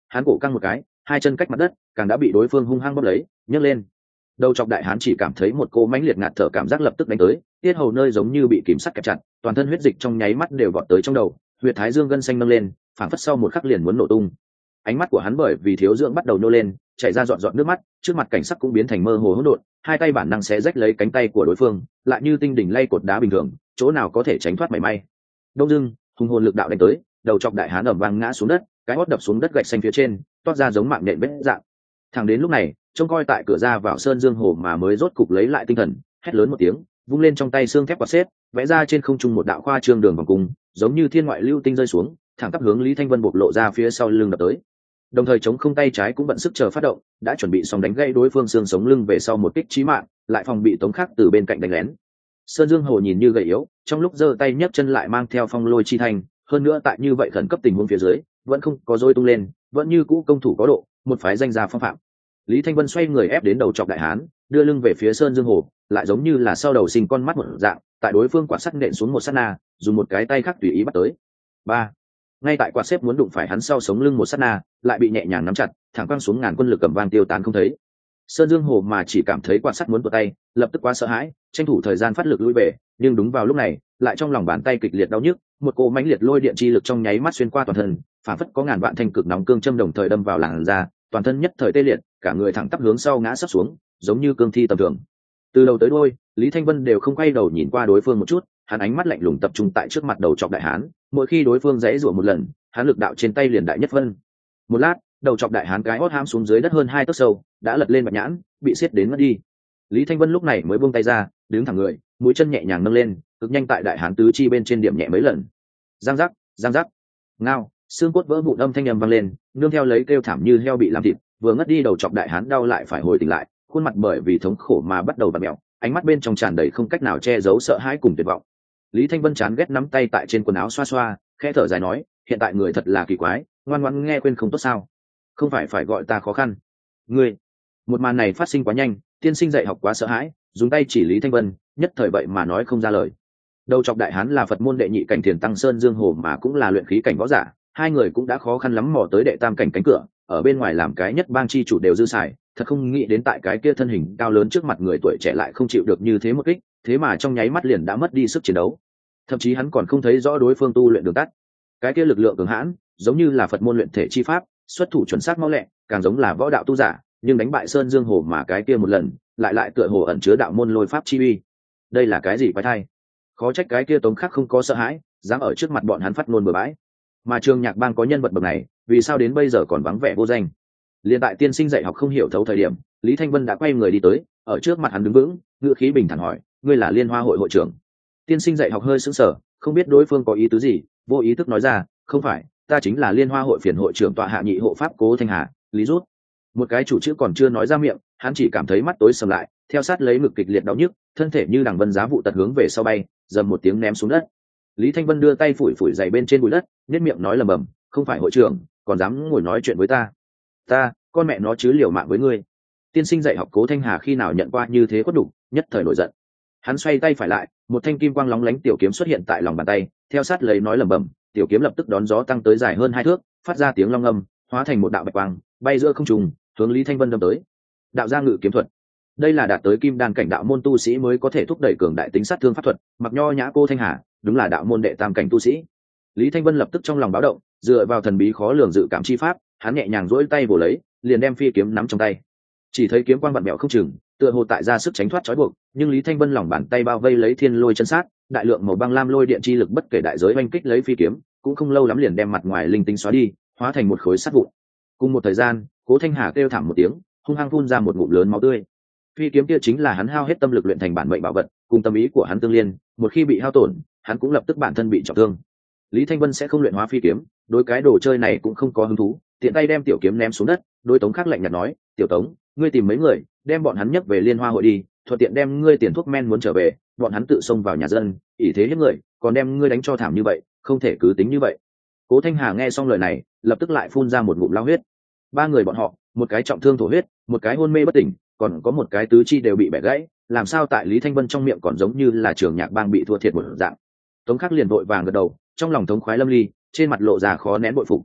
hắn cổ căng một cái, hai chân cách mặt đất, càng đã bị đối phương hung hăng bóp lấy, nhấc lên. Đầu chọc đại hán chỉ cảm thấy một cô mãnh liệt ngạt thở cảm giác lập tức đánh tới, tiết hầu nơi giống như bị kìm sắt kẹp chặt, toàn thân huyết dịch trong nháy mắt đều vọt tới trong đầu, huyệt thái dương gân xanh nâng lên, phảng phất sau một khắc liền muốn nổ tung. Ánh mắt của hắn bởi vì thiếu dưỡng bắt đầu nô lên, chảy ra giọt giọt nước mắt, trước mặt cảnh sắc cũng biến thành mơ hồ hỗn độn, hai tay bản năng xé rách lấy cánh tay của đối phương, lại như tinh đỉnh lay cột đá bình thường, chỗ nào có thể tránh thoát mảy may. Đông dưng, hùng hồn lực đạo đánh tới, đầu chọc đại hán ầm vang ngã xuống đất, cái hót đập xuống đất gạch xanh phía trên, toát ra giống mạng nhện vết dạng. Thẳng đến lúc này, trông coi tại cửa ra vào sơn dương hồ mà mới rốt cục lấy lại tinh thần, hét lớn một tiếng, vung lên trong tay xương thép quạt xếp, vẽ ra trên không trung một đạo khoa trương đường vòng cung, giống như thiên ngoại lưu tinh rơi xuống, thẳng tắp hướng Lý Thanh Vân bộc lộ ra phía sau lưng đập tới. Đồng thời chống không tay trái cũng bận sức chờ phát động, đã chuẩn bị xong đánh gãy đối phương xương sống lưng về sau một kích chí mạng, lại phòng bị tống khác từ bên cạnh đánh lén. Sơn Dương Hồ nhìn như gầy yếu, trong lúc giơ tay nhấc chân lại mang theo phong lôi chi thành, hơn nữa tại như vậy khẩn cấp tình huống phía dưới, vẫn không có dôi tung lên, vẫn như cũ công thủ có độ, một phái danh gia phong phạm. Lý Thanh Vân xoay người ép đến đầu chọc đại hán, đưa lưng về phía Sơn Dương Hồ, lại giống như là sau đầu sinh con mắt một dạng, tại đối phương quạt sắt nện xuống một sát na, dùng một cái tay khác tùy ý bắt tới. Ba. Ngay tại quạt xếp muốn đụng phải hắn sau sống lưng một sát na, lại bị nhẹ nhàng nắm chặt, thẳng quăng xuống ngàn quân lực cầm vang tiêu tán không thấy. Sơn Dương Hồ mà chỉ cảm thấy quạt sắt muốn tuột tay, lập tức quá sợ hãi, tranh thủ thời gian phát lực lui về, nhưng đúng vào lúc này, lại trong lòng bàn tay kịch liệt đau nhức, một cỗ mãnh liệt lôi điện chi lực trong nháy mắt xuyên qua toàn thân, phản phất có ngàn vạn thanh cực nóng cương châm đồng thời đâm vào làn da, toàn thân nhất thời tê liệt, cả người thẳng tắp hướng sau ngã sắp xuống, giống như cương thi tầm thường. Từ đầu tới đuôi, Lý Thanh Vân đều không quay đầu nhìn qua đối phương một chút, hắn ánh mắt lạnh lùng tập trung tại trước mặt đầu chọc đại hán, mỗi khi đối phương giãy giụa một lần, hắn lực đạo trên tay liền đại nhất vân. Một lát, đầu chọc đại hán cái hót ham xuống dưới đất hơn hai tấc sâu, đã lật lên bạch nhãn, bị siết đến mất đi. Lý Thanh Vân lúc này mới buông tay ra, đứng thẳng người, mũi chân nhẹ nhàng nâng lên, cực nhanh tại đại hán tứ chi bên trên điểm nhẹ mấy lần. Giang giác, giang giác. Ngao, xương cốt vỡ vụn âm thanh ầm vang lên, nương theo lấy kêu thảm như heo bị làm thịt, vừa ngất đi đầu chọc đại hán đau lại phải hồi tỉnh lại, khuôn mặt bởi vì thống khổ mà bắt đầu vặn mèo, ánh mắt bên trong tràn đầy không cách nào che giấu sợ hãi cùng tuyệt vọng. Lý Thanh Vân chán ghét nắm tay tại trên quần áo xoa xoa, khẽ thở dài nói, hiện tại người thật là kỳ quái, ngoan ngoãn nghe quên không tốt sao? Không phải phải gọi ta khó khăn. Ngươi, một màn này phát sinh quá nhanh, tiên sinh dạy học quá sợ hãi, dùng tay chỉ Lý Thanh Vân, nhất thời vậy mà nói không ra lời. Đầu chọc đại hán là Phật môn đệ nhị cảnh Thiền Tăng Sơn Dương Hồ mà cũng là luyện khí cảnh võ giả, hai người cũng đã khó khăn lắm mò tới đệ tam cảnh cánh cửa, ở bên ngoài làm cái nhất bang chi chủ đều dư xài, thật không nghĩ đến tại cái kia thân hình cao lớn trước mặt người tuổi trẻ lại không chịu được như thế một kích, thế mà trong nháy mắt liền đã mất đi sức chiến đấu. Thậm chí hắn còn không thấy rõ đối phương tu luyện đường tắt. Cái kia lực lượng cường hãn, giống như là Phật môn luyện thể chi pháp, xuất thủ chuẩn xác mau lẹ, càng giống là võ đạo tu giả, nhưng đánh bại Sơn Dương Hồ mà cái kia một lần, lại lại tựa hồ ẩn chứa đạo môn lôi pháp chi uy. Đây là cái gì quái thai? Khó trách cái kia Tống Khắc không có sợ hãi, dám ở trước mặt bọn hắn phát ngôn bừa bãi. Mà Trường Nhạc Bang có nhân vật bậc này, vì sao đến bây giờ còn vắng vẻ vô danh? Liên tại tiên sinh dạy học không hiểu thấu thời điểm, Lý Thanh Vân đã quay người đi tới, ở trước mặt hắn đứng vững, ngữ khí bình thản hỏi, ngươi là Liên Hoa hội hội trưởng? Tiên sinh dạy học hơi sững sờ, không biết đối phương có ý tứ gì, vô ý thức nói ra, không phải, ta chính là Liên Hoa hội phiền hội trưởng tọa hạ nhị hộ pháp Cố Thanh Hà, Lý Rút. Một cái chủ chữ còn chưa nói ra miệng, hắn chỉ cảm thấy mắt tối sầm lại, theo sát lấy ngực kịch liệt đau nhức, thân thể như đằng vân giá vụ tật hướng về sau bay, dầm một tiếng ném xuống đất. Lý Thanh Vân đưa tay phủi phủi giày bên trên bụi đất, nhếch miệng nói lầm bầm, không phải hội trưởng, còn dám ngồi nói chuyện với ta? Ta, con mẹ nó chứ liều mạng với ngươi. Tiên sinh dạy học Cố Thanh Hà khi nào nhận qua như thế có đủ, nhất thời nổi giận. Hắn xoay tay phải lại, một thanh kim quang lóng lánh tiểu kiếm xuất hiện tại lòng bàn tay, theo sát lấy nói lầm bầm, tiểu kiếm lập tức đón gió tăng tới dài hơn hai thước, phát ra tiếng long âm, hóa thành một đạo bạch quang, bay giữa không trung, hướng Lý Thanh Vân đâm tới. Đạo gia ngự kiếm thuật, đây là đạt tới kim đan cảnh đạo môn tu sĩ mới có thể thúc đẩy cường đại tính sát thương pháp thuật, mặc nho nhã Cô Thanh Hà, đúng là đạo môn đệ tam cảnh tu sĩ. Lý Thanh Vân lập tức trong lòng báo động, dựa vào thần bí khó lường dự cảm chi pháp, hắn nhẹ nhàng duỗi tay vồ lấy, liền đem phi kiếm nắm trong tay. Chỉ thấy kiếm quang vặn vẹo không chừng, tựa hồ tại ra sức tránh thoát trói buộc, nhưng Lý Thanh Vân lòng bàn tay bao vây lấy thiên lôi chân sát, đại lượng màu băng lam lôi điện chi lực bất kể đại giới oanh kích lấy phi kiếm, cũng không lâu lắm liền đem mặt ngoài linh tinh xóa đi, hóa thành một khối sắt vụn. Cùng một thời gian, Cố Thanh Hà kêu thảm một tiếng, hung hăng phun ra một ngụm lớn máu tươi. Phi kiếm kia chính là hắn hao hết tâm lực luyện thành bản mệnh bảo vật, cùng tâm ý của hắn tương liên, một khi bị hao tổn, hắn cũng lập tức bản thân bị trọng thương. Lý Thanh Vân sẽ không luyện hóa phi kiếm, đối cái đồ chơi này cũng không có hứng thú, tiện tay đem tiểu kiếm ném xuống đất, đối Tống Khắc lạnh nhạt nói, "Tiểu Tống, ngươi tìm mấy người, đem bọn hắn nhấc về Liên Hoa hội đi, thuận tiện đem ngươi tiền thuốc men muốn trở về, bọn hắn tự xông vào nhà dân, ỷ thế hiếp người, còn đem ngươi đánh cho thảm như vậy, không thể cứ tính như vậy." Cố Thanh Hà nghe xong lời này, lập tức lại phun ra một ngụm lao huyết. Ba người bọn họ, một cái trọng thương thổ huyết, một cái hôn mê bất tỉnh, còn có một cái tứ chi đều bị bẻ gãy, làm sao tại Lý Thanh Vân trong miệng còn giống như là Trường Nhạc Bang bị thua thiệt một dạng. Tống Khắc liền vội vàng gật đầu, trong lòng thống khoái lâm ly, trên mặt lộ ra khó nén bội phục.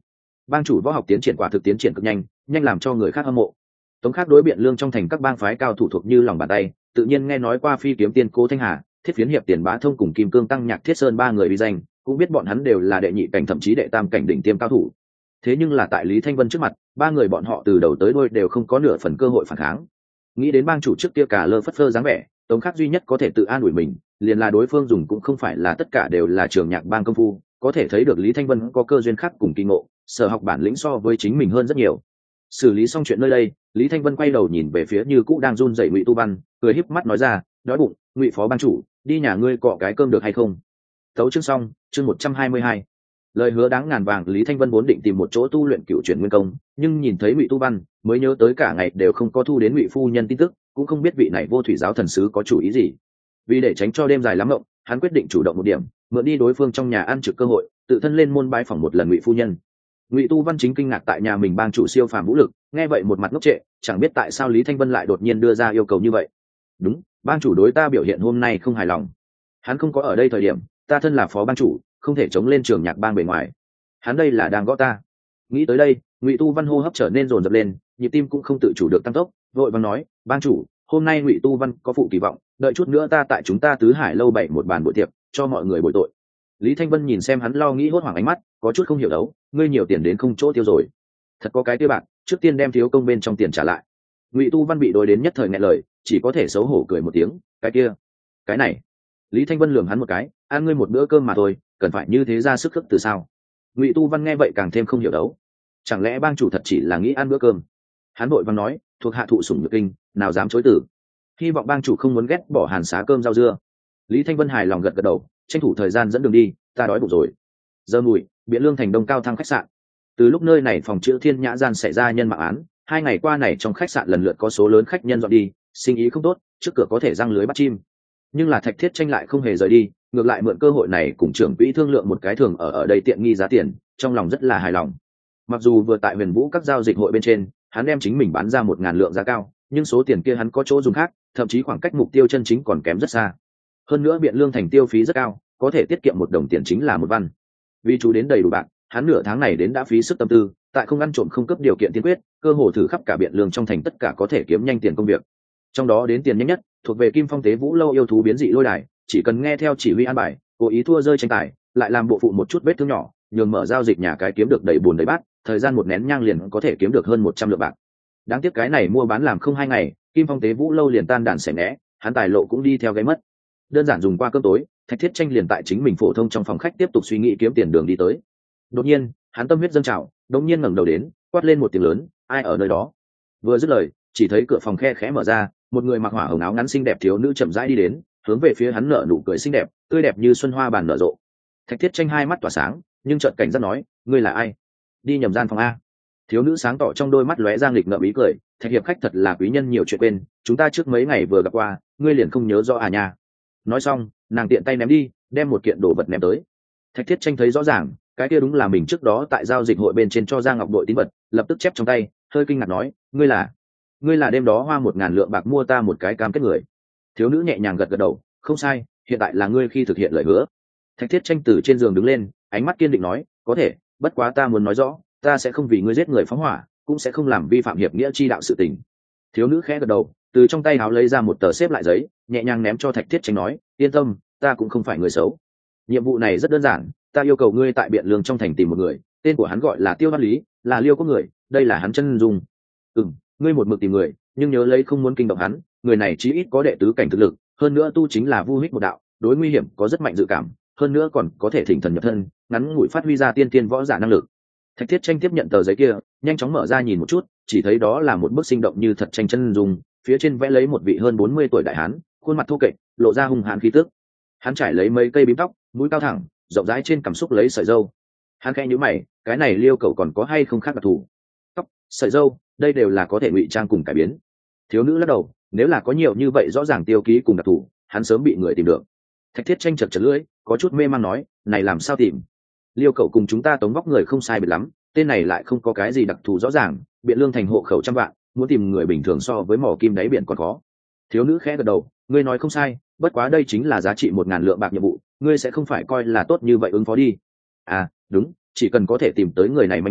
bang chủ võ học tiến triển quả thực tiến triển cực nhanh, nhanh làm cho người khác hâm mộ. Tống Khắc đối biện lương trong thành các bang phái cao thủ thuộc như lòng bàn tay, tự nhiên nghe nói qua phi kiếm tiên Cố Thanh Hà, thiết phiến hiệp tiền bá thông cùng kim cương tăng nhạc thiết sơn ba người uy danh, cũng biết bọn hắn đều là đệ nhị cảnh thậm chí đệ tam cảnh đỉnh tiêm cao thủ. Thế nhưng là tại Lý Thanh Vân trước mặt, ba người bọn họ từ đầu tới đuôi đều không có nửa phần cơ hội phản kháng. Nghĩ đến bang chủ trước kia cả lơ phất phơ dáng vẻ, Tống Khắc duy nhất có thể tự an ủi mình, liền là đối phương dùng cũng không phải là tất cả đều là trường nhạc bang công phu, có thể thấy được Lý Thanh Vân có cơ duyên khác cùng kỳ ngộ, sở học bản lĩnh so với chính mình hơn rất nhiều. Xử lý xong chuyện nơi đây, Lý Thanh Vân quay đầu nhìn về phía như cũ đang run rẩy Ngụy Tu Văn, cười híp mắt nói ra, đói bụng, Ngụy phó bang chủ, đi nhà ngươi cọ cái cơm được hay không? Tấu chương xong, chương một trăm hai mươi hai. Lời hứa đáng ngàn vàng, Lý Thanh Vân vốn định tìm một chỗ tu luyện cựu chuyển nguyên công, nhưng nhìn thấy Ngụy Tu Văn, mới nhớ tới cả ngày đều không có thu đến Ngụy phu nhân tin tức, cũng không biết vị này vô thủy giáo thần sứ có chủ ý gì. Vì để tránh cho đêm dài lắm mộng, hắn quyết định chủ động một điểm, mượn đi đối phương trong nhà ăn trực cơ hội, tự thân lên môn bái phỏng một lần Ngụy phu nhân. Ngụy Tu Văn chính kinh ngạc tại nhà mình bang chủ siêu phàm vũ lực, nghe vậy một mặt ngốc trệ, chẳng biết tại sao Lý Thanh Vân lại đột nhiên đưa ra yêu cầu như vậy. Đúng, bang chủ đối ta biểu hiện hôm nay không hài lòng. Hắn không có ở đây thời điểm, ta thân là phó bang chủ, không thể chống lên trường nhạc bang bề ngoài. Hắn đây là đang gõ ta. Nghĩ tới đây, Ngụy Tu Văn hô hấp trở nên dồn dập lên, nhịp tim cũng không tự chủ được tăng tốc, vội vàng nói, bang chủ, hôm nay Ngụy Tu Văn có phụ kỳ vọng, đợi chút nữa ta tại chúng ta Tứ Hải lâu bảy một bàn buổi tiệc, cho mọi người bồi tội. Lý Thanh Vân nhìn xem hắn lo nghĩ hốt hoảng ánh mắt, có chút không hiểu đấu, ngươi nhiều tiền đến không chỗ tiêu rồi. Thật có cái tiêu bạn, trước tiên đem thiếu công bên trong tiền trả lại. Ngụy Tu Văn bị đối đến nhất thời nghẹn lời, chỉ có thể xấu hổ cười một tiếng, cái kia, cái này. Lý Thanh Vân lườm hắn một cái, ăn ngươi một bữa cơm mà thôi, cần phải như thế ra sức khước từ sao? Ngụy Tu Văn nghe vậy càng thêm không hiểu đấu, chẳng lẽ bang chủ thật chỉ là nghĩ ăn bữa cơm? Hắn vội vàng nói, thuộc hạ thụ sủng nhược kinh, nào dám chối từ. Hy vọng bang chủ không muốn ghét bỏ hàn xá cơm rau dưa. Lý Thanh Vân hài lòng gật gật đầu, tranh thủ thời gian dẫn đường đi, ta đói bụng rồi. Giờ mùi, Biện Lương thành Đông Cao Thăng khách sạn. Từ lúc nơi này phòng chữ Thiên Nhã gian xảy ra nhân mạng án, hai ngày qua này trong khách sạn lần lượt có số lớn khách nhân dọn đi, sinh ý không tốt, trước cửa có thể răng lưới bắt chim. Nhưng là Thạch Thiết Tranh lại không hề rời đi, ngược lại mượn cơ hội này cùng trưởng quỹ thương lượng một cái thường ở ở đây tiện nghi giá tiền, trong lòng rất là hài lòng. Mặc dù vừa tại Huyền Vũ các giao dịch hội bên trên, hắn đem chính mình bán ra một ngàn lượng giá cao, nhưng số tiền kia hắn có chỗ dùng khác, thậm chí khoảng cách mục tiêu chân chính còn kém rất xa. Hơn nữa Biện Lương thành tiêu phí rất cao, có thể tiết kiệm một đồng tiền chính là một văn. Vì chú đến đầy đủ bạc, hắn nửa tháng này đến đã phí sức tâm tư, tại không ăn trộm không cướp điều kiện tiên quyết, cơ hồ thử khắp cả Biện Lương trong thành tất cả có thể kiếm nhanh tiền công việc. Trong đó đến tiền nhanh nhất, thuộc về Kim Phong Tế Vũ lâu yêu thú biến dị lôi đài, chỉ cần nghe theo chỉ huy an bài, cố ý thua rơi tranh tài, lại làm bộ phụ một chút vết thương nhỏ, nhường mở giao dịch nhà cái kiếm được đầy buồn đầy bát, thời gian một nén nhang liền có thể kiếm được hơn một trăm lượng bạc. Đáng tiếc cái này mua bán làm không hai ngày, Kim Phong Tế Vũ lâu liền tan đàn xẻ né, hắn tài lộ cũng đi theo gáy mất. Đơn giản dùng qua cơm tối, Thạch Thiết Tranh liền tại chính mình phổ thông trong phòng khách tiếp tục suy nghĩ kiếm tiền đường đi tới. Đột nhiên, hắn tâm huyết dâng trào, đột nhiên ngẩng đầu đến, quát lên một tiếng lớn, ai ở nơi đó? Vừa dứt lời, chỉ thấy cửa phòng khe khẽ mở ra, một người mặc hỏa hồng áo ngắn xinh đẹp thiếu nữ chậm rãi đi đến, hướng về phía hắn nở nụ cười xinh đẹp, tươi đẹp như xuân hoa bàn nở rộ. Thạch Thiết Tranh hai mắt tỏa sáng, nhưng chợt cảnh giác nói, ngươi là ai? Đi nhầm gian phòng a. Thiếu nữ sáng tỏ trong đôi mắt lóe ra nghịch ngợm ý cười, Thạch hiệp khách thật là quý nhân nhiều chuyện quên, chúng ta trước mấy ngày vừa gặp qua, ngươi liền không nhớ rõ à nha. Nói xong, nàng tiện tay ném đi, đem một kiện đồ vật ném tới. Thạch Thiết Tranh thấy rõ ràng, cái kia đúng là mình trước đó tại giao dịch hội bên trên cho ra ngọc bội tín vật, lập tức chép trong tay, hơi kinh ngạc nói, ngươi là, ngươi là đêm đó hoa một ngàn lượng bạc mua ta một cái cam kết người. Thiếu nữ nhẹ nhàng gật gật đầu, không sai, hiện tại là ngươi khi thực hiện lời hứa. Thạch Thiết Tranh từ trên giường đứng lên, ánh mắt kiên định nói, có thể, bất quá ta muốn nói rõ, ta sẽ không vì ngươi giết người phóng hỏa, cũng sẽ không làm vi phạm hiệp nghĩa chi đạo sự tình. Thiếu nữ khẽ gật đầu, từ trong tay áo lấy ra một tờ xếp lại giấy, nhẹ nhàng ném cho Thạch Thiết Tranh nói, yên tâm, ta cũng không phải người xấu. Nhiệm vụ này rất đơn giản, ta yêu cầu ngươi tại Biện Lương trong thành tìm một người, tên của hắn gọi là Tiêu Văn Lý, là Liêu có người, đây là hắn chân dung. Ừm, ngươi một mực tìm người, nhưng nhớ lấy không muốn kinh động hắn, người này chí ít có đệ tứ cảnh thực lực, hơn nữa tu chính là vu hích một đạo, đối nguy hiểm có rất mạnh dự cảm, hơn nữa còn có thể thỉnh thần nhập thân, ngắn ngủi phát huy ra tiên tiên võ giả năng lực. Thạch Thiết Tranh tiếp nhận tờ giấy kia, nhanh chóng mở ra nhìn một chút, chỉ thấy đó là một bức sinh động như thật tranh chân dung, phía trên vẽ lấy một vị hơn bốn mươi tuổi đại hán, khuôn mặt thô kệch, lộ ra hung hãn khí tức. Hắn trải lấy mấy cây bím tóc, mũi cao thẳng, rộng rãi trên cằm xúc lấy sợi râu. Hắn khẽ nhíu mày, cái này Liêu cậu còn có hay không khác đặc thù? Tóc, sợi râu, đây đều là có thể ngụy trang cùng cải biến. Thiếu nữ lắc đầu, nếu là có nhiều như vậy rõ ràng tiêu ký cùng đặc thù, hắn sớm bị người tìm được. Thạch Thiết Tranh chật chật lưỡi, có chút mê man nói, này làm sao tìm? Liêu cậu cùng chúng ta tống vóc người không sai biệt lắm, tên này lại không có cái gì đặc thù rõ ràng, Biện Lương thành hộ khẩu trăm vạn, muốn tìm người bình thường so với mỏ kim đáy biển còn khó. Thiếu nữ khẽ gật đầu, ngươi nói không sai, bất quá đây chính là giá trị một ngàn lượng bạc nhiệm vụ, ngươi sẽ không phải coi là tốt như vậy ứng phó đi. À, đúng, chỉ cần có thể tìm tới người này manh mối,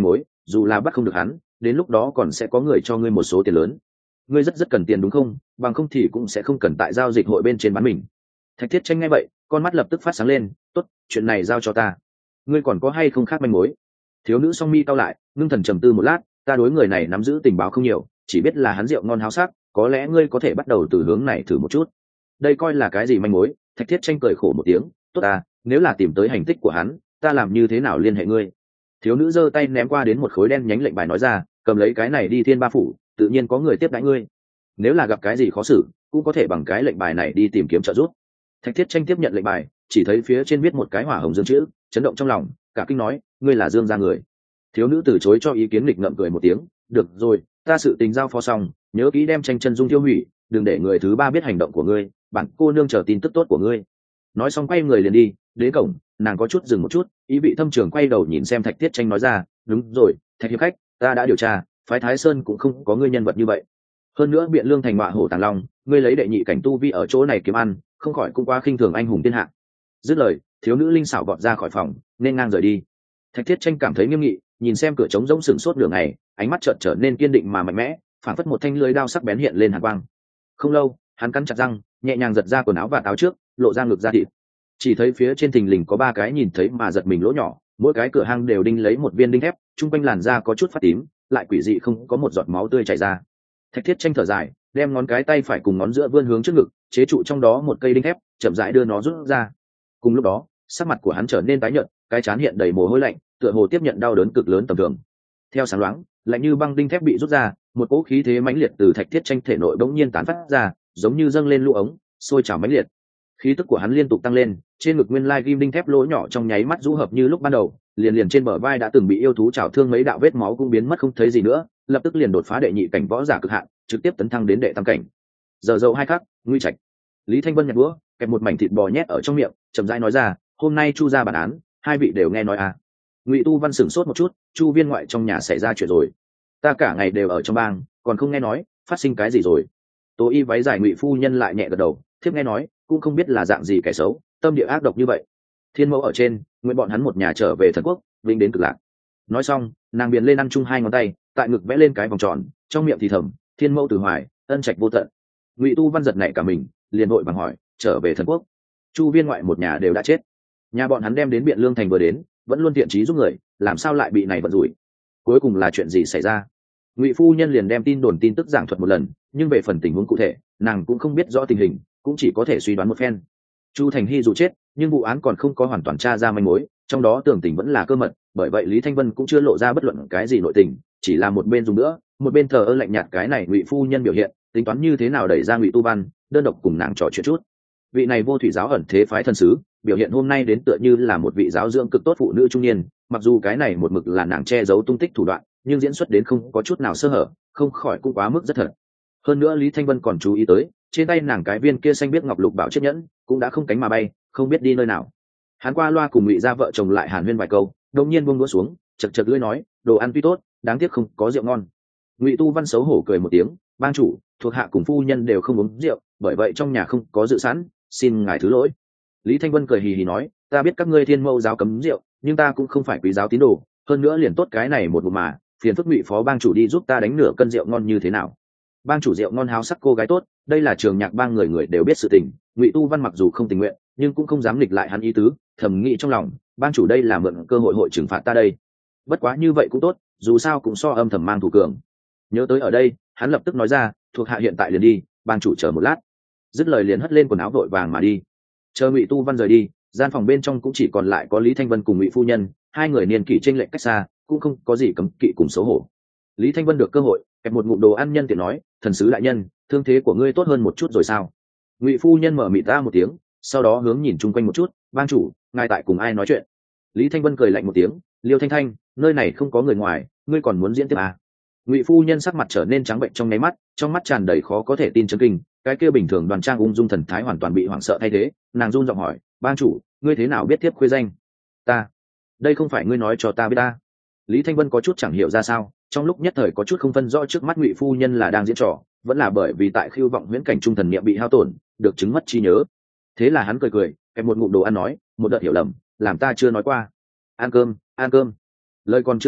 dù là bắt không được hắn, đến lúc đó còn sẽ có người cho ngươi một số tiền lớn. Ngươi rất rất cần tiền đúng không? Bằng không thì cũng sẽ không cần tại giao dịch hội bên trên bán mình. Thạch Thiết Tranh nghe vậy, con mắt lập tức phát sáng lên. Tốt, chuyện này giao cho ta. Ngươi còn có hay không khác manh mối? Thiếu nữ song mi cau lại, ngưng thần trầm tư một lát. Ta đối người này nắm giữ tình báo không nhiều, chỉ biết là hắn rượu ngon háo sắc, có lẽ ngươi có thể bắt đầu từ hướng này thử một chút. Đây coi là cái gì manh mối? Thạch Thiết Tranh cười khổ một tiếng. Tốt à, nếu là tìm tới hành tích của hắn, ta làm như thế nào liên hệ ngươi? Thiếu nữ giơ tay ném qua đến một khối đen nhánh lệnh bài nói ra, cầm lấy cái này đi Thiên Ba phủ, tự nhiên có người tiếp đãi ngươi. Nếu là gặp cái gì khó xử, cũng có thể bằng cái lệnh bài này đi tìm kiếm trợ giúp. Thạch Thiết Tranh tiếp nhận lệnh bài, chỉ thấy phía trên viết một cái hỏa hồng dương chữ, chấn động trong lòng, cả kinh nói, ngươi là Dương gia người. Thiếu nữ từ chối cho ý kiến, nghịch ngợm cười một tiếng, được rồi, ta sự tình giao phó xong, nhớ kỹ đem tranh chân dung tiêu hủy, đừng để người thứ ba biết hành động của ngươi, bản cô nương chờ tin tức tốt của ngươi. Nói xong quay người liền đi, đến cổng, nàng có chút dừng một chút, ý vị thâm trường quay đầu nhìn xem Thạch Thiết Tranh nói ra, đúng rồi, Thạch hiệp khách, ta đã điều tra, phái Thái Sơn cũng không có ngươi nhân vật như vậy. Hơn nữa Biện Lương thành ngọa hổ tàng long, ngươi lấy đệ nhị cảnh tu vi ở chỗ này kiếm ăn, không khỏi cũng quá khinh thường anh hùng thiên hạ. Dứt lời, thiếu nữ linh xảo gọt ra khỏi phòng, nên ngang rời đi. Thạch Thiết Tranh cảm thấy nghiêm nghị, nhìn xem cửa trống rỗng sừng sốt nửa ngày, ánh mắt chợt trở nên kiên định mà mạnh mẽ, phản phất một thanh lưới đao sắc bén hiện lên hàn quang. Không lâu, hắn cắn chặt răng, nhẹ nhàng giật ra quần áo và áo trước, lộ ra ngực da thịt. Chỉ thấy phía trên thình lình có ba cái nhìn thấy mà giật mình lỗ nhỏ, mỗi cái cửa hang đều đinh lấy một viên đinh thép, trung quanh làn da có chút phát tím, lại quỷ dị không có một giọt máu tươi chảy ra. Thạch Thiết Tranh thở dài, đem ngón cái tay phải cùng ngón giữa vươn hướng trước ngực, chế trụ trong đó một cây đinh thép, chậm rãi đưa nó rút ra. Cùng lúc đó, sắc mặt của hắn trở nên tái nhợt, cái trán hiện đầy mồ hôi lạnh, tựa hồ tiếp nhận đau đớn cực lớn tầm thường. Theo sáng loáng, lạnh như băng đinh thép bị rút ra, một cỗ khí thế mãnh liệt từ Thạch Thiết Tranh thể nội bỗng nhiên tán phát ra, giống như dâng lên lũ ống, sôi trào mãnh liệt. Khí tức của hắn liên tục tăng lên, trên ngực nguyên lai ghim đinh thép lỗ nhỏ trong nháy mắt rũ hợp như lúc ban đầu, liền liền trên bờ vai đã từng bị yêu thú trảo thương mấy đạo vết máu cũng biến mất không thấy gì nữa, lập tức liền đột phá đệ nhị cảnh võ giả cực hạn, trực tiếp tấn thăng đến đệ tam cảnh. Giờ dậu hai khắc, nguy trạch. Lý Thanh Vân nhặt đũa, kẹp một mảnh thịt bò nhét ở trong miệng, chậm rãi nói ra, hôm nay Chu ra bản án, hai vị đều nghe nói à? Ngụy Tu Văn sửng sốt một chút, Chu viên ngoại trong nhà xảy ra chuyện rồi. Ta cả ngày đều ở trong bang, còn không nghe nói phát sinh cái gì rồi. Tố y váy dài Ngụy phu nhân lại nhẹ gật đầu, thiếp nghe nói, cũng không biết là dạng gì kẻ xấu, tâm địa ác độc như vậy. Thiên mẫu ở trên, nguyện bọn hắn một nhà trở về thần quốc, vinh đến cực lạc. Nói xong, nàng biền lên ăn chung hai ngón tay, tại ngực vẽ lên cái vòng tròn, trong miệng thì thầm, thiên mẫu từ hoài, ân trạch vô tận. Ngụy Tu Văn giật nảy cả mình, liền vội bằng hỏi, trở về thần quốc. Chu viên ngoại một nhà đều đã chết, nhà bọn hắn đem đến Biện Lương thành vừa đến, vẫn luôn thiện trí giúp người, làm sao lại bị này vận rủi? Cuối cùng là chuyện gì xảy ra? Ngụy phu nhân liền đem tin đồn tin tức giảng thuật một lần, nhưng về phần tình huống cụ thể, nàng cũng không biết rõ tình hình, cũng chỉ có thể suy đoán một phen. Chu Thành Hy dù chết, nhưng vụ án còn không có hoàn toàn tra ra manh mối, trong đó tưởng tình vẫn là cơ mật, bởi vậy Lý Thanh Vân cũng chưa lộ ra bất luận cái gì nội tình, chỉ là một bên dùng nữa, một bên thờ ơ lạnh nhạt cái này Ngụy phu nhân biểu hiện, tính toán như thế nào đẩy ra Ngụy Tu Văn, đơn độc cùng nàng trò chuyện chút. Vị này vô thủy giáo ẩn thế phái thân sứ, biểu hiện hôm nay đến tựa như là một vị giáo dưỡng cực tốt phụ nữ trung niên, mặc dù cái này một mực là nàng che giấu tung tích thủ đoạn, nhưng diễn xuất đến không có chút nào sơ hở, không khỏi cũng quá mức rất thật. Hơn nữa Lý Thanh Vân còn chú ý tới, trên tay nàng cái viên kia xanh biết ngọc lục bảo chiếc nhẫn, cũng đã không cánh mà bay, không biết đi nơi nào. Hắn qua loa cùng Ngụy gia vợ chồng lại hàn huyên vài câu, đột nhiên buông đũa xuống, chật chật lưỡi nói, đồ ăn tuy tốt, đáng tiếc không có rượu ngon. Ngụy Tu Văn xấu hổ cười một tiếng, bang chủ, thuộc hạ cùng phu nhân đều không uống rượu, bởi vậy trong nhà không có dự sẵn, xin ngài thứ lỗi. Lý Thanh Vân cười hì hì nói, ta biết các ngươi Thiên Mẫu giáo cấm rượu, nhưng ta cũng không phải quý giáo tín đồ, hơn nữa liền tốt cái này một bụng mà, phiền phức Ngụy phó bang chủ đi giúp ta đánh nửa cân rượu ngon như thế nào? Bang chủ rượu ngon háo sắc cô gái tốt, đây là trường nhạc bang người người đều biết sự tình. Ngụy Tu Văn mặc dù không tình nguyện, nhưng cũng không dám nghịch lại hắn ý tứ, thầm nghĩ trong lòng, bang chủ đây là mượn cơ hội hội trừng phạt ta đây. Bất quá như vậy cũng tốt, dù sao cũng so âm thầm mang thủ cường. Nhớ tới ở đây, hắn lập tức nói ra, thuộc hạ hiện tại liền đi, bang chủ chờ một lát. Dứt lời liền hất lên quần áo vội vàng mà đi. Chờ Ngụy Tu Văn rời đi, gian phòng bên trong cũng chỉ còn lại có Lý Thanh Vân cùng Ngụy phu nhân, hai người niên kỷ chênh lệch cách xa, cũng không có gì cấm kỵ cùng xấu hổ. Lý Thanh Vân được cơ hội, kẹp một ngụm đồ ăn nhân tiện nói, thần sứ đại nhân, thương thế của ngươi tốt hơn một chút rồi sao? Ngụy phu nhân mở mịt ta một tiếng, sau đó hướng nhìn chung quanh một chút, bang chủ, ngài tại cùng ai nói chuyện? Lý Thanh Vân cười lạnh một tiếng, Liêu Thanh Thanh, nơi này không có người ngoài, ngươi còn muốn diễn tiếp à? Ngụy phu nhân sắc mặt trở nên trắng bệnh trong nháy mắt, trong mắt tràn đầy khó có thể tin chấn kinh, cái kia bình thường đoàn trang ung dung thần thái hoàn toàn bị hoảng sợ thay thế, nàng run giọng hỏi, bang chủ, ngươi thế nào biết tiếp khuê danh? Ta, đây không phải ngươi nói cho ta biết ta. Lý Thanh Vân có chút chẳng hiểu ra sao, trong lúc nhất thời có chút không phân rõ trước mắt Ngụy phu nhân là đang diễn trò, vẫn là bởi vì tại khiêu vọng huyễn cảnh trung thần niệm bị hao tổn, được chứng mất trí nhớ. Thế là hắn cười cười, kẹp một ngụm đồ ăn nói, một đợt hiểu lầm, làm ta chưa nói qua. Ăn cơm, ăn cơm. Lời còn chưa dứt,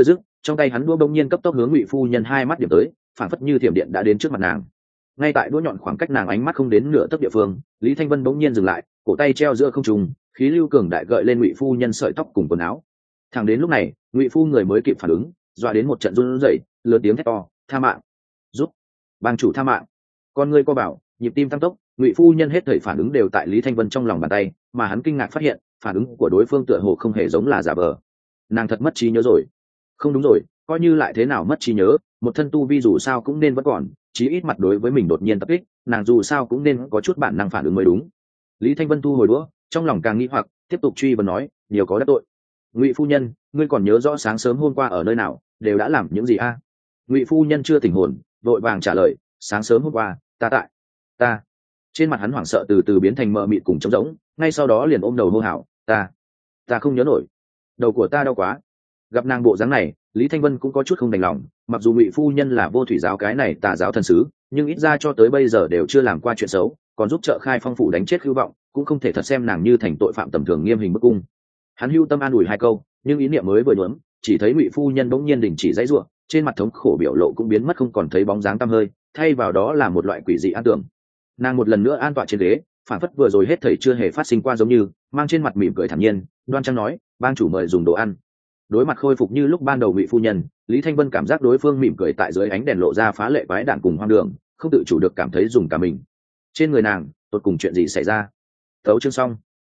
trong tay hắn đũa bỗng nhiên cấp tốc hướng ngụy phu nhân hai mắt điểm tới, phảng phất như thiểm điện đã đến trước mặt nàng. Ngay tại đũa nhọn khoảng cách nàng ánh mắt không đến nửa tấc địa phương, Lý Thanh Vân bỗng nhiên dừng lại, cổ tay treo giữa không trung, khí lưu cường đại gợi lên ngụy phu nhân sợi tóc cùng quần áo. Thẳng đến lúc này, ngụy phu người mới kịp phản ứng, dọa đến một trận run rẩy, lớn tiếng thét to, tha mạng, giúp bang chủ tha mạng. Con ngươi co bảo, nhịp tim tăng tốc, ngụy phu nhân hết thảy phản ứng đều tại Lý Thanh Vân trong lòng bàn tay, mà hắn kinh ngạc phát hiện phản ứng của đối phương tựa hồ không hề giống là giả vờ. Nàng thật mất trí nhớ rồi. Không đúng rồi, coi như lại thế nào mất trí nhớ, một thân tu vi dù sao cũng nên vẫn còn, chí ít mặt đối với mình đột nhiên tập kích, nàng dù sao cũng nên có chút bản năng phản ứng mới đúng. Lý Thanh Vân thu hồi đũa, trong lòng càng nghĩ hoặc, tiếp tục truy vấn nói, nhiều có đắc tội. Ngụy phu nhân, ngươi còn nhớ rõ sáng sớm hôm qua ở nơi nào, đều đã làm những gì a? Ngụy phu nhân chưa tỉnh hồn, vội vàng trả lời, sáng sớm hôm qua, ta tại, ta. Trên mặt hắn hoảng sợ từ từ biến thành mờ mịt cùng trống rỗng, ngay sau đó liền ôm đầu hô hào, ta, ta không nhớ nổi, đầu của ta đau quá. Gặp nàng bộ dáng này, Lý Thanh Vân cũng có chút không đành lòng, mặc dù Ngụy phu nhân là vô thủy giáo cái này tà giáo thần sứ, nhưng ít ra cho tới bây giờ đều chưa làm qua chuyện xấu, còn giúp trợ khai phong phủ đánh chết hư vọng, cũng không thể thật xem nàng như thành tội phạm tầm thường nghiêm hình bức cung. Hắn hưu tâm an ủi hai câu, nhưng ý niệm mới vừa nhuốm, chỉ thấy Ngụy phu nhân bỗng nhiên đình chỉ dãy rủa, trên mặt thống khổ biểu lộ cũng biến mất không còn thấy bóng dáng tăm hơi, thay vào đó là một loại quỷ dị an tưởng. Nàng một lần nữa an tọa trên ghế, phản phất vừa rồi hết thảy chưa hề phát sinh qua giống như, mang trên mặt mỉm cười thản nhiên, đoan trang nói, bang chủ mời dùng đồ ăn. Đối mặt khôi phục như lúc ban đầu Ngụy phu nhân, Lý Thanh Vân cảm giác đối phương mỉm cười tại dưới ánh đèn lộ ra phá lệ quái đản cùng hoang đường, không tự chủ được cảm thấy dùng cả mình. Trên người nàng, tột cùng chuyện gì xảy ra? Tấu chương xong.